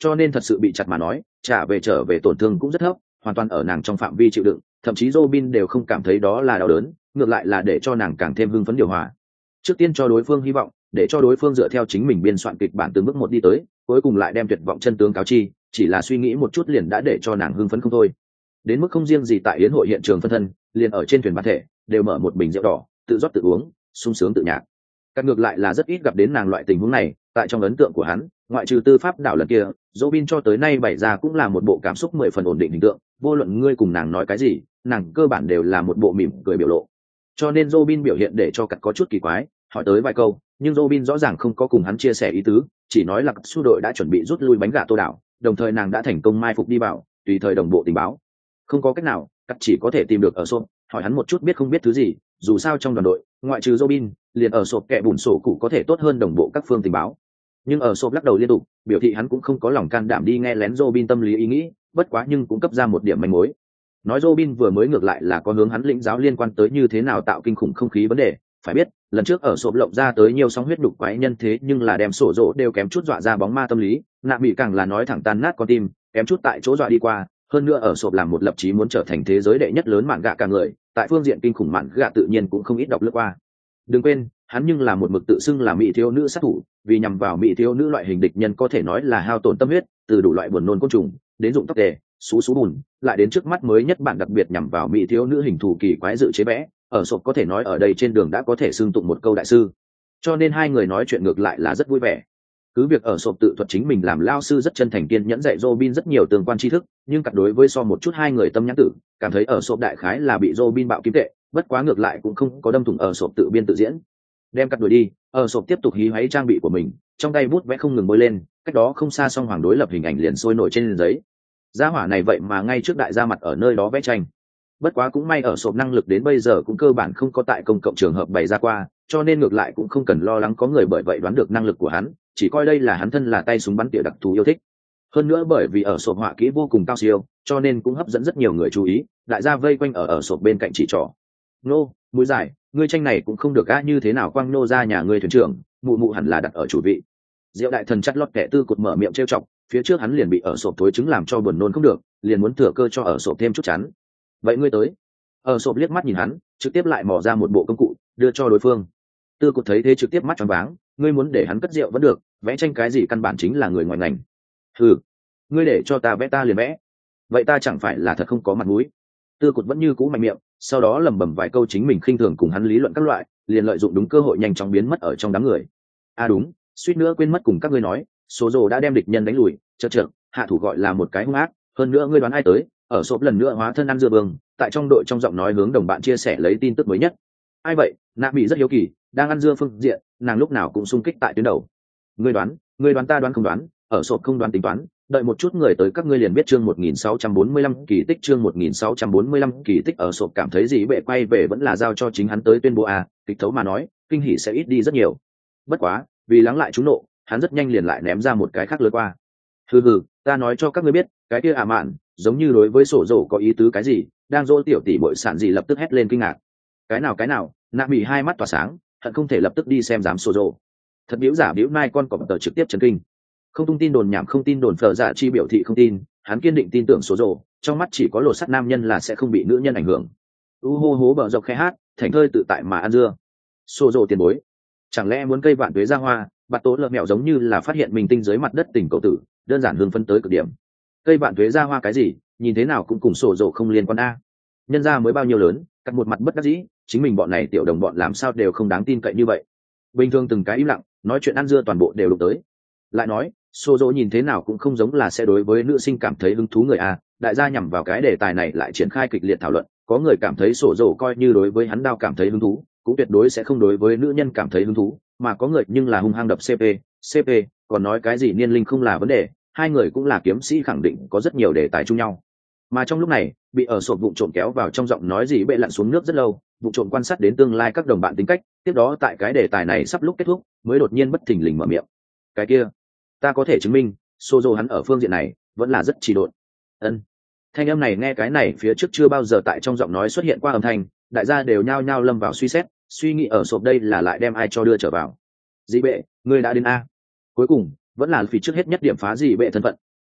cho nên thật sự bị chặt mà nói trở về tổn thương cũng rất thấp, hoàn toàn ở nàng trong phạm vi chịu đựng, thậm chí Robin đều không cảm thấy đó là đau đớn, ngược lại là để cho nàng càng thêm hưng phấn điều hòa. Trước tiên cho đối phương hy vọng, để cho đối phương dựa theo chính mình biên soạn kịch bản từng bước một đi tới, cuối cùng lại đem tuyệt vọng chân tướng cáo chi, chỉ là suy nghĩ một chút liền đã để cho nàng hưng phấn không thôi. Đến mức không riêng gì tại yến hội hiện trường phân thân, liền ở trên thuyền bản thể đều mở một bình rượu đỏ, tự rót tự uống, sung sướng tự nhạc. Các ngược lại là rất ít gặp đến nàng loại tình huống này, tại trong ấn tượng của hắn, ngoại trừ tư pháp đảo lần kia, Robin cho tới nay bày ra cũng là một bộ cảm xúc 10 phần ổn định hình tượng, vô luận ngươi cùng nàng nói cái gì, nàng cơ bản đều là một bộ mỉm cười biểu lộ. Cho nên Robin biểu hiện để cho Cắt có chút kỳ quái, hỏi tới vài câu, nhưng Robin rõ ràng không có cùng hắn chia sẻ ý tứ, chỉ nói là su đội đã chuẩn bị rút lui bánh gà tô đảo, đồng thời nàng đã thành công mai phục đi vào, tùy thời đồng bộ tình báo. Không có cách nào, Cắt chỉ có thể tìm được ở sộp, hỏi hắn một chút biết không biết thứ gì, dù sao trong đoàn đội, ngoại trừ Robin, liền ở sộp kẻ bùn sổ cụ có thể tốt hơn đồng bộ các phương tình báo. Nhưng ở sộp lắc đầu liên tục, biểu thị hắn cũng không có lòng can đảm đi nghe lén Robin tâm lý ý nghĩ, bất quá nhưng cũng cấp ra một điểm manh mối. Nói Robin vừa mới ngược lại là có hướng hắn lĩnh giáo liên quan tới như thế nào tạo kinh khủng không khí vấn đề, phải biết, lần trước ở sộp lộng ra tới nhiều sóng huyết đục quái nhân thế nhưng là đem sổ rỗ đều kém chút dọa ra bóng ma tâm lý, nạ bị càng là nói thẳng tan nát con tim, kém chút tại chỗ dọa đi qua, hơn nữa ở sộp làm một lập chí muốn trở thành thế giới đệ nhất lớn mạn gạ cả người, tại phương diện kinh khủng mạn gạ tự nhiên cũng không ít đọc lướt qua. Đừng quên, hắn nhưng là một mực tự xưng là mỹ thiếu nữ sát thủ, vì nhằm vào mỹ thiếu nữ loại hình địch nhân có thể nói là hao tổn tâm huyết, từ đủ loại buồn nôn côn trùng, đến dụng tóc tề, xú bùn, lại đến trước mắt mới nhất bản đặc biệt nhằm vào mỹ thiếu nữ hình thù kỳ quái dự chế vẽ, ở sộp có thể nói ở đây trên đường đã có thể xưng tụng một câu đại sư. Cho nên hai người nói chuyện ngược lại là rất vui vẻ. Cứ việc ở sộp tự thuật chính mình làm lao sư rất chân thành kiên nhẫn dạy Robin rất nhiều tương quan tri thức, nhưng cặp đối với so một chút hai người tâm nhãn tử, cảm thấy ở sộp đại khái là bị Robin bạo kim tệ, bất quá ngược lại cũng không có đâm thủng ở sộp tự biên tự diễn. Đem cặp đuổi đi, ở sộp tiếp tục hí hoáy trang bị của mình, trong tay bút vẽ không ngừng bôi lên, cách đó không xa song hoàng đối lập hình ảnh liền sôi nổi trên giấy. Gia hỏa này vậy mà ngay trước đại gia mặt ở nơi đó vẽ tranh. Bất quá cũng may ở sộp năng lực đến bây giờ cũng cơ bản không có tại công cộng trường hợp bày ra qua, cho nên ngược lại cũng không cần lo lắng có người bởi vậy đoán được năng lực của hắn, chỉ coi đây là hắn thân là tay súng bắn tỉa đặc thù yêu thích. Hơn nữa bởi vì ở sộp họa kỹ vô cùng cao siêu, cho nên cũng hấp dẫn rất nhiều người chú ý, đại gia vây quanh ở sộp bên cạnh chỉ trỏ. Nô, mũi dài, ngươi tranh này cũng không được á, như thế nào quăng nô ra nhà ngươi thuyền trưởng, mụ hẳn là đặt ở chủ vị. Diệu đại thần chắt lót kẻ tư cột mở miệng trêu chọc, phía trước hắn liền bị ở sộp thối chứng làm cho buồn nôn không được, liền muốn thừa cơ cho ở sộp thêm chút chắn. Vậy ngươi tới. Ở sộp liếc mắt nhìn hắn, trực tiếp lại mò ra một bộ công cụ đưa cho đối phương. Tư cột thấy thế trực tiếp mắt tròn váng, ngươi muốn để hắn cất rượu vẫn được, vẽ tranh cái gì căn bản chính là người ngoài ngành. Ừ, ngươi để cho ta vẽ ta liền vẽ, vậy ta chẳng phải là thật không có mặt mũi. Tư cột vẫn như cũ mạnh miệng, sau đó lẩm bẩm vài câu chính mình khinh thường cùng hắn lý luận các loại, liền lợi dụng đúng cơ hội nhanh chóng biến mất ở trong đám người. À đúng, suýt nữa quên mất cùng các ngươi nói, số rồ đã đem địch nhân đánh lùi, chợt hạ thủ gọi là một cái hung ác, hơn nữa ngươi đoán ai tới, ở sộp lần nữa hóa thân ăn dưa bương, tại trong đội trong giọng nói hướng đồng bạn chia sẻ lấy tin tức mới nhất. Ai vậy? Nạ bị rất hiếu kỳ, đang ăn dưa phương diện, nàng lúc nào cũng xung kích tại tuyến đầu. Ngươi đoán ta đoán không đoán, ở sộp không đoán tính toán, đợi một chút người tới các ngươi liền biết chương 1645 kỳ tích chương 1645 kỳ tích ở sộp cảm thấy gì bệ quay về vẫn là giao cho chính hắn tới tuyên bố à, kịch thấu mà nói, kinh hỉ sẽ ít đi rất nhiều. Bất quá, vì lắng lại chúng nộ, hắn rất nhanh liền lại ném ra một cái khác lướt qua. Hừ, ta nói cho các ngươi biết, cái kia mạn, giống như đối với sổ dỗ có ý tứ cái gì, đang dỗ tiểu tỷ bội sản gì lập tức hét lên kinh ngạc. Cái nào, nạ bị hai mắt tỏa sáng, hận không thể lập tức đi xem dám sổ dỗ. Thật biểu giả biểu mai con cọp tờ trực tiếp chấn kinh. Không tung tin đồn nhảm không tin đồn phở dạ chi biểu thị không tin, hắn kiên định tin tưởng sổ dỗ, trong mắt chỉ có lột sắt nam nhân là sẽ không bị nữ nhân ảnh hưởng. Hô hố bờ dọc khe hát, thành thơi tự tại mà ăn dưa. Sổ dỗ tiền bối, chẳng lẽ muốn cây vạn tuế ra hoa, bạt tố lợn mẹo giống như là phát hiện mình tinh dưới mặt đất tình cậu tử, đơn giản hương phân tới cực điểm. Cây vạn tuế ra hoa cái gì, nhìn thế nào cũng cùng sổ dỗ không liên quan a. Nhân ra mới bao nhiêu lớn, cắt một mặt bất đắc dĩ, chính mình bọn này tiểu đồng bọn làm sao đều không đáng tin cậy như vậy. Bình thường từng cái im lặng, nói chuyện ăn dưa toàn bộ đều đụng tới. Lại nói, sổ dỗ nhìn thế nào cũng không giống là sẽ đối với nữ sinh cảm thấy hứng thú người a. Đại gia nhằm vào cái đề tài này lại triển khai kịch liệt thảo luận, có người cảm thấy sổ dỗ coi như đối với hắn đao cảm thấy hứng thú, cũng tuyệt đối sẽ không đối với nữ nhân cảm thấy hứng thú, mà có người nhưng là hung hăng đập cp, còn nói cái gì niên linh không là vấn đề, hai người cũng là kiếm sĩ khẳng định có rất nhiều đề tài chung nhau. Mà trong lúc này, bị ở sộp vụ trộm kéo vào trong giọng nói gì bệ lặn xuống nước rất lâu, vụ trộm quan sát đến tương lai các đồng bạn tính cách, tiếp đó tại cái đề tài này sắp lúc kết thúc, mới đột nhiên bất thình lình mở miệng. Cái kia, ta có thể chứng minh, Sozo hắn ở phương diện này vẫn là rất trì độn. Ân. Thanh âm này nghe cái này phía trước chưa bao giờ tại trong giọng nói xuất hiện qua âm thanh, đại gia đều nhao nhao lâm vào suy xét, suy nghĩ ở sộp đây là lại đem ai cho đưa trở vào. Dị bệ, ngươi đã đến a. Cuối cùng vẫn là vì trước hết nhất điểm phá dị bệ thân phận,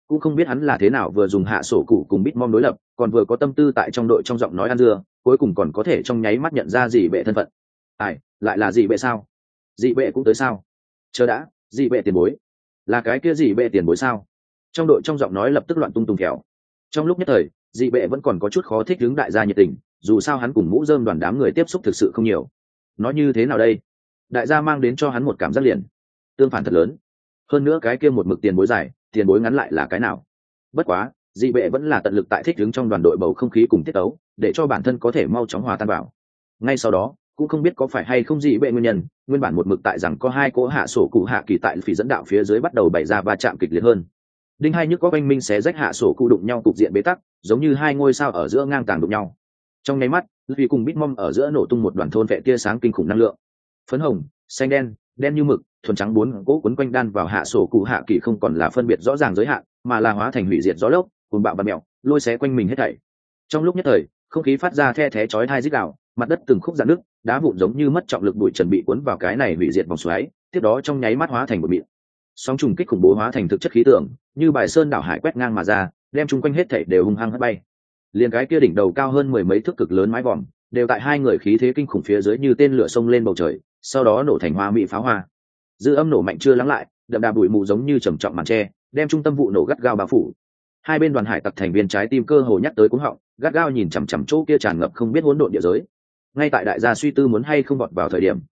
cũng không biết hắn là thế nào vừa dùng hạ sổ cụ cùng Bitmom đối lập, còn vừa có tâm tư tại trong đội trong giọng nói ăn dưa, cuối cùng còn có thể trong nháy mắt nhận ra dị bệ thân phận. Ai, lại là dị bệ sao? Dị bệ cũng tới sao? Chờ đã, dị bệ tiền bối, là cái kia dị bệ tiền bối sao? Trong đội trong giọng nói lập tức loạn tung tung kẹo. Trong lúc nhất thời, dị bệ vẫn còn có chút khó thích ứng đại gia nhiệt tình, dù sao hắn cùng mũ rơm đoàn đám người tiếp xúc thực sự không nhiều. Nói như thế nào đây? Đại gia mang đến cho hắn một cảm giác liền tương phản thật lớn. Hơn nữa cái kia một mực tiền bối dài, tiền bối ngắn lại là cái nào? Bất quá, dị bệ vẫn là tận lực tại thích ứng trong đoàn đội bầu không khí cùng tiết tấu, để cho bản thân có thể mau chóng hòa tan vào. Ngay sau đó, cũng không biết có phải hay không dị bệ nguyên nhân, nguyên bản một mực tại rằng có hai cỗ hạ sổ cụ hạ kỳ tại phỉ dẫn đạo phía dưới bắt đầu bày ra va chạm kịch liệt hơn. Đinh hai nhức có oanh minh xé rách hạ sổ cụ đụng nhau cục diện bế tắc, giống như hai ngôi sao ở giữa ngang tàng đụng nhau. Trong nháy mắt, vì cùng Bitmom ở giữa nổ tung một đoàn thôn vệ tia sáng kinh khủng năng lượng. Phấn hồng, xanh đen, đen như mực, thuần trắng bốn cỗ cuốn quanh đan vào hạ sổ cụ hạ kỳ không còn là phân biệt rõ ràng giới hạn, mà là hóa thành hủy diệt gió lốc, cuồng bạo bạt mèo, lôi xé quanh mình hết thảy. Trong lúc nhất thời, không khí phát ra the thé chói tai rít gào, mặt đất từng khúc rạn nứt, đá vụn giống như mất trọng lực bụi trần bị cuốn vào cái này hủy diệt vòng xoáy, tiếp đó trong nháy mắt hóa thành bụi mịn. Sóng trùng kích khủng bố hóa thành thực chất khí tượng, như bài sơn đảo hải quét ngang mà ra, đem chung quanh hết thảy đều hung hăng hất bay. Liền cái kia đỉnh đầu cao hơn mười mấy thước cực lớn mái vòm, đều tại hai người khí thế kinh khủng phía dưới như tên lửa xông lên bầu trời, sau đó nổ thành hoa mỹ pháo hoa. Dư âm nổ mạnh chưa lắng lại, đậm đà bụi mù giống như trầm trọng màn tre, đem trung tâm vụ nổ gắt gao bao phủ. Hai bên đoàn hải tặc thành viên trái tim cơ hồ nhắc tới cuống họng, gắt gao nhìn chằm chằm chỗ kia tràn ngập không biết hỗn độn địa giới. Ngay tại đại gia suy tư muốn hay không vọt vào thời điểm,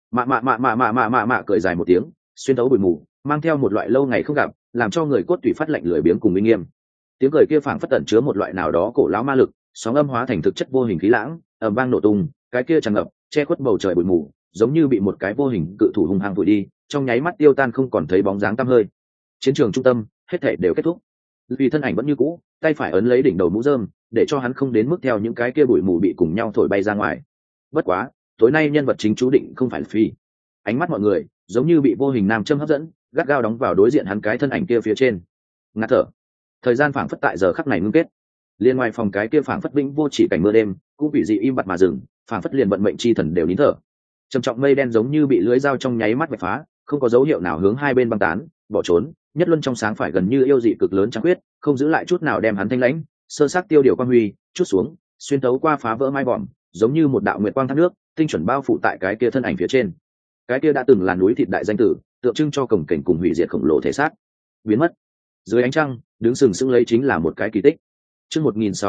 mạ cười dài một tiếng, xuyên thấu bụi mù, mang theo một loại lâu ngày không gặp, làm cho người cốt tủy phát lạnh lười biếng cùng uy nghiêm. Tiếng cười kia phảng phất tẩn chứa một loại nào đó cổ lão ma lực, sóng âm hóa thành thực chất vô hình khí lãng, ầm vang nổ tung, cái kia tràn ngập, che khuất bầu trời bụi mù, giống như bị một cái vô hình cự thủ hung hăng vùi đi, trong nháy mắt tiêu tan không còn thấy bóng dáng tăm hơi. Chiến trường trung tâm, hết thảy đều kết thúc. Vì thân ảnh vẫn như cũ, tay phải ấn lấy đỉnh đầu mũ rơm, để cho hắn không đến mức theo những cái kia bụi mù bị cùng nhau thổi bay ra ngoài. Bất quá, tối nay nhân vật chính chú định không phải Phi. Ánh mắt mọi người giống như bị vô hình nam châm hấp dẫn, gắt gao đóng vào đối diện hắn cái thân ảnh kia phía trên. Ngạt thở. Thời gian phảng phất tại giờ khắc này ngưng kết. Liên ngoài phòng cái kia phảng phất vĩnh vô chỉ cảnh mưa đêm, cũng bị dị im bặt mà dừng, phảng phất liền vận mệnh chi thần đều nín thở. Trầm trọng mây đen giống như bị lưới dao trong nháy mắt bẻ phá, không có dấu hiệu nào hướng hai bên băng tán, bỏ trốn. Nhất luân trong sáng phải gần như yêu dị cực lớn trắng quyết, không giữ lại chút nào đem hắn thanh lãnh, sơ xác tiêu điều quang huy, chút xuống, xuyên tấu qua phá vỡ mái vòm, giống như một đạo nguyệt quang thác nước, tinh chuẩn bao phủ tại cái kia thân ảnh phía trên. Cái kia đã từng là núi thịt đại danh tử, tượng trưng cho cổng cảnh cùng hủy diệt khổng lồ thể xác, biến mất. Dưới ánh trăng, đứng sừng sững lấy chính là một cái kỳ tích. Chương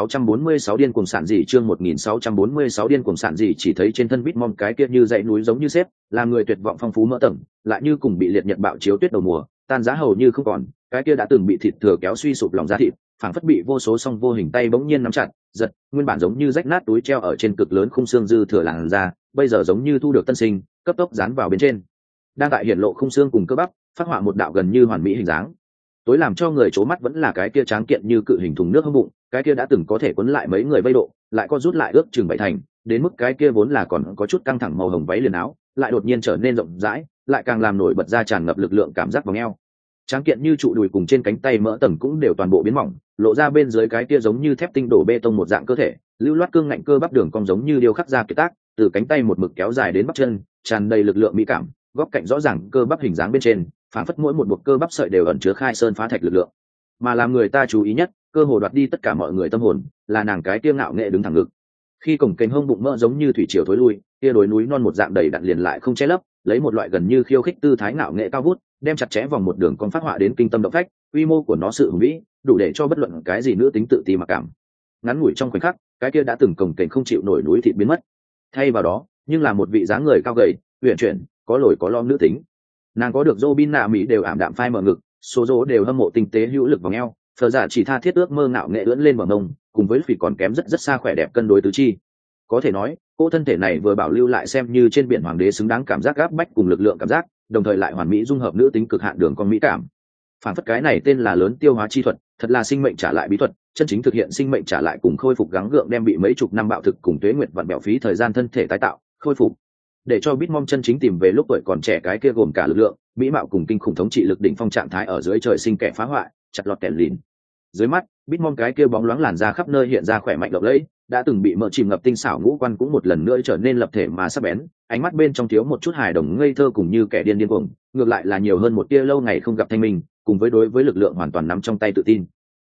1646 điên cuồng sản dị, chương 1646 điên cuồng sản dị, chỉ thấy trên thân Bitmom cái kia như dãy núi giống như xếp, làm người tuyệt vọng phong phú mỡ tầng, lại như cùng bị liệt nhật bạo chiếu tuyết đầu mùa, tan giá hầu như không còn, cái kia đã từng bị thịt thừa kéo suy sụp lòng da thịt, phảng phất bị vô số song vô hình tay bỗng nhiên nắm chặt, giật, nguyên bản giống như rách nát túi treo ở trên cực lớn khung xương dư thừa làn da, bây giờ giống như thu được tân sinh, cấp tốc dán vào bên trên. Đang tại hiển lộ khung xương cùng cơ bắp, phát họa một đạo gần như hoàn mỹ hình dáng. Tối làm cho người chố mắt vẫn là cái kia tráng kiện như cự hình thùng nước hông bụng, cái kia đã từng có thể cuốn lại mấy người vây độ, lại co rút lại ước chừng bảy thành, đến mức cái kia vốn là còn có chút căng thẳng màu hồng váy liền áo, lại đột nhiên trở nên rộng rãi, lại càng làm nổi bật ra tràn ngập lực lượng cảm giác vòng eo. Tráng kiện như trụ đùi cùng trên cánh tay mỡ tầng cũng đều toàn bộ biến mỏng, lộ ra bên dưới cái kia giống như thép tinh đổ bê tông một dạng cơ thể, lưu loát cương ngạnh cơ bắp đường cong giống như điêu khắc ra kiệt tác, từ cánh tay một mực kéo dài đến bắp chân, tràn đầy lực lượng mỹ cảm, góc cạnh rõ ràng cơ bắp hình dáng bên trên, phản phất mỗi một buộc cơ bắp sợi đều ẩn chứa khai sơn phá thạch lực lượng. Mà làm người ta chú ý nhất, cơ hồ đoạt đi tất cả mọi người tâm hồn, là nàng cái kia ngạo nghệ đứng thẳng ngực. Khi cổng kềnh hông bụng mỡ giống như thủy triều thối lui, kia đối núi non một dạng đầy đặn liền lại không che lấp, lấy một loại gần như khiêu khích tư thái ngạo nghệ cao vút, đem chặt chẽ vòng một đường con phát họa đến kinh tâm động phách, quy mô của nó sự hùng vĩ, đủ để cho bất luận cái gì nữ tính tự ti mặc cảm. Ngắn ngủi trong khoảnh khắc, cái kia đã từng cổng kềnh không chịu nổi núi thịt biến mất. Thay vào đó, nhưng là một vị dáng người cao gầy, uyển chuyển, có lồi có lõm nữ tính. Nàng có được Robin nạ mỹ đều ảm đạm phai mở ngực, số dỗ đều hâm mộ tinh tế hữu lực vòng eo, phờ giả chỉ tha thiết ước mơ ngạo nghệ ưỡn lên bằng mông, cùng với phỉ còn kém rất rất xa khỏe đẹp cân đối tứ chi. Có thể nói, cô thân thể này vừa bảo lưu lại xem như trên biển hoàng đế xứng đáng cảm giác gáp bách cùng lực lượng cảm giác, đồng thời lại hoàn mỹ dung hợp nữ tính cực hạn đường con mỹ cảm. Phản phất cái này tên là lớn tiêu hóa chi thuật, thật là sinh mệnh trả lại bí thuật, chân chính thực hiện sinh mệnh trả lại cùng khôi phục gắng gượng đem bị mấy chục năm bạo thực cùng tuế nguyệt vặn bẹo phí thời gian thân thể tái tạo, khôi phục. Để cho Bitmom chân chính tìm về lúc tuổi còn trẻ cái kia gồm cả lực lượng, mỹ mạo cùng kinh khủng thống trị lực đỉnh phong trạng thái ở dưới trời sinh kẻ phá hoại, chặt lọt kẻ lìn. Dưới mắt, Bitmom cái kia bóng loáng làn da khắp nơi hiện ra khỏe mạnh lộng lẫy, đã từng bị mỡ chìm ngập tinh xảo ngũ quan cũng một lần nữa trở nên lập thể mà sắc bén, ánh mắt bên trong thiếu một chút hài đồng ngây thơ cùng như kẻ điên cuồng, ngược lại là nhiều hơn một tia lâu ngày không gặp thanh minh, cùng với đối với lực lượng hoàn toàn nắm trong tay tự tin.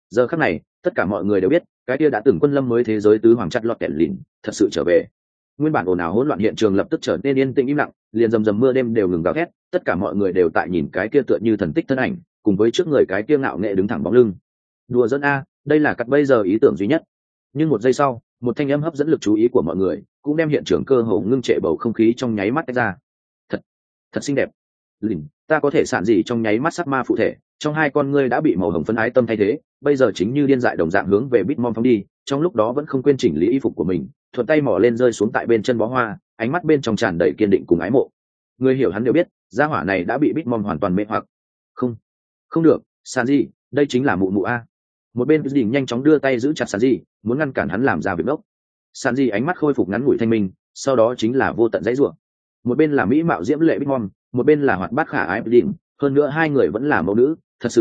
Giờ khắc này tất cả mọi người đều biết cái kia đã từng quân lâm mới thế giới tứ hoàng chặt lọt kẹt lìn thật sự trở về. Nguyên bản ồn ào hỗn loạn hiện trường lập tức trở nên yên tĩnh im lặng, liền rầm rầm mưa đêm đều ngừng gào thét, tất cả mọi người đều tại nhìn cái kia tựa như thần tích thân ảnh, cùng với trước người cái kia ngạo nghệ đứng thẳng bóng lưng. Đùa dẫn a, đây là cắt bây giờ ý tưởng duy nhất. Nhưng một giây sau, một thanh âm hấp dẫn lực chú ý của mọi người, cũng đem hiện trường cơ hồ ngưng trệ bầu không khí trong nháy mắt tách ra. Thật xinh đẹp. Lìn, ta có thể sạn gì trong nháy mắt sắc ma phụ thể, trong hai con ngươi đã bị màu hồng phấn ái tâm thay thế, bây giờ chính như điên dại đồng dạng hướng về Bitmom phóng đi, trong lúc đó vẫn không quên chỉnh lý y phục của mình, thuận tay mò lên rơi xuống tại bên chân bó hoa, ánh mắt bên trong tràn đầy kiên định cùng ái mộ. Người hiểu hắn đều biết, gia hỏa này đã bị Bitmom hoàn toàn mê hoặc. Không, không được, sạn gì, đây chính là mụ mụ a. Một bên cái đỉnh nhanh chóng đưa tay giữ chặt sạn gì, muốn ngăn cản hắn làm ra việc đốc. Sạn gì ánh mắt khôi phục ngắn ngủi thanh minh, sau đó chính là vô tận dãy rủa. Một bên là mỹ mạo diễm lệ Bitmom, một bên là hoạt bát khả ái Đỉnh, hơn nữa hai người vẫn là mẫu nữ, thật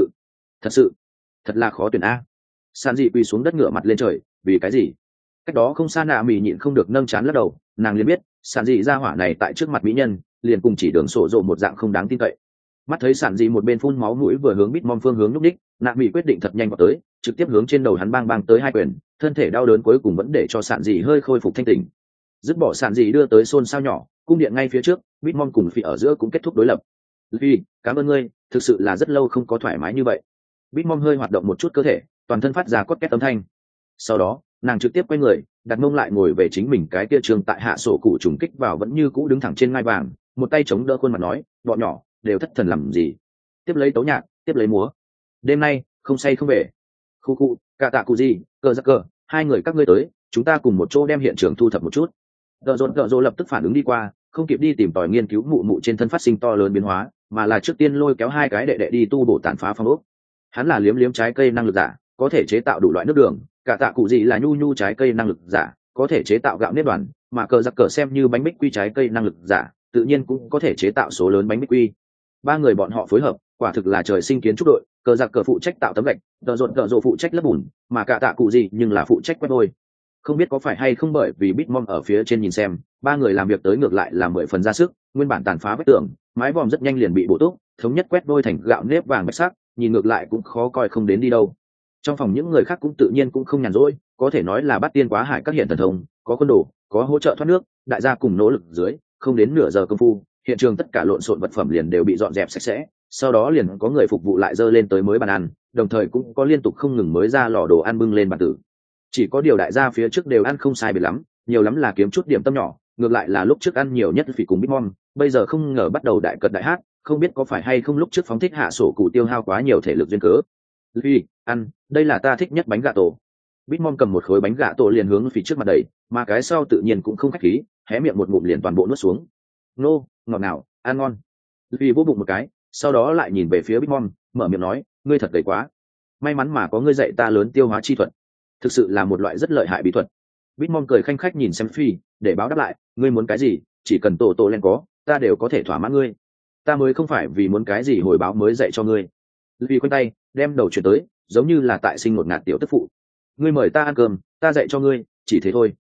sự thật là khó tuyển a. Sạn dị quỳ xuống đất ngửa mặt lên trời, vì cái gì? Cách đó không xa nạ mì nhịn không được nâng chán lắc đầu, nàng liền biết sạn dị ra hỏa này tại trước mặt mỹ nhân liền cùng chỉ đường sổ rộ một dạng không đáng tin cậy. Mắt thấy sạn dị một bên phun máu mũi vừa hướng Bitmom phương hướng lúc đích, nạ mì quyết định thật nhanh vào tới, trực tiếp hướng trên đầu hắn bang bang tới hai quyền, thân thể đau đớn cuối cùng vẫn để cho sạn dị hơi khôi phục thanh tỉnh. Dứt bỏ sạn dị đưa tới xôn xao nhỏ, cung điện ngay phía trước, Bitmom cùng Phi ở giữa cũng kết thúc đối lập. Phi, cảm ơn ngươi, thực sự là rất lâu không có thoải mái như vậy. Bitmom hơi hoạt động một chút cơ thể, toàn thân phát ra cốt két âm thanh. Sau đó, nàng trực tiếp quay người, đặt mông lại ngồi về chính mình cái kia trường tại hạ sổ cụ trùng kích vào vẫn như cũ đứng thẳng trên ngai vàng, một tay chống đỡ khuôn mặt nói, bọn nhỏ đều thất thần làm gì? Tiếp lấy tấu nhạc, tiếp lấy múa. Đêm nay không say không về. Khu khu, cả tạ cụ gì, cờ giặc cờ, hai người các ngươi tới, chúng ta cùng một chỗ đem hiện trường thu thập một chút. Gợ rộn lập tức phản ứng đi qua, không kịp đi tìm tòi nghiên cứu mụ mụ trên thân phát sinh to lớn biến hóa, mà là trước tiên lôi kéo hai cái đệ đệ đi tu bổ tàn phá phong ốc. Hắn là liếm liếm trái cây năng lực giả, có thể chế tạo đủ loại nước đường, cả tạ cụ gì là nhu nhu trái cây năng lực giả, có thể chế tạo gạo nếp đoàn, mà cờ giặc cờ xem như bánh bích quy trái cây năng lực giả, tự nhiên cũng có thể chế tạo số lớn bánh bích quy. Ba người bọn họ phối hợp, quả thực là trời sinh kiến trúc đội, cờ giặc cờ phụ trách tạo tấm gạch, gợ rộn phụ trách lấp bùn, mà cả tạ cụ gì nhưng là phụ trách quét vôi. Không biết có phải hay không bởi vì Bitmom ở phía trên nhìn xem, ba người làm việc tới ngược lại là 10 phần ra sức, nguyên bản tàn phá vách tường, mái vòm rất nhanh liền bị bổ túc, thống nhất quét vôi thành gạo nếp vàng bạch sắc, nhìn ngược lại cũng khó coi không đến đi đâu. Trong phòng những người khác cũng tự nhiên cũng không nhàn rỗi, có thể nói là bắt tiên quá hải các hiện thần thông, có quân đồ, có hỗ trợ thoát nước, đại gia cùng nỗ lực dưới, không đến nửa giờ công phu, hiện trường tất cả lộn xộn vật phẩm liền đều bị dọn dẹp sạch sẽ, sau đó liền có người phục vụ lại dơ lên tới mới bàn ăn, đồng thời cũng có liên tục không ngừng mới ra lò đồ ăn bưng lên bàn tử. Chỉ có điều đại gia phía trước đều ăn không sai biệt lắm, nhiều lắm là kiếm chút điểm tâm nhỏ, ngược lại là lúc trước ăn nhiều nhất vì cùng Bitmom, bây giờ không ngờ bắt đầu đại cật đại hát, không biết có phải hay không lúc trước phóng thích hạ sổ cụ tiêu hao quá nhiều thể lực duyên cớ. Vì ăn, đây là ta thích nhất bánh gà tổ. Bitmom cầm một khối bánh gà tổ liền hướng phía trước mặt đầy, mà cái sau tự nhiên cũng không khách khí, hé miệng một ngụm liền toàn bộ nuốt xuống. Nô, ngọt nào, ăn ngon. Vì vỗ bụng một cái, sau đó lại nhìn về phía Bitmom, mở miệng nói, ngươi thật gầy quá. May mắn mà có ngươi dạy ta lớn tiêu hóa chi thuật, thực sự là một loại rất lợi hại bí thuật. Bitmom cười khanh khách nhìn xem Phi, để báo đáp lại, ngươi muốn cái gì, chỉ cần tổ len có, ta đều có thể thỏa mãn ngươi. Ta mới không phải vì muốn cái gì hồi báo mới dạy cho ngươi. Vì quanh tay, đem đầu chuyển tới, giống như là tại sinh một ngạt tiểu tức phụ. Ngươi mời ta ăn cơm, ta dạy cho ngươi, chỉ thế thôi.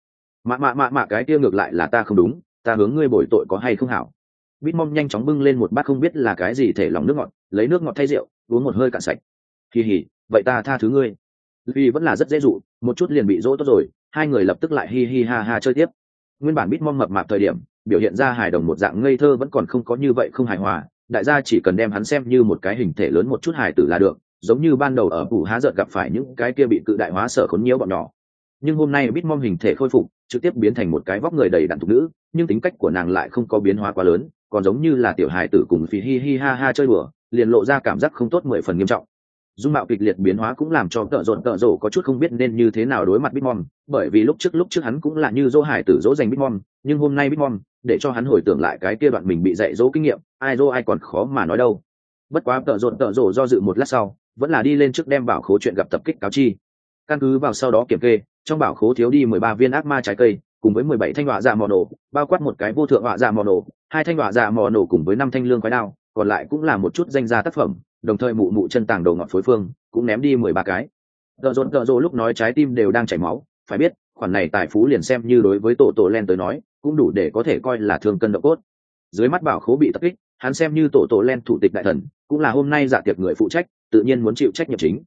Mạ cái kia ngược lại là ta không đúng, ta hướng ngươi bồi tội có hay không hảo. Bitmom nhanh chóng bưng lên một bát không biết là cái gì thể lòng nước ngọt, lấy nước ngọt thay rượu, uống một hơi cạn sạch. Kỳ hỉ, vậy ta tha thứ ngươi. Vì vẫn là rất dễ dụ, một chút liền bị dỗ tốt rồi, hai người lập tức lại hi hi ha ha chơi tiếp. Nguyên bản Bitmom mập mạp thời điểm, biểu hiện ra hài đồng một dạng ngây thơ vẫn còn không có như vậy không hài hòa, đại gia chỉ cần đem hắn xem như một cái hình thể lớn một chút hài tử là được, giống như ban đầu ở phủ há giận gặp phải những cái kia bị cự đại hóa sở khốn nhiễu bọn nhỏ. Nhưng hôm nay Bitmom hình thể khôi phục, trực tiếp biến thành một cái vóc người đầy đặn thục nữ, nhưng tính cách của nàng lại không có biến hóa quá lớn, còn giống như là tiểu hài tử cùng phì hi hi ha ha chơi đùa, liền lộ ra cảm giác không tốt 10 phần nghiêm trọng. Dung mạo kịch liệt biến hóa cũng làm cho tợ rộ có chút không biết nên như thế nào đối mặt Bitmom, bởi vì lúc trước hắn cũng là như dỗ hải tử dỗ dành Bitmom, nhưng hôm nay Bitmom để cho hắn hồi tưởng lại cái kia đoạn mình bị dạy dỗ kinh nghiệm, ai dỗ ai còn khó mà nói đâu. Bất quá tợ rộ do dự một lát sau, vẫn là đi lên trước đem bảo khố chuyện gặp tập kích cáo chi. Căn cứ vào sau đó kiểm kê, trong bảo khố thiếu đi 13 viên ác ma trái cây, cùng với 17 thanh hỏa dạ mò nổ, bao quát một cái vô thượng hỏa dạ mò nổ, 2 thanh hỏa dạ mò nổ cùng với 5 thanh lương quái đao, còn lại cũng là một chút danh gia tác phẩm, đồng thời mụ chân tàng đầu ngọt phối phương cũng ném đi 13 cái. Tợ rộ lúc nói trái tim đều đang chảy máu, phải biết khoản này tài phú liền xem như đối với tổ len tới nói cũng đủ để có thể coi là thương cân độ cốt. Dưới mắt bảo khố bị tập kích, hắn xem như tổ len thủ tịch đại thần, cũng là hôm nay dạ tiệc người phụ trách, tự nhiên muốn chịu trách nhiệm chính.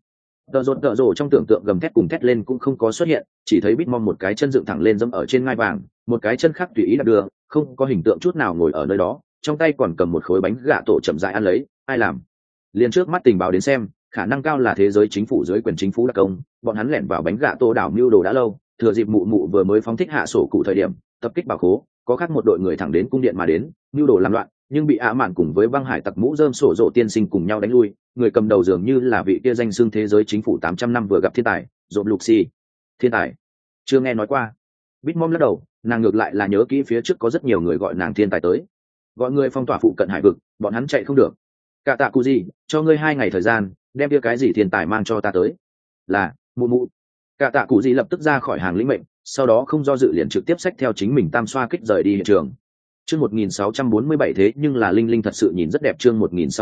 Tợ rồ trong tưởng tượng gầm thét cùng thét lên cũng không có xuất hiện, chỉ thấy Bitmom một cái chân dựng thẳng lên dẫm ở trên ngai vàng, một cái chân khác tùy ý đặt đưa, không có hình tượng chút nào ngồi ở nơi đó, trong tay còn cầm một khối bánh gà tổ chậm rãi ăn lấy. Ai làm? Liên trước mắt tình báo đến xem, khả năng cao là thế giới chính phủ dưới quyền chính phủ đặc công, bọn hắn lẻn vào bánh gà tổ đảo mưu đồ đã lâu, thừa dịp mụ mụ vừa mới phóng thích hạ sổ cụ thời điểm tập kích bảo khố, có khác một đội người thẳng đến cung điện mà đến mưu đồ làm loạn, nhưng bị ạ mạn cùng với băng hải tặc mũ rơm sổ rộ tiên sinh cùng nhau đánh lui. Người cầm đầu dường như là vị kia danh xưng thế giới chính phủ 800 năm vừa gặp thiên tài rộp lục xì. Thiên tài? Chưa nghe nói qua. Bitmom lắc đầu, nàng ngược lại là nhớ kỹ phía trước có rất nhiều người gọi nàng thiên tài tới, gọi người phong tỏa phụ cận hải vực, bọn hắn chạy không được. Cả tạ cụ gì, cho ngươi 2 ngày thời gian, đem kia cái gì thiên tài mang cho ta tới. Là mụ mụ. Cả tạ cụ gì lập tức ra khỏi hàng lĩnh mệnh, sau đó không do dự liền trực tiếp xách theo chính mình tam xoa kích rời đi hiện trường. Chương 1647 thế nhưng là Linh Linh thật sự nhìn rất đẹp. Chương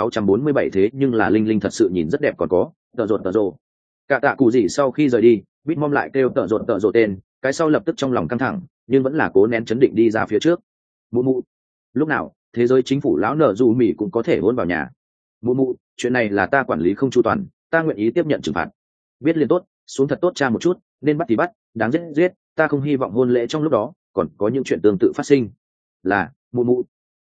1647 thế nhưng là Linh Linh thật sự nhìn rất đẹp. Còn có tợ rột. Cả tạ cụ gì sau khi rời đi, Bitmom lại kêu tợ rột tên, cái sau lập tức trong lòng căng thẳng, nhưng vẫn là cố nén chấn định đi ra phía trước. Mụ mụ, lúc nào thế giới chính phủ lão nở dù mỉ cũng có thể hôn vào nhà. Mụ mụ, chuyện này là ta quản lý không chu toàn, ta nguyện ý tiếp nhận trừng phạt. Biết liền tốt, xuống thật tốt cha một chút, nên bắt thì bắt, đáng giết giết, ta không hy vọng hôn lễ trong lúc đó còn có những chuyện tương tự phát sinh. Là mụ mụ.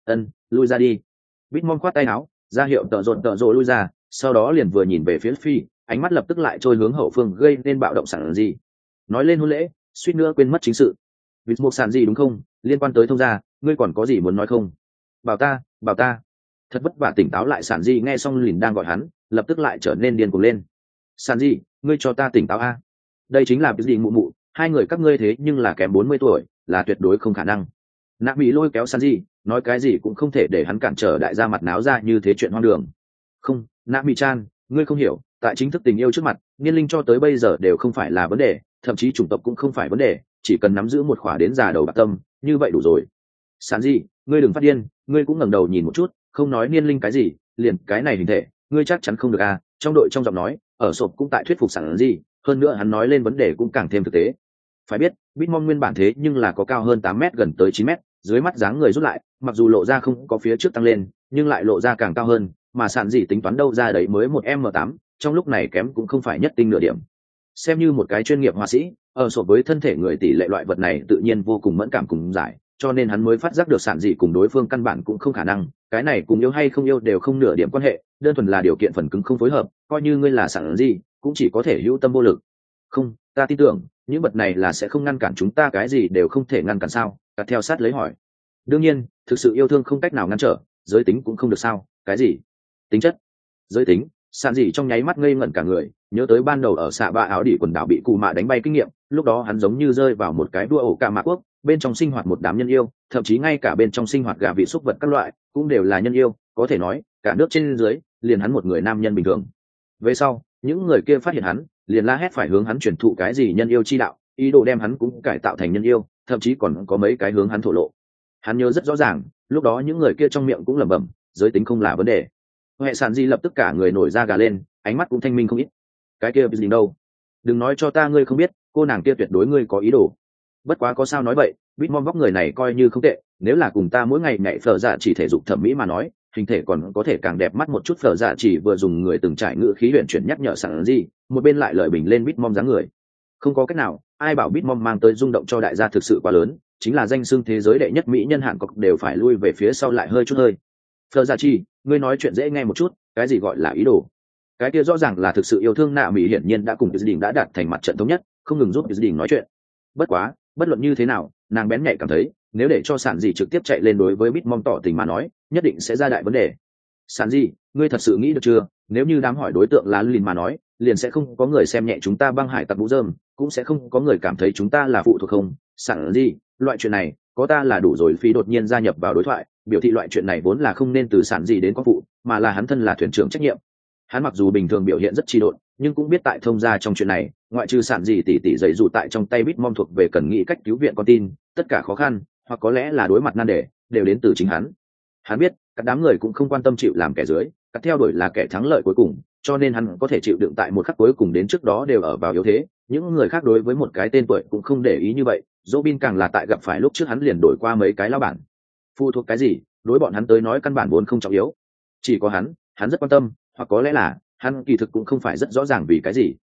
Lui ra đi. Bitmom khoát tay áo ra hiệu tợ rột lui ra, sau đó liền vừa nhìn về phía phi, ánh mắt lập tức lại trôi hướng hậu phương, gây nên bạo động sản gì. Nói lên hôn lễ, suýt nữa quên mất chính sự. Vịt một sản gì đúng không, liên quan tới thông gia, ngươi còn có gì muốn nói không? Bảo ta. Thật vất vả tỉnh táo lại sản gì nghe xong liền đang gọi hắn, lập tức lại trở nên điên cuồng lên. Sản gì, ngươi cho ta tỉnh táo a. Đây chính là cái gì mụ mụ, hai người các ngươi thế nhưng là kém 40 tuổi, là tuyệt đối không khả năng. Nạ bị lôi kéo sản gì, nói cái gì cũng không thể để hắn cản trở đại gia mặt náo ra như thế chuyện hoang đường. Không, Nạ bị chan, ngươi không hiểu, tại chính thức tình yêu trước mặt, niên linh cho tới bây giờ đều không phải là vấn đề, thậm chí chủng tộc cũng không phải vấn đề, chỉ cần nắm giữ một khỏa đến già đầu bạc tâm, như vậy đủ rồi. Sản gì, ngươi đừng phát điên, ngươi cũng ngẩng đầu nhìn một chút, không nói niên linh cái gì, liền cái này hình thể, ngươi chắc chắn không được à? Trong đội trong giọng nói, ở sộp cũng tại thuyết phục sản gì, hơn nữa hắn nói lên vấn đề cũng càng thêm thực tế. Phải biết, Bitmom nguyên bản thế nhưng là có cao hơn 8 mét, gần tới 9 mét, dưới mắt dáng người rút lại, mặc dù lộ ra không có phía trước tăng lên, nhưng lại lộ ra càng cao hơn, mà sản gì tính toán đâu ra đấy mới 1m8, trong lúc này kém cũng không phải nhất tinh nửa điểm. Xem như một cái chuyên nghiệp họa sĩ, ở sộp với thân thể người tỷ lệ loại vật này tự nhiên vô cùng mẫn cảm cùng giải, cho nên hắn mới phát giác được sản dị cùng đối phương căn bản cũng không khả năng, cái này cùng yêu hay không yêu đều không nửa điểm quan hệ, đơn thuần là điều kiện phần cứng không phối hợp, coi như ngươi là sản dị cũng chỉ có thể hữu tâm vô lực. Không, ta tin tưởng những vật này là sẽ không ngăn cản chúng ta, cái gì đều không thể ngăn cản sao? Cắt theo sát lấy hỏi. Đương nhiên, thực sự yêu thương không cách nào ngăn trở, giới tính cũng không được sao? Cái gì? Tính chất? Giới tính? Sản dị trong nháy mắt ngây ngẩn cả người, nhớ tới ban đầu ở xạ ba áo đỉ quần đảo bị cù mạ đánh bay kinh nghiệm, lúc đó hắn giống như rơi vào một cái đua ổ cả mạ quốc, bên trong sinh hoạt một đám nhân yêu, thậm chí ngay cả bên trong sinh hoạt gà vị súc vật các loại cũng đều là nhân yêu, có thể nói cả nước trên dưới liền hắn một người nam nhân bình thường. Về sau những người kia phát hiện hắn, liền la hét phải hướng hắn truyền thụ cái gì nhân yêu chi đạo, ý đồ đem hắn cũng cải tạo thành nhân yêu, thậm chí còn có mấy cái hướng hắn thổ lộ. Hắn nhớ rất rõ ràng, lúc đó những người kia trong miệng cũng lẩm bẩm giới tính không là vấn đề. Hệ sản di lập tức cả người nổi da gà lên, ánh mắt cũng thanh minh không ít. Cái kia gì đâu, đừng nói cho ta ngươi không biết, cô nàng kia tuyệt đối ngươi có ý đồ. Bất quá có sao nói vậy, Bitmom vóc người này coi như không tệ, nếu là cùng ta mỗi ngày nhảy phở dạ chỉ thể dục thẩm mỹ mà nói, hình thể còn có thể càng đẹp mắt một chút. Phở dạ chỉ vừa dùng người từng trải ngữ khí huyền chuyển nhắc nhở sẵn gì, một bên lại lời bình lên Bitmom dáng người. Không có cách nào, ai bảo Bitmom mang tới rung động cho đại gia thực sự quá lớn, chính là danh xưng thế giới đệ nhất mỹ nhân Hàn Quốc đều phải lui về phía sau lại hơi chút hơi. Phở dạ chỉ, ngươi nói chuyện dễ nghe một chút, cái gì gọi là ý đồ? Cái kia rõ ràng là thực sự yêu thương. Nạ mỹ hiển nhiên đã cùng gia đình đã đạt thành mặt trận thống nhất, không ngừng giúp gia đình nói chuyện. Bất quá, bất luận như thế nào, nàng bén nhạy cảm thấy nếu để cho sản dị trực tiếp chạy lên đối với Bitmom tỏ tình mà nói, nhất định sẽ ra đại vấn đề. Sản dị, ngươi thật sự nghĩ được chưa, nếu như đám hỏi đối tượng là Lin mà nói, liền sẽ không có người xem nhẹ chúng ta băng hải tặc mũ rơm, cũng sẽ không có người cảm thấy chúng ta là phụ thuộc. Không, sản dị, loại chuyện này có ta là đủ rồi. Phi đột nhiên gia nhập vào đối thoại, biểu thị loại chuyện này vốn là không nên từ sản dị đến có phụ, mà là hắn thân là thuyền trưởng trách nhiệm. Hắn mặc dù bình thường biểu hiện rất trì độn, nhưng cũng biết tại thông gia trong chuyện này, ngoại trừ sản gì tỉ dày dù tại trong tay Bitmom thuộc về cần nghĩ cách cứu viện con tin, tất cả khó khăn hoặc có lẽ là đối mặt nan đề đều đến từ chính hắn. Hắn biết các đám người cũng không quan tâm chịu làm kẻ dưới, các theo đuổi là kẻ thắng lợi cuối cùng, cho nên hắn có thể chịu đựng tại một khắc cuối cùng đến trước đó đều ở vào yếu thế. Những người khác đối với một cái tên tuổi cũng không để ý như vậy, Robin càng là tại gặp phải lúc trước hắn liền đổi qua mấy cái lao bản. Phụ thuộc cái gì, đối bọn hắn tới nói căn bản vốn không trọng yếu. Chỉ có hắn rất quan tâm, hoặc có lẽ là hắn kỳ thực cũng không phải rất rõ ràng vì cái gì.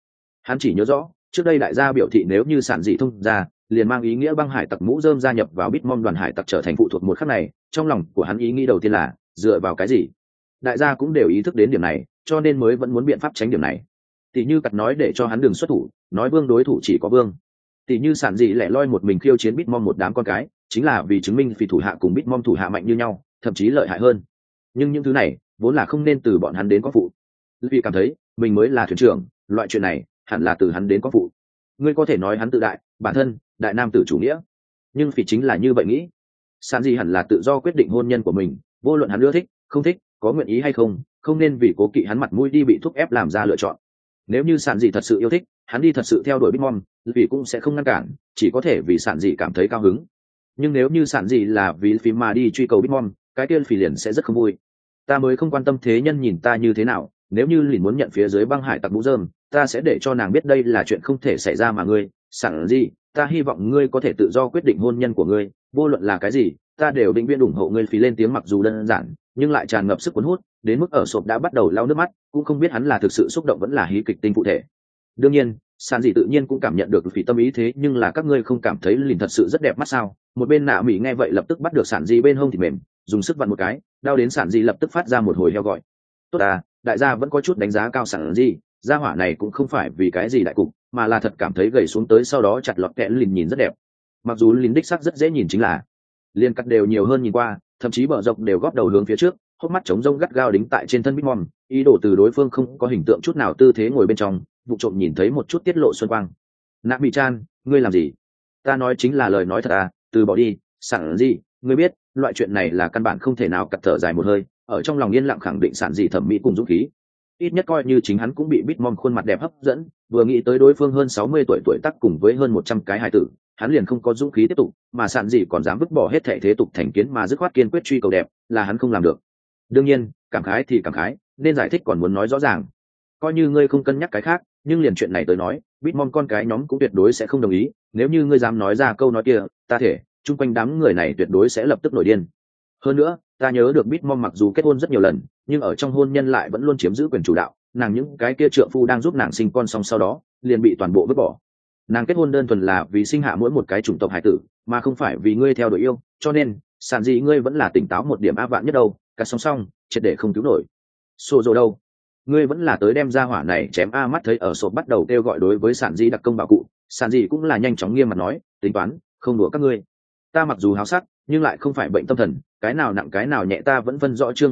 Hắn chỉ nhớ rõ trước đây đại gia biểu thị nếu như sản dị thông ra liền mang ý nghĩa băng hải tặc mũ rơm gia nhập vào Bitmom đoàn hải tặc trở thành phụ thuộc một khắc này. Trong lòng của hắn ý nghĩ đầu tiên là dựa vào cái gì. Đại gia cũng đều ý thức đến điểm này, cho nên mới vẫn muốn biện pháp tránh điểm này. Tỷ như cặt nói để cho hắn đừng xuất thủ, nói vương đối thủ chỉ có vương. Tỷ như sản dị lẻ loi một mình khiêu chiến Bitmom một đám con cái, chính là vì chứng minh vì thủ hạ cùng Bitmom thủ hạ mạnh như nhau, thậm chí lợi hại hơn. Nhưng những thứ này vốn là không nên từ bọn hắn đến có phụ. Vì cảm thấy mình mới là thuyền trưởng, loại chuyện này hẳn là từ hắn đến có phụ. Ngươi có thể nói hắn tự đại, bản thân đại nam tử chủ nghĩa, nhưng vì chính là như vậy nghĩ. Sản dị hẳn là tự do quyết định hôn nhân của mình, vô luận hắn ưa thích không thích, có nguyện ý hay không, không nên vì cố kỵ hắn mặt mũi đi bị thúc ép làm ra lựa chọn. Nếu như sản dị thật sự yêu thích, hắn đi thật sự theo đuổi Bitmom, vì cũng sẽ không ngăn cản, chỉ có thể vì sản dị cảm thấy cao hứng. Nhưng nếu như sản dị là vì phí mà đi truy cầu Bitmom, cái kia phí liền sẽ rất không vui. Ta mới không quan tâm thế nhân nhìn ta như thế nào, nếu như liền muốn nhận phía dưới băng hải tặc mũ rơm, ta sẽ để cho nàng biết đây là chuyện không thể xảy ra mà ngươi, sản dị, ta hy vọng ngươi có thể tự do quyết định hôn nhân của ngươi, vô luận là cái gì, ta đều định viên ủng hộ ngươi. Phí lên tiếng mặc dù đơn giản, nhưng lại tràn ngập sức cuốn hút, đến mức ở sộp đã bắt đầu lau nước mắt, cũng không biết hắn là thực sự xúc động vẫn là hí kịch tinh phụ thể. Đương nhiên sản dị tự nhiên cũng cảm nhận được phí tâm ý, thế nhưng là các ngươi không cảm thấy lìn thật sự rất đẹp mắt sao? Một bên nạ mỹ nghe vậy lập tức bắt được sản dị bên hông thì mềm, dùng sức vặn một cái, đau đến sản dị lập tức phát ra một hồi heo gọi. Tốt à, đại gia vẫn có chút đánh giá cao sản dị, gia hỏa này cũng không phải vì cái gì đại cục, mà là thật cảm thấy gầy xuống tới sau đó chặt lọt kẽ lìn nhìn rất đẹp. Mặc dù lìn đích sắc rất dễ nhìn, chính là liên cắt đều nhiều hơn nhìn qua, thậm chí bờ dọc đều góp đầu hướng phía trước, hốc mắt trống rông gắt gao đính tại trên thân Bitmom, ý đồ từ đối phương không có hình tượng chút nào tư thế ngồi bên trong vụ trộm nhìn thấy một chút tiết lộ xuân quang. Nạ bị chan, ngươi làm gì? Ta nói chính là lời nói thật à, từ bỏ đi. Sản gì, ngươi biết loại chuyện này là căn bản không thể nào. Cắt thở dài một hơi, ở trong lòng yên lặng khẳng định sản dị thẩm mỹ cùng dũng khí, ít nhất coi như chính hắn cũng bị Bitmom khuôn mặt đẹp hấp dẫn. Vừa nghĩ tới đối phương hơn 60 tuổi tác cùng với hơn 100 cái hài tử, hắn liền không có dũng khí tiếp tục, mà sản dị còn dám vứt bỏ hết thảy thế tục thành kiến mà dứt khoát kiên quyết truy cầu đẹp, là hắn không làm được. Đương nhiên cảm khái thì cảm khái, nên giải thích còn muốn nói rõ ràng. Coi như ngươi không cân nhắc cái khác, nhưng liền chuyện này tới nói, Bitmom con cái nhóm cũng tuyệt đối sẽ không đồng ý. Nếu như ngươi dám nói ra câu nói kia, ta thể chung quanh đám người này tuyệt đối sẽ lập tức nổi điên. Hơn nữa ta nhớ được Bitmom mặc dù kết hôn rất nhiều lần, nhưng ở trong hôn nhân lại vẫn luôn chiếm giữ quyền chủ đạo, nàng những cái kia trượng phu đang giúp nàng sinh con xong sau đó liền bị toàn bộ vứt bỏ. Nàng kết hôn đơn thuần là vì sinh hạ mỗi một cái chủng tộc hải tử, mà không phải vì ngươi theo đuổi yêu, cho nên sản dị ngươi vẫn là tỉnh táo một điểm a vạn nhất đâu, cả song triệt để không cứu nổi. Sô dô đâu, ngươi vẫn là tới đem ra hỏa này chém a. Mắt thấy ở sộp bắt đầu kêu gọi đối với sản dị đặc công bảo cụ, sản dị cũng là nhanh chóng nghiêm mặt nói, tính toán không đùa các ngươi, ta mặc dù háo sắc nhưng lại không phải bệnh tâm thần, cái nào nặng cái nào nhẹ ta vẫn phân rõ. Chương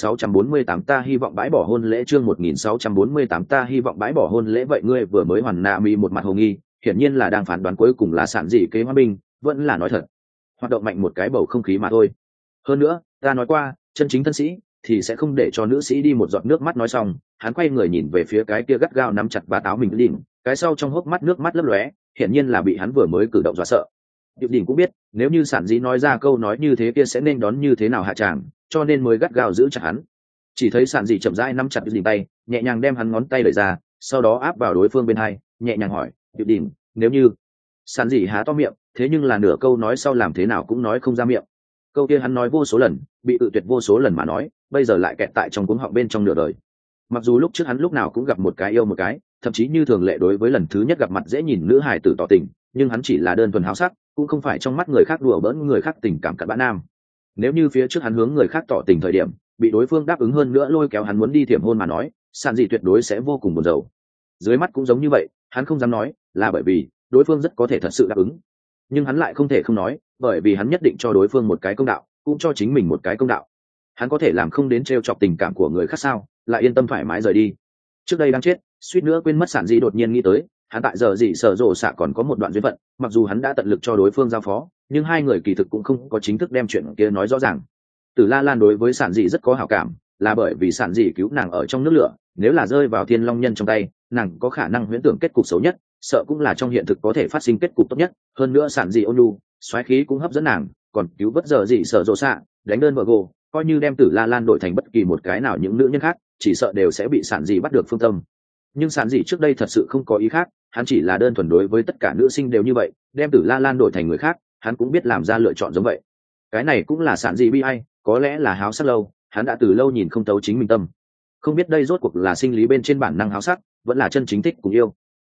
1648 ta hy vọng bãi bỏ hôn lễ. Chương 1648 ta hy vọng bãi bỏ hôn lễ. Vậy ngươi vừa mới hoàn nạ mi một mặt hồ nghi, hiển nhiên là đang phán đoán cuối cùng là sản dị kế hoa binh vẫn là nói thật, hoạt động mạnh một cái bầu không khí mà thôi. Hơn nữa ta nói qua, chân chính thân sĩ thì sẽ không để cho nữ sĩ đi một giọt nước mắt. Nói xong hắn quay người nhìn về phía cái kia gắt gao nắm chặt vá táo mình đỉnh, cái sau trong hốc mắt nước mắt lấp lóe, hiển nhiên là bị hắn vừa mới cử động dọa sợ. Điệp đỉnh cũng biết nếu như sản dĩ nói ra câu nói như thế kia sẽ nên đón như thế nào hạ tràng, cho nên mới gắt gao giữ chặt hắn. Chỉ thấy sản dĩ chậm rãi nắm chặt Điệp đỉnh tay, nhẹ nhàng đem hắn ngón tay đẩy ra, sau đó áp vào đối phương bên hai, nhẹ nhàng hỏi, Điệp đỉnh, nếu như... Sản dĩ há to miệng, thế nhưng là nửa câu nói sau làm thế nào cũng nói không ra miệng. Câu kia hắn nói vô số lần, bị tự tuyệt vô số lần mà nói, bây giờ lại kẹt tại trong cuống họng bên trong nửa đời. Mặc dù lúc trước hắn lúc nào cũng gặp một cái yêu một cái, thậm chí như thường lệ đối với lần thứ nhất gặp mặt dễ nhìn nữ hài tử tỏ tình, nhưng hắn chỉ là đơn thuần háo sắc, cũng không phải trong mắt người khác đùa bỡn người khác tình cảm cặn bã nam. Nếu như phía trước hắn hướng người khác tỏ tình thời điểm bị đối phương đáp ứng hơn nữa lôi kéo hắn muốn đi thiểm hôn mà nói, sản dị tuyệt đối sẽ vô cùng buồn rầu. Dưới mắt cũng giống như vậy, hắn không dám nói là bởi vì đối phương rất có thể thật sự đáp ứng, nhưng hắn lại không thể không nói, bởi vì hắn nhất định cho đối phương một cái công đạo, cũng cho chính mình một cái công đạo. Hắn có thể làm không đến trêu chọc tình cảm của người khác sao, lại yên tâm thoải mái rời đi. Trước đây đang chết suýt nữa quên mất sản dị đột nhiên nghĩ tới, hắn tại giờ dị sở rộ xạ còn có một đoạn duyên phận, mặc dù hắn đã tận lực cho đối phương giao phó, nhưng hai người kỳ thực cũng không có chính thức đem chuyện kia nói rõ ràng. Tử La Lan đối với sản dị rất có hảo cảm, là bởi vì sản dị cứu nàng ở trong nước lửa, nếu là rơi vào Thiên Long Nhân trong tay, nàng có khả năng huyễn tưởng kết cục xấu nhất, sợ cũng là trong hiện thực có thể phát sinh kết cục tốt nhất. Hơn nữa sản dị ôn nhu, xoáy khí cũng hấp dẫn nàng, còn cứu vớt giờ dị sở rộ xạ, đánh đơn vợ gồ, coi như đem Tử La Lan đổi thành bất kỳ một cái nào những nữ nhân khác, chỉ sợ đều sẽ bị sản dị bắt được phương tâm. Nhưng sản dị trước đây thật sự không có ý khác, hắn chỉ là đơn thuần đối với tất cả nữ sinh đều như vậy, đem Tử La Lan đổi thành người khác, hắn cũng biết làm ra lựa chọn giống vậy. Cái này cũng là sản dị bi ai, có lẽ là háo sắc lâu, hắn đã từ lâu nhìn không thấu chính mình tâm. Không biết đây rốt cuộc là sinh lý bên trên bản năng háo sắc, vẫn là chân chính thích cùng yêu.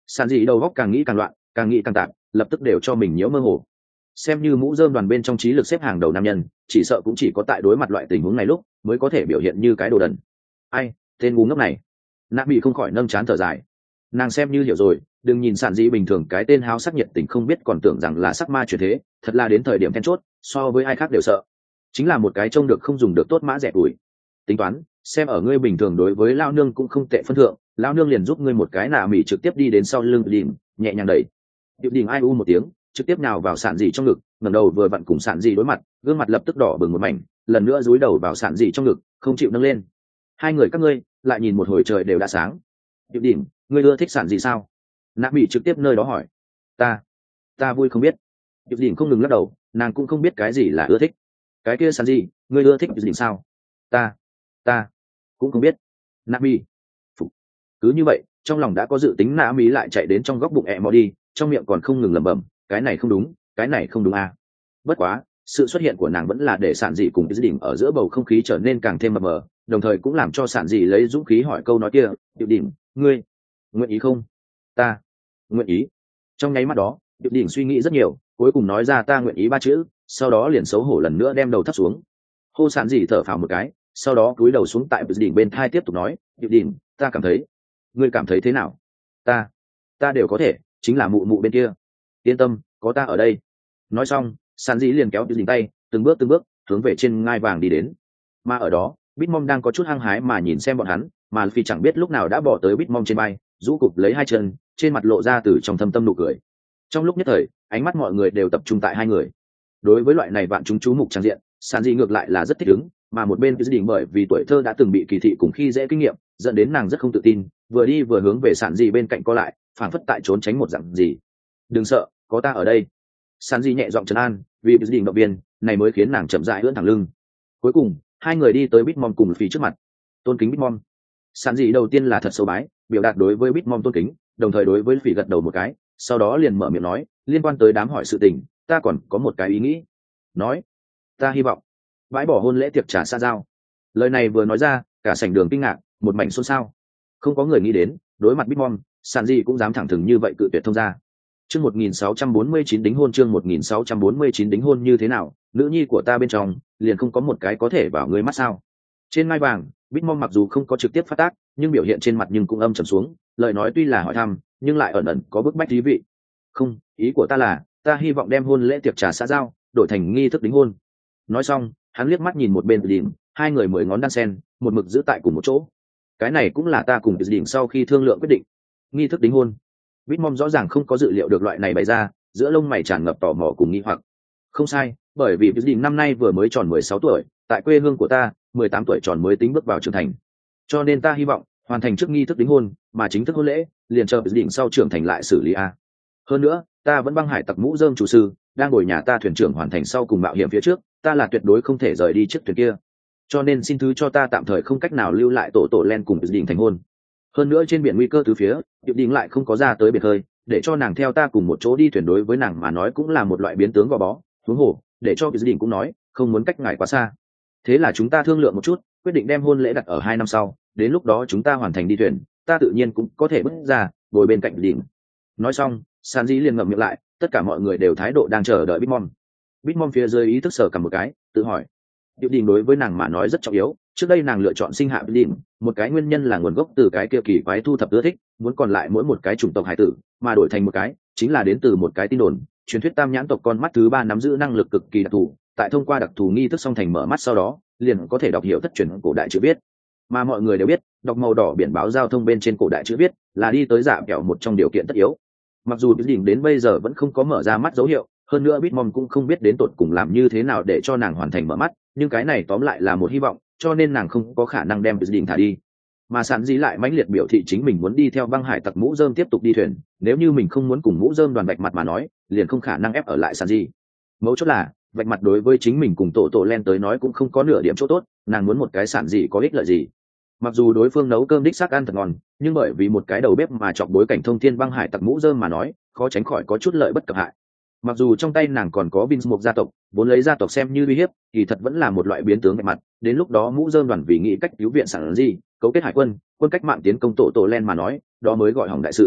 Sản dị đầu góc càng nghĩ càng loạn, càng nghĩ càng tạp, lập tức đều cho mình nhiễu mơ hồ. Xem như mũ rơm đoàn bên trong trí lực xếp hàng đầu nam nhân, chỉ sợ cũng chỉ có tại đối mặt loại tình huống này lúc mới có thể biểu hiện như cái đồ đần. Ai, tên ngu ngốc này. Nạ bị không khỏi nâng chán thở dài. Nàng xem như hiểu rồi, đừng nhìn Sản dị bình thường cái tên háo sắc nhiệt tình không biết còn tưởng rằng là sắc ma chuyển thế, thật là đến thời điểm then chốt, so với ai khác đều sợ. Chính là một cái trông được không dùng được tốt mã rẻ tuổi. Tính toán, xem ở ngươi bình thường đối với lao nương cũng không tệ phân thượng, lao nương liền giúp ngươi một cái nạ mỉ trực tiếp đi đến sau lưng đỉnh, nhẹ nhàng đẩy. Điệu đỉnh ai u một tiếng, trực tiếp nào vào Sản dị trong ngực, ngẩng đầu vừa vặn cùng Sản dị đối mặt, gương mặt lập tức đỏ bừng một mảnh, lần nữa dúi đầu vào Sản dị trong ngực, không chịu nâng lên. Hai người các ngươi lại nhìn một hồi trời đều đã sáng. Điệu đỉnh, ngươi ưa thích Sản dị sao? Nạ mỉ trực tiếp nơi đó hỏi. Ta vui không biết. Điệu đỉnh không ngừng lắc đầu, nàng cũng không biết cái gì là ưa thích. Cái kia Sản dị, ngươi ưa thích Điệu đỉnh sao? Ta cũng không biết. Nạ mỉ cứ như vậy, trong lòng đã có dự tính, Nạ mỉ lại chạy đến trong góc bụng mò đi, trong miệng còn không ngừng lẩm bẩm, cái này không đúng, cái này không đúng à. Bất quá, sự xuất hiện của nàng vẫn là để Sản dị cùng Điệu đỉnh ở giữa bầu không khí trở nên càng thêm mập mờ, đồng thời cũng làm cho Sản dị lấy dũng khí hỏi câu nói kia, Điệu đỉnh, ngươi nguyện ý không? Ta nguyện ý. Trong nháy mắt đó, Điệu đỉnh suy nghĩ rất nhiều, cuối cùng nói ra ta nguyện ý ba chữ, sau đó liền xấu hổ lần nữa đem đầu thấp xuống. Hô Sản dị thở phào một cái, sau đó cúi đầu xuống tại Điệu đỉnh bên thai tiếp tục nói, Điệu đỉnh, ta cảm thấy, ngươi cảm thấy thế nào? Ta đều có thể, chính là mụ mụ bên kia. Yên tâm, có ta ở đây. Nói xong, Sản dị liền kéo Điệu đỉnh tay, từng bước hướng về trên ngai vàng đi đến. Mà ở đó, Bitmom đang có chút hăng hái mà nhìn xem bọn hắn, mà Phi chẳng biết lúc nào đã bỏ tới Bitmom trên bay, rũ cụp lấy hai chân, trên mặt lộ ra từ trong thâm tâm nụ cười. Trong lúc nhất thời, ánh mắt mọi người đều tập trung tại hai người. Đối với loại này vạn chúng chú mục trang diện, Sản dị ngược lại là rất thích ứng, mà một bên Điệu đỉnh bởi vì tuổi thơ đã từng bị kỳ thị cùng khi dễ kinh nghiệm, dẫn đến nàng rất không tự tin, vừa đi vừa hướng về Sản dị bên cạnh co lại, phảng phất tại trốn tránh một dạng gì. Đừng sợ, có ta ở đây. Sản dị nhẹ giọng trấn an, vì Điệu đỉnh động viên, này mới khiến nàng chậm rãi ưỡn thẳng lưng. Cuối cùng, hai người đi tới Bitmom cùng Phi trước mặt. Tôn kính Bitmom. Sản dị đầu tiên là thật sâu bái, biểu đạt đối với Bitmom tôn kính, đồng thời đối với Phi gật đầu một cái, sau đó liền mở miệng nói, liên quan tới đám hỏi sự tình, ta còn có một cái ý nghĩ. Nói, ta hy vọng bãi bỏ hôn lễ tiệc trà xã giao. Lời này vừa nói ra, cả sảnh đường kinh ngạc, một mảnh xôn xao. Không có người nghĩ đến, đối mặt Bitmom, Sản dị cũng dám thẳng thừng như vậy cự tuyệt thông ra. Chương 1649 đính hôn, chương 1649 đính hôn như thế nào, nữ nhi của ta bên trong, liền không có một cái có thể vào ngươi mắt sao? Trên ngai vàng, Bitmom mặc dù không có trực tiếp phát tác, nhưng biểu hiện trên mặt nhưng cũng âm trầm xuống, lời nói tuy là hỏi thăm, nhưng lại ẩn ẩn có bức bách thí vị. Không, ý của ta là, ta hy vọng đem hôn lễ tiệc trà xã giao đổi thành nghi thức đính hôn. Nói xong, hắn liếc mắt nhìn một bên Điền, hai người mười ngón đan sen, một mực giữ tại cùng một chỗ. Cái này cũng là ta cùng Điền sau khi thương lượng quyết định. Nghi thức đính hôn. Bitmom rõ ràng không có dự liệu được loại này bày ra, giữa lông mày tràn ngập tò mò cùng nghi hoặc. Không sai, bởi vì Điền năm nay vừa mới tròn 16 tuổi, tại quê hương của ta, 18 tuổi tròn mới tính bước vào trưởng thành. Cho nên ta hy vọng hoàn thành trước nghi thức đính hôn, mà chính thức hôn lễ liền chờ Điền sau trưởng thành lại xử lý a. Hơn nữa, ta vẫn băng hải tặc mũ rơm chủ sư, đang ngồi nhà ta thuyền trưởng hoàn thành sau cùng mạo hiểm phía trước, ta là tuyệt đối không thể rời đi chiếc thuyền kia. Cho nên xin thứ cho ta tạm thời không cách nào lưu lại tổ len cùng Điền thành hôn. Hơn nữa trên biển nguy cơ từ phía, Điệu đỉnh lại không có ra tới biệt hơi, để cho nàng theo ta cùng một chỗ đi thuyền đối với nàng mà nói cũng là một loại biến tướng gò bó, huống hồ, để cho Điệu đỉnh cũng nói, không muốn cách ngài quá xa. Thế là chúng ta thương lượng một chút, quyết định đem hôn lễ đặt ở 2 năm sau, đến lúc đó chúng ta hoàn thành đi thuyền, ta tự nhiên cũng có thể bước ra, ngồi bên cạnh Điệu đỉnh. Nói xong, Sản dị liền ngậm miệng lại, tất cả mọi người đều thái độ đang chờ đợi Bitmom. Bitmom phía dưới ý thức sở cầm một cái, tự hỏi. Điệu đỉnh đối với nàng mà nói rất trọng yếu, trước đây nàng lựa chọn sinh hạ Điệu đỉnh, một cái nguyên nhân là nguồn gốc từ cái kia kỳ quái thu thập ưa thích, muốn còn lại mỗi một cái chủng tộc hải tử, mà đổi thành một cái, chính là đến từ một cái tin đồn, truyền thuyết tam nhãn tộc con mắt thứ 3 nắm giữ năng lực cực kỳ đặc thù, tại thông qua đặc thù nghi thức song thành mở mắt sau đó, liền có thể đọc hiểu thất truyền cổ đại chữ viết. Mà mọi người đều biết, đọc màu đỏ biển báo giao thông bên trên cổ đại chữ viết, là đi tới giả kẹo một trong điều kiện tất yếu. Mặc dù Điệu đỉnh đến bây giờ vẫn không có mở ra mắt dấu hiệu, hơn nữa Bitmom cũng không biết đến tột cùng làm như thế nào để cho nàng hoàn thành mở mắt, nhưng cái này tóm lại là một hy vọng, cho nên nàng không có khả năng đem Điệu đỉnh thả đi. Mà Sản dị lại mãnh liệt biểu thị chính mình muốn đi theo băng hải tặc mũ rơm tiếp tục đi thuyền, nếu như mình không muốn cùng mũ rơm đoàn vạch mặt mà nói, liền không khả năng ép ở lại Sản dị. Mấu chốt là, vạch mặt đối với chính mình cùng tổ len tới nói cũng không có nửa điểm chỗ tốt, nàng muốn một cái Sản dị có ích lợi gì? Mặc dù đối phương nấu cơm đích xác ăn thật ngon, nhưng bởi vì một cái đầu bếp mà chọc bối cảnh thông thiên băng hải tặc mũ rơm mà nói, khó tránh khỏi có chút lợi bất cập hại. Mặc dù trong tay nàng còn có Vince một gia tộc, vốn lấy gia tộc xem như uy hiếp, thì thật vẫn là một loại biến tướng vạch mặt. Đến lúc đó mũ rơm đoàn vì nghĩ cách cứu viện Sản dị, cấu kết hải quân, quân cách mạng tiến công tổ len mà nói, đó mới gọi hỏng đại sự.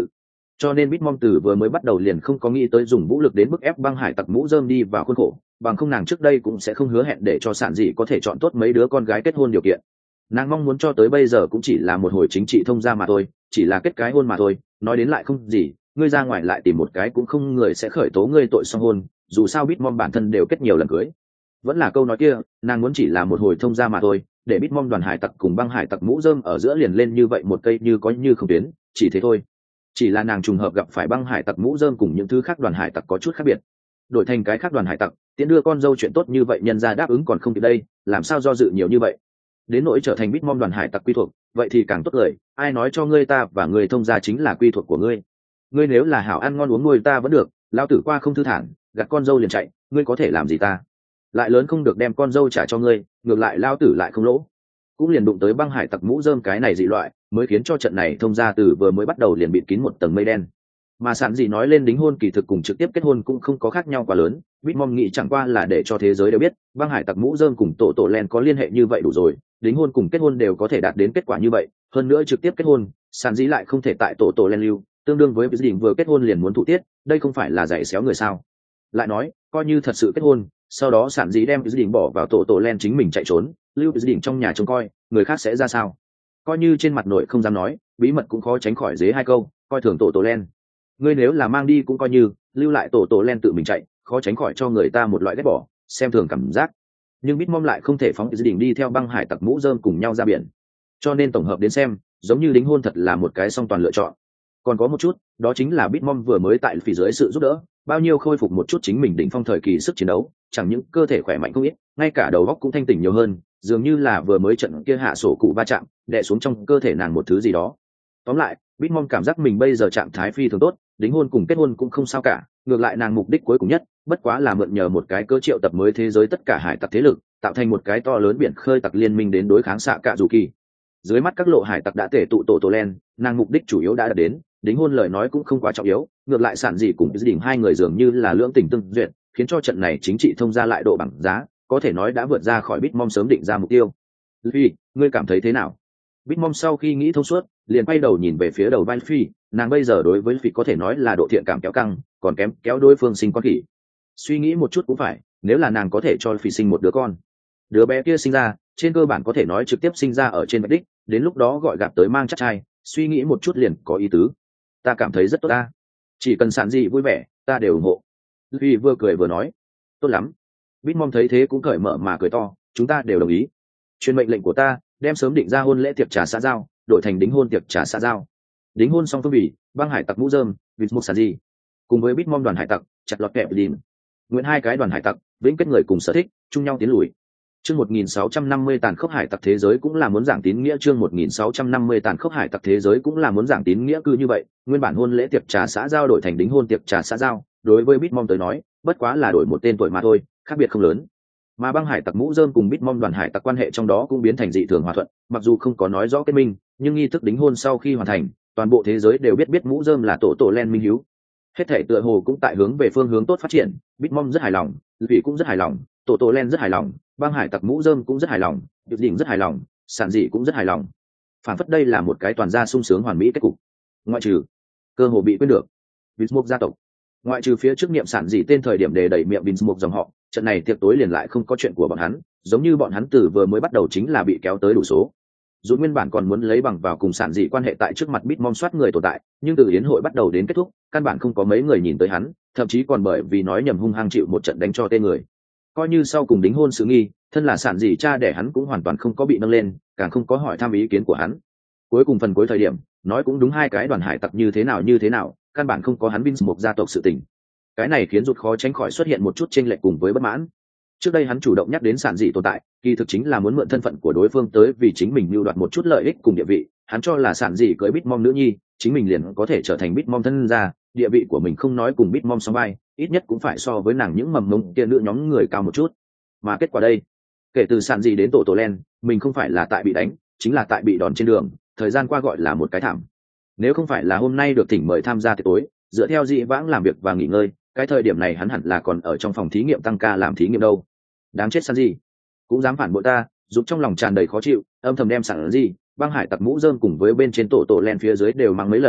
cho nên Bitmom từ vừa mới bắt đầu liền không có nghĩ tới dùng vũ lực đến bức ép băng hải tặc mũ rơm đi vào khuôn khổ, bằng không nàng trước đây cũng sẽ không hứa hẹn để cho sản dị có thể chọn tốt mấy đứa con gái kết hôn điều kiện. Nàng mong muốn cho tới bây giờ cũng chỉ là một hồi chính trị thông gia mà thôi, chỉ là kết cái hôn mà thôi, nói đến lại không gì, ngươi ra ngoài lại tìm một cái cũng không người sẽ khởi tố ngươi tội song hôn, dù sao Bitmom bản thân đều kết nhiều lần cưới. Vẫn là câu nói kia, nàng muốn chỉ là một hồi thông gia mà thôi, để Bitmom đoàn hải tặc cùng băng hải tặc mũ rơm ở giữa liền lên như vậy một cây như có như không tuyến, chỉ thế thôi. Chỉ là nàng trùng hợp gặp phải băng hải tặc mũ rơm cùng những thứ khác đoàn hải tặc có chút khác biệt, đổi thành cái khác đoàn hải tặc tiễn đưa con dâu chuyện tốt như vậy nhân ra đáp ứng còn không kịp đây, làm sao do dự nhiều như vậy. Đến nỗi trở thành Bitmom đoàn hải tặc quy thuộc, vậy thì càng tốt lời, ai nói cho ngươi ta và người thông gia chính là quy thuộc của ngươi. Ngươi nếu là hảo ăn ngon uống nuôi ta vẫn được, lao tử qua không thư thản gặt con dâu liền chạy, ngươi có thể làm gì ta. Lại lớn không được đem con dâu trả cho ngươi, ngược lại lao tử lại không lỗ. Cũng liền đụng tới băng hải tặc mũ rơm cái này dị loại, mới khiến cho trận này thông gia từ vừa mới bắt đầu liền bịt kín một tầng mây đen. Mà sản dị nói lên đính hôn kỳ thực cùng trực tiếp kết hôn cũng không có khác nhau quá lớn, Bitmom nghĩ chẳng qua là để cho thế giới đều biết băng hải tặc mũ rơm cùng tổ len có liên hệ như vậy đủ rồi, đính hôn cùng kết hôn đều có thể đạt đến kết quả như vậy, hơn nữa trực tiếp kết hôn sản dị lại không thể tại tổ len lưu, tương đương với dự định vừa kết hôn liền muốn thụ tiết, đây không phải là giày xéo người sao. Lại nói coi như thật sự kết hôn, sau đó sản dị đem dự định bỏ vào tổ len chính mình chạy trốn, lưu dự định trong nhà trông coi, người khác sẽ ra sao. Coi như trên mặt nội không dám nói, bí mật cũng khó tránh khỏi dế hai câu coi thường tổ len. Ngươi nếu là mang đi cũng coi như, lưu lại tổ len tự mình chạy, khó tránh khỏi cho người ta một loại ghét bỏ, xem thường cảm giác. Nhưng Bitmom lại không thể phóng dự định đi theo băng hải tặc mũ rơm cùng nhau ra biển, cho nên tổng hợp đến xem giống như đính hôn thật là một cái song toàn lựa chọn. Còn có một chút, đó chính là Bitmom vừa mới tại phía dưới sự giúp đỡ, bao nhiêu khôi phục một chút chính mình đỉnh phong thời kỳ sức chiến đấu, chẳng những cơ thể khỏe mạnh không ít, ngay cả đầu óc cũng thanh tỉnh nhiều hơn, dường như là vừa mới trận kia hạ sổ cụ va chạm, đè xuống trong cơ thể nàng một thứ gì đó. Tóm lại, Bitmom cảm giác mình bây giờ trạng thái phi thường tốt, đính hôn cùng kết hôn cũng không sao cả, ngược lại nàng mục đích cuối cùng nhất, bất quá là mượn nhờ một cái cơ triệu tập mới thế giới tất cả hải tặc thế lực, tạo thành một cái to lớn biển khơi tặc liên minh đến đối kháng xạ cạ dù kỳ. Dưới mắt các lộ hải tặc đã tể tụ tổ len, nàng mục đích chủ yếu đã đạt đến, đính hôn lời nói cũng không quá trọng yếu, ngược lại sản dị cùng dự định hai người dường như là lưỡng tình tương duyệt, khiến cho trận này chính trị thông ra lại độ bằng giá, có thể nói đã vượt ra khỏi Bitmom sớm định ra mục tiêu. Phi, ngươi cảm thấy thế nào? Bitmom sau khi nghĩ thông suốt, liền quay đầu nhìn về phía đầu vai Phi, nàng bây giờ đối với Phi có thể nói là độ thiện cảm kéo căng, còn kém kéo đối phương sinh con khỉ. Suy nghĩ một chút cũng phải, nếu là nàng có thể cho Phi sinh một đứa con, đứa bé kia sinh ra, trên cơ bản có thể nói trực tiếp sinh ra ở trên vạch đích, đến lúc đó gọi gặp tới mang chắc trai, suy nghĩ một chút liền có ý tứ. Ta cảm thấy rất tốt ta, chỉ cần sản gì vui vẻ, ta đều ủng hộ. Phi vừa cười vừa nói, tốt lắm. Bitmom thấy thế cũng cởi mở mà cười to, chúng ta đều đồng ý. Truyền mệnh lệnh của ta, đem sớm định ra hôn lễ tiệc trà xã giao, đổi thành đính hôn tiệc trà xã giao. Đính hôn xong phương bì, băng hải tặc mũ rơm, Bitmom sản gì, cùng với Bitmom đoàn hải tặc, chặt lọt kẹp đìn. Nguyện hai cái đoàn hải tặc, vĩnh kết người cùng sở thích, chung nhau tiến lùi. Chương 1650 tàn khốc hải tặc thế giới cũng là muốn giảng tín nghĩa, chương 1650 tàn khốc hải tặc thế giới cũng là muốn giảng tín nghĩa, cứ như vậy, nguyên bản hôn lễ tiệc trà xã giao đổi thành đính hôn tiệc trà xã giao, đối với Bitmom tới nói, bất quá là đổi một tên tuổi mà thôi, khác biệt không lớn. Mà băng hải tặc mũ rơm cùng Bitmom đoàn hải tặc quan hệ trong đó cũng biến thành dị thường hòa thuận, mặc dù không có nói rõ kết minh, nhưng nghi thức đính hôn sau khi hoàn thành, toàn bộ thế giới đều biết mũ rơm là tổ len minh hiếu. Hết thảy tựa hồ cũng tại hướng về phương hướng tốt phát triển, Bitmom rất hài lòng, Luffy cũng rất hài lòng, tổ len rất hài lòng, băng hải tặc mũ rơm cũng rất hài lòng, Diệp Đỉnh rất hài lòng, sản dị cũng rất hài lòng. Phản phất đây là một cái toàn gia sung sướng hoàn mỹ kết cục. Ngoại trừ cơ hồ bị quên được Bismuth gia tộc, ngoại trừ phía trước niệm sản dị tên thời điểm để đẩy miệng Bismuth dòng họ, trận này tiệc tối liền lại không có chuyện của bọn hắn, giống như bọn hắn từ vừa mới bắt đầu chính là bị kéo tới đủ số. Dù nguyên bản còn muốn lấy bằng vào cùng sản dị quan hệ tại trước mặt Bitmom soát người tồn tại, nhưng từ yến hội bắt đầu đến kết thúc, căn bản không có mấy người nhìn tới hắn, thậm chí còn bởi vì nói nhầm hung hăng chịu một trận đánh cho tên người. Coi như sau cùng đính hôn sự nghi, thân là sản dị cha để hắn cũng hoàn toàn không có bị nâng lên, càng không có hỏi thăm ý kiến của hắn. Cuối cùng phần cuối thời điểm, nói cũng đúng, hai cái đoàn hải tặc như thế nào, căn bản không có hắn Bismuth gia tộc sự tình. Cái này khiến Rụt khó tránh khỏi xuất hiện một chút chênh lệch cùng với bất mãn. Trước đây hắn chủ động nhắc đến sản dị tồn tại, kỳ thực chính là muốn mượn thân phận của đối phương tới vì chính mình mưu đoạt một chút lợi ích cùng địa vị. Hắn cho là sản dị cưới Bitmom nữ nhi, chính mình liền có thể trở thành Bitmom thân gia, địa vị của mình không nói cùng Bitmom song vai, ít nhất cũng phải so với nàng những mầm mống kia nữ nhóm người cao một chút. Mà kết quả đây, kể từ sản dị đến tổ len, mình không phải là tại bị đánh, chính là tại bị đòn trên đường, thời gian qua gọi là một cái thảm. Nếu không phải là hôm nay được thỉnh mời tham gia tiệc tối, dựa theo dị vãng làm việc và nghỉ ngơi, cái thời điểm này hắn hẳn là còn ở trong phòng thí nghiệm tăng ca làm thí nghiệm đâu. Đáng chết sản dị, cũng dám phản bội ta, giúp trong lòng tràn đầy khó chịu, âm thầm đem sản dị, băng hải tặc mũ rơm cùng với bên trên tổ len phía dưới đều mang mấy lần,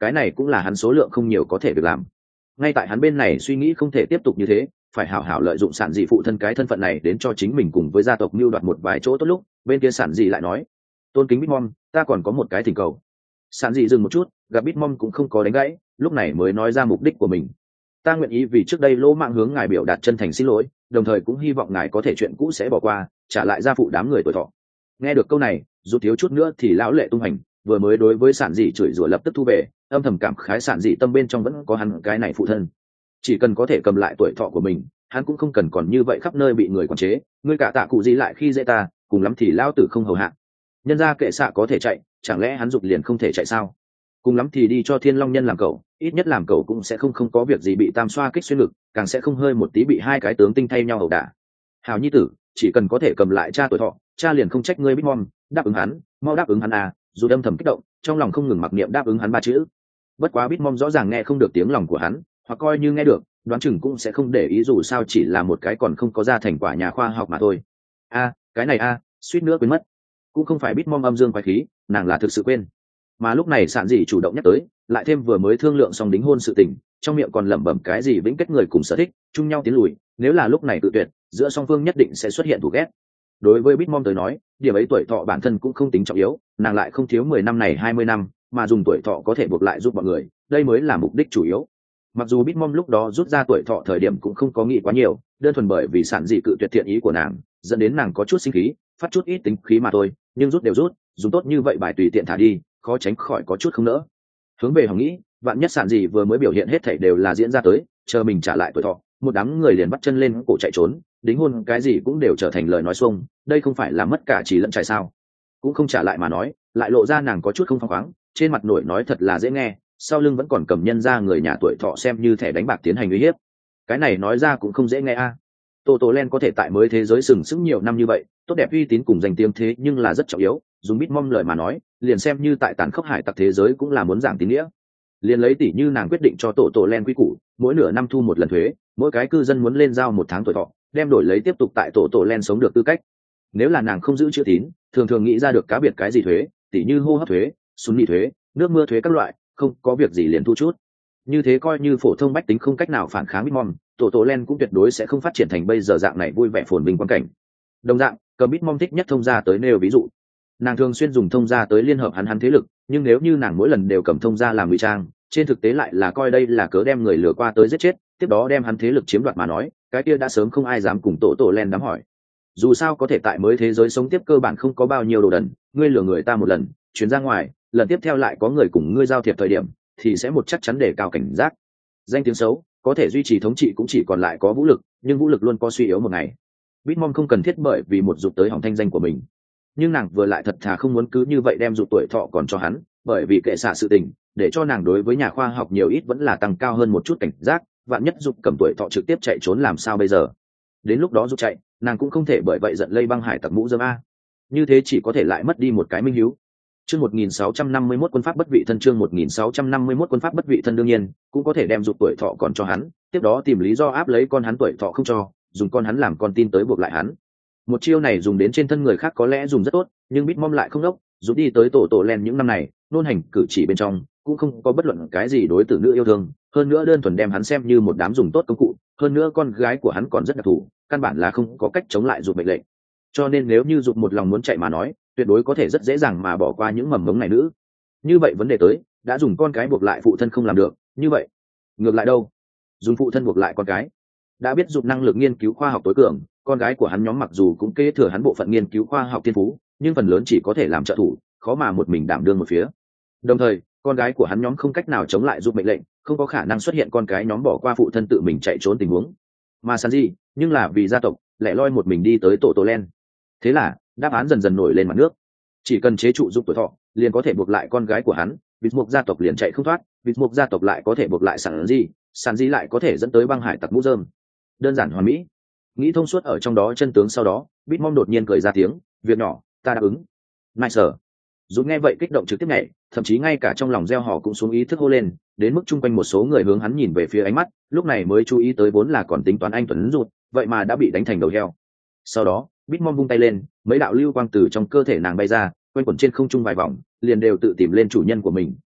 cái này cũng là hắn số lượng không nhiều có thể được làm. Ngay tại hắn bên này suy nghĩ không thể tiếp tục như thế, phải hảo hảo lợi dụng sản dị phụ thân cái thân phận này đến cho chính mình cùng với gia tộc mưu đoạt một vài chỗ tốt. Lúc bên kia sản dị lại nói, tôn kính Bitmom, ta còn có một cái thỉnh cầu. Sản dị dừng một chút, gặp Bitmom cũng không có đánh gãy, lúc này mới nói ra mục đích của mình. Ta nguyện ý vì trước đây lỗ mạng hướng ngài biểu đạt chân thành xin lỗi, đồng thời cũng hy vọng ngài có thể chuyện cũ sẽ bỏ qua, trả lại gia phụ đám người tuổi thọ. Nghe được câu này, dù thiếu chút nữa thì lão lệ tung hành, vừa mới đối với sản dị chửi rủa lập tức thu về, âm thầm cảm khái sản dị tâm bên trong vẫn có hắn cái này phụ thân. Chỉ cần có thể cầm lại tuổi thọ của mình, hắn cũng không cần còn như vậy khắp nơi bị người quản chế. Ngươi cả tạ cụ gì lại khi dễ ta, cùng lắm thì lao tử không hầu hạ. Nhân ra kệ xạ có thể chạy, chẳng lẽ hắn dục liền không thể chạy sao? Cùng lắm thì đi cho thiên long nhân làm cậu, ít nhất làm cậu cũng sẽ không có việc gì bị tam xoa kích xuyên ngực, càng sẽ không hơi một tí bị hai cái tướng tinh thay nhau ẩu đả. Hào nhi tử, chỉ cần có thể cầm lại cha tuổi thọ, cha liền không trách ngươi Bitmom, đáp ứng hắn, mau đáp ứng hắn à. Dù đâm thầm kích động, trong lòng không ngừng mặc niệm đáp ứng hắn ba chữ. Bất quá Bitmom rõ ràng nghe không được tiếng lòng của hắn, hoặc coi như nghe được, đoán chừng cũng sẽ không để ý, dù sao chỉ là một cái còn không có ra thành quả nhà khoa học mà thôi. Cái này suýt nữa quên mất, cũng không phải Bitmom âm dương quái khí, nàng là thực sự quên. Mà lúc này Sản Dị chủ động nhắc tới, lại thêm vừa mới thương lượng xong đính hôn sự tình, trong miệng còn lẩm bẩm cái gì vĩnh kết người cùng sở thích, chung nhau tiến lùi, nếu là lúc này tự tuyệt, giữa song phương nhất định sẽ xuất hiện thù ghét. Đối với Bitmom tới nói, điểm ấy tuổi thọ bản thân cũng không tính trọng yếu, nàng lại không thiếu 10 năm này 20 năm, mà dùng tuổi thọ có thể buộc lại giúp mọi người, đây mới là mục đích chủ yếu. Mặc dù Bitmom lúc đó rút ra tuổi thọ thời điểm cũng không có nghĩ quá nhiều, đơn thuần bởi vì Sản Dị cự tuyệt thiện ý của nàng, dẫn đến nàng có chút sinh khí, phát chút ít tính khí mà thôi, nhưng rút đều rút, dùng tốt như vậy bài tùy tiện thả đi, khó tránh khỏi có chút không nỡ. Hướng về Hồng nghĩ, vạn nhất Sản Dị vừa mới biểu hiện hết thảy đều là diễn ra tới, chờ mình trả lại tuổi thọ, một đám người liền bắt chân lên cổ chạy trốn, đính hôn cái gì cũng đều trở thành lời nói xuông, đây không phải là mất cả trí lẫn trải sao? Cũng không trả lại mà nói, lại lộ ra nàng có chút không phăng khoáng, trên mặt nổi nói thật là dễ nghe, sau lưng vẫn còn cầm nhân ra người nhà tuổi thọ xem như thẻ đánh bạc tiến hành uy hiếp. Cái này nói ra cũng không dễ nghe a. Tô Tô Len có thể tại mới thế giới sừng sững nhiều năm như vậy, tốt đẹp uy tín cùng danh tiếng thế nhưng là rất trọng yếu, dùng Bitmom lời mà nói, liền xem như tại tàn khốc hải tặc thế giới cũng là muốn giảng tín nghĩa. Liền lấy tỷ như nàng quyết định cho Tô Tô Len quy củ, mỗi nửa năm thu một lần thuế, mỗi cái cư dân muốn lên giao một tháng tuổi thọ, đem đổi lấy tiếp tục tại Tô Tô Len sống được tư cách. Nếu là nàng không giữ chữ tín, thường thường nghĩ ra được cá biệt cái gì thuế, tỷ như hô hấp thuế, súng nhị thuế, nước mưa thuế các loại, không có việc gì liền thu chút. Như thế coi như phổ thông bách tính không cách nào phản kháng Bitmom, Tô Tô Len cũng tuyệt đối sẽ không phát triển thành bây giờ dạng này vui vẻ phồn vinh quan cảnh. Đồng dạng, cầm Bitmom thích nhất thông gia tới nêu ví dụ, nàng thường xuyên dùng thông gia tới liên hợp hắn thế lực, nhưng nếu như nàng mỗi lần đều cầm thông gia làm ngụy trang, trên thực tế lại là coi đây là cớ đem người lừa qua tới giết chết, tiếp đó đem hắn thế lực chiếm đoạt mà nói, cái kia đã sớm không ai dám cùng Tô Tô Len đám hỏi. Dù sao có thể tại mới thế giới sống tiếp cơ bản không có bao nhiêu đồ đần, ngươi lừa người ta một lần, chuyển ra ngoài, lần tiếp theo lại có người cùng ngươi giao thiệp thời điểm, thì sẽ một chắc chắn để cao cảnh giác. Danh tiếng xấu, có thể duy trì thống trị cũng chỉ còn lại có vũ lực, nhưng vũ lực luôn có suy yếu một ngày. Bitmom không cần thiết bởi vì một dục tới hỏng thanh danh của mình, nhưng nàng vừa lại thật thà không muốn cứ như vậy đem dục tuổi thọ còn cho hắn, bởi vì kệ xạ sự tình, để cho nàng đối với nhà khoa học nhiều ít vẫn là tăng cao hơn một chút cảnh giác, vạn nhất dục cầm tuổi thọ trực tiếp chạy trốn làm sao bây giờ? Đến lúc đó dục chạy, nàng cũng không thể bởi vậy giận lây băng hải tặc mũ dơm a. Như thế chỉ có thể lại mất đi một cái minh hiếu. Chương 1651 quân pháp bất vị thân, chương 1651 quân pháp bất vị thân, đương nhiên, cũng có thể đem dục tuổi thọ còn cho hắn, tiếp đó tìm lý do áp lấy con hắn tuổi thọ không cho, dùng con hắn làm con tin tới buộc lại hắn. Một chiêu này dùng đến trên thân người khác có lẽ dùng rất tốt, nhưng Bitmom lại không đốc, giúp đi tới Tô Tô Len những năm này, nôn hành cử chỉ bên trong cũng không có bất luận cái gì đối tử nữ yêu thương, hơn nữa đơn thuần đem hắn xem như một đám dùng tốt công cụ, hơn nữa con gái của hắn còn rất đặc thù, căn bản là không có cách chống lại dục mệnh lệnh. Cho nên nếu như dục một lòng muốn chạy mà nói, tuyệt đối có thể rất dễ dàng mà bỏ qua những mầm mống này nữ. Như vậy vấn đề tới, đã dùng con cái buộc lại phụ thân không làm được, như vậy ngược lại đâu? Dùng phụ thân buộc lại con cái. Đã biết dục năng lực nghiên cứu khoa học tối cường, con gái của hắn nhóm mặc dù cũng kế thừa hắn bộ phận nghiên cứu khoa học thiên phú, nhưng phần lớn chỉ có thể làm trợ thủ, khó mà một mình đảm đương một phía. Đồng thời, con gái của hắn nhóm không cách nào chống lại dục mệnh lệnh, không có khả năng xuất hiện con cái nhóm bỏ qua phụ thân tự mình chạy trốn tình huống. Mà Sanji, nhưng là vì gia tộc, lẻ loi một mình đi tới Tô Tô Len. Thế là, đáp án dần dần nổi lên mặt nước. Chỉ cần chế trụ dục tuổi thọ, liền có thể buộc lại con gái của hắn, Vịt Mục gia tộc liền chạy không thoát, Vịt Mục gia tộc lại có thể buộc lại Sanji lại có thể dẫn tới băng hải tặc mũ rơm. Đơn giản hoàn mỹ. Nghĩ thông suốt ở trong đó chân tướng sau đó, Bitmom đột nhiên cười ra tiếng, "Việc nhỏ, ta đáp ứng." Nice. Dù nghe vậy kích động trực tiếp nhảy, thậm chí ngay cả trong lòng gieo họ cũng xuống ý thức hô lên, đến mức chung quanh một số người hướng hắn nhìn về phía ánh mắt, lúc này mới chú ý tới vốn là còn tính toán anh tuấn rụt, vậy mà đã bị đánh thành đầu heo. Sau đó, Bitmom vung tay lên, mấy đạo lưu quang từ trong cơ thể nàng bay ra, quanh quẩn trên không trung vài vòng, liền đều tự tìm lên chủ nhân của mình,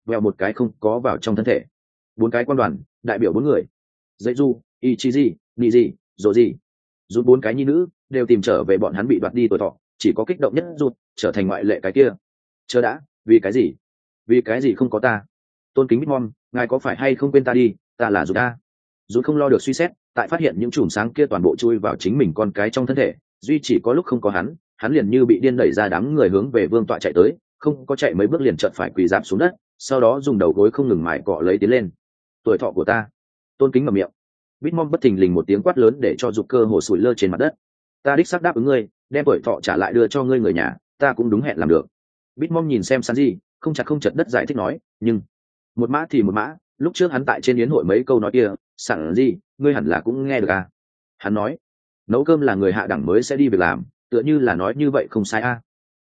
vèo một cái không có vào trong thân thể. 4 cái quan đoàn đại biểu 4 người, dạy du, ichizi, nị gì, dỗ gì, rút 4 cái nhi nữ đều tìm trở về bọn hắn bị đoạt đi tuổi thọ, chỉ có kích động nhất rút trở thành ngoại lệ cái kia. Chờ đã, vì cái gì? Vì cái gì không có ta? Tôn kính Bitmom, ngài có phải hay không quên ta đi, ta là rút a. Rút không lo được suy xét, tại phát hiện những chùm sáng kia toàn bộ chui vào chính mình con cái trong thân thể, duy chỉ có lúc không có hắn liền như bị điên đẩy ra đám người hướng về vương tọa chạy tới, không có chạy mấy bước liền chợt phải quỳ rạp xuống đất, sau đó dùng đầu gối không ngừng mài cọ lấy tiến lên. Tuổi thọ của ta. Tôn kính mở miệng. Bitmom bất thình lình một tiếng quát lớn để cho Dục cơ hồ sủi lơ trên mặt đất. Ta đích xác đáp ứng ngươi, đem tuổi thọ trả lại đưa cho ngươi người nhà, ta cũng đúng hẹn làm được. Bitmom nhìn xem Sanji, không chặt không chật đất giải thích nói, nhưng một mã thì một mã, lúc trước hắn tại trên yến hội mấy câu nói kia, Sanji, ngươi hẳn là cũng nghe được à? Hắn nói, nấu cơm là người hạ đẳng mới sẽ đi việc làm, tựa như là nói như vậy không sai a.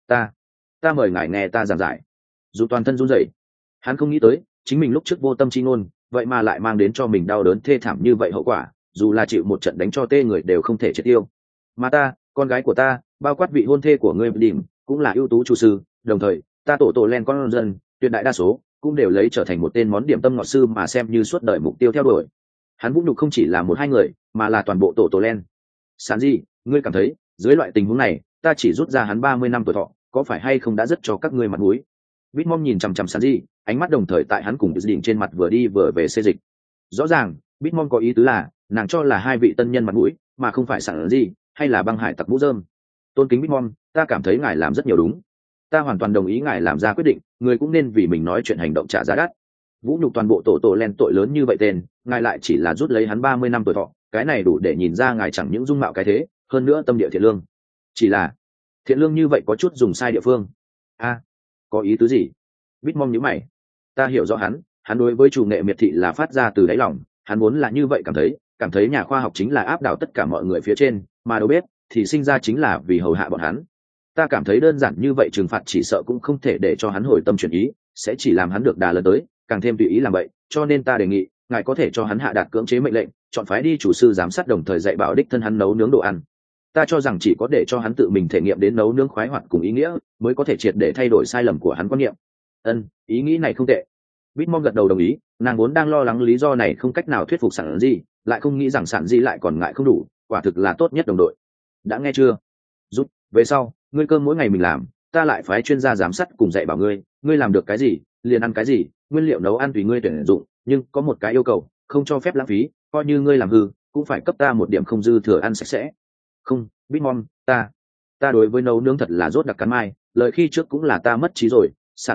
Ta mời ngài nghe ta giảng giải. Dù toàn thân run rẩy, hắn không nghĩ tới chính mình lúc trước vô tâm chi ngôn, vậy mà lại mang đến cho mình đau đớn thê thảm như vậy hậu quả, dù là chịu một trận đánh cho tê người đều không thể triệt tiêu. Mà ta, con gái của ta, bao quát vị hôn thê của ngươi Đỉnh, cũng là ưu tú chủ sư, đồng thời ta tổ len con dân, tuyệt đại đa số cũng đều lấy trở thành một tên món điểm tâm ngọt sư mà xem như suốt đời mục tiêu theo đuổi. Hắn vũ nhục không chỉ là một hai người, mà là toàn bộ tổ len. Sanji, ngươi cảm thấy dưới loại tình huống này, ta chỉ rút ra hắn 30 năm tuổi thọ, có phải hay không đã rất cho các ngươi mặt mũi? Bitmom nhìn chằm chằm Sanji, ánh mắt đồng thời tại hắn cùng Đỉnh trên mặt vừa đi vừa về xê dịch. Rõ ràng, Bitmom có ý tứ là, nàng cho là hai vị tân nhân mặt mũi, mà không phải Sanji hay là băng hải tặc mũ rơm. Tôn kính Bitmom, ta cảm thấy ngài làm rất nhiều đúng. Ta hoàn toàn đồng ý ngài làm ra quyết định, người cũng nên vì mình nói chuyện hành động trả giá đắt. Vũ nhục toàn bộ tổ len tội lớn như vậy tên, ngài lại chỉ là rút lấy hắn 30 năm tuổi thọ, cái này đủ để nhìn ra ngài chẳng những dung mạo cái thế, hơn nữa tâm địa thiện lương. Chỉ là thiện lương như vậy có chút dùng sai địa phương. Có ý tứ gì? Bitmom nhíu mày. Ta hiểu rõ hắn đối với chủ nghệ miệt thị là phát ra từ đáy lòng, hắn vốn là như vậy cảm thấy nhà khoa học chính là áp đảo tất cả mọi người phía trên, mà đâu biết thì sinh ra chính là vì hầu hạ bọn hắn. Ta cảm thấy đơn giản như vậy trừng phạt chỉ sợ cũng không thể để cho hắn hồi tâm chuyển ý, sẽ chỉ làm hắn được đà lớn tới, càng thêm tùy ý làm vậy, cho nên ta đề nghị ngài có thể cho hắn hạ đạt cưỡng chế mệnh lệnh, chọn phái đi chủ sư giám sát đồng thời dạy bảo đích thân hắn nấu nướng đồ ăn. Ta cho rằng chỉ có để cho hắn tự mình thể nghiệm đến nấu nướng khoái hoạt cùng ý nghĩa, mới có thể triệt để thay đổi sai lầm của hắn quan niệm. Ý nghĩ này không tệ. Bitmom gật đầu đồng ý, nàng vốn đang lo lắng lý do này không cách nào thuyết phục Sản Di, lại không nghĩ rằng Sản Di lại còn ngại không đủ, quả thực là tốt nhất đồng đội. Đã nghe chưa? Giúp, về sau, ngươi cơm mỗi ngày mình làm, ta lại phái chuyên gia giám sát cùng dạy bảo ngươi làm được cái gì, liền ăn cái gì, nguyên liệu nấu ăn tùy ngươi tuyển dụng, nhưng có một cái yêu cầu, không cho phép lãng phí, coi như ngươi làm hư, cũng phải cấp ta một điểm không dư thừa ăn sạch sẽ. Không, Bitmom, ta đối với nấu nướng thật là rốt đặc cắn mai, lời khi trước cũng là ta mất trí rồi.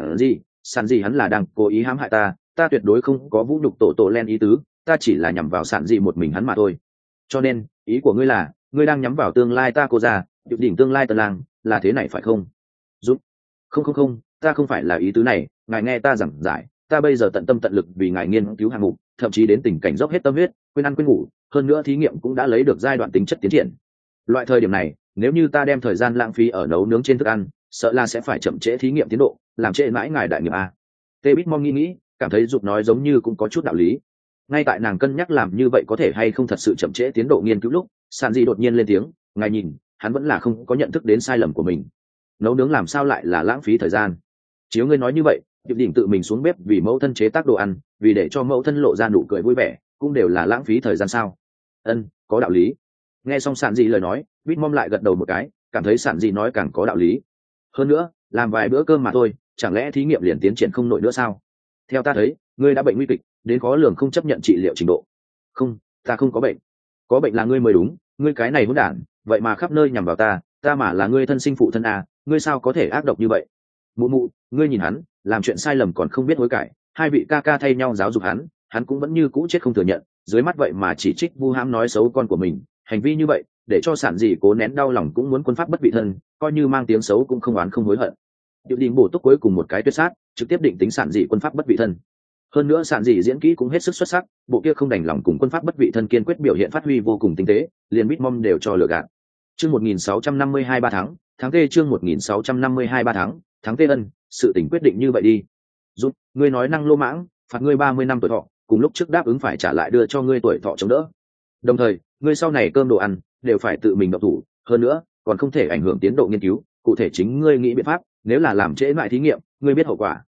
Sản gì hắn là đang cố ý hãm hại ta tuyệt đối không có vũ nhục tổ len ý tứ, ta chỉ là nhằm vào Sản gì một mình hắn mà thôi. Cho nên ý của ngươi là ngươi đang nhắm vào tương lai ta cô già, điệu đỉnh tương lai tân lang, là thế này phải không? Giúp, không, ta không phải là ý tứ này, ngài nghe ta giảng giải, ta bây giờ tận tâm tận lực vì ngài nghiên cứu hạng mục, thậm chí đến tình cảnh dốc hết tâm huyết, quên ăn quên ngủ, hơn nữa thí nghiệm cũng đã lấy được giai đoạn tính chất tiến triển. Loại thời điểm này, nếu như ta đem thời gian lãng phí ở nấu nướng trên thức ăn, sợ là sẽ phải chậm trễ thí nghiệm tiến độ, làm trễ mãi ngài đại nghiệp a. Bitmom nghĩ, cảm thấy Dục nói giống như cũng có chút đạo lý. Ngay tại nàng cân nhắc làm như vậy có thể hay không thật sự chậm trễ tiến độ nghiên cứu lúc, Sanji đột nhiên lên tiếng, ngài nhìn, hắn vẫn là không có nhận thức đến sai lầm của mình. Nấu nướng làm sao lại là lãng phí thời gian? Chiếu ngươi nói như vậy, Diệp Đỉnh tự mình xuống bếp vì mẫu thân chế tác đồ ăn, vì để cho mẫu thân lộ ra nụ cười vui vẻ, cũng đều là lãng phí thời gian sao? Có đạo lý. Nghe xong Sanji lời nói, Bitmom lại gật đầu một cái, cảm thấy Sanji nói càng có đạo lý. Hơn nữa, làm vài bữa cơm mà thôi, chẳng lẽ thí nghiệm liền tiến triển không nổi nữa sao? Theo ta thấy, ngươi đã bệnh nguy kịch, đến khó lường không chấp nhận trị liệu trình độ. Không, ta không có bệnh. Có bệnh là ngươi mới đúng, ngươi cái này hỗn đản, vậy mà khắp nơi nhằm vào ta mà là ngươi thân sinh phụ thân à, ngươi sao có thể ác độc như vậy? Mụ, ngươi nhìn hắn, làm chuyện sai lầm còn không biết hối cải, hai vị ca ca thay nhau giáo dục hắn cũng vẫn như cũ chết không thừa nhận, dưới mắt vậy mà chỉ trích vu hãm nói xấu con của mình, hành vi như vậy, để cho Sản gì cố nén đau lòng cũng muốn quân pháp bất vị thân, coi như mang tiếng xấu cũng không oán không hối hận. Điệu đình bổ túc cuối cùng một cái tuyệt sát, trực tiếp định tính Sản gì quân pháp bất vị thân. Hơn nữa Sản gì diễn kỹ cũng hết sức xuất sắc, bộ kia không đành lòng cùng quân pháp bất vị thân kiên quyết biểu hiện phát huy vô cùng tinh tế, liền Bitmom đều cho lừa gạt. Chương 1652 3 tháng tê chương 1652 3 tháng tê sự tình quyết định như vậy đi. Giúp, ngươi nói năng lô mãng, phạt ngươi 30 năm tuổi thọ, cùng lúc trước đáp ứng phải trả lại đưa cho ngươi tuổi thọ chống đỡ. Đồng thời, ngươi sau này cơm đồ ăn đều phải tự mình động thủ, hơn nữa, còn không thể ảnh hưởng tiến độ nghiên cứu, cụ thể chính ngươi nghĩ biện pháp, nếu là làm trễ lại thí nghiệm, ngươi biết hậu quả.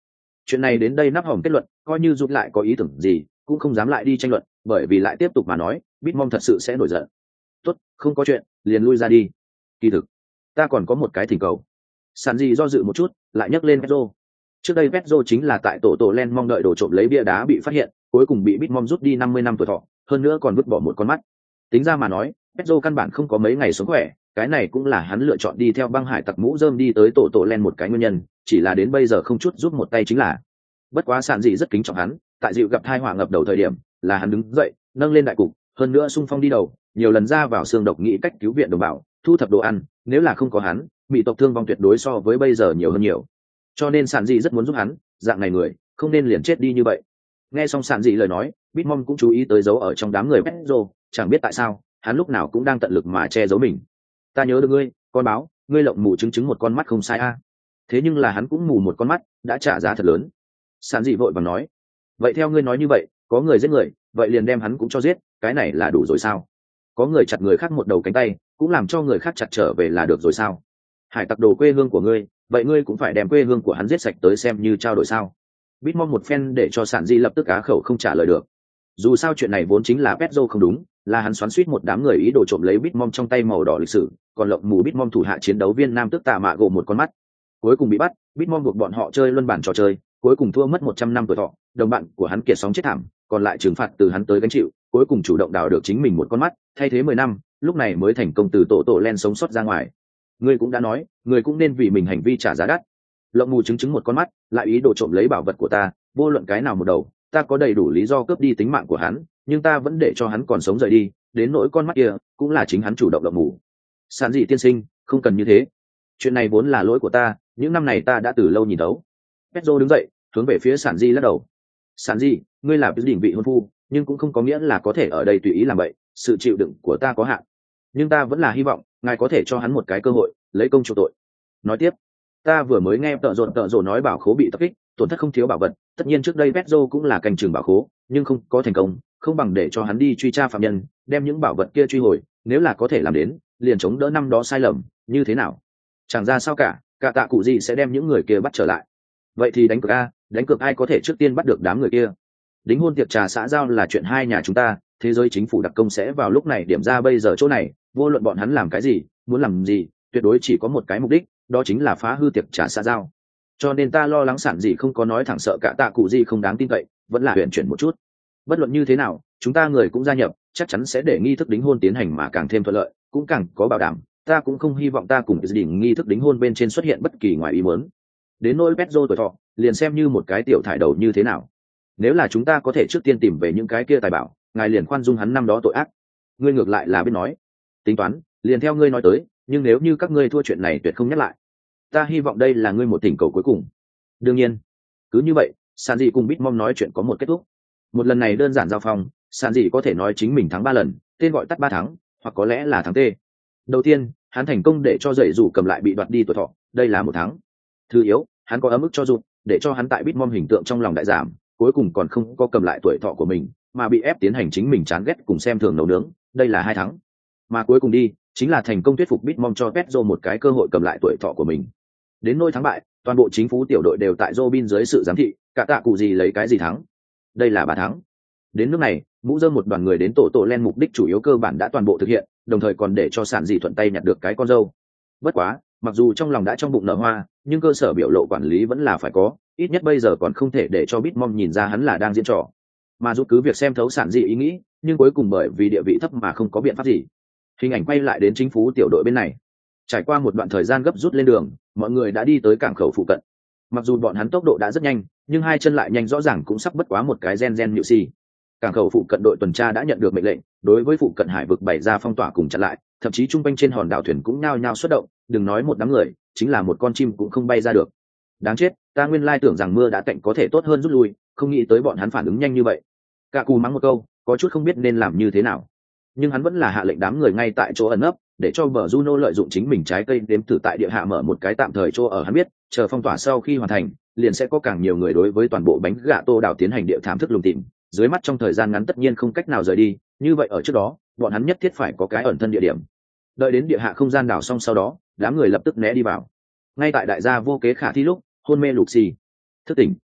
Chuyện này đến đây nắp hòm kết luận, coi như rút lại có ý tưởng gì cũng không dám lại đi tranh luận, bởi vì lại tiếp tục mà nói Bitmom thật sự sẽ nổi giận. Tốt, không có chuyện, liền lui ra đi. Kỳ thực ta còn có một cái thỉnh cầu. Sản gì do dự một chút lại nhắc lên Petro. Trước đây Petro chính là tại tổ len mong đợi đổ trộm lấy bia đá bị phát hiện, cuối cùng bị Bitmom rút đi 50 năm tuổi thọ, hơn nữa còn vứt bỏ một con mắt. Tính ra mà nói Petro căn bản không có mấy ngày sống khỏe, cái này cũng là hắn lựa chọn đi theo băng hải tặc mũ rơm đi tới tổ len một cái nguyên nhân, chỉ là đến bây giờ không chút giúp một tay chính là. Bất quá Sản dị rất kính trọng hắn, tại dịu gặp thai họa ngập đầu thời điểm là hắn đứng dậy nâng lên đại cục, hơn nữa xung phong đi đầu, nhiều lần ra vào xương độc nghĩ cách cứu viện đồng bào, thu thập đồ ăn, nếu là không có hắn bị tộc thương vong tuyệt đối so với bây giờ nhiều hơn nhiều, cho nên Sản dị rất muốn giúp hắn, dạng này người không nên liền chết đi như vậy. Nghe xong Sản dị lời nói, Bitmom cũng chú ý tới dấu ở trong đám người Petro, chẳng biết tại sao hắn lúc nào cũng đang tận lực mà che giấu mình. Ta nhớ được ngươi, con báo, ngươi lộng mù chứng một con mắt không sai a. Thế nhưng là hắn cũng mù một con mắt, đã trả giá thật lớn. Sản dị vội vàng nói, vậy theo ngươi nói như vậy, có người giết người, vậy liền đem hắn cũng cho giết, cái này là đủ rồi sao? Có người chặt người khác một đầu cánh tay, cũng làm cho người khác chặt trở về là được rồi sao? Hải tặc đồ quê hương của ngươi, vậy ngươi cũng phải đem quê hương của hắn giết sạch tới xem như trao đổi sao? Bitmom một phen để cho Sản dị lập tức á khẩu không trả lời được. Dù sao chuyện này vốn chính là Petro không đúng, là hắn xoắn xuýt một đám người ý đồ trộm lấy Bitmom trong tay màu đỏ lịch sử, còn lộng mù Bitmom thủ hạ chiến đấu viên nam tước Tạ Mạ gỗ một con mắt. Cuối cùng bị bắt, Bitmom buộc bọn họ chơi luân bản trò chơi, cuối cùng thua mất 100 năm tuổi thọ, đồng bạn của hắn kiệt sóng chết thảm, còn lại trừng phạt từ hắn tới gánh chịu, cuối cùng chủ động đào được chính mình một con mắt, thay thế 10 năm, lúc này mới thành công từ tổ len sống sót ra ngoài. Ngươi cũng đã nói, người cũng nên vì mình hành vi trả giá đắt. Lộng mù chứng một con mắt, lại ý đồ trộm lấy bảo vật của ta, vô luận cái nào một đầu, ta có đầy đủ lý do cướp đi tính mạng của hắn, nhưng ta vẫn để cho hắn còn sống rời đi, đến nỗi con mắt kia cũng là chính hắn chủ động lộng mù. Sản dị tiên sinh, không cần như thế, chuyện này vốn là lỗi của ta, những năm này ta đã từ lâu nhìn thấu. Petro đứng dậy hướng về phía Sản dị lắc đầu. Sản dị, ngươi là đỉnh vị hôn phu, nhưng cũng không có nghĩa là có thể ở đây tùy ý làm vậy, sự chịu đựng của ta có hạn, nhưng ta vẫn là hy vọng ngài có thể cho hắn một cái cơ hội lấy công chuộc tội. Nói tiếp, ta vừa mới nghe tợ rộn nói bảo khố bị tập kích, tổn thất không thiếu bảo vật, tất nhiên trước đây Petro cũng là canh chừng bảo khố, nhưng không có thành công, không bằng để cho hắn đi truy tra phạm nhân, đem những bảo vật kia truy hồi, nếu là có thể làm đến, liền chống đỡ năm đó sai lầm, như thế nào? Chẳng ra sao cả tạ cụ gì sẽ đem những người kia bắt trở lại. Vậy thì đánh cược ai có thể trước tiên bắt được đám người kia. Đính hôn tiệc trà xã giao là chuyện hai nhà chúng ta, thế giới chính phủ đặc công sẽ vào lúc này điểm ra bây giờ chỗ này, vô luận bọn hắn làm cái gì, muốn làm gì, tuyệt đối chỉ có một cái mục đích, đó chính là phá hư tiệc trà xã giao. Cho nên ta lo lắng Sản dị không có nói thẳng sợ cả tạ cụ gì không đáng tin cậy, vẫn là huyền chuyển một chút. Bất luận như thế nào, chúng ta người cũng gia nhập, chắc chắn sẽ để nghi thức đính hôn tiến hành mà càng thêm thuận lợi, cũng càng có bảo đảm. Ta cũng không hy vọng ta cùng gia đình nghi thức đính hôn bên trên xuất hiện bất kỳ ngoài ý muốn. Đến nỗi Petro tuổi thọ, liền xem như một cái tiểu thải đầu như thế nào. Nếu là chúng ta có thể trước tiên tìm về những cái kia tài bảo, ngài liền khoan dung hắn năm đó tội ác. Ngươi ngược lại là biết nói. Tính toán, liền theo ngươi nói tới, nhưng nếu như các ngươi thua chuyện này tuyệt không nhắc lại. Ta hy vọng đây là ngươi một thỉnh cầu cuối cùng. Đương nhiên. Cứ như vậy, Sản dị cùng Bitmom nói chuyện có một kết thúc. Một lần này đơn giản giao phong, Sản dị có thể nói chính mình thắng 3 lần, tên gọi tắt 3 thắng, hoặc có lẽ là thắng tê. Đầu tiên, hắn thành công để cho dậy rủ cầm lại bị đoạt đi tuổi thọ, đây là một thắng. Thứ yếu, hắn có ấm ức cho rụt, để cho hắn tại Bitmom hình tượng trong lòng đại giảm, cuối cùng còn không có cầm lại tuổi thọ của mình, mà bị ép tiến hành chính mình chán ghét cùng xem thường nấu nướng, đây là 2 thắng. Mà cuối cùng đi, chính là thành công thuyết phục Bitmom cho Petro một cái cơ hội cầm lại tuổi thọ của mình. Đến nỗi thắng bại, toàn bộ chính phủ tiểu đội đều tại Robin dưới sự giám thị, cả tạ cụ gì lấy cái gì thắng. Đây là 3 thắng. Đến nước này, mũ rơm một đoàn người đến tổ len mục đích chủ yếu cơ bản đã toàn bộ thực hiện, đồng thời còn để cho Sản dị thuận tay nhặt được cái con dâu. Bất quá, mặc dù trong lòng đã trong bụng nở hoa, nhưng cơ sở biểu lộ quản lý vẫn là phải có, ít nhất bây giờ còn không thể để cho Bitmom nhìn ra hắn là đang diễn trò. Mà giúp cứ việc xem thấu Sản dị ý nghĩ, nhưng cuối cùng bởi vì địa vị thấp mà không có biện pháp gì. Hình ảnh quay lại đến chính phủ tiểu đội bên này. Trải qua một đoạn thời gian gấp rút lên đường, mọi người đã đi tới cảng khẩu phụ cận. Mặc dù bọn hắn tốc độ đã rất nhanh, nhưng hai chân lại nhanh rõ ràng cũng sắp bất quá một cái gen nhự xì. Cảng khẩu phụ cận đội tuần tra đã nhận được mệnh lệnh, đối với phụ cận hải vực bày ra phong tỏa cùng chặn lại, thậm chí trung quanh trên hòn đảo thuyền cũng nhao nhao xuất động, đừng nói một đám người, chính là một con chim cũng không bay ra được. Đáng chết, ta nguyên lai tưởng rằng mưa đã tạnh có thể tốt hơn rút lui, không nghĩ tới bọn hắn phản ứng nhanh như vậy. Cả cù mắng một câu, có chút không biết nên làm như thế nào. Nhưng hắn vẫn là hạ lệnh đám người ngay tại chỗ ẩn nấp, để cho bờ Juno lợi dụng chính mình trái cây đếm thử tại địa hạ mở một cái tạm thời chỗ ở hắn biết, chờ phong tỏa sau khi hoàn thành, liền sẽ có càng nhiều người đối với toàn bộ bánh gà tô đảo tiến hành địa thám thức lùng tìm, dưới mắt trong thời gian ngắn tất nhiên không cách nào rời đi, như vậy ở trước đó, bọn hắn nhất thiết phải có cái ẩn thân địa điểm. Đợi đến địa hạ không gian đảo xong sau đó, đám người lập tức né đi vào. Ngay tại đại gia vô kế khả thi lúc, hôn mê Lục Xì thức tỉnh.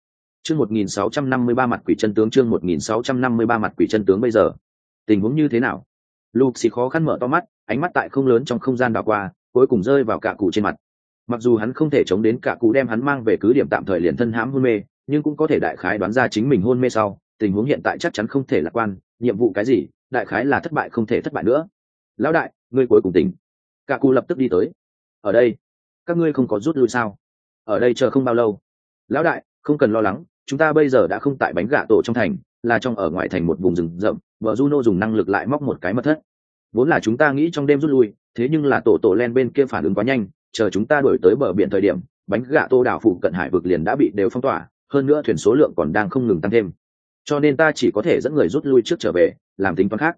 Chương 1653 mặt quỷ chân tướng, chương 1653 mặt quỷ chân tướng. Bây giờ tình huống như thế nào? Lucy khó khăn mở to mắt, ánh mắt tại không lớn trong không gian đảo qua, cuối cùng rơi vào cả cụ trên mặt. Mặc dù hắn không thể chống đến cả cụ đem hắn mang về cứ điểm tạm thời liền thân hãm hôn mê, nhưng cũng có thể đại khái đoán ra chính mình hôn mê sau, tình huống hiện tại chắc chắn không thể lạc quan, nhiệm vụ cái gì, đại khái là thất bại không thể thất bại nữa. Lão đại, ngươi cuối cùng tỉnh. Cả cụ lập tức đi tới. Ở đây, các ngươi không có rút lui sao? Ở đây chờ không bao lâu. Lão đại, không cần lo lắng, chúng ta bây giờ đã không tại bánh gà tổ trong thành, là trong ở ngoài thành một vùng rừng rậm. Vợ Juno dùng năng lực lại móc một cái mật thất. Vốn là chúng ta nghĩ trong đêm rút lui, thế nhưng là tổ len bên kia phản ứng quá nhanh, chờ chúng ta đuổi tới bờ biển thời điểm, bánh gà tô đảo phụ cận hải vực liền đã bị đều phong tỏa, hơn nữa thuyền số lượng còn đang không ngừng tăng thêm, cho nên ta chỉ có thể dẫn người rút lui trước trở về, làm tính toán khác.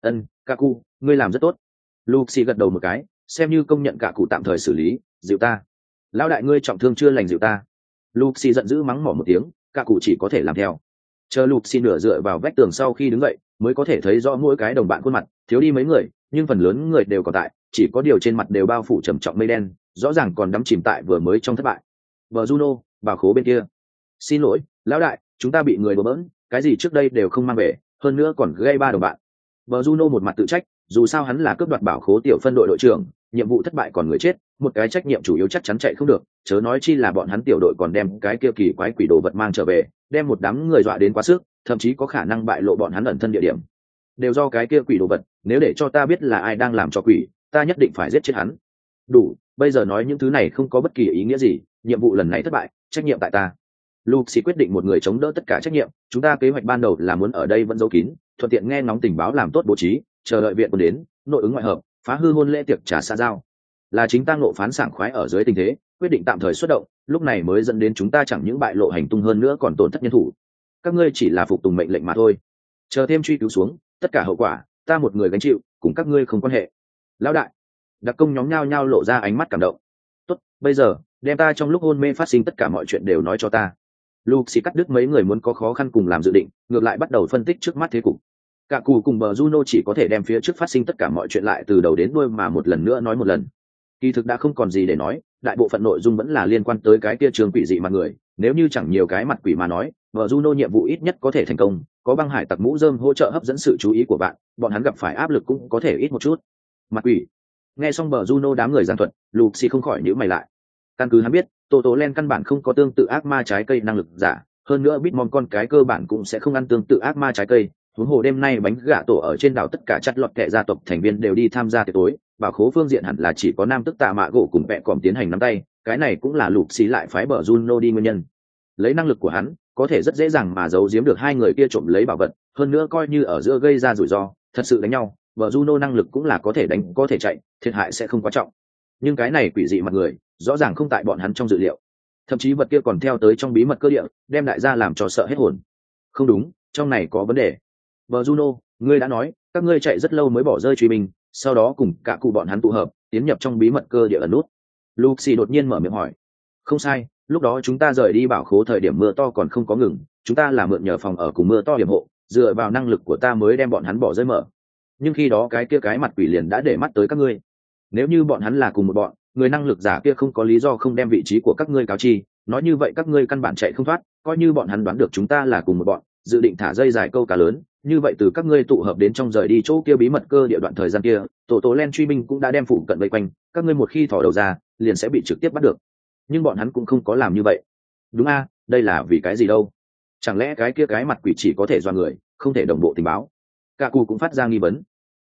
Kaku, ngươi làm rất tốt. Luxi gật đầu một cái, xem như công nhận cả cụ tạm thời xử lý, dịu ta. Lão đại ngươi trọng thương chưa lành, dịu ta. Luxi giận dữ mắng mỏ một tiếng, cả cụ chỉ có thể làm theo. Chờ Luxi nửa dựa vào vách tường sau khi đứng dậy, mới có thể thấy rõ mỗi cái đồng bạn khuôn mặt, thiếu đi mấy người, nhưng phần lớn người đều còn tại, chỉ có điều trên mặt đều bao phủ trầm trọng mây đen, rõ ràng còn đắm chìm tại vừa mới trong thất bại. Bờ Juno, bảo khố bên kia. Xin lỗi, lão đại, chúng ta bị người đổ bỡn, cái gì trước đây đều không mang về, hơn nữa còn gây 3 đồng bạn. Bờ Juno một mặt tự trách, dù sao hắn là cướp đoạt bảo khố tiểu phân đội đội trưởng, nhiệm vụ thất bại còn người chết, một cái trách nhiệm chủ yếu chắc chắn chạy không được, chớ nói chi là bọn hắn tiểu đội còn đem cái kia kỳ quái quỷ đồ vật mang trở về, đem một đám người dọa đến quá sức, thậm chí có khả năng bại lộ bọn hắn ẩn thân địa điểm. Đều do cái kia quỷ đồ vật, nếu để cho ta biết là ai đang làm cho quỷ, ta nhất định phải giết chết hắn. Đủ, bây giờ nói những thứ này không có bất kỳ ý nghĩa gì, nhiệm vụ lần này thất bại, trách nhiệm tại ta. Luxi quyết định một người chống đỡ tất cả trách nhiệm, chúng ta kế hoạch ban đầu là muốn ở đây vẫn giấu kín, thuận tiện nghe ngóng tình báo làm tốt bố trí, chờ đợi viện quân đến, nội ứng ngoại hợp, phá hư hôn lễ tiệc trà xã giao. Là chính ta ngộ phán sảng khoái ở dưới tình thế, quyết định tạm thời xuất động, lúc này mới dẫn đến chúng ta chẳng những bại lộ hành tung hơn nữa còn tổn thất nhân thủ. Các ngươi chỉ là phục tùng mệnh lệnh mà thôi. Chờ thêm truy cứu xuống, tất cả hậu quả, ta một người gánh chịu, cùng các ngươi không quan hệ. Lão đại, đặc công nhóm nhao nhao lộ ra ánh mắt cảm động. Tốt, bây giờ, đem ta trong lúc hôn mê phát sinh tất cả mọi chuyện đều nói cho ta. Luxi cắt đứt mấy người muốn có khó khăn cùng làm dự định, ngược lại bắt đầu phân tích trước mắt thế cục. Cả cụ cùng bờ Juno chỉ có thể đem phía trước phát sinh tất cả mọi chuyện lại từ đầu đến đuôi mà một lần nữa nói một lần. Kỳ thực đã không còn gì để nói, đại bộ phận nội dung vẫn là liên quan tới cái kia trường quỷ dị mặt người, nếu như chẳng nhiều cái mặt quỷ mà nói, bờ Juno nhiệm vụ ít nhất có thể thành công, có băng hải tặc mũ rơm hỗ trợ hấp dẫn sự chú ý của bạn, bọn hắn gặp phải áp lực cũng có thể ít một chút. Mặt quỷ. Nghe xong bờ Juno đám người giảng thuật, Luxi không khỏi nhíu mày lại. Căn cứ hắn biết, Len căn bản không có tương tự ác ma trái cây năng lực giả, hơn nữa Bitmon con cái cơ bản cũng sẽ không ăn tương tự ác ma trái cây. Huống hồ đêm nay bánh gà tổ ở trên đảo tất cả chặt lọt kẻ gia tộc thành viên đều đi tham gia tiệc tối, bảo khố phương diện hẳn là chỉ có nam tức Tạ Mạ Gỗ cùng vẹ còm tiến hành nắm tay, cái này cũng là Luxi lại phái bờ Juno đi nguyên nhân. Lấy năng lực của hắn, có thể rất dễ dàng mà giấu giếm được hai người kia trộm lấy bảo vật, hơn nữa coi như ở giữa gây ra rủi ro, thật sự đánh nhau, bờ Juno năng lực cũng là có thể đánh có thể chạy, thiệt hại sẽ không quá trọng. Nhưng cái này quỷ dị mặt người, rõ ràng không tại bọn hắn trong dự liệu, thậm chí vật kia còn theo tới trong bí mật cơ địa, đem đại gia làm cho sợ hết hồn. Không đúng, trong này có vấn đề. Bờ Juno, ngươi đã nói các ngươi chạy rất lâu mới bỏ rơi truy binh, sau đó cùng cả cụ bọn hắn tụ hợp tiến nhập trong bí mật cơ địa ẩn nút. Luxi đột nhiên mở miệng hỏi. Không sai, lúc đó chúng ta rời đi bảo khố thời điểm mưa to còn không có ngừng, chúng ta là mượn nhờ phòng ở cùng mưa to điểm hộ, dựa vào năng lực của ta mới đem bọn hắn bỏ rơi mở. Nhưng khi đó cái kia cái mặt quỷ liền đã để mắt tới các ngươi. Nếu như bọn hắn là cùng một bọn, người năng lực giả kia không có lý do không đem vị trí của các ngươi cáo chi, nói như vậy các ngươi căn bản chạy không thoát, coi như bọn hắn đoán được chúng ta là cùng một bọn, dự định thả dây dài câu cá lớn, như vậy từ các ngươi tụ hợp đến trong rời đi chỗ kia bí mật cơ địa đoạn thời gian kia, tổ Len truy binh cũng đã đem phụ cận vây quanh, các ngươi một khi thò đầu ra, liền sẽ bị trực tiếp bắt được. Nhưng bọn hắn cũng không có làm như vậy. Đúng a, đây là vì cái gì đâu? Chẳng lẽ cái kia cái mặt quỷ chỉ có thể do người, không thể đồng bộ tình báo? Cả cụ cũng phát ra nghi vấn.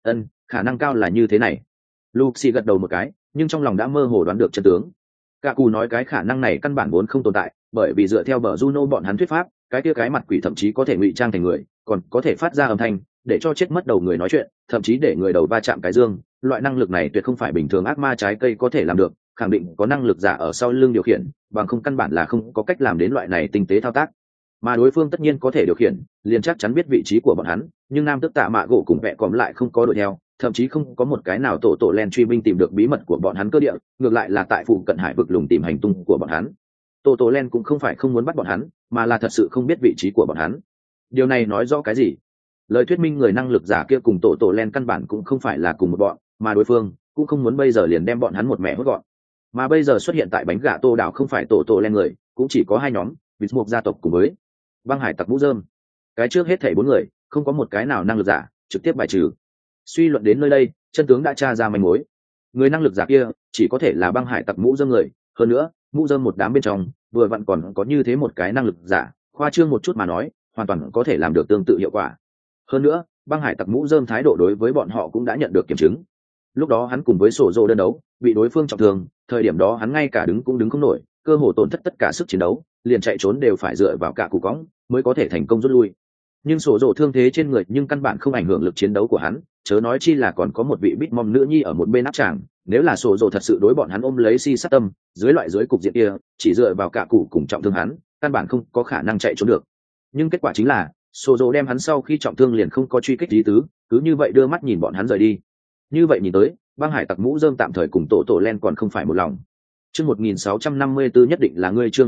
Khả năng cao là như thế này. Luxi gật đầu một cái, nhưng trong lòng đã mơ hồ đoán được chân tướng. Cả cụ nói cái khả năng này căn bản vốn không tồn tại, bởi vì dựa theo bờ Juno bọn hắn thuyết pháp, cái kia cái mặt quỷ thậm chí có thể ngụy trang thành người, còn có thể phát ra âm thanh, để cho chết mất đầu người nói chuyện, thậm chí để người đầu va chạm cái dương. Loại năng lực này tuyệt không phải bình thường ác ma trái cây có thể làm được, khẳng định có năng lực giả ở sau lưng điều khiển, bằng không căn bản là không có cách làm đến loại này tinh tế thao tác. Mà đối phương tất nhiên có thể điều khiển, liền chắc chắn biết vị trí của bọn hắn, nhưng nam tức Tạ Mạ Gỗ cùng vẹ còm lại không có đuổi theo, thậm chí không có một cái nào tổ Len truy binh tìm được bí mật của bọn hắn cơ địa, ngược lại là tại phụ cận hải vực lùng tìm hành tung của bọn hắn. Tổ Len cũng không phải không muốn bắt bọn hắn, mà là thật sự không biết vị trí của bọn hắn. Điều này nói rõ cái gì? Lời thuyết minh người năng lực giả kia cùng tổ Len căn bản cũng không phải là cùng một bọn, mà đối phương cũng không muốn bây giờ liền đem bọn hắn một mẹ hốt gọn. Mà bây giờ xuất hiện tại bánh gà tô đảo không phải tổ Len người, cũng chỉ có hai nhóm, Bismuth gia tộc cùng với băng hải tặc mũ rơm. Cái trước hết thảy 4 người không có một cái nào năng lực giả, trực tiếp bài trừ. Suy luận đến nơi đây, chân tướng đã tra ra manh mối. Người năng lực giả kia chỉ có thể là băng hải tặc mũ rơm người, hơn nữa mũ rơm một đám bên trong vừa vặn còn có như thế một cái năng lực giả, khoa trương một chút mà nói hoàn toàn có thể làm được tương tự hiệu quả. Hơn nữa băng hải tặc mũ rơm thái độ đối với bọn họ cũng đã nhận được kiểm chứng. Lúc đó hắn cùng với sổ rồ đơn đấu bị đối phương trọng thương, thời điểm đó hắn ngay cả đứng cũng đứng không nổi, cơ hồ tổn thất tất cả sức chiến đấu, liền chạy trốn đều phải dựa vào cả củ cõng mới có thể thành công rút lui. Nhưng sổ rồ thương thế trên người nhưng căn bản không ảnh hưởng lực chiến đấu của hắn, chớ nói chi là còn có một vị bít mom nữ nhi ở một bên áp tràng. Nếu là sổ rồ thật sự đối bọn hắn ôm lấy si sát tâm, dưới cục diện kia chỉ dựa vào cả củ cùng trọng thương hắn, căn bản không có khả năng chạy trốn được. Nhưng kết quả chính là sổ rồ đem hắn sau khi trọng thương liền không có truy kích lý tứ, cứ như vậy đưa mắt nhìn bọn hắn rời đi. Như vậy nhìn tới băng hải tặc mũ rơm tạm thời cùng tổ len còn không phải một lòng. Chương 1654 nhất định là ngươi, chương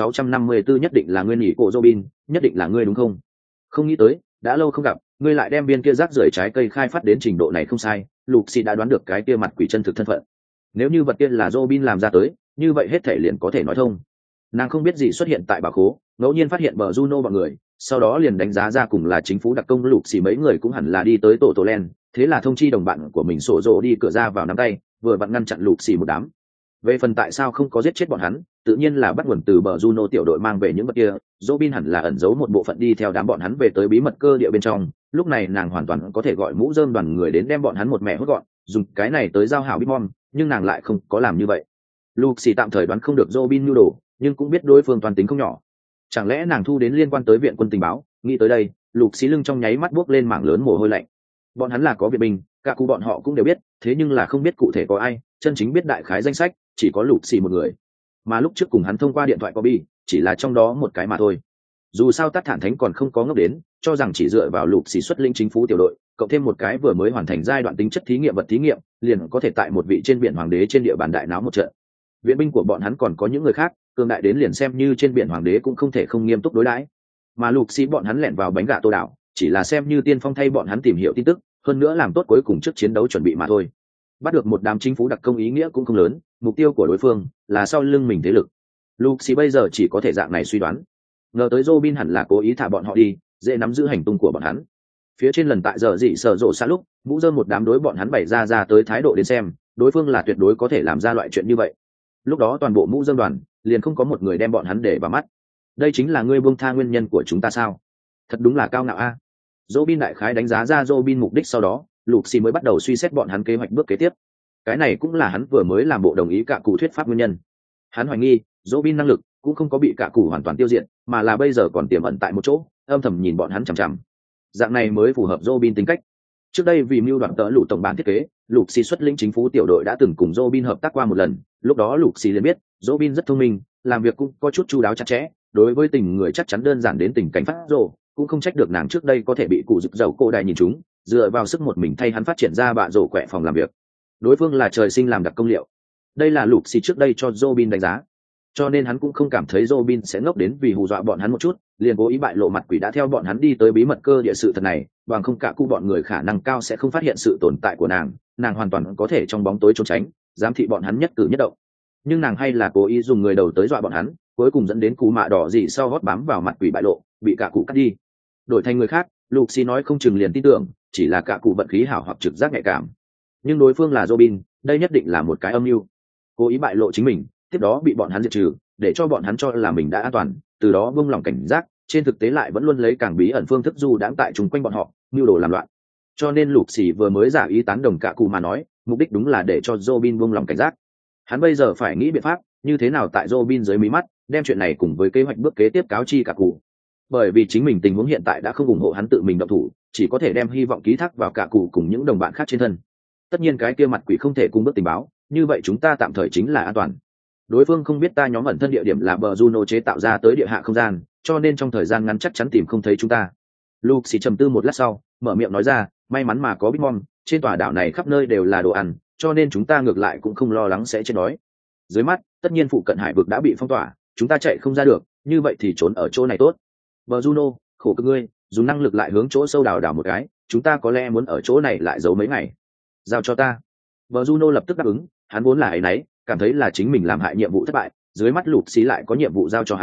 1654 nhất định là ngươi nhỉ cổ Robin, nhất định là ngươi đúng không? Không nghĩ tới, đã lâu không gặp, ngươi lại đem viên kia rác rưởi trái cây khai phát đến trình độ này không sai, Luxi đã đoán được cái kia mặt quỷ chân thực thân phận. Nếu như vật kia là Robin làm ra tới, như vậy hết thể liền có thể nói thông. Nàng không biết gì xuất hiện tại bảo khố, ngẫu nhiên phát hiện bờ Juno bọn người, sau đó liền đánh giá ra cùng là chính phủ đặc công Luxi mấy người cũng hẳn là đi tới tổ len, thế là thông chi đồng bạn của mình sổ rồ đi cửa ra vào nắm tay, vừa vặn ngăn chặn Luxi một đám. Về phần tại sao không có giết chết bọn hắn, tự nhiên là bắt nguồn từ bờ Juno tiểu đội mang về những vật kia, Robin hẳn là ẩn giấu một bộ phận đi theo đám bọn hắn về tới bí mật cơ địa bên trong, lúc này nàng hoàn toàn có thể gọi mũ rơm đoàn người đến đem bọn hắn một mẹ hốt gọn, dùng cái này tới giao hảo Bitmom, nhưng nàng lại không có làm như vậy. Luxi tạm thời đoán không được Robin nhu đồ, nhưng cũng biết đối phương toàn tính không nhỏ. Chẳng lẽ nàng thu đến liên quan tới viện quân tình báo? Nghĩ tới đây, Luxi lưng trong nháy mắt buốc lên mảng lớn mồ hôi lạnh. Bọn hắn là có viện binh, cả cụ bọn họ cũng đều biết, thế nhưng là không biết cụ thể có ai, chân chính biết đại khái danh sách chỉ có Luxi một người, mà lúc trước cùng hắn thông qua điện thoại Kobe chỉ là trong đó một cái mà thôi. Dù sao Tát Thản Thánh còn không có ngốc đến cho rằng chỉ dựa vào Luxi xuất lĩnh chính phủ tiểu đội cộng thêm một cái vừa mới hoàn thành giai đoạn tính chất thí nghiệm vật thí nghiệm liền có thể tại một vị trên biển hoàng đế trên địa bàn đại náo một trận. Viện binh của bọn hắn còn có những người khác, cường đại đến liền xem như trên biển hoàng đế cũng không thể không nghiêm túc đối đãi. Mà Luxi bọn hắn lẻn vào bánh gà tô đảo chỉ là xem như tiên phong thay bọn hắn tìm hiểu tin tức, hơn nữa làm tốt cuối cùng trước chiến đấu chuẩn bị mà thôi. Bắt được một đám chính phủ đặc công ý nghĩa cũng không lớn, mục tiêu của đối phương là sau lưng mình thế lực. Luxi bây giờ chỉ có thể dạng này suy đoán, ngờ tới Robin hẳn là cố ý thả bọn họ đi, dễ nắm giữ hành tung của bọn hắn. Phía trên lần tại giờ dị sở rộ xa lúc mũ rơm một đám đối bọn hắn bày ra tới thái độ đến xem, đối phương là tuyệt đối có thể làm ra loại chuyện như vậy. Lúc đó toàn bộ mũ rơm đoàn liền không có một người đem bọn hắn để vào mắt. Đây chính là ngươi buông tha nguyên nhân của chúng ta sao? Thật đúng là cao ngạo a. Robin đại khái đánh giá ra Robin mục đích, sau đó Luxi mới bắt đầu suy xét bọn hắn kế hoạch bước kế tiếp. Cái này cũng là hắn vừa mới làm bộ đồng ý cả cụ thuyết pháp nguyên nhân. Hắn hoài nghi Robin năng lực cũng không có bị cả cụ hoàn toàn tiêu diệt, mà là bây giờ còn tiềm ẩn tại một chỗ, âm thầm nhìn bọn hắn chằm chằm. Dạng này mới phù hợp Robin tính cách. Trước đây vì mưu đoạt tớ lũ tổng bản thiết kế, Luxi xuất lĩnh chính phủ tiểu đội đã từng cùng Robin hợp tác qua một lần, lúc đó Luxi liền biết Robin rất thông minh, làm việc cũng có chút chu đáo chặt chẽ, đối với tình người chắc chắn đơn giản đến tình cảnh phát rồ, cũng không trách được nàng trước đây có thể bị cụ rực dầu cô đài nhìn chúng, dựa vào sức một mình thay hắn phát triển ra bạ rổ quẹ phòng làm việc. Đối phương là trời sinh làm đặc công liệu, đây là Luxi trước đây cho Robin đánh giá, cho nên hắn cũng không cảm thấy Robin sẽ ngốc đến vì hù dọa bọn hắn một chút liền cố ý bại lộ mặt quỷ đã theo bọn hắn đi tới bí mật cơ địa sự thật này, bằng không cả cụ bọn người khả năng cao sẽ không phát hiện sự tồn tại của nàng hoàn toàn có thể trong bóng tối trốn tránh, giám thị bọn hắn nhất cử nhất động. Nhưng nàng hay là cố ý dùng người đầu tới dọa bọn hắn, cuối cùng dẫn đến cú mạ đỏ gì sau gót bám vào mặt quỷ bại lộ, bị cả cụ cắt đi. Đổi thành người khác, Luxi nói không chừng liền tin tưởng, chỉ là cả cụ vận khí hảo hoặc trực giác nhạy cảm. Nhưng đối phương là Robin, đây nhất định là một cái âm mưu. Cố ý bại lộ chính mình, tiếp đó bị bọn hắn diệt trừ, để cho bọn hắn cho là mình đã an toàn, từ đó buông lòng cảnh giác, trên thực tế lại vẫn luôn lấy càng bí ẩn phương thức du đãng tại chung quanh bọn họ, mưu đồ làm loạn. Cho nên Luxi vừa mới giả ý tán đồng cả cụ mà nói, mục đích đúng là để cho Robin buông lòng cảnh giác. Hắn bây giờ phải nghĩ biện pháp, như thế nào tại Robin dưới mí mắt, đem chuyện này cùng với kế hoạch bước kế tiếp cáo chi cả cụ. Bởi vì chính mình tình huống hiện tại đã không ủng hộ hắn tự mình động thủ, chỉ có thể đem hy vọng ký thác vào cả cụ cùng những đồng bạn khác trên thân. Tất nhiên cái kia mặt quỷ không thể cung cấp tình báo, như vậy chúng ta tạm thời chính là an toàn. Đối phương không biết ta nhóm ẩn thân địa điểm là bờ Juno chế tạo ra tới địa hạ không gian, cho nên trong thời gian ngắn chắc chắn tìm không thấy chúng ta. Luxi trầm tư một lát sau, mở miệng nói ra, may mắn mà có Bitmom, trên tòa đảo này khắp nơi đều là đồ ăn, cho nên chúng ta ngược lại cũng không lo lắng sẽ chết đói. Dưới mắt, tất nhiên phụ cận hải vực đã bị phong tỏa, chúng ta chạy không ra được, như vậy thì trốn ở chỗ này tốt. Bờ Juno, khổ cực ngươi, dùng năng lực lại hướng chỗ sâu đào một cái, chúng ta có lẽ muốn ở chỗ này lại giấu mấy ngày. Giao cho ta. Bờ Juno lập tức đáp ứng, hắn vốn là ấy nấy, cảm thấy là chính mình làm hại nhiệm vụ thất bại, dưới mắt Luxi lại có nhiệm vụ giao cho hắn,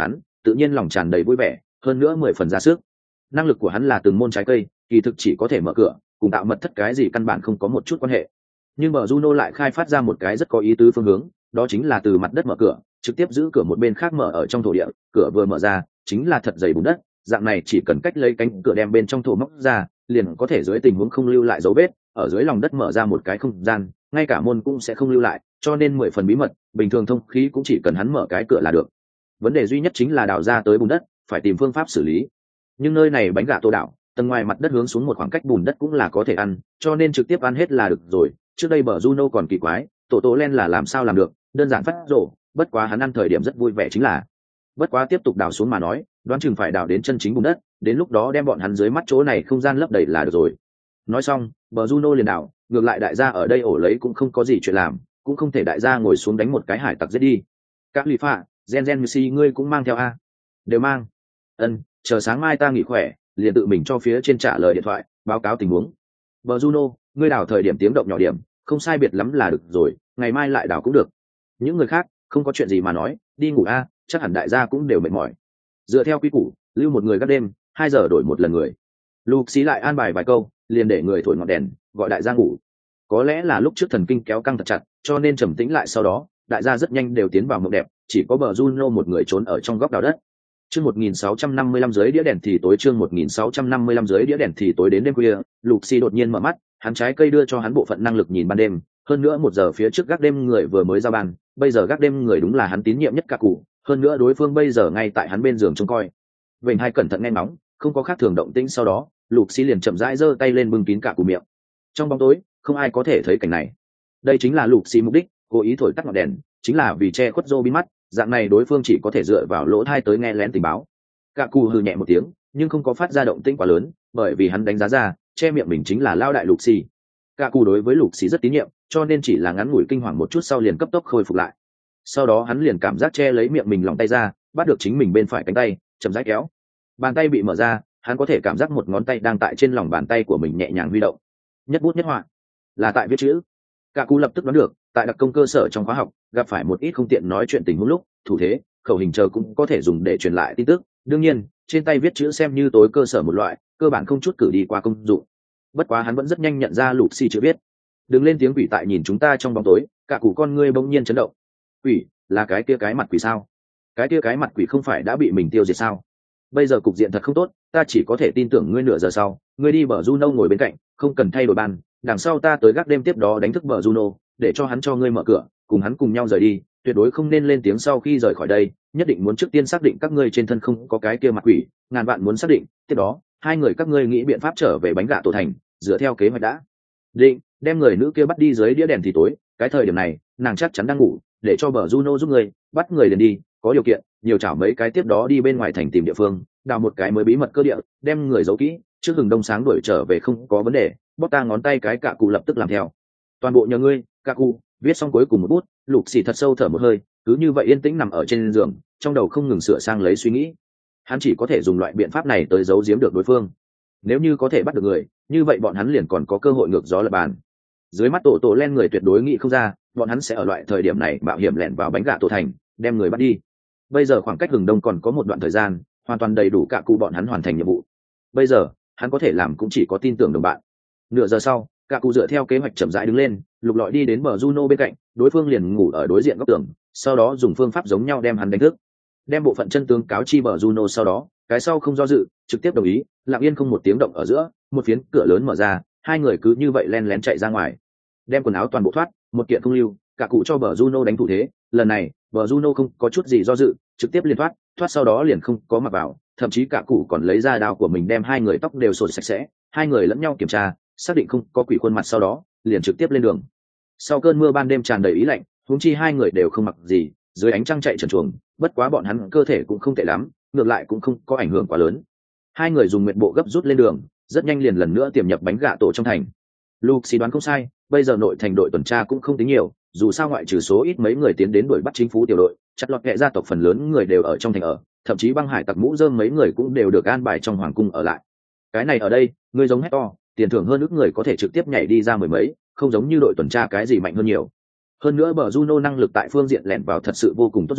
tự nhiên lòng tràn đầy vui vẻ, hơn nữa 10 phần ra sức. Năng lực của hắn là từng môn trái cây, kỳ thực chỉ có thể mở cửa, cùng tạo mật thất cái gì căn bản không có một chút quan hệ. Nhưng bờ Juno lại khai phát ra một cái rất có ý tứ phương hướng, đó chính là từ mặt đất mở cửa, trực tiếp giữ cửa một bên khác mở ở trong thổ địa, cửa vừa mở ra, chính là thật dày bùn đất, dạng này chỉ cần cách lấy cánh cửa đem bên trong thổ móc ra, liền có thể dưới tình huống không lưu lại dấu vết, ở dưới lòng đất mở ra một cái không gian, ngay cả môn cũng sẽ không lưu lại, cho nên 10 phần bí mật, bình thường thông khí cũng chỉ cần hắn mở cái cửa là được. Vấn đề duy nhất chính là đào ra tới bùn đất, phải tìm phương pháp xử lý. Nhưng nơi này bánh gà tô đảo, tầng ngoài mặt đất hướng xuống một khoảng cách bùn đất cũng là có thể ăn, cho nên trực tiếp ăn hết là được rồi. Trước đây bờ Juno còn kỳ quái, tổ len là làm sao làm được, đơn giản phát rổ, bất quá hắn ăn thời điểm rất vui vẻ chính là. Bất quá tiếp tục đào xuống mà nói, đoán chừng phải đào đến chân chính bùn đất, đến lúc đó đem bọn hắn dưới mắt chỗ này không gian lấp đầy là được rồi. Nói xong, bờ Juno liền đào, ngược lại đại gia ở đây ổ lấy cũng không có gì chuyện làm, cũng không thể đại gia ngồi xuống đánh một cái hải tặc giết đi. Các lì phạ, gen Messi ngươi cũng mang theo a? Đều mang. Ân, chờ sáng mai ta nghỉ khỏe, liền tự mình cho phía trên trả lời điện thoại, báo cáo tình huống. Bờ Juno, ngươi đào thời điểm tiếng động nhỏ điểm, không sai biệt lắm là được rồi, ngày mai lại đào cũng được. Những người khác, không có chuyện gì mà nói, đi ngủ a, chắc hẳn đại gia cũng đều mệt mỏi. Dựa theo quy củ, lưu một người gác đêm, 2 giờ đổi một lần người. Luke lại an bài vài câu, liền để người thổi ngọn đèn, gọi đại gia ngủ. Có lẽ là lúc trước thần kinh kéo căng thật chặt, cho nên trầm tĩnh lại sau đó, đại gia rất nhanh đều tiến vào mộng đẹp, chỉ có bờ Juno một người trốn ở trong góc đào đất. Chương 1655 dưới đĩa đèn thì tối, chương 1655 dưới đĩa đèn thì tối. Đến đêm khuya, Luke đột nhiên mở mắt, hắn trái cây đưa cho hắn bộ phận năng lực nhìn ban đêm, hơn nữa 1 giờ phía trước gác đêm người vừa mới ra ban, bây giờ gác đêm người đúng là hắn tín nhiệm nhất cả cụ, hơn nữa đối phương bây giờ ngay tại hắn bên giường trông coi. Vịnh Hai cẩn thận nghe ngóng, không có khác thường động tĩnh, sau đó, Luke liền chậm rãi giơ tay lên bưng kín cả cụ miệng. Trong bóng tối, không ai có thể thấy cảnh này. Đây chính là Luke mục đích, cố ý thổi tắt ngọn đèn, chính là vì che khuất Robin mắt, dạng này đối phương chỉ có thể dựa vào lỗ tai tới nghe lén tình báo. Cả cụ hừ nhẹ một tiếng, nhưng không có phát ra động tĩnh quá lớn, bởi vì hắn đánh giá ra, che miệng mình chính là lao đại Luke. Cả cụ đối với Luke rất tín nhiệm, cho nên chỉ là ngắn ngủi kinh hoàng một chút sau liền cấp tốc khôi phục lại. Sau đó hắn liền cảm giác che lấy miệng mình lòng tay ra, bắt được chính mình bên phải cánh tay, chậm rãi kéo. Bàn tay bị mở ra, hắn có thể cảm giác một ngón tay đang tại trên lòng bàn tay của mình nhẹ nhàng huy động. Nhất bút nhất họa, là tại viết chữ. Cả cụ lập tức đoán được, tại đặc công cơ sở trong khóa học, gặp phải một ít không tiện nói chuyện tình huống lúc, thủ thế, khẩu hình chờ cũng có thể dùng để truyền lại tin tức. Đương nhiên, trên tay viết chữ xem như tối cơ sở một loại, cơ bản không chút cử đi qua công dụng. Bất quá hắn vẫn rất nhanh nhận ra Luke chữ viết. Đừng lên tiếng quỷ tại nhìn chúng ta trong bóng tối, cả cụ con ngươi bỗng nhiên chấn động. Quỷ, là cái kia cái mặt quỷ sao? Cái kia cái mặt quỷ không phải đã bị mình tiêu diệt sao? Bây giờ cục diện thật không tốt, ta chỉ có thể tin tưởng ngươi. Nửa giờ sau, ngươi đi bờ Juno ngồi bên cạnh, không cần thay đổi ban, đằng sau ta tới gác đêm tiếp đó đánh thức bờ Juno, để cho hắn cho ngươi mở cửa, cùng hắn cùng nhau rời đi, tuyệt đối không nên lên tiếng sau khi rời khỏi đây, nhất định muốn trước tiên xác định các ngươi trên thân không có cái kia mặt quỷ, ngàn vạn muốn xác định, tiếp đó, 2 người các ngươi nghĩ biện pháp trở về bánh gà tổ thành, dựa theo kế hoạch đã định, đem người nữ kia bắt đi dưới đĩa đèn thì tối, cái thời điểm này, nàng chắc chắn đang ngủ, để cho bờ Juno giúp ngươi, bắt người liền đi, có điều kiện, nhiều chảo mấy cái tiếp đó đi bên ngoài thành tìm địa phương, đào một cái mới bí mật cơ địa, đem người giấu kỹ, trước hừng đông sáng đuổi trở về không có vấn đề, bóp ta ngón tay cái cả cụ lập tức làm theo. Toàn bộ nhờ ngươi, cả cụ. Viết xong cuối cùng một bút, Lục Xỉ thật sâu thở một hơi, cứ như vậy yên tĩnh nằm ở trên giường, trong đầu không ngừng sửa sang lấy suy nghĩ. Hắn chỉ có thể dùng loại biện pháp này tới giấu giếm được đối phương. Nếu như có thể bắt được người, như vậy bọn hắn liền còn có cơ hội ngược gió lập bàn. Dưới mắt tổ len người tuyệt đối nghĩ không ra, bọn hắn sẽ ở loại thời điểm này mạo hiểm lẻn vào bánh gà tổ thành, đem người bắt đi. Bây giờ khoảng cách hừng đông còn có một đoạn thời gian, hoàn toàn đầy đủ cả cụ bọn hắn hoàn thành nhiệm vụ. Bây giờ, hắn có thể làm cũng chỉ có tin tưởng đồng bạn. Nửa giờ sau, cả cụ dựa theo kế hoạch chậm rãi đứng lên, lục lọi đi đến bờ Juno bên cạnh, đối phương liền ngủ ở đối diện góc tường, sau đó dùng phương pháp giống nhau đem hắn đánh thức. Đem bộ phận chân tướng cáo chi bờ Juno, sau đó, cái sau không do dự, trực tiếp đồng ý, lặng yên không một tiếng động ở giữa, một phiến cửa lớn mở ra, 2 người cứ như vậy len lén chạy ra ngoài. Đem quần áo toàn bộ thoát, một kiện không lưu, cả cụ cho bờ Juno đánh thủ thế, lần này, bờ Juno không có chút gì do dự, trực tiếp liền thoát sau đó liền không có mặc vào, thậm chí cả cụ còn lấy ra đao của mình đem 2 người tóc đều sột sạch sẽ, 2 người lẫn nhau kiểm tra, xác định không có quỷ khuôn mặt sau đó, liền trực tiếp lên đường. Sau cơn mưa ban đêm tràn đầy ý lạnh, huống chi 2 người đều không mặc gì, dưới ánh trăng chạy trần truồng, bất quá bọn hắn cơ thể cũng không tệ lắm, ngược lại cũng không có ảnh hưởng quá lớn. 2 người dùng nguyệt bộ gấp rút lên đường, rất nhanh liền lần nữa tiềm nhập bánh gà tổ trong thành. Luke đoán không sai, bây giờ nội thành đội tuần tra cũng không tính nhiều, dù sao ngoại trừ số ít mấy người tiến đến đuổi bắt chính phủ tiểu đội, chặt lọt kệ gia tộc phần lớn người đều ở trong thành ở, thậm chí băng hải tặc mũ rơm mấy người cũng đều được an bài trong hoàng cung ở lại. Cái này ở đây, người giống hét to, tiền thưởng hơn ước người có thể trực tiếp nhảy đi ra mười mấy, không giống như đội tuần tra cái gì mạnh hơn nhiều. Hơn nữa bờ Juno năng lực tại phương diện lẻn vào thật sự vô cùng tốt dùng,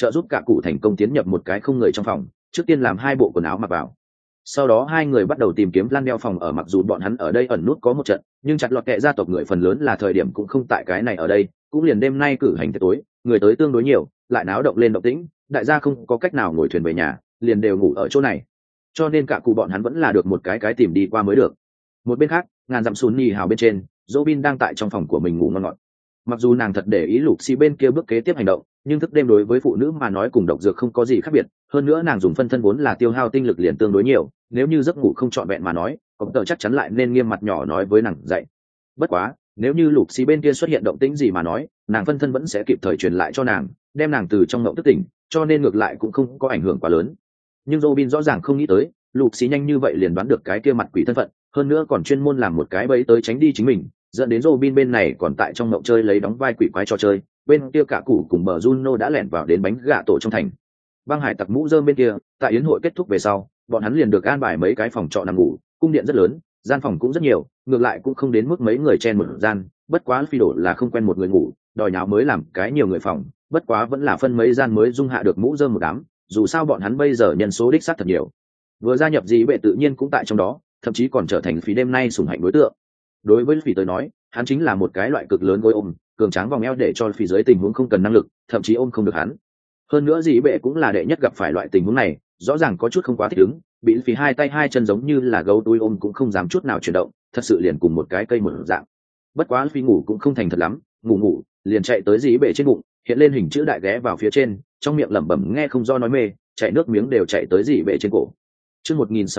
trợ giúp cả cụ thành công tiến nhập một cái không người trong phòng, trước tiên làm 2 bộ quần áo mặc vào. Sau đó 2 người bắt đầu tìm kiếm lan đeo phòng ở, mặc dù bọn hắn ở đây ẩn nút có một trận, nhưng chặt lọt kệ gia tộc người phần lớn là thời điểm cũng không tại cái này ở đây, cũng liền đêm nay cử hành tiệc tối, người tới tương đối nhiều, lại náo động lên động tĩnh, đại gia không có cách nào ngồi thuyền về nhà, liền đều ngủ ở chỗ này. Cho nên cả cụ bọn hắn vẫn là được một cái tìm đi qua mới được. Một bên khác, ngàn dặm Sunny hào bên trên, Robin đang tại trong phòng của mình ngủ ngon ngọt. Mặc dù nàng thật để ý lục xì bên kia bước kế tiếp hành động, nhưng thức đêm đối với phụ nữ mà nói cùng độc dược không có gì khác biệt, hơn nữa nàng dùng phân thân vốn là tiêu hao tinh lực liền tương đối nhiều, nếu như giấc ngủ không trọn vẹn mà nói, có tờ chắc chắn lại nên nghiêm mặt nhỏ nói với nàng dậy. Bất quá, nếu như lục xì bên kia xuất hiện động tĩnh gì mà nói, nàng phân thân vẫn sẽ kịp thời truyền lại cho nàng, đem nàng từ trong ngộng thức tỉnh, cho nên ngược lại cũng không có ảnh hưởng quá lớn. Nhưng Robin rõ ràng không nghĩ tới, lục xì nhanh như vậy liền đoán được cái kia mặt quỷ thân phận, hơn nữa còn chuyên môn làm một cái bẫy tới tránh đi chính mình, dẫn đến Robin bên này còn tại trong ngộng chơi lấy đóng vai quỷ quái trò chơi, bên kia cả cụ cùng bờ Juno đã lẻn vào đến bánh gà tổ trong thành. Băng hải tặc mũ rơm bên kia, tại yến hội kết thúc về sau, bọn hắn liền được an bài mấy cái phòng trọ nằm ngủ, cung điện rất lớn, gian phòng cũng rất nhiều, ngược lại cũng không đến mức mấy người chen một gian, bất quá phi đổ là không quen một người ngủ, đòi nháo mới làm cái nhiều người phòng, bất quá vẫn là phân mấy gian mới dung hạ được mũ rơm một đám, dù sao bọn hắn bây giờ nhân số đích xác thật nhiều. Vừa gia nhập gì bệ tự nhiên cũng tại trong đó, thậm chí còn trở thành phí đêm nay sủng hạnh đối tượng. Đối với phí tới nói, hắn chính là một cái loại cực lớn gối ôm, cường tráng vòng eo để cho phí dưới tình huống không cần năng lực, thậm chí ôm không được hắn. Hơn nữa gì bệ cũng là đệ nhất gặp phải loại tình huống này, rõ ràng có chút không quá thích ứng, bị phí 2 tay 2 chân giống như là gấu túi ôm cũng không dám chút nào chuyển động, thật sự liền cùng một cái cây một dạng. Bất quá phí ngủ cũng không thành thật lắm, ngủ liền chạy tới dĩ bệ trên bụng, hiện lên hình chữ đại ghé vào phía trên, trong miệng lẩm bẩm nghe không do nói mê, chạy nước miếng đều chạy tới dĩ bệ trên cổ. Chương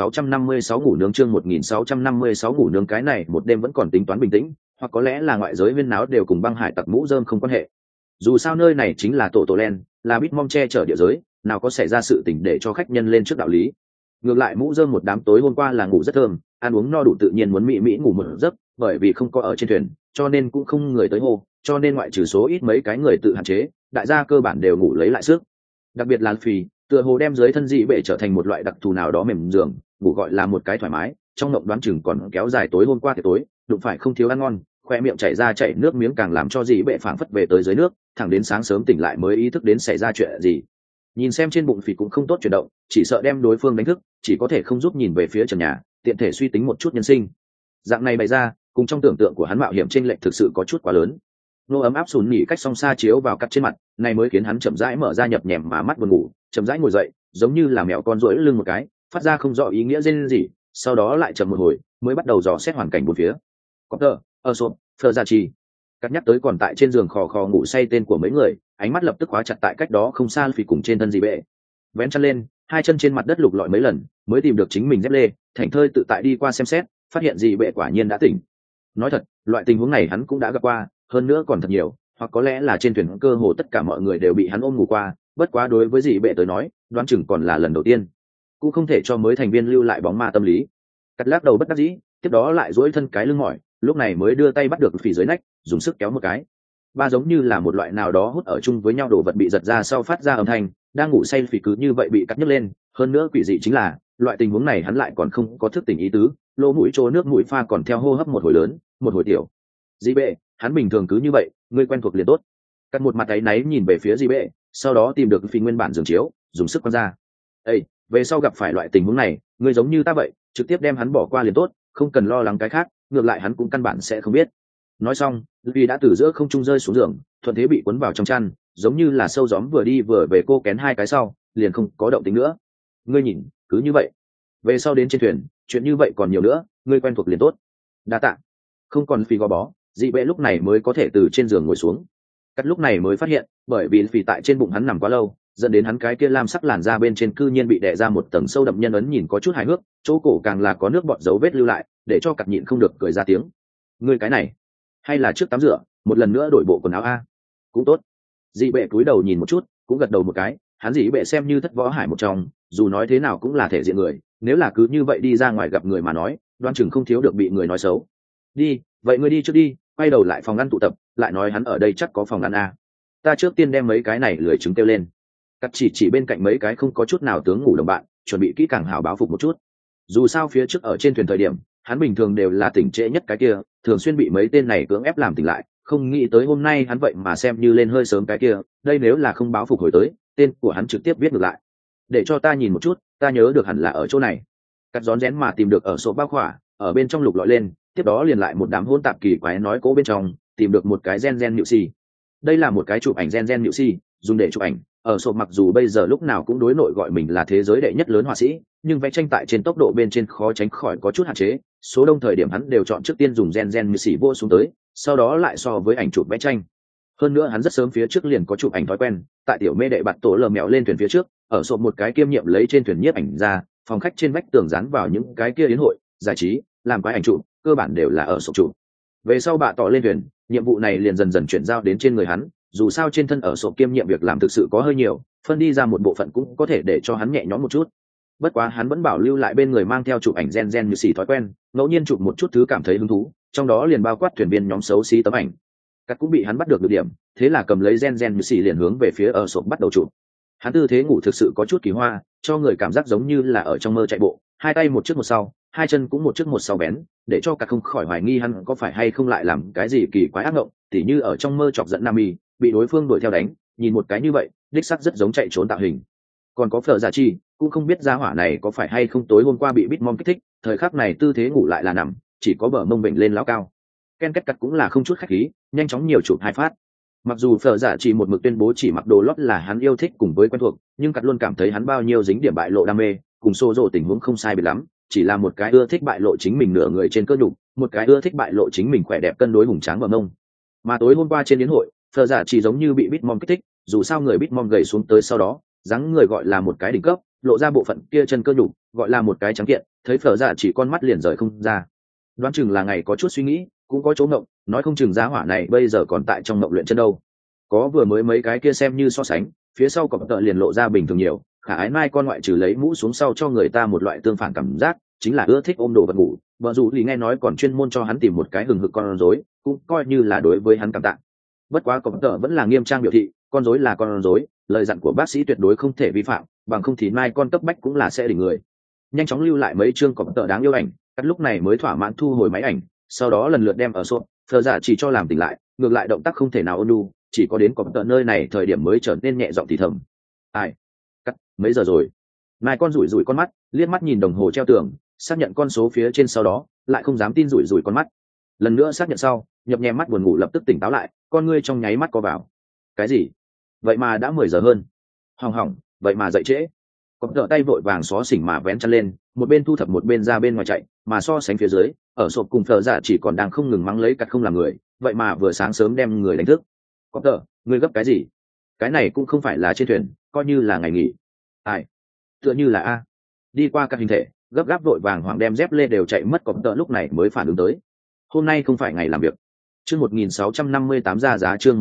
1656 ngủ nướng, chương 1656 ngủ nướng, cái này một đêm vẫn còn tính toán bình tĩnh, hoặc có lẽ là ngoại giới huyên náo đều cùng băng hải tặc mũ rơm không quan hệ. Dù sao nơi này chính là tổ len, là Bitmom che chở địa giới, nào có xảy ra sự tình để cho khách nhân lên trước đạo lý. Ngược lại mũ rơm một đám tối hôm qua là ngủ rất thơm, ăn uống no đủ tự nhiên muốn mỹ ngủ một giấc, bởi vì không có ở trên thuyền, cho nên cũng không người tới hô, cho nên ngoại trừ số ít mấy cái người tự hạn chế, đại gia cơ bản đều ngủ lấy lại sức. Đặc biệt là phì, tựa hồ đem dưới thân dị bệ trở thành một loại đặc thù nào đó mềm giường, ngủ gọi là một cái thoải mái, trong mộng đoán chừng còn kéo dài tối hôm qua thì tối, đụng phải không thiếu ăn ngon, khoe miệng chảy ra chảy nước miếng càng làm cho dị bệ phảng phất về tới dưới nước, thẳng đến sáng sớm tỉnh lại mới ý thức đến xảy ra chuyện gì. Nhìn xem trên bụng phì cũng không tốt chuyển động, chỉ sợ đem đối phương đánh thức, chỉ có thể không giúp nhìn về phía trần nhà, tiện thể suy tính một chút nhân sinh. Dạng này bày ra, cùng trong tưởng tượng của hắn mạo hiểm chênh lệch thực sự có chút quá lớn. Nô ấm áp sùn nhỉ cách song xa chiếu vào cắt trên mặt, này mới khiến hắn chậm rãi mở ra nhập nhèm mà mắt buồn ngủ, chậm rãi ngồi dậy, giống như là mèo con duỗi lưng một cái, phát ra không rõ ý nghĩa rên gì, sau đó lại chậm một hồi, mới bắt đầu dò xét hoàn cảnh bốn phía. Copter, Usopp, Ferzachi. Cắt nhắc tới còn tại trên giường khò khò ngủ say tên của mấy người, ánh mắt lập tức khóa chặt tại cách đó không xa phì cùng trên thân dị bệ. Vén chân lên, 2 chân trên mặt đất lục lọi mấy lần, mới tìm được chính mình dép lê, thảnh thơi tự tại đi qua xem xét, phát hiện dị bệ quả nhiên đã tỉnh. Nói thật, loại tình huống này hắn cũng đã gặp qua, hơn nữa còn thật nhiều, hoặc có lẽ là trên thuyền cơ hồ tất cả mọi người đều bị hắn ôm ngủ qua, bất quá đối với dị bệ tới nói, đoán chừng còn là lần đầu tiên, cũng không thể cho mới thành viên lưu lại bóng ma tâm lý. Cắt lắc đầu bất đắc dĩ, tiếp đó lại duỗi thân cái lưng mỏi, lúc này mới đưa tay bắt được phì dưới nách, dùng sức kéo một cái. Ba giống như là một loại nào đó hút ở chung với nhau đồ vật bị giật ra sau phát ra âm thanh, đang ngủ say phì cứ như vậy bị cắt nhấc lên, hơn nữa quỷ dị chính là, loại tình huống này hắn lại còn không có thức tỉnh ý tứ, lỗ mũi trô nước mũi pha còn theo hô hấp một hồi lớn, một hồi tiểu. Dị bệ, hắn bình thường cứ như vậy, ngươi quen thuộc liền tốt. Cắt một mặt áy náy nhìn về phía dị bệ, sau đó tìm được phì nguyên bản giường chiếu, dùng sức quăng ra. Ê, về sau gặp phải loại tình huống này, ngươi giống như ta vậy, trực tiếp đem hắn bỏ qua liền tốt, không cần lo lắng cái khác, ngược lại hắn cũng căn bản sẽ không biết. Nói xong, vì đã từ giữa không trung rơi xuống giường, thuận thế bị cuốn vào trong chăn, giống như là sâu gióm vừa đi vừa về cô kén 2 cái sau, liền không có động tĩnh nữa. Ngươi nhìn, cứ như vậy. Về sau đến trên thuyền, chuyện như vậy còn nhiều nữa, ngươi quen thuộc liền tốt. Đa tạ. Không còn phì gò bó, dị bệ lúc này mới có thể từ trên giường ngồi xuống. Cắt lúc này mới phát hiện, bởi vì phì tại trên bụng hắn nằm quá lâu, dẫn đến hắn cái kia lam sắc làn da bên trên cư nhiên bị đè ra một tầng sâu đậm nhân ấn, nhìn có chút hài hước, chỗ cổ càng là có nước bọt dấu vết lưu lại, để cho cặp nhịn không được cười ra tiếng. Ngươi cái này, hay là trước tắm rửa, một lần nữa đổi bộ quần áo a? Cũng tốt. Dị bệ cúi đầu nhìn một chút, cũng gật đầu một cái, hắn dị bệ xem như thất võ hải một trong, dù nói thế nào cũng là thể diện người, nếu là cứ như vậy đi ra ngoài gặp người mà nói, đoan chừng không thiếu được bị người nói xấu. Đi, vậy ngươi đi trước đi, quay đầu lại phòng ăn tụ tập, lại nói hắn ở đây chắc có phòng ăn a. Ta trước tiên đem mấy cái này lười trứng kêu lên. Cắt chỉ bên cạnh mấy cái không có chút nào tướng ngủ đồng bạn, chuẩn bị kỹ càng hảo báo phục một chút. Dù sao phía trước ở trên thuyền thời điểm, hắn bình thường đều là tỉnh trễ nhất cái kia, thường xuyên bị mấy tên này cưỡng ép làm tỉnh lại, không nghĩ tới hôm nay hắn vậy mà xem như lên hơi sớm cái kia, đây nếu là không báo phục hồi tới, tên của hắn trực tiếp viết ngược lại. Để cho ta nhìn một chút, ta nhớ được hẳn là ở chỗ này. Cắt rón rén mà tìm được ở sổ bao khỏa, ở bên trong lục lọi lên, tiếp đó liền lại một đám hỗn tạp kỳ quái nói cố bên trong, tìm được một cái gen nhự xì. Đây là một cái chụp ảnh gen nhự xì, dùng để chụp ảnh. Ở sổ mặc dù bây giờ lúc nào cũng đối nội gọi mình là thế giới đệ nhất lớn họa sĩ, nhưng vẽ tranh tại trên tốc độ bên trên khó tránh khỏi có chút hạn chế. Số đông thời điểm hắn đều chọn trước tiên dùng gen nhự xì vô xuống tới, sau đó lại so với ảnh chụp vẽ tranh. Hơn nữa hắn rất sớm phía trước liền có chụp ảnh thói quen, tại tiểu mê đệ bạt tổ lờ mèo lên thuyền phía trước, ở sộp một cái kiêm nhiệm lấy trên thuyền nhiếp ảnh ra, phòng khách trên vách tường dán vào những cái kia yến hội giải trí làm quái ảnh chụp cơ bản đều là ở sộp chụp. Về sau bạ tỏ lên thuyền, nhiệm vụ này liền dần dần chuyển giao đến trên người hắn, dù sao trên thân ở sộp kiêm nhiệm việc làm thực sự có hơi nhiều, phân đi ra một bộ phận cũng có thể để cho hắn nhẹ nhõm một chút. Bất quá hắn vẫn bảo lưu lại bên người mang theo chụp ảnh gen như xì thói quen, ngẫu nhiên chụp một chút thứ cảm thấy hứng thú, trong đó liền bao quát thuyền viên nhóm xấu xí tấm ảnh. Cắt cũng bị hắn bắt được điểm, thế là cầm lấy gen như xì liền hướng về phía ở sộp bắt đầu chụp. Hắn tư thế ngủ thực sự có chút kỳ hoa, cho người cảm giác giống như là ở trong mơ chạy bộ, hai tay một trước một sau, hai chân cũng một trước một sau bén, để cho cả không khỏi hoài nghi hắn có phải hay không lại làm cái gì kỳ quái ác mộng, tỉ như ở trong mơ chọc giận Nami, bị đối phương đuổi theo đánh, nhìn một cái như vậy, đích xác rất giống chạy trốn tạo hình. Còn có Phở Giả Chi, cũng không biết gia hỏa này có phải hay không tối hôm qua bị Bitmom kích thích, thời khắc này tư thế ngủ lại là nằm, chỉ có bờ mông bệnh lên lão cao. Ken Kết Cắt cũng là không chút khách khí, nhanh chóng nhiều chụp hai phát. Mặc dù Phở Giả chỉ một mực tuyên bố chỉ mặc đồ lót là hắn yêu thích cùng với quen thuộc, nhưng Cắt luôn cảm thấy hắn bao nhiêu dính điểm bại lộ đam mê, cùng xô rộ tình huống không sai biệt lắm, chỉ là một cái ưa thích bại lộ chính mình nửa người trên cơ nhục, một cái ưa thích bại lộ chính mình khỏe đẹp cân đối hùng tráng bờ mông. Mà tối hôm qua trên yến hội, Phở Giả chỉ giống như bị Bitmom kích thích, dù sao người Bitmom gầy xuống tới sau đó, dáng người gọi là một cái đỉnh cấp, lộ ra bộ phận kia chân cơ nhục, gọi là một cái trắng kiện, thấy Phở Giả chỉ con mắt liền rời không ra. Đoán chừng là ngày có chút suy nghĩ, cũng có chỗ ngộng, nói không chừng giá hỏa này bây giờ còn tại trong ngộng luyện chân đâu. Có vừa mới mấy cái kia xem như so sánh, phía sau cọp tợ liền lộ ra bình thường nhiều, khả ái mai con ngoại trừ lấy mũ xuống sau cho người ta một loại tương phản cảm giác, chính là ưa thích ôm đồ vật ngủ. Vợ dù lì nghe nói còn chuyên môn cho hắn tìm một cái hừng hực con rối, cũng coi như là đối với hắn cảm tạ. Bất quá cọp tợ vẫn là nghiêm trang biểu thị, con rối là con rối, lời dặn của bác sĩ tuyệt đối không thể vi phạm, bằng không thì mai con cấp bách cũng là sẽ đỉnh người. Nhanh chóng lưu lại mấy chương cọp tợ đáng yêu ảnh, cắt lúc này mới thỏa mãn thu hồi máy ảnh, sau đó lần lượt đem ở sộp, Phở Giả chỉ cho làm tỉnh lại, ngược lại động tác không thể nào ôn nhu, chỉ có đến cọp tợ nơi này thời điểm mới trở nên nhẹ giọng thì thầm. Ai? Cắt, mấy giờ rồi? Mai con rủi rủi con mắt, liếc mắt nhìn đồng hồ treo tường, xác nhận con số phía trên sau đó, lại không dám tin rủi rủi con mắt. Lần nữa xác nhận sau, nhập nhèm mắt buồn ngủ lập tức tỉnh táo lại, con ngươi trong nháy mắt co vào. Cái gì? Vậy mà đã 10 giờ hơn. Hỏng hỏng, vậy mà dậy trễ. Cọp tợ tay vội vàng xó xỉnh mà vén chăn lên, một bên thu thập một bên ra bên ngoài chạy, mà so sánh phía dưới, ở sộp cùng Phở Giả chỉ còn đang không ngừng mắng lấy Cắt không làm người, vậy mà vừa sáng sớm đem người đánh thức. Cọp tợ, ngươi gấp cái gì? Cái này cũng không phải là trên thuyền, coi như là ngày nghỉ. Ai? Tựa như là a. Đi qua các hình thể, gấp gáp vội vàng hoàng đem dép lê đều chạy mất, cọp tợ lúc này mới phản ứng tới. Hôm nay không phải ngày làm việc. Chương 1658 ra giá, chương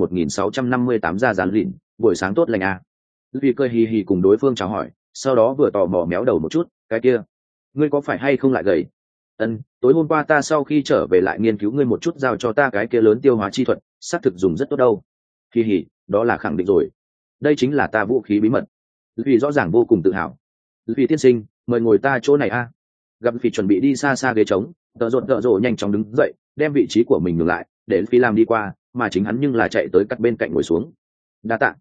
1658 ra giá lịn, buổi sáng tốt lành a. Vì cười hì hì cùng đối phương chào hỏi, sau đó vừa tò mò méo đầu một chút, cái kia, ngươi có phải hay không lại gầy? Tối hôm qua ta sau khi trở về lại nghiên cứu ngươi một chút, giao cho ta cái kia lớn tiêu hóa chi thuật, xác thực dùng rất tốt đâu. Hì hì, đó là khẳng định rồi. Đây chính là ta vũ khí bí mật. Vì rõ ràng vô cùng tự hào. Vì tiên sinh, mời ngồi ta chỗ này a. Gặp Phi chuẩn bị đi xa xa ghế trống, tợ rộn nhanh chóng đứng dậy, đem vị trí của mình ngừng lại, để Phi làm đi qua, mà chính hắn nhưng là chạy tới cắt bên cạnh ngồi xuống. Đa tạ.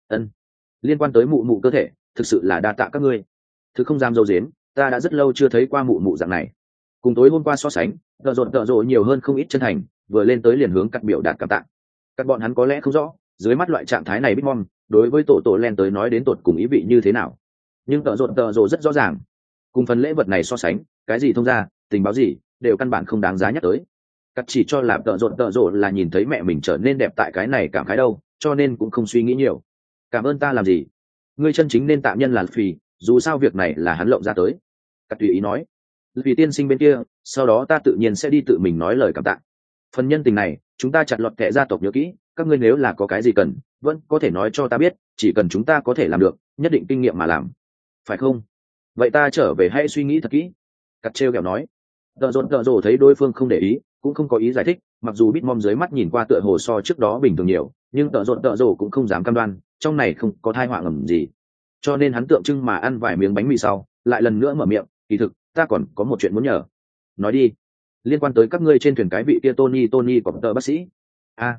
Liên quan tới mụ mụ cơ thể, thực sự là đa tạ các ngươi. Thứ không dám dâu dếm, ta đã rất lâu chưa thấy qua mụ mụ dạng này. Cùng tối hôm qua so sánh, tợ rộn nhiều hơn không ít chân thành, vừa lên tới liền hướng cắt biểu đạt cảm tạ. Các bọn hắn có lẽ không rõ, dưới mắt loại trạng thái này Bitmom, đối với tổ len tới nói đến tột cùng ý vị như thế nào. Nhưng tợ rộn rất rõ ràng. Cùng phần lễ vật này so sánh, cái gì thông ra, tình báo gì, đều căn bản không đáng giá nhắc tới. Cắt chỉ cho là tợ rộn là nhìn thấy mẹ mình trở nên đẹp tại cái này cảm khái đâu, cho nên cũng không suy nghĩ nhiều. Cảm ơn ta làm gì? Ngươi chân chính nên tạm nhân là Phi, dù sao việc này là hắn lộng ra tới. Cắt tùy ý nói. Vì tiên sinh bên kia, sau đó ta tự nhiên sẽ đi tự mình nói lời cảm tạ. Phần nhân tình này, chúng ta chặt lọt kẻ gia tộc nhớ kỹ, các ngươi nếu là có cái gì cần, vẫn có thể nói cho ta biết, chỉ cần chúng ta có thể làm được, nhất định kinh nghiệm mà làm. Phải không? Vậy ta trở về hãy suy nghĩ thật kỹ. Cắt trêu ghẹo nói. Tợ rộn thấy đối phương không để ý, cũng không có ý giải thích, mặc dù Bitmom dưới mắt nhìn qua tựa hồ so trước đó bình thường nhiều, nhưng tợ rộn cũng không dám cam đoan, trong này không có thai họa ngầm gì. Cho nên hắn tượng trưng mà ăn vài miếng bánh mì sau, lại lần nữa mở miệng, kỳ thực, ta còn có một chuyện muốn nhờ. Nói đi. Liên quan tới các ngươi trên thuyền cái vị kia Tony của tờ bác sĩ.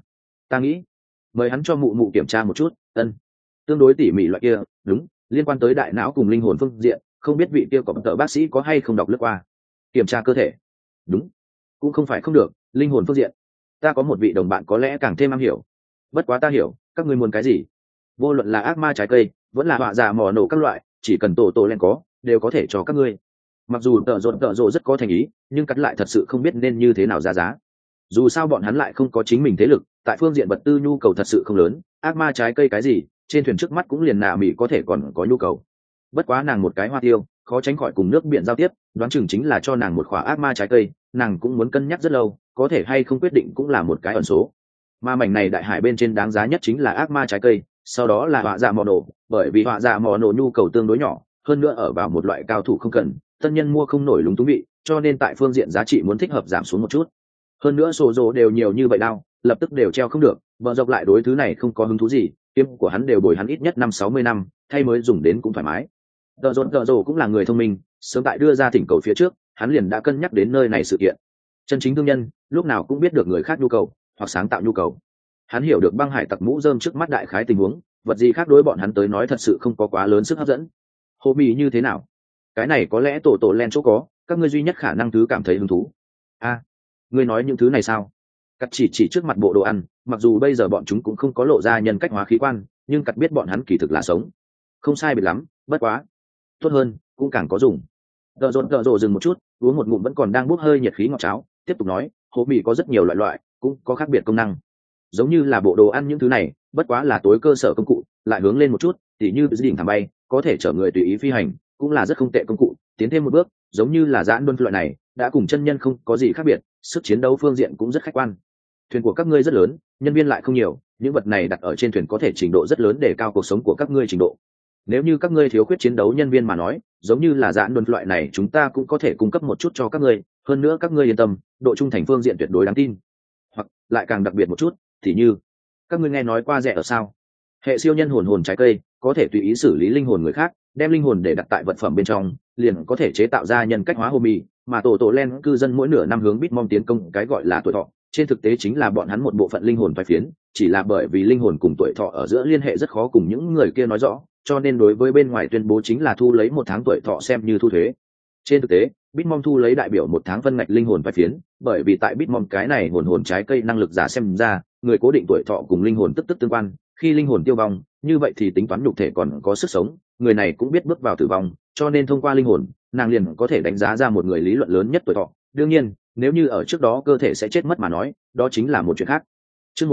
Ta nghĩ mời hắn cho mụ mụ kiểm tra một chút. Ân, tương đối tỉ mỉ loại kia. Đúng, liên quan tới đại não cùng linh hồn phương diện, không biết vị kia có tợ bác sĩ có hay không đọc lướt qua kiểm tra cơ thể. Đúng, cũng không phải không được. Linh hồn phương diện ta có một vị đồng bạn có lẽ càng thêm am hiểu. Bất quá ta hiểu các ngươi muốn cái gì. Vô luận là ác ma trái cây vẫn là họa giả mỏ nổ các loại, chỉ cần tổ len có đều có thể cho các ngươi. Mặc dù tợ rộn rất có thành ý, nhưng cắt lại thật sự không biết nên như thế nào ra giá. Dù sao bọn hắn lại không có chính mình thế lực, tại phương diện vật tư nhu cầu thật sự không lớn. Ác ma trái cây cái gì trên thuyền trước mắt cũng liền nà mỹ có thể còn có nhu cầu. Bất quá nàng một cái hoa tiêu khó tránh khỏi cùng nước biển giao tiếp, đoán chừng chính là cho nàng một khỏa ác ma trái cây, nàng cũng muốn cân nhắc rất lâu, có thể hay không quyết định cũng là một cái ẩn số. Mà mảnh này đại hải bên trên đáng giá nhất chính là ác ma trái cây, sau đó là họa dạ mò nổ, bởi vì họa dạ mò nổ nhu cầu tương đối nhỏ, hơn nữa ở vào một loại cao thủ không cần, tân nhân mua không nổi lúng túng vị, cho nên tại phương diện giá trị muốn thích hợp giảm xuống một chút. Hơn nữa sổ rồ đều nhiều như vậy đao, lập tức đều treo không được, vợ dọc lại đối thứ này không có hứng thú gì, kiếm của hắn đều bồi hắn ít nhất 50-60 năm, thay mới dùng đến cũng thoải mái. Tờ rồ cũng là người thông minh, sớm tại đưa ra thỉnh cầu phía trước, hắn liền đã cân nhắc đến nơi này sự kiện. Chân chính thương nhân lúc nào cũng biết được người khác nhu cầu hoặc sáng tạo nhu cầu. Hắn hiểu được băng hải tặc mũ rơm trước mắt đại khái tình huống, vật gì khác đối bọn hắn tới nói thật sự không có quá lớn sức hấp dẫn. Hồ mì như thế nào? Cái này có lẽ tổ len chỗ có, các ngươi duy nhất khả năng thứ cảm thấy hứng thú. A, ngươi nói những thứ này sao? Cắt chỉ trước mặt bộ đồ ăn, mặc dù bây giờ bọn chúng cũng không có lộ ra nhân cách hóa khí quan, nhưng cắt biết bọn hắn kỳ thực là sống. Không sai biệt lắm, bất quá tốt hơn cũng càng có dùng. Tợ rồ dừng một chút, uống một ngụm vẫn còn đang bốc hơi nhiệt khí ngọt cháo, tiếp tục nói, hồ mì có rất nhiều loại, cũng có khác biệt công năng. Giống như là bộ đồ ăn những thứ này, bất quá là tối cơ sở công cụ, lại hướng lên một chút, tỉ như đỉnh thảm bay, có thể chở người tùy ý phi hành, cũng là rất không tệ công cụ. Tiến thêm một bước, giống như là giãn luân loại này, đã cùng chân nhân không có gì khác biệt, sức chiến đấu phương diện cũng rất khách quan. Thuyền của các ngươi rất lớn, nhân viên lại không nhiều, những vật này đặt ở trên thuyền có thể trình độ rất lớn để cao cuộc sống của các ngươi trình độ. Nếu như các ngươi thiếu khuyết chiến đấu nhân viên mà nói, giống như là giãn luân loại này chúng ta cũng có thể cung cấp một chút cho các ngươi, hơn nữa các ngươi yên tâm, độ trung thành phương diện tuyệt đối đáng tin. Hoặc lại càng đặc biệt một chút, thì như các ngươi nghe nói qua rẻ ở sao? Hệ siêu nhân hồn trái cây có thể tùy ý xử lý linh hồn người khác, đem linh hồn để đặt tại vật phẩm bên trong, liền có thể chế tạo ra nhân cách hóa hồ mì, mà tổ len cư dân mỗi nửa năm hướng Bitmom tiến công cái gọi là tuổi thọ, trên thực tế chính là bọn hắn một bộ phận linh hồn phái phiến, chỉ là bởi vì linh hồn cùng tuổi thọ ở giữa liên hệ rất khó cùng những người kia nói rõ, cho nên đối với bên ngoài tuyên bố chính là thu lấy 1 tháng tuổi thọ xem như thu thuế. Trên thực tế, Bitmom thu lấy đại biểu 1 tháng phân ngạch linh hồn phái phiến, bởi vì tại Bitmom cái này hồn trái cây năng lực giả xem ra, người cố định tuổi thọ cùng linh hồn tức tương quan, khi linh hồn tiêu vong, như vậy thì tính toán nhục thể còn có sức sống, người này cũng biết bước vào tử vong, cho nên thông qua linh hồn, nàng liền có thể đánh giá ra một người lý luận lớn nhất tuổi thọ. Đương nhiên, nếu như ở trước đó cơ thể sẽ chết mất mà nói, đó chính là một chuyện khác. Chương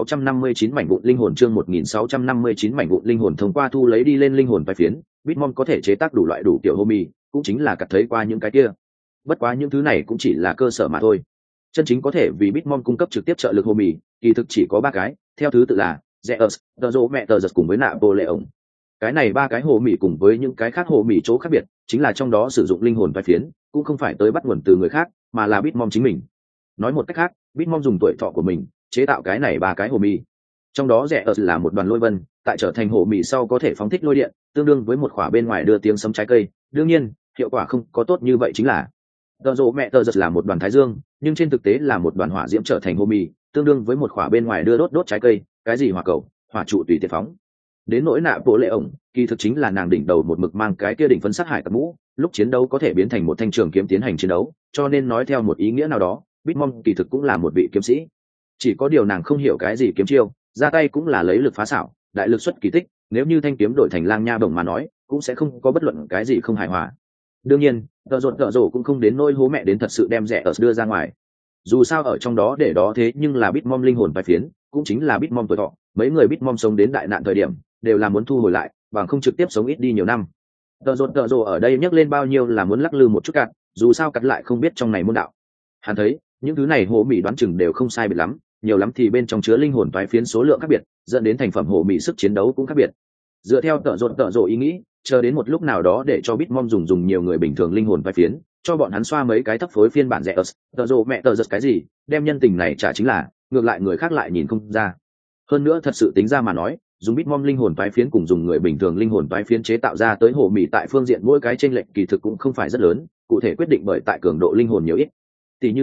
1659 mảnh vụn linh hồn, chương 1659 mảnh vụn linh hồn thông qua thu lấy đi lên linh hồn phái phiến, Bitmom có thể chế tác đủ loại đủ kiểu homie, cũng chính là cắt thấy qua những cái kia. Bất quá những thứ này cũng chỉ là cơ sở mà thôi. Chân chính có thể vì Bitmom cung cấp trực tiếp trợ lực homie, kỳ thực chỉ có 3 cái, theo thứ tự là Zeus, Toro mẹ tờ giật cùng với Napoleon. Cái này 3 cái homie cùng với những cái khác homie chỗ khác biệt, chính là trong đó sử dụng linh hồn phái phiến, cũng không phải tới bắt nguồn từ người khác, mà là Bitmom chính mình. Nói một cách khác, Bitmom dùng tuổi thọ của mình chế tạo cái này 3 cái hồ mì. Trong đó rẻ ở là một đoàn lôi vân, tại trở thành hồ mì sau có thể phóng thích lôi điện, tương đương với một quả bên ngoài đưa tiếng sấm trái cây. Đương nhiên, hiệu quả không có tốt như vậy chính là tờ rộ mẹ tờ giật là một đoàn thái dương, nhưng trên thực tế là một đoàn hỏa diễm trở thành hồ mì, tương đương với một quả bên ngoài đưa đốt trái cây, cái gì hỏa cầu, hỏa trụ tùy tiện phóng. Đến nỗi nạ bộ lệ ổng, kỳ thực chính là nàng đỉnh đầu một mực mang cái kia đỉnh phấn sát hải tặc mũ, lúc chiến đấu có thể biến thành một thanh trường kiếm tiến hành chiến đấu, cho nên nói theo một ý nghĩa nào đó, Bitmom kỳ thực cũng là một vị kiếm sĩ. Chỉ có điều nàng không hiểu cái gì kiếm chiêu, ra tay cũng là lấy lực phá xảo, đại lực xuất kỳ tích, nếu như thanh kiếm đổi thành lang nha bổng mà nói, cũng sẽ không có bất luận cái gì không hài hòa. Đương nhiên, tợ rộ cũng không đến nỗi hố mẹ đến thật sự đem rẻ ở đưa ra ngoài. Dù sao ở trong đó để đó thế nhưng là Bitmom linh hồn phái phiến, cũng chính là Bitmom tuổi thọ, mấy người Bitmom sống đến đại nạn thời điểm, đều là muốn thu hồi lại, bằng không trực tiếp sống ít đi nhiều năm. Tợ rộ ở đây nhắc lên bao nhiêu là muốn lắc lư một chút cạn, dù sao cắt lại không biết trong này môn đạo. Hắn thấy, những thứ này hồ mị đoán chừng đều không sai biệt lắm, nhiều lắm thì bên trong chứa linh hồn toái phiến số lượng khác biệt, dẫn đến thành phẩm hồ mị sức chiến đấu cũng khác biệt. Dựa theo tợ rộ ý nghĩ, chờ đến một lúc nào đó để cho Bitmom dùng nhiều người bình thường linh hồn toái phiến, cho bọn hắn xoa mấy cái thấp phối phiên bản rẻ ớt, tợ rộ mẹ tợ giật cái gì, đem nhân tình này trả chính là, ngược lại người khác lại nhìn không ra. Hơn nữa thật sự tính ra mà nói, dùng Bitmom linh hồn toái phiến cùng dùng người bình thường linh hồn toái phiến chế tạo ra tới hồ mị tại phương diện mỗi cái chênh lệch kỳ thực cũng không phải rất lớn, cụ thể quyết định bởi tại cường độ linh hồn nhiều ít. Tỷ như nói,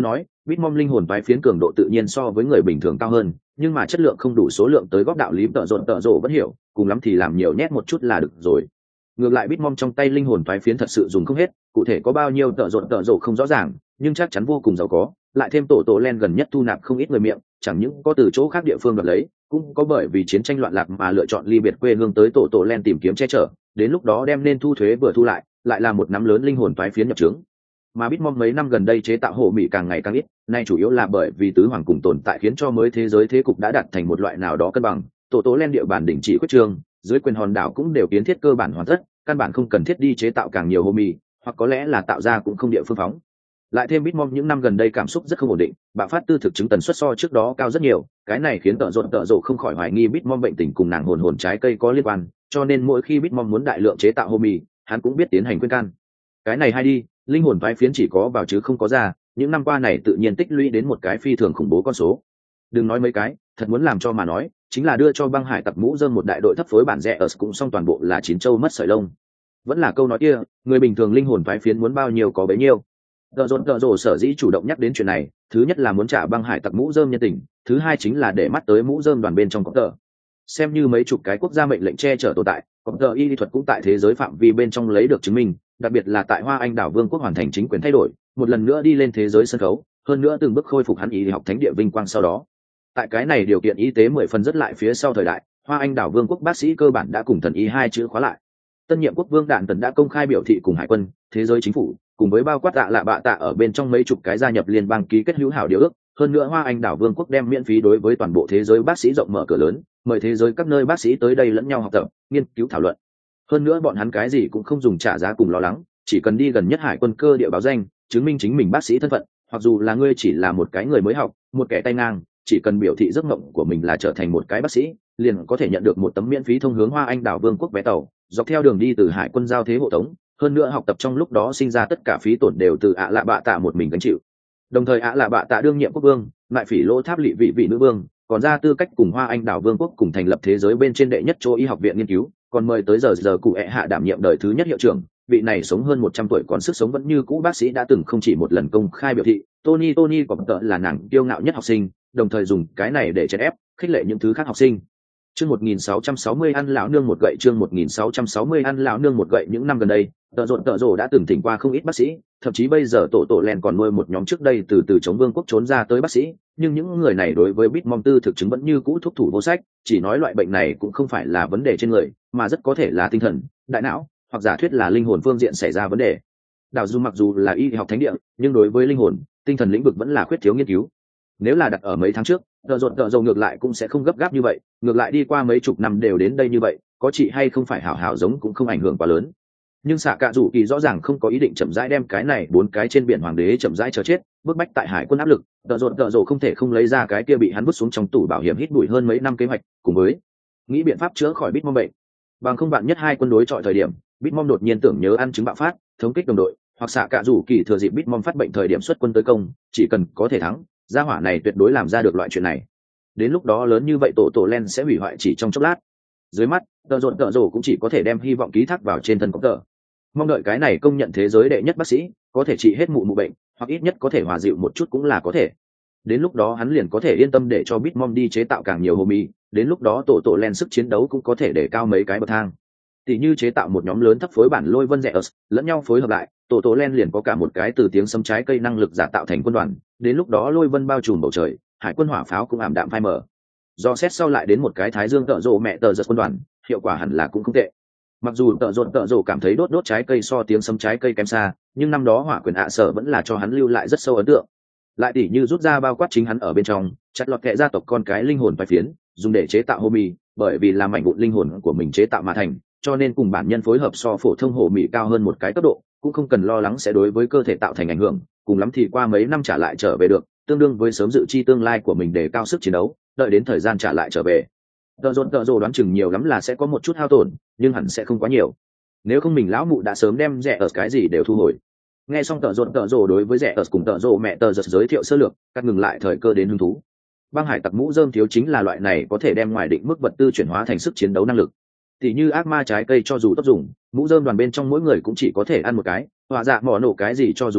Bitmom linh hồn toái phiến cường độ tự nhiên so với người bình thường cao hơn, nhưng mà chất lượng không đủ số lượng tới góp đạo lý tợ rộ vẫn hiểu, cùng lắm thì làm nhiều nhét một chút là được rồi. Ngược lại Bitmom trong tay linh hồn toái phiến thật sự dùng không hết, cụ thể có bao nhiêu tợ rộ không rõ ràng, nhưng chắc chắn vô cùng giàu có, lại thêm tổ len gần nhất thu nạp không ít người miệng, chẳng những có từ chỗ khác địa phương đoạt lấy, cũng có bởi vì chiến tranh loạn lạc mà lựa chọn ly biệt quê hương tới tổ len tìm kiếm che chở, đến lúc đó đem nên thu thuế vừa thu lại là một nắm lớn linh hồn toái phiến nhập trướng. Mà Bitmom mấy năm gần đây chế tạo hộ mỹ càng ngày càng ít, nay chủ yếu là bởi vì tứ hoàng cùng tồn tại khiến cho mới thế giới thế cục đã đạt thành một loại nào đó cân bằng, tổ len địa bàn đỉnh chỉ quyết trương, dưới quyền hòn đảo cũng đều kiến thiết cơ bản hoàn tất, căn bản không cần thiết đi chế tạo càng nhiều hộ mỹ, hoặc có lẽ là tạo ra cũng không địa phương phóng. Lại thêm Bitmom những năm gần đây cảm xúc rất không ổn định, bạo phát tư thực chứng tần suất so trước đó cao rất nhiều, cái này khiến tợ rộ không khỏi hoài nghi Bitmom bệnh tình cùng nàng hồn trái cây có liên quan, cho nên mỗi khi Bitmom muốn đại lượng chế tạo hộ mỹ, hắn cũng biết tiến hành khuyên can. Cái này hay đi, linh hồn toái phiến chỉ có vào chứ không có ra, những năm qua này tự nhiên tích lũy đến một cái phi thường khủng bố con số. Đừng nói mấy cái, thật muốn làm cho mà nói, chính là đưa cho băng hải tặc mũ rơm một đại đội thấp phối bản rẻ ở cũng xong toàn bộ là chín châu mất sợi lông. Vẫn là câu nói kia, người bình thường linh hồn toái phiến muốn bao nhiêu có bấy nhiêu. Tợ rộ sở dĩ chủ động nhắc đến chuyện này, thứ nhất là muốn trả băng hải tặc mũ rơm nhân tình, thứ hai chính là để mắt tới mũ rơm đoàn bên trong có tờ. Xem như mấy chục cái quốc gia mệnh lệnh che chở tồn tại, có tờ y lý thuật cũng tại thế giới phạm vi bên trong lấy được chứng minh, đặc biệt là tại Hoa Anh đảo Vương quốc hoàn thành chính quyền thay đổi, một lần nữa đi lên thế giới sân khấu, hơn nữa từng bước khôi phục hắn y học thánh địa vinh quang sau đó. Tại cái này điều kiện y tế 10 phần rất lại phía sau thời đại, Hoa Anh đảo Vương quốc bác sĩ cơ bản đã cùng thần y hai chữ khóa lại. Tân nhiệm quốc vương Đạn Tần đã công khai biểu thị cùng hải quân, thế giới chính phủ, cùng với bao quát tạ lạ bạ tạ ở bên trong mấy chục cái gia nhập liên bang ký kết hữu hảo điều ước, hơn nữa Hoa Anh đảo Vương quốc đem miễn phí đối với toàn bộ thế giới bác sĩ rộng mở cửa lớn, mời thế giới các nơi bác sĩ tới đây lẫn nhau học tập, nghiên cứu thảo luận. Hơn nữa bọn hắn cái gì cũng không dùng trả giá cùng lo lắng, chỉ cần đi gần nhất hải quân cơ địa báo danh, chứng minh chính mình bác sĩ thân phận, hoặc dù là ngươi chỉ là một cái người mới học, một kẻ tay ngang, chỉ cần biểu thị giấc mộng của mình là trở thành một cái bác sĩ, liền có thể nhận được một tấm miễn phí thông hướng Hoa Anh đảo Vương quốc vé tàu, dọc theo đường đi từ hải quân giao thế hộ tống, hơn nữa học tập trong lúc đó sinh ra tất cả phí tổn đều từ ạ lạ bạ tạ một mình gánh chịu. Đồng thời ạ lạ bạ tạ đương nhiệm quốc vương, lại phỉ lỗ tháp lỵ vị nữ vương, còn ra tư cách cùng Hoa Anh đảo Vương quốc cùng thành lập thế giới bên trên đệ nhất chỗ y học viện nghiên cứu, còn mời tới giờ cụ hạ đảm nhiệm đời thứ nhất hiệu trưởng, vị này sống hơn 100 tuổi còn sức sống vẫn như cũ bác sĩ đã từng không chỉ một lần công khai biểu thị Tony còn tợ là nàng kiêu ngạo nhất học sinh, đồng thời dùng cái này để chèn ép khích lệ những thứ khác học sinh. Chương 1660 ăn lão nương một gậy, chương 1660 ăn lão nương một gậy. Những năm gần đây, tợ rộ đã từng thỉnh qua không ít bác sĩ, thậm chí bây giờ tổ len còn nuôi một nhóm trước đây từ chống Vương quốc trốn ra tới bác sĩ, nhưng những người này đối với Bitmom tư thực chứng vẫn như cũ thúc thủ vô sách, chỉ nói loại bệnh này cũng không phải là vấn đề trên người, mà rất có thể là tinh thần, đại não, hoặc giả thuyết là linh hồn phương diện xảy ra vấn đề. Đảo dù mặc dù là y học thánh địa, nhưng đối với linh hồn, tinh thần lĩnh vực vẫn là khuyết thiếu nghiên cứu. Nếu là đặt ở mấy tháng trước, tợ rộ ngược lại cũng sẽ không gấp gáp như vậy, ngược lại đi qua mấy chục năm đều đến đây như vậy, có chị hay không phải hảo hảo giống cũng không ảnh hưởng quá lớn. Nhưng xạ cạ rủ kỳ rõ ràng không có ý định chậm rãi đem cái này 4 cái trên biển hoàng đế chậm rãi chờ chết, bức bách tại hải quân áp lực, tợ rộ không thể không lấy ra cái kia bị hắn vứt xuống trong tủ bảo hiểm hít bụi hơn mấy năm kế hoạch, cùng với nghĩ biện pháp chữa khỏi Bitmom bệnh. Bằng không bạn nhất hai quân đối chọi thời điểm, Bitmom đột nhiên tưởng nhớ ăn trứng bạo phát, thống kích đồng đội, hoặc xạ cạ rủ kỳ thừa dịp Bitmom phát bệnh thời điểm xuất quân tới công, chỉ cần có thể thắng, gia hỏa này tuyệt đối làm ra được loại chuyện này. Đến lúc đó lớn như vậy tổ len sẽ hủy hoại chỉ trong chốc lát. Dưới mắt tợ rộ cũng chỉ có thể đem hy vọng ký thác vào trên thân có tờ, mong đợi cái này công nhận thế giới đệ nhất bác sĩ có thể trị hết mụ bệnh, hoặc ít nhất có thể hòa dịu một chút cũng là có thể. Đến lúc đó hắn liền có thể yên tâm để cho Bitmom đi chế tạo càng nhiều homie, đến lúc đó tổ len sức chiến đấu cũng có thể để cao mấy cái bậc thang. Tỷ như chế tạo một nhóm lớn thấp phối bản lôi vân rẻ lẫn nhau phối hợp lại, tổ len liền có cả một cái từ tiếng sấm trái cây năng lực giả tạo thành quân đoàn, đến lúc đó lôi vân bao trùm bầu trời, hải quân hỏa pháo cũng ảm đạm phai mờ. Do xét sau lại đến một cái thái dương tợ rộ mẹ tờ giật quân đoàn, hiệu quả hẳn là cũng không tệ. Mặc dù tợ rộ cảm thấy đốt trái cây so tiếng sấm trái cây kém xa, nhưng năm đó hỏa quyền ạ sở vẫn là cho hắn lưu lại rất sâu ấn tượng. Lại tỷ như rút ra bao quát chính hắn ở bên trong, chặt lọt kệ gia tộc con cái linh hồn vai phiến, dùng để chế tạo homie, bởi vì là mảnh vụn linh hồn của mình chế tạo mà thành, cho nên cùng bản nhân phối hợp so phổ thông hổ mị cao hơn một cái cấp độ, cũng không cần lo lắng sẽ đối với cơ thể tạo thành ảnh hưởng, cùng lắm thì qua mấy năm trả lại trở về được, tương đương với sớm dự chi tương lai của mình để cao sức chiến đấu, đợi đến thời gian trả lại trở về. Tợ rộ đoán chừng nhiều lắm là sẽ có một chút hao tổn, nhưng hẳn sẽ không quá nhiều. Nếu không mình lão mụ đã sớm đem rẻ ở cái gì đều thu hồi. Nghe xong tợ rộ đối với rẻ ở cùng tợ rộ mẹ tờ giật giới thiệu sơ lược, cắt ngừng lại thời cơ đến hứng thú. Băng hải tặc mũ rơm thiếu chính là loại này có thể đem ngoài định mức vật tư chuyển hóa thành sức chiến đấu năng lực. Tỷ như ác ma trái cây cho dù tốt dùng, mũ rơm đoàn bên trong mỗi người cũng chỉ có thể ăn một cái, hỏa dạ mỏ nổ cái gì cho dù tốt,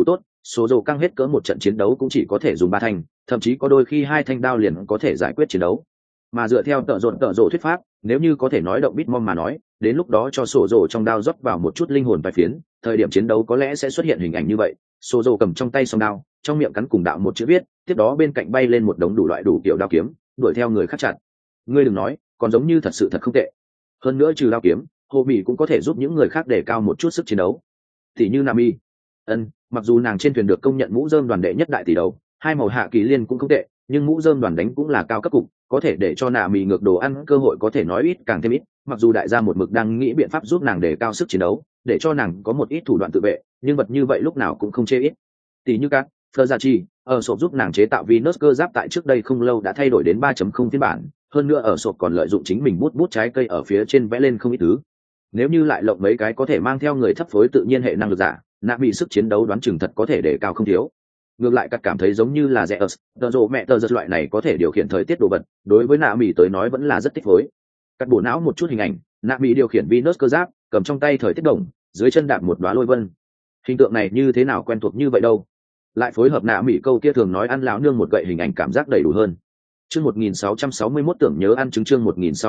số dầu căng hết cỡ một trận chiến đấu cũng chỉ có thể dùng 3 thanh, thậm chí có đôi khi 2 thanh đao liền có thể giải quyết chiến đấu. Mà dựa theo tợ rộn thuyết pháp, nếu như có thể nói động Bitmom mà nói, đến lúc đó cho sổ rồ trong đao rót vào một chút linh hồn vài phiến, thời điểm chiến đấu có lẽ sẽ xuất hiện hình ảnh như vậy. Sổ rồ cầm trong tay song đao, trong miệng cắn cùng đạo một chữ viết, tiếp đó bên cạnh bay lên một đống đủ loại đủ kiểu đao kiếm, đuổi theo người khác chặt. Ngươi đừng nói, còn giống như thật sự thật không tệ. Hơn nữa trừ đao kiếm, hồ mỹ cũng có thể giúp những người khác đề cao một chút sức chiến đấu. Thì như Nami, mặc dù nàng trên thuyền được công nhận mũ rơm đoàn đệ nhất đại tỷ đầu, 2 màu hạ kỳ liên cũng không tệ, nhưng mũ rơm đoàn đánh cũng là cao cấp cục, có thể để cho Nami ngược đồ ăn cơ hội có thể nói ít càng thêm ít. Mặc dù đại gia một mực đang nghĩ biện pháp giúp nàng đề cao sức chiến đấu, để cho nàng có một ít thủ đoạn tự vệ, nhưng vật như vậy lúc nào cũng không chê ít. Tỷ như các Fleur ở sộp giúp nàng chế tạo Venus cơ giáp tại trước đây không lâu đã thay đổi đến 3.0 phiên bản, hơn nữa ở sộp còn lợi dụng chính mình bút trái cây ở phía trên vẽ lên không ít thứ. Nếu như lại lộng mấy cái có thể mang theo người thấp phối tự nhiên hệ năng lực giả, nạ bị sức chiến đấu đoán chừng thật có thể đề cao không thiếu. Ngược lại cắt cảm thấy giống như là rẻ tờ rộ mẹ tờ giật loại này có thể điều khiển thời tiết đồ vật, đối với nạ mỹ tới nói vẫn là rất thích phối. Cắt bổ não một chút hình ảnh, nạ mỹ điều khiển Venus cơ giáp, cầm trong tay thời tiết đồng, dưới chân đạp một đóa lôi vân. Hình tượng này như thế nào quen thuộc như vậy đâu? Lại phối hợp nạ mỹ câu kia thường nói ăn lão nương một gậy hình ảnh cảm giác đầy đủ hơn. Chương 1661 tưởng nhớ ăn trứng, chương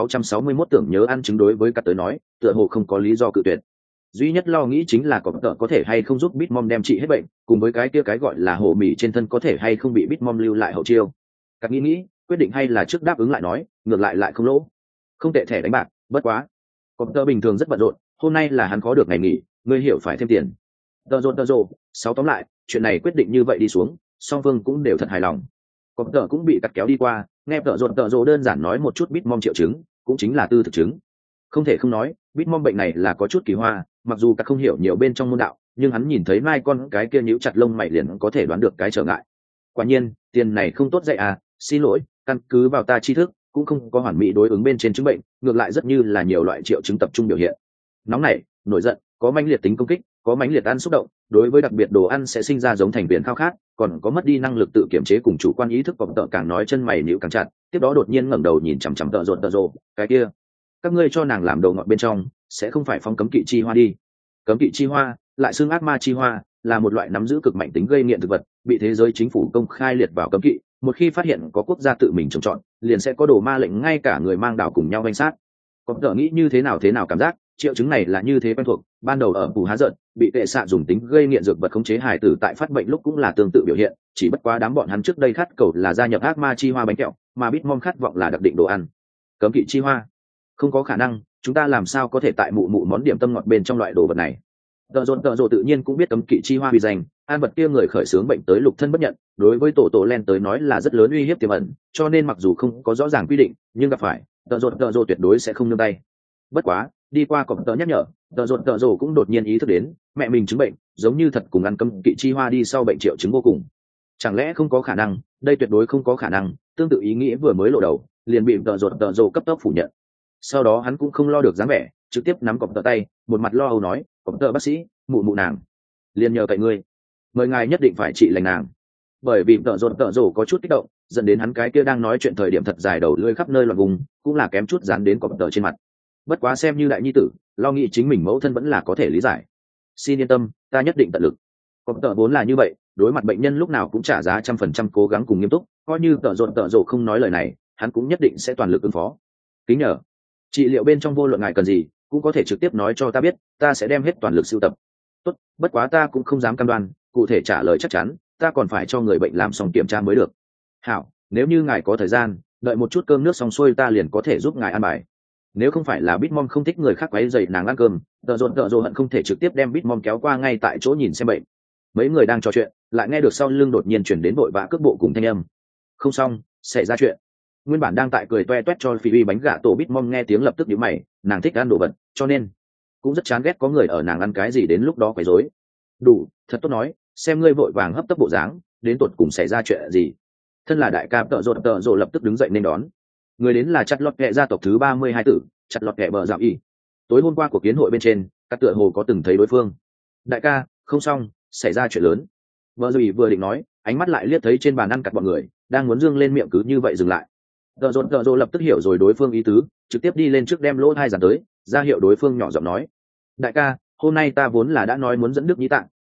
1661 tưởng nhớ ăn trứng đối với cắt tới nói, tựa hồ không có lý do cự tuyệt. Duy nhất lo nghĩ chính là có thể hay không giúp Bitmom đem trị hết bệnh, cùng với cái kia cái gọi là hổ mỉ trên thân có thể hay không bị Bitmom lưu lại hậu chiêu. Cắt nghĩ, quyết định hay là trước đáp ứng lại nói, ngược lại không lỗ. Không tệ thẻ đánh bạc, bất quá. Cọp bình thường rất bận rộn, hôm nay là hắn có được ngày nghỉ, ngươi hiểu phải thêm tiền. Tờ rồ, 6 tóm lại, chuyện này quyết định như vậy đi xuống, song phương cũng đều thật hài lòng. Cọp cũng bị cắt kéo đi qua, nghe tờ rồ đơn giản nói một chút Bitmom triệu chứng, cũng chính là tư thực chứng. Không thể không nói, Bitmom bệnh này là có chút kỳ hoa, mặc dù cắt không hiểu nhiều bên trong môn đạo, nhưng hắn nhìn thấy mai con cái kia nhíu chặt lông mày liền có thể đoán được cái trở ngại. Quả nhiên, tiền này không tốt dạy à, xin lỗi, căn cứ vào ta tri thức, cũng không có hoàn mỹ đối ứng bên trên chứng bệnh, ngược lại rất như là nhiều loại triệu chứng tập trung biểu hiện. Nóng nảy, nổi giận, có mãnh liệt tính công kích, có mãnh liệt ăn xúc động, đối với đặc biệt đồ ăn sẽ sinh ra giống thành viên khao khát, còn có mất đi năng lực tự kiểm chế cùng chủ quan ý thức. Cọp càng nói chân mày nhíu càng chặt, tiếp đó đột nhiên ngẩng đầu nhìn chằm chằm tợ rồ, cái kia, các ngươi cho nàng làm đồ ngọt bên trong, sẽ không phải phong cấm kỵ chi hoa đi? Cấm kỵ chi hoa, lại xưng ác ma chi hoa, là một loại nắm giữ cực mạnh tính gây nghiện thực vật, bị thế giới chính phủ công khai liệt vào cấm kỵ. Một khi phát hiện có quốc gia tự mình trồng trọt, liền sẽ có đồ ma lệnh ngay cả người mang đảo cùng nhau danh sát. Cọp nghĩ như thế nào cảm giác triệu chứng này là như thế quen thuộc, ban đầu ở Bù Há Giận, bị tệ xạ dùng tính gây nghiện dược vật khống chế hài tử tại phát bệnh lúc cũng là tương tự biểu hiện, chỉ bất quá đám bọn hắn trước đây khát cầu là gia nhập ác ma chi hoa bánh kẹo, mà Bitmom khát vọng là đặc định đồ ăn. Cấm kỵ chi hoa, không có khả năng, chúng ta làm sao có thể tại mụ món điểm tâm ngọt bên trong loại đồ vật này? Tợ rồ tự nhiên cũng biết cấm kỵ chi hoa vì danh, an vật kia người khởi xướng bệnh tới lục thân bất nhận, đối với tổ len tới nói là rất lớn uy hiếp tiềm ẩn, cho nên mặc dù không có rõ ràng quy định, nhưng gặp phải tợ rồ tuyệt đối sẽ không nương tay. Bất quá đi qua cọp nhắc nhở, tợ rồ cũng đột nhiên ý thức đến mẹ mình chứng bệnh giống như thật cùng ăn cấm kỵ chi hoa đi sau bệnh triệu chứng vô cùng. Chẳng lẽ không có khả năng? Đây tuyệt đối không có khả năng. Tương tự ý nghĩ vừa mới lộ đầu liền bị tợ rồ cấp tốc phủ nhận. Sau đó hắn cũng không lo được dáng vẻ, trực tiếp nắm cọp tay, một mặt lo âu nói, cọp bác sĩ, mụ nàng liền nhờ cậy ngươi, mời ngài nhất định phải trị lành nàng. Bởi vì tợ rồ có chút kích động, dẫn đến hắn cái kia đang nói chuyện thời điểm thật dài đầu lưỡi khắp nơi loạn vùng, cũng là kém chút dán đến cọp trên mặt. Bất quá xem như đại nhi tử, lo nghĩ chính mình mẫu thân vẫn là có thể lý giải. Xin yên tâm, ta nhất định tận lực. Cọp vốn là như vậy, đối mặt bệnh nhân lúc nào cũng trả giá 100% cố gắng cùng nghiêm túc, coi như tợ rồ không nói lời này, hắn cũng nhất định sẽ toàn lực ứng phó. Kính nhờ, trị liệu bên trong vô luận ngài cần gì cũng có thể trực tiếp nói cho ta biết, ta sẽ đem hết toàn lực sưu tập. Tốt, bất quá ta cũng không dám cam đoan cụ thể trả lời chắc chắn, ta còn phải cho người bệnh làm xong kiểm tra mới được. Hảo, nếu như ngài có thời gian, đợi một chút cơm nước xong xuôi ta liền có thể giúp ngài ăn bài. Nếu không phải là Bitmom không thích người khác quấy rầy nàng ăn cơm, tợ rồ hận không thể trực tiếp đem Bitmom kéo qua ngay tại chỗ nhìn xem bệnh. Mấy người đang trò chuyện, lại nghe được sau lưng đột nhiên chuyển đến vội vã cước bộ cùng thanh âm. Không xong, xảy ra chuyện. Nguyên bản đang tại cười toe toét cho phi bánh gà tổ Bitmom nghe tiếng lập tức nhíu mày, nàng thích ăn đồ vật, cho nên cũng rất chán ghét có người ở nàng ăn cái gì đến lúc đó quấy rối. Đủ, thật tốt nói, xem ngươi vội vàng hấp tấp bộ dáng, đến tột cùng xảy ra chuyện gì? Thân là đại ca tợ rồ lập tức đứng dậy nên đón. Người đến là chặt lọt kẹ gia tộc thứ 32 tử, chặt lọt kẹ bờ dạo y. Tối hôm qua cuộc kiến hội bên trên, các tựa hồ có từng thấy đối phương. Đại ca, không xong, xảy ra chuyện lớn. Bờ dạo y vừa định nói, ánh mắt lại liếc thấy trên bàn ăn cặt bọn người đang muốn dương lên miệng cứ như vậy dừng lại. Tợ rồ lập tức hiểu rồi đối phương ý tứ, trực tiếp đi lên trước đem lỗ hai dàn tới, ra hiệu đối phương nhỏ giọng nói: đại ca, hôm nay ta vốn là đã nói muốn dẫn Đức Nhĩ Tạng,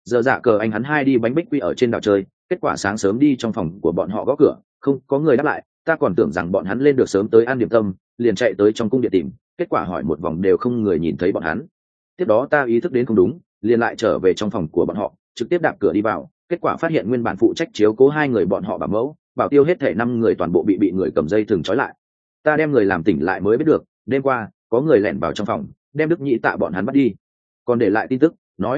giờ dạ cờ anh hắn hai đi bánh bích quy ở trên đảo chơi, kết quả sáng sớm đi trong phòng của bọn họ gõ cửa, không có người đáp lại, ta còn tưởng rằng bọn hắn lên được sớm tới ăn điểm tâm, liền chạy tới trong cung điện tìm, kết quả hỏi một vòng đều không người nhìn thấy bọn hắn. Tiếp đó ta ý thức đến không đúng, liền lại trở về trong phòng của bọn họ, trực tiếp đạp cửa đi vào, kết quả phát hiện nguyên bản phụ trách chiếu cố hai người bọn họ bảo mẫu, bảo tiêu hết thể 5 người toàn bộ bị người cầm dây thừng trói lại. Ta đem người làm tỉnh lại mới biết được, đêm qua có người lẻn vào trong phòng, đem Đức Nhĩ Tạ bọn hắn bắt đi, còn để lại tin tức,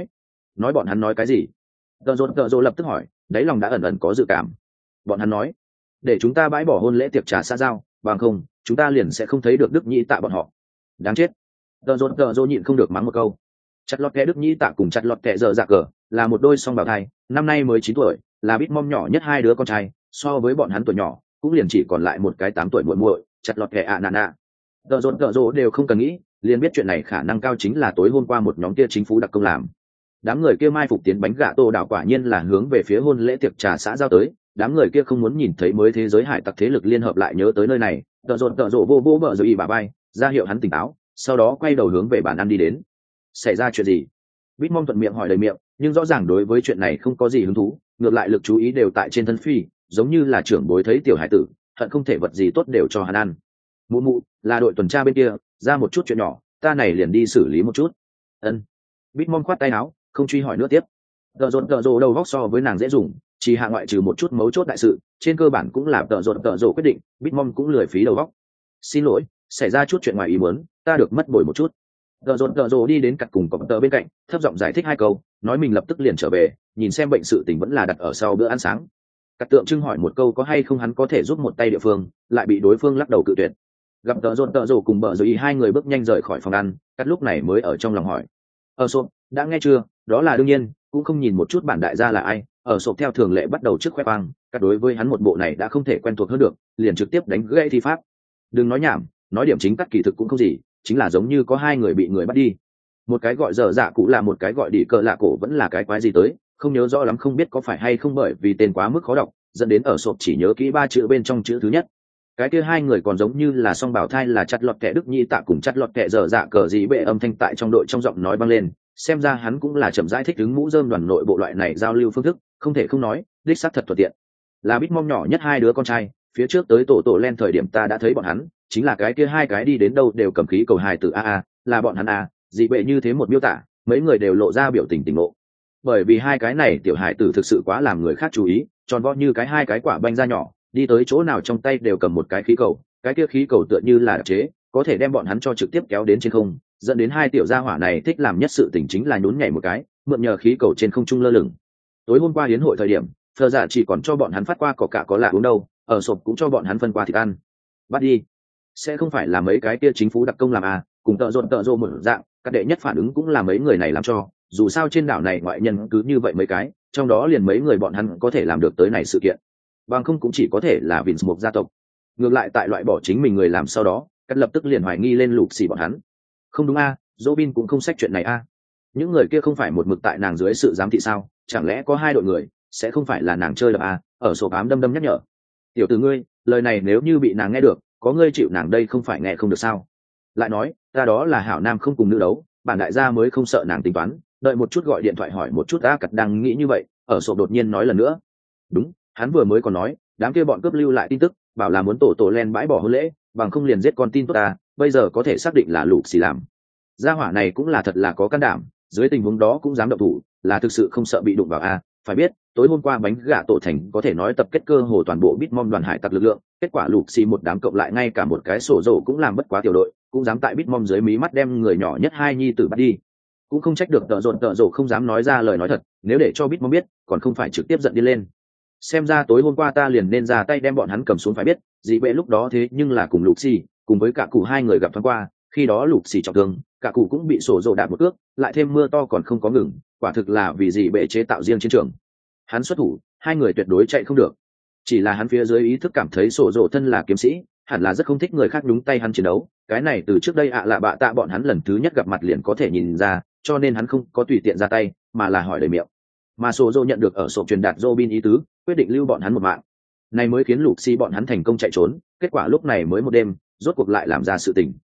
nói bọn hắn nói cái gì? Tợ Rồ lập tức hỏi, đáy lòng đã ẩn ẩn có dự cảm. Bọn hắn nói, để chúng ta bãi bỏ hôn lễ tiệc trà xã giao, bằng không chúng ta liền sẽ không thấy được Đức Nhĩ Tạ bọn họ. Đáng chết. Tợ Rồ nhịn không được mắng một câu. Chặt lọt kẻ Đức Nhĩ Tạ cùng chặt lọt kẻ giờ dạ cờ là một đôi song bào thai, năm nay mới 9 tuổi, là Bitmom nhỏ nhất 2 đứa con trai, so với bọn hắn tuổi nhỏ cũng liền chỉ còn lại một cái 8 tuổi muội muội, chặt lọt kẻ ạ nạ nạ. Tợ Rồ đều không cần nghĩ, liền biết chuyện này khả năng cao chính là tối hôm qua một nhóm kia chính phủ đặc công làm. Đám người kia mai phục tiến bánh gà tô đảo quả nhiên là hướng về phía hôn lễ tiệc trà xã giao tới, đám người kia không muốn nhìn thấy mới thế giới hải tặc thế lực liên hợp lại nhớ tới nơi này. Tợ Rồ vô bờ rồi bà bay ra hiệu hắn tỉnh táo, sau đó quay đầu hướng về bàn ăn đi đến. Xảy ra chuyện gì? Bitmom thuận miệng hỏi đầy miệng, nhưng rõ ràng đối với chuyện này không có gì hứng thú, ngược lại lực chú ý đều tại trên thân phi, giống như là trưởng bối thấy tiểu hải tử, hận không thể vật gì tốt đều cho hắn ăn. Mụ là đội tuần tra bên kia, ra một chút chuyện nhỏ, ta này liền đi xử lý một chút. Ân. Bitmom khoát tay áo, không truy hỏi nữa tiếp. Tợ Rồ đầu góc so với nàng dễ dùng, chỉ hạ ngoại trừ một chút mấu chốt đại sự, trên cơ bản cũng là Tợ Rồ quyết định, Bitmom cũng lười phí đầu góc. Xin lỗi, xảy ra chút chuyện ngoài ý muốn, ta được mất bồi một chút. Tợ Rồ đi đến cặt cùng cọp tờ bên cạnh, thấp giọng giải thích 2 câu, nói mình lập tức liền trở về, nhìn xem bệnh sự tình vẫn là đặt ở sau bữa ăn sáng. Cặt tượng trưng hỏi một câu có hay không hắn có thể giúp một tay địa phương, lại bị đối phương lắc đầu cự tuyệt. Gặp Tợ Rồ cùng bờ rồi 2 người bước nhanh rời khỏi phòng ăn, cắt lúc này mới ở trong lòng hỏi, sộp đã nghe chưa? Đó là đương nhiên, cũng không nhìn một chút bản đại gia là ai. Sộp theo thường lệ bắt đầu trước khoe khoang, cắt đối với hắn một bộ này đã không thể quen thuộc hơn được, liền trực tiếp đánh gãy thi pháp. Đừng nói nhảm, nói điểm chính cắt kỳ thực cũng không gì, chính là giống như có 2 người bị người bắt đi, một cái gọi dở dạ cụ là một cái gọi đỉ cờ lạ cổ vẫn là cái quái gì tới, không nhớ rõ lắm, không biết có phải hay không bởi vì tên quá mức khó đọc dẫn đến sộp chỉ nhớ kỹ 3 chữ bên trong chữ thứ nhất. Cái kia 2 người còn giống như là song bảo thai, là chặt lọt kẻ Đức Nhĩ Tạ cùng chặt lọt kẻ dở dạ cờ gì bệ, âm thanh tại trong đội trong giọng nói vang lên, xem ra hắn cũng là chậm rãi thích ứng mũ rơm đoàn nội bộ loại này giao lưu phương thức, không thể không nói đích xác thật thuận tiện. Là Bitmom nhỏ nhất 2 đứa con trai, phía trước tới tổ len thời điểm ta đã thấy bọn hắn, chính là cái kia 2 cái đi đến đâu đều cầm khí cầu hài từ là bọn hắn dị bệ như thế một miêu tả, mấy người đều lộ ra biểu tình tỉnh ngộ. Bởi vì 2 cái này tiểu hài tử thực sự quá làm người khác chú ý, tròn vo như cái 2 cái quả banh da nhỏ, đi tới chỗ nào trong tay đều cầm một cái khí cầu, cái kia khí cầu tựa như là đặc chế, có thể đem bọn hắn cho trực tiếp kéo đến trên không, dẫn đến 2 tiểu gia hỏa này thích làm nhất sự tình chính là nhún nhảy một cái, mượn nhờ khí cầu trên không trung lơ lửng. Tối hôm qua yến hội thời điểm, Phờ Dạ chỉ còn cho bọn hắn phát qua cỏ cả có lạ uống đâu, sộp cũng cho bọn hắn phân qua thịt ăn. Bắt đi. Sẽ không phải là mấy cái kia chính phủ đặc công làm cùng Tợ Rồ một dạng, các đệ nhất phản ứng cũng là mấy người này làm cho, dù sao trên đảo này ngoại nhân cứ như vậy mấy cái, trong đó liền mấy người bọn hắn có thể làm được tới này sự kiện, bằng không cũng chỉ có thể là Vince một gia tộc. Ngược lại tại loại bỏ chính mình người làm sau đó, cắt lập tức liền hoài nghi lên lục xì bọn hắn. Không đúng Robin cũng không xách chuyện này những người kia không phải một mực tại nàng dưới sự giám thị sao, chẳng lẽ có 2 đội người, sẽ không phải là nàng chơi đập ở sổ ám đâm nhắc nhở. Tiểu tử ngươi, lời này nếu như bị nàng nghe được, có ngươi chịu nàng đây không phải nghe không được sao? Lại nói, ta đó là hảo nam không cùng nữ đấu, bản đại gia mới không sợ nàng tính toán, đợi một chút gọi điện thoại hỏi một chút. Cặt đang nghĩ như vậy, ở sổ đột nhiên nói lần nữa. Đúng, hắn vừa mới còn nói, đám kia bọn cướp lưu lại tin tức, bảo là muốn tổ len bãi bỏ hôn lễ, bằng không liền giết con tin tốt bây giờ có thể xác định là lục xì làm. Gia hỏa này cũng là thật là có can đảm, dưới tình huống đó cũng dám động thủ, là thực sự không sợ bị đụng vào phải biết, tối hôm qua bánh gà tổ thành có thể nói tập kết cơ hồ toàn bộ Bitmom đoàn hải tặc lực lượng, kết quả lục xì một đám cộng lại ngay cả một cái sổ dầu cũng làm bất quá tiểu đội, cũng dám tại Bitmom dưới mí mắt đem người nhỏ nhất 2 nhi tử bắt đi. Cũng không trách được Tợ Rồ không dám nói ra lời nói thật, nếu để cho Bitmom biết, còn không phải trực tiếp giận đi lên. Xem ra tối hôm qua ta liền nên ra tay đem bọn hắn cầm xuống, phải biết, dị bệ lúc đó thế nhưng là cùng lục xì, cùng với cả cụ 2 người gặp thoáng qua, khi đó lục xì trọng thương, cả cụ cũng bị sổ dầu đạp một cước, lại thêm mưa to còn không có ngừng, quả thực là vì dị bệ chế tạo riêng chiến trường. Hắn xuất thủ, 2 người tuyệt đối chạy không được. Chỉ là hắn phía dưới ý thức cảm thấy sổ dầu thân là kiếm sĩ, hẳn là rất không thích người khác nhúng tay hắn chiến đấu, cái này từ trước đây lạ bạ tạ bọn hắn lần thứ nhất gặp mặt liền có thể nhìn ra, cho nên hắn không có tùy tiện ra tay, mà là hỏi đầy miệng. Mà sổ dầu nhận được ở sổ truyền đạt Robin ý tứ, quyết định lưu bọn hắn một mạng, này mới khiến lục xì bọn hắn thành công chạy trốn, kết quả lúc này mới một đêm, rốt cuộc lại làm ra sự tình.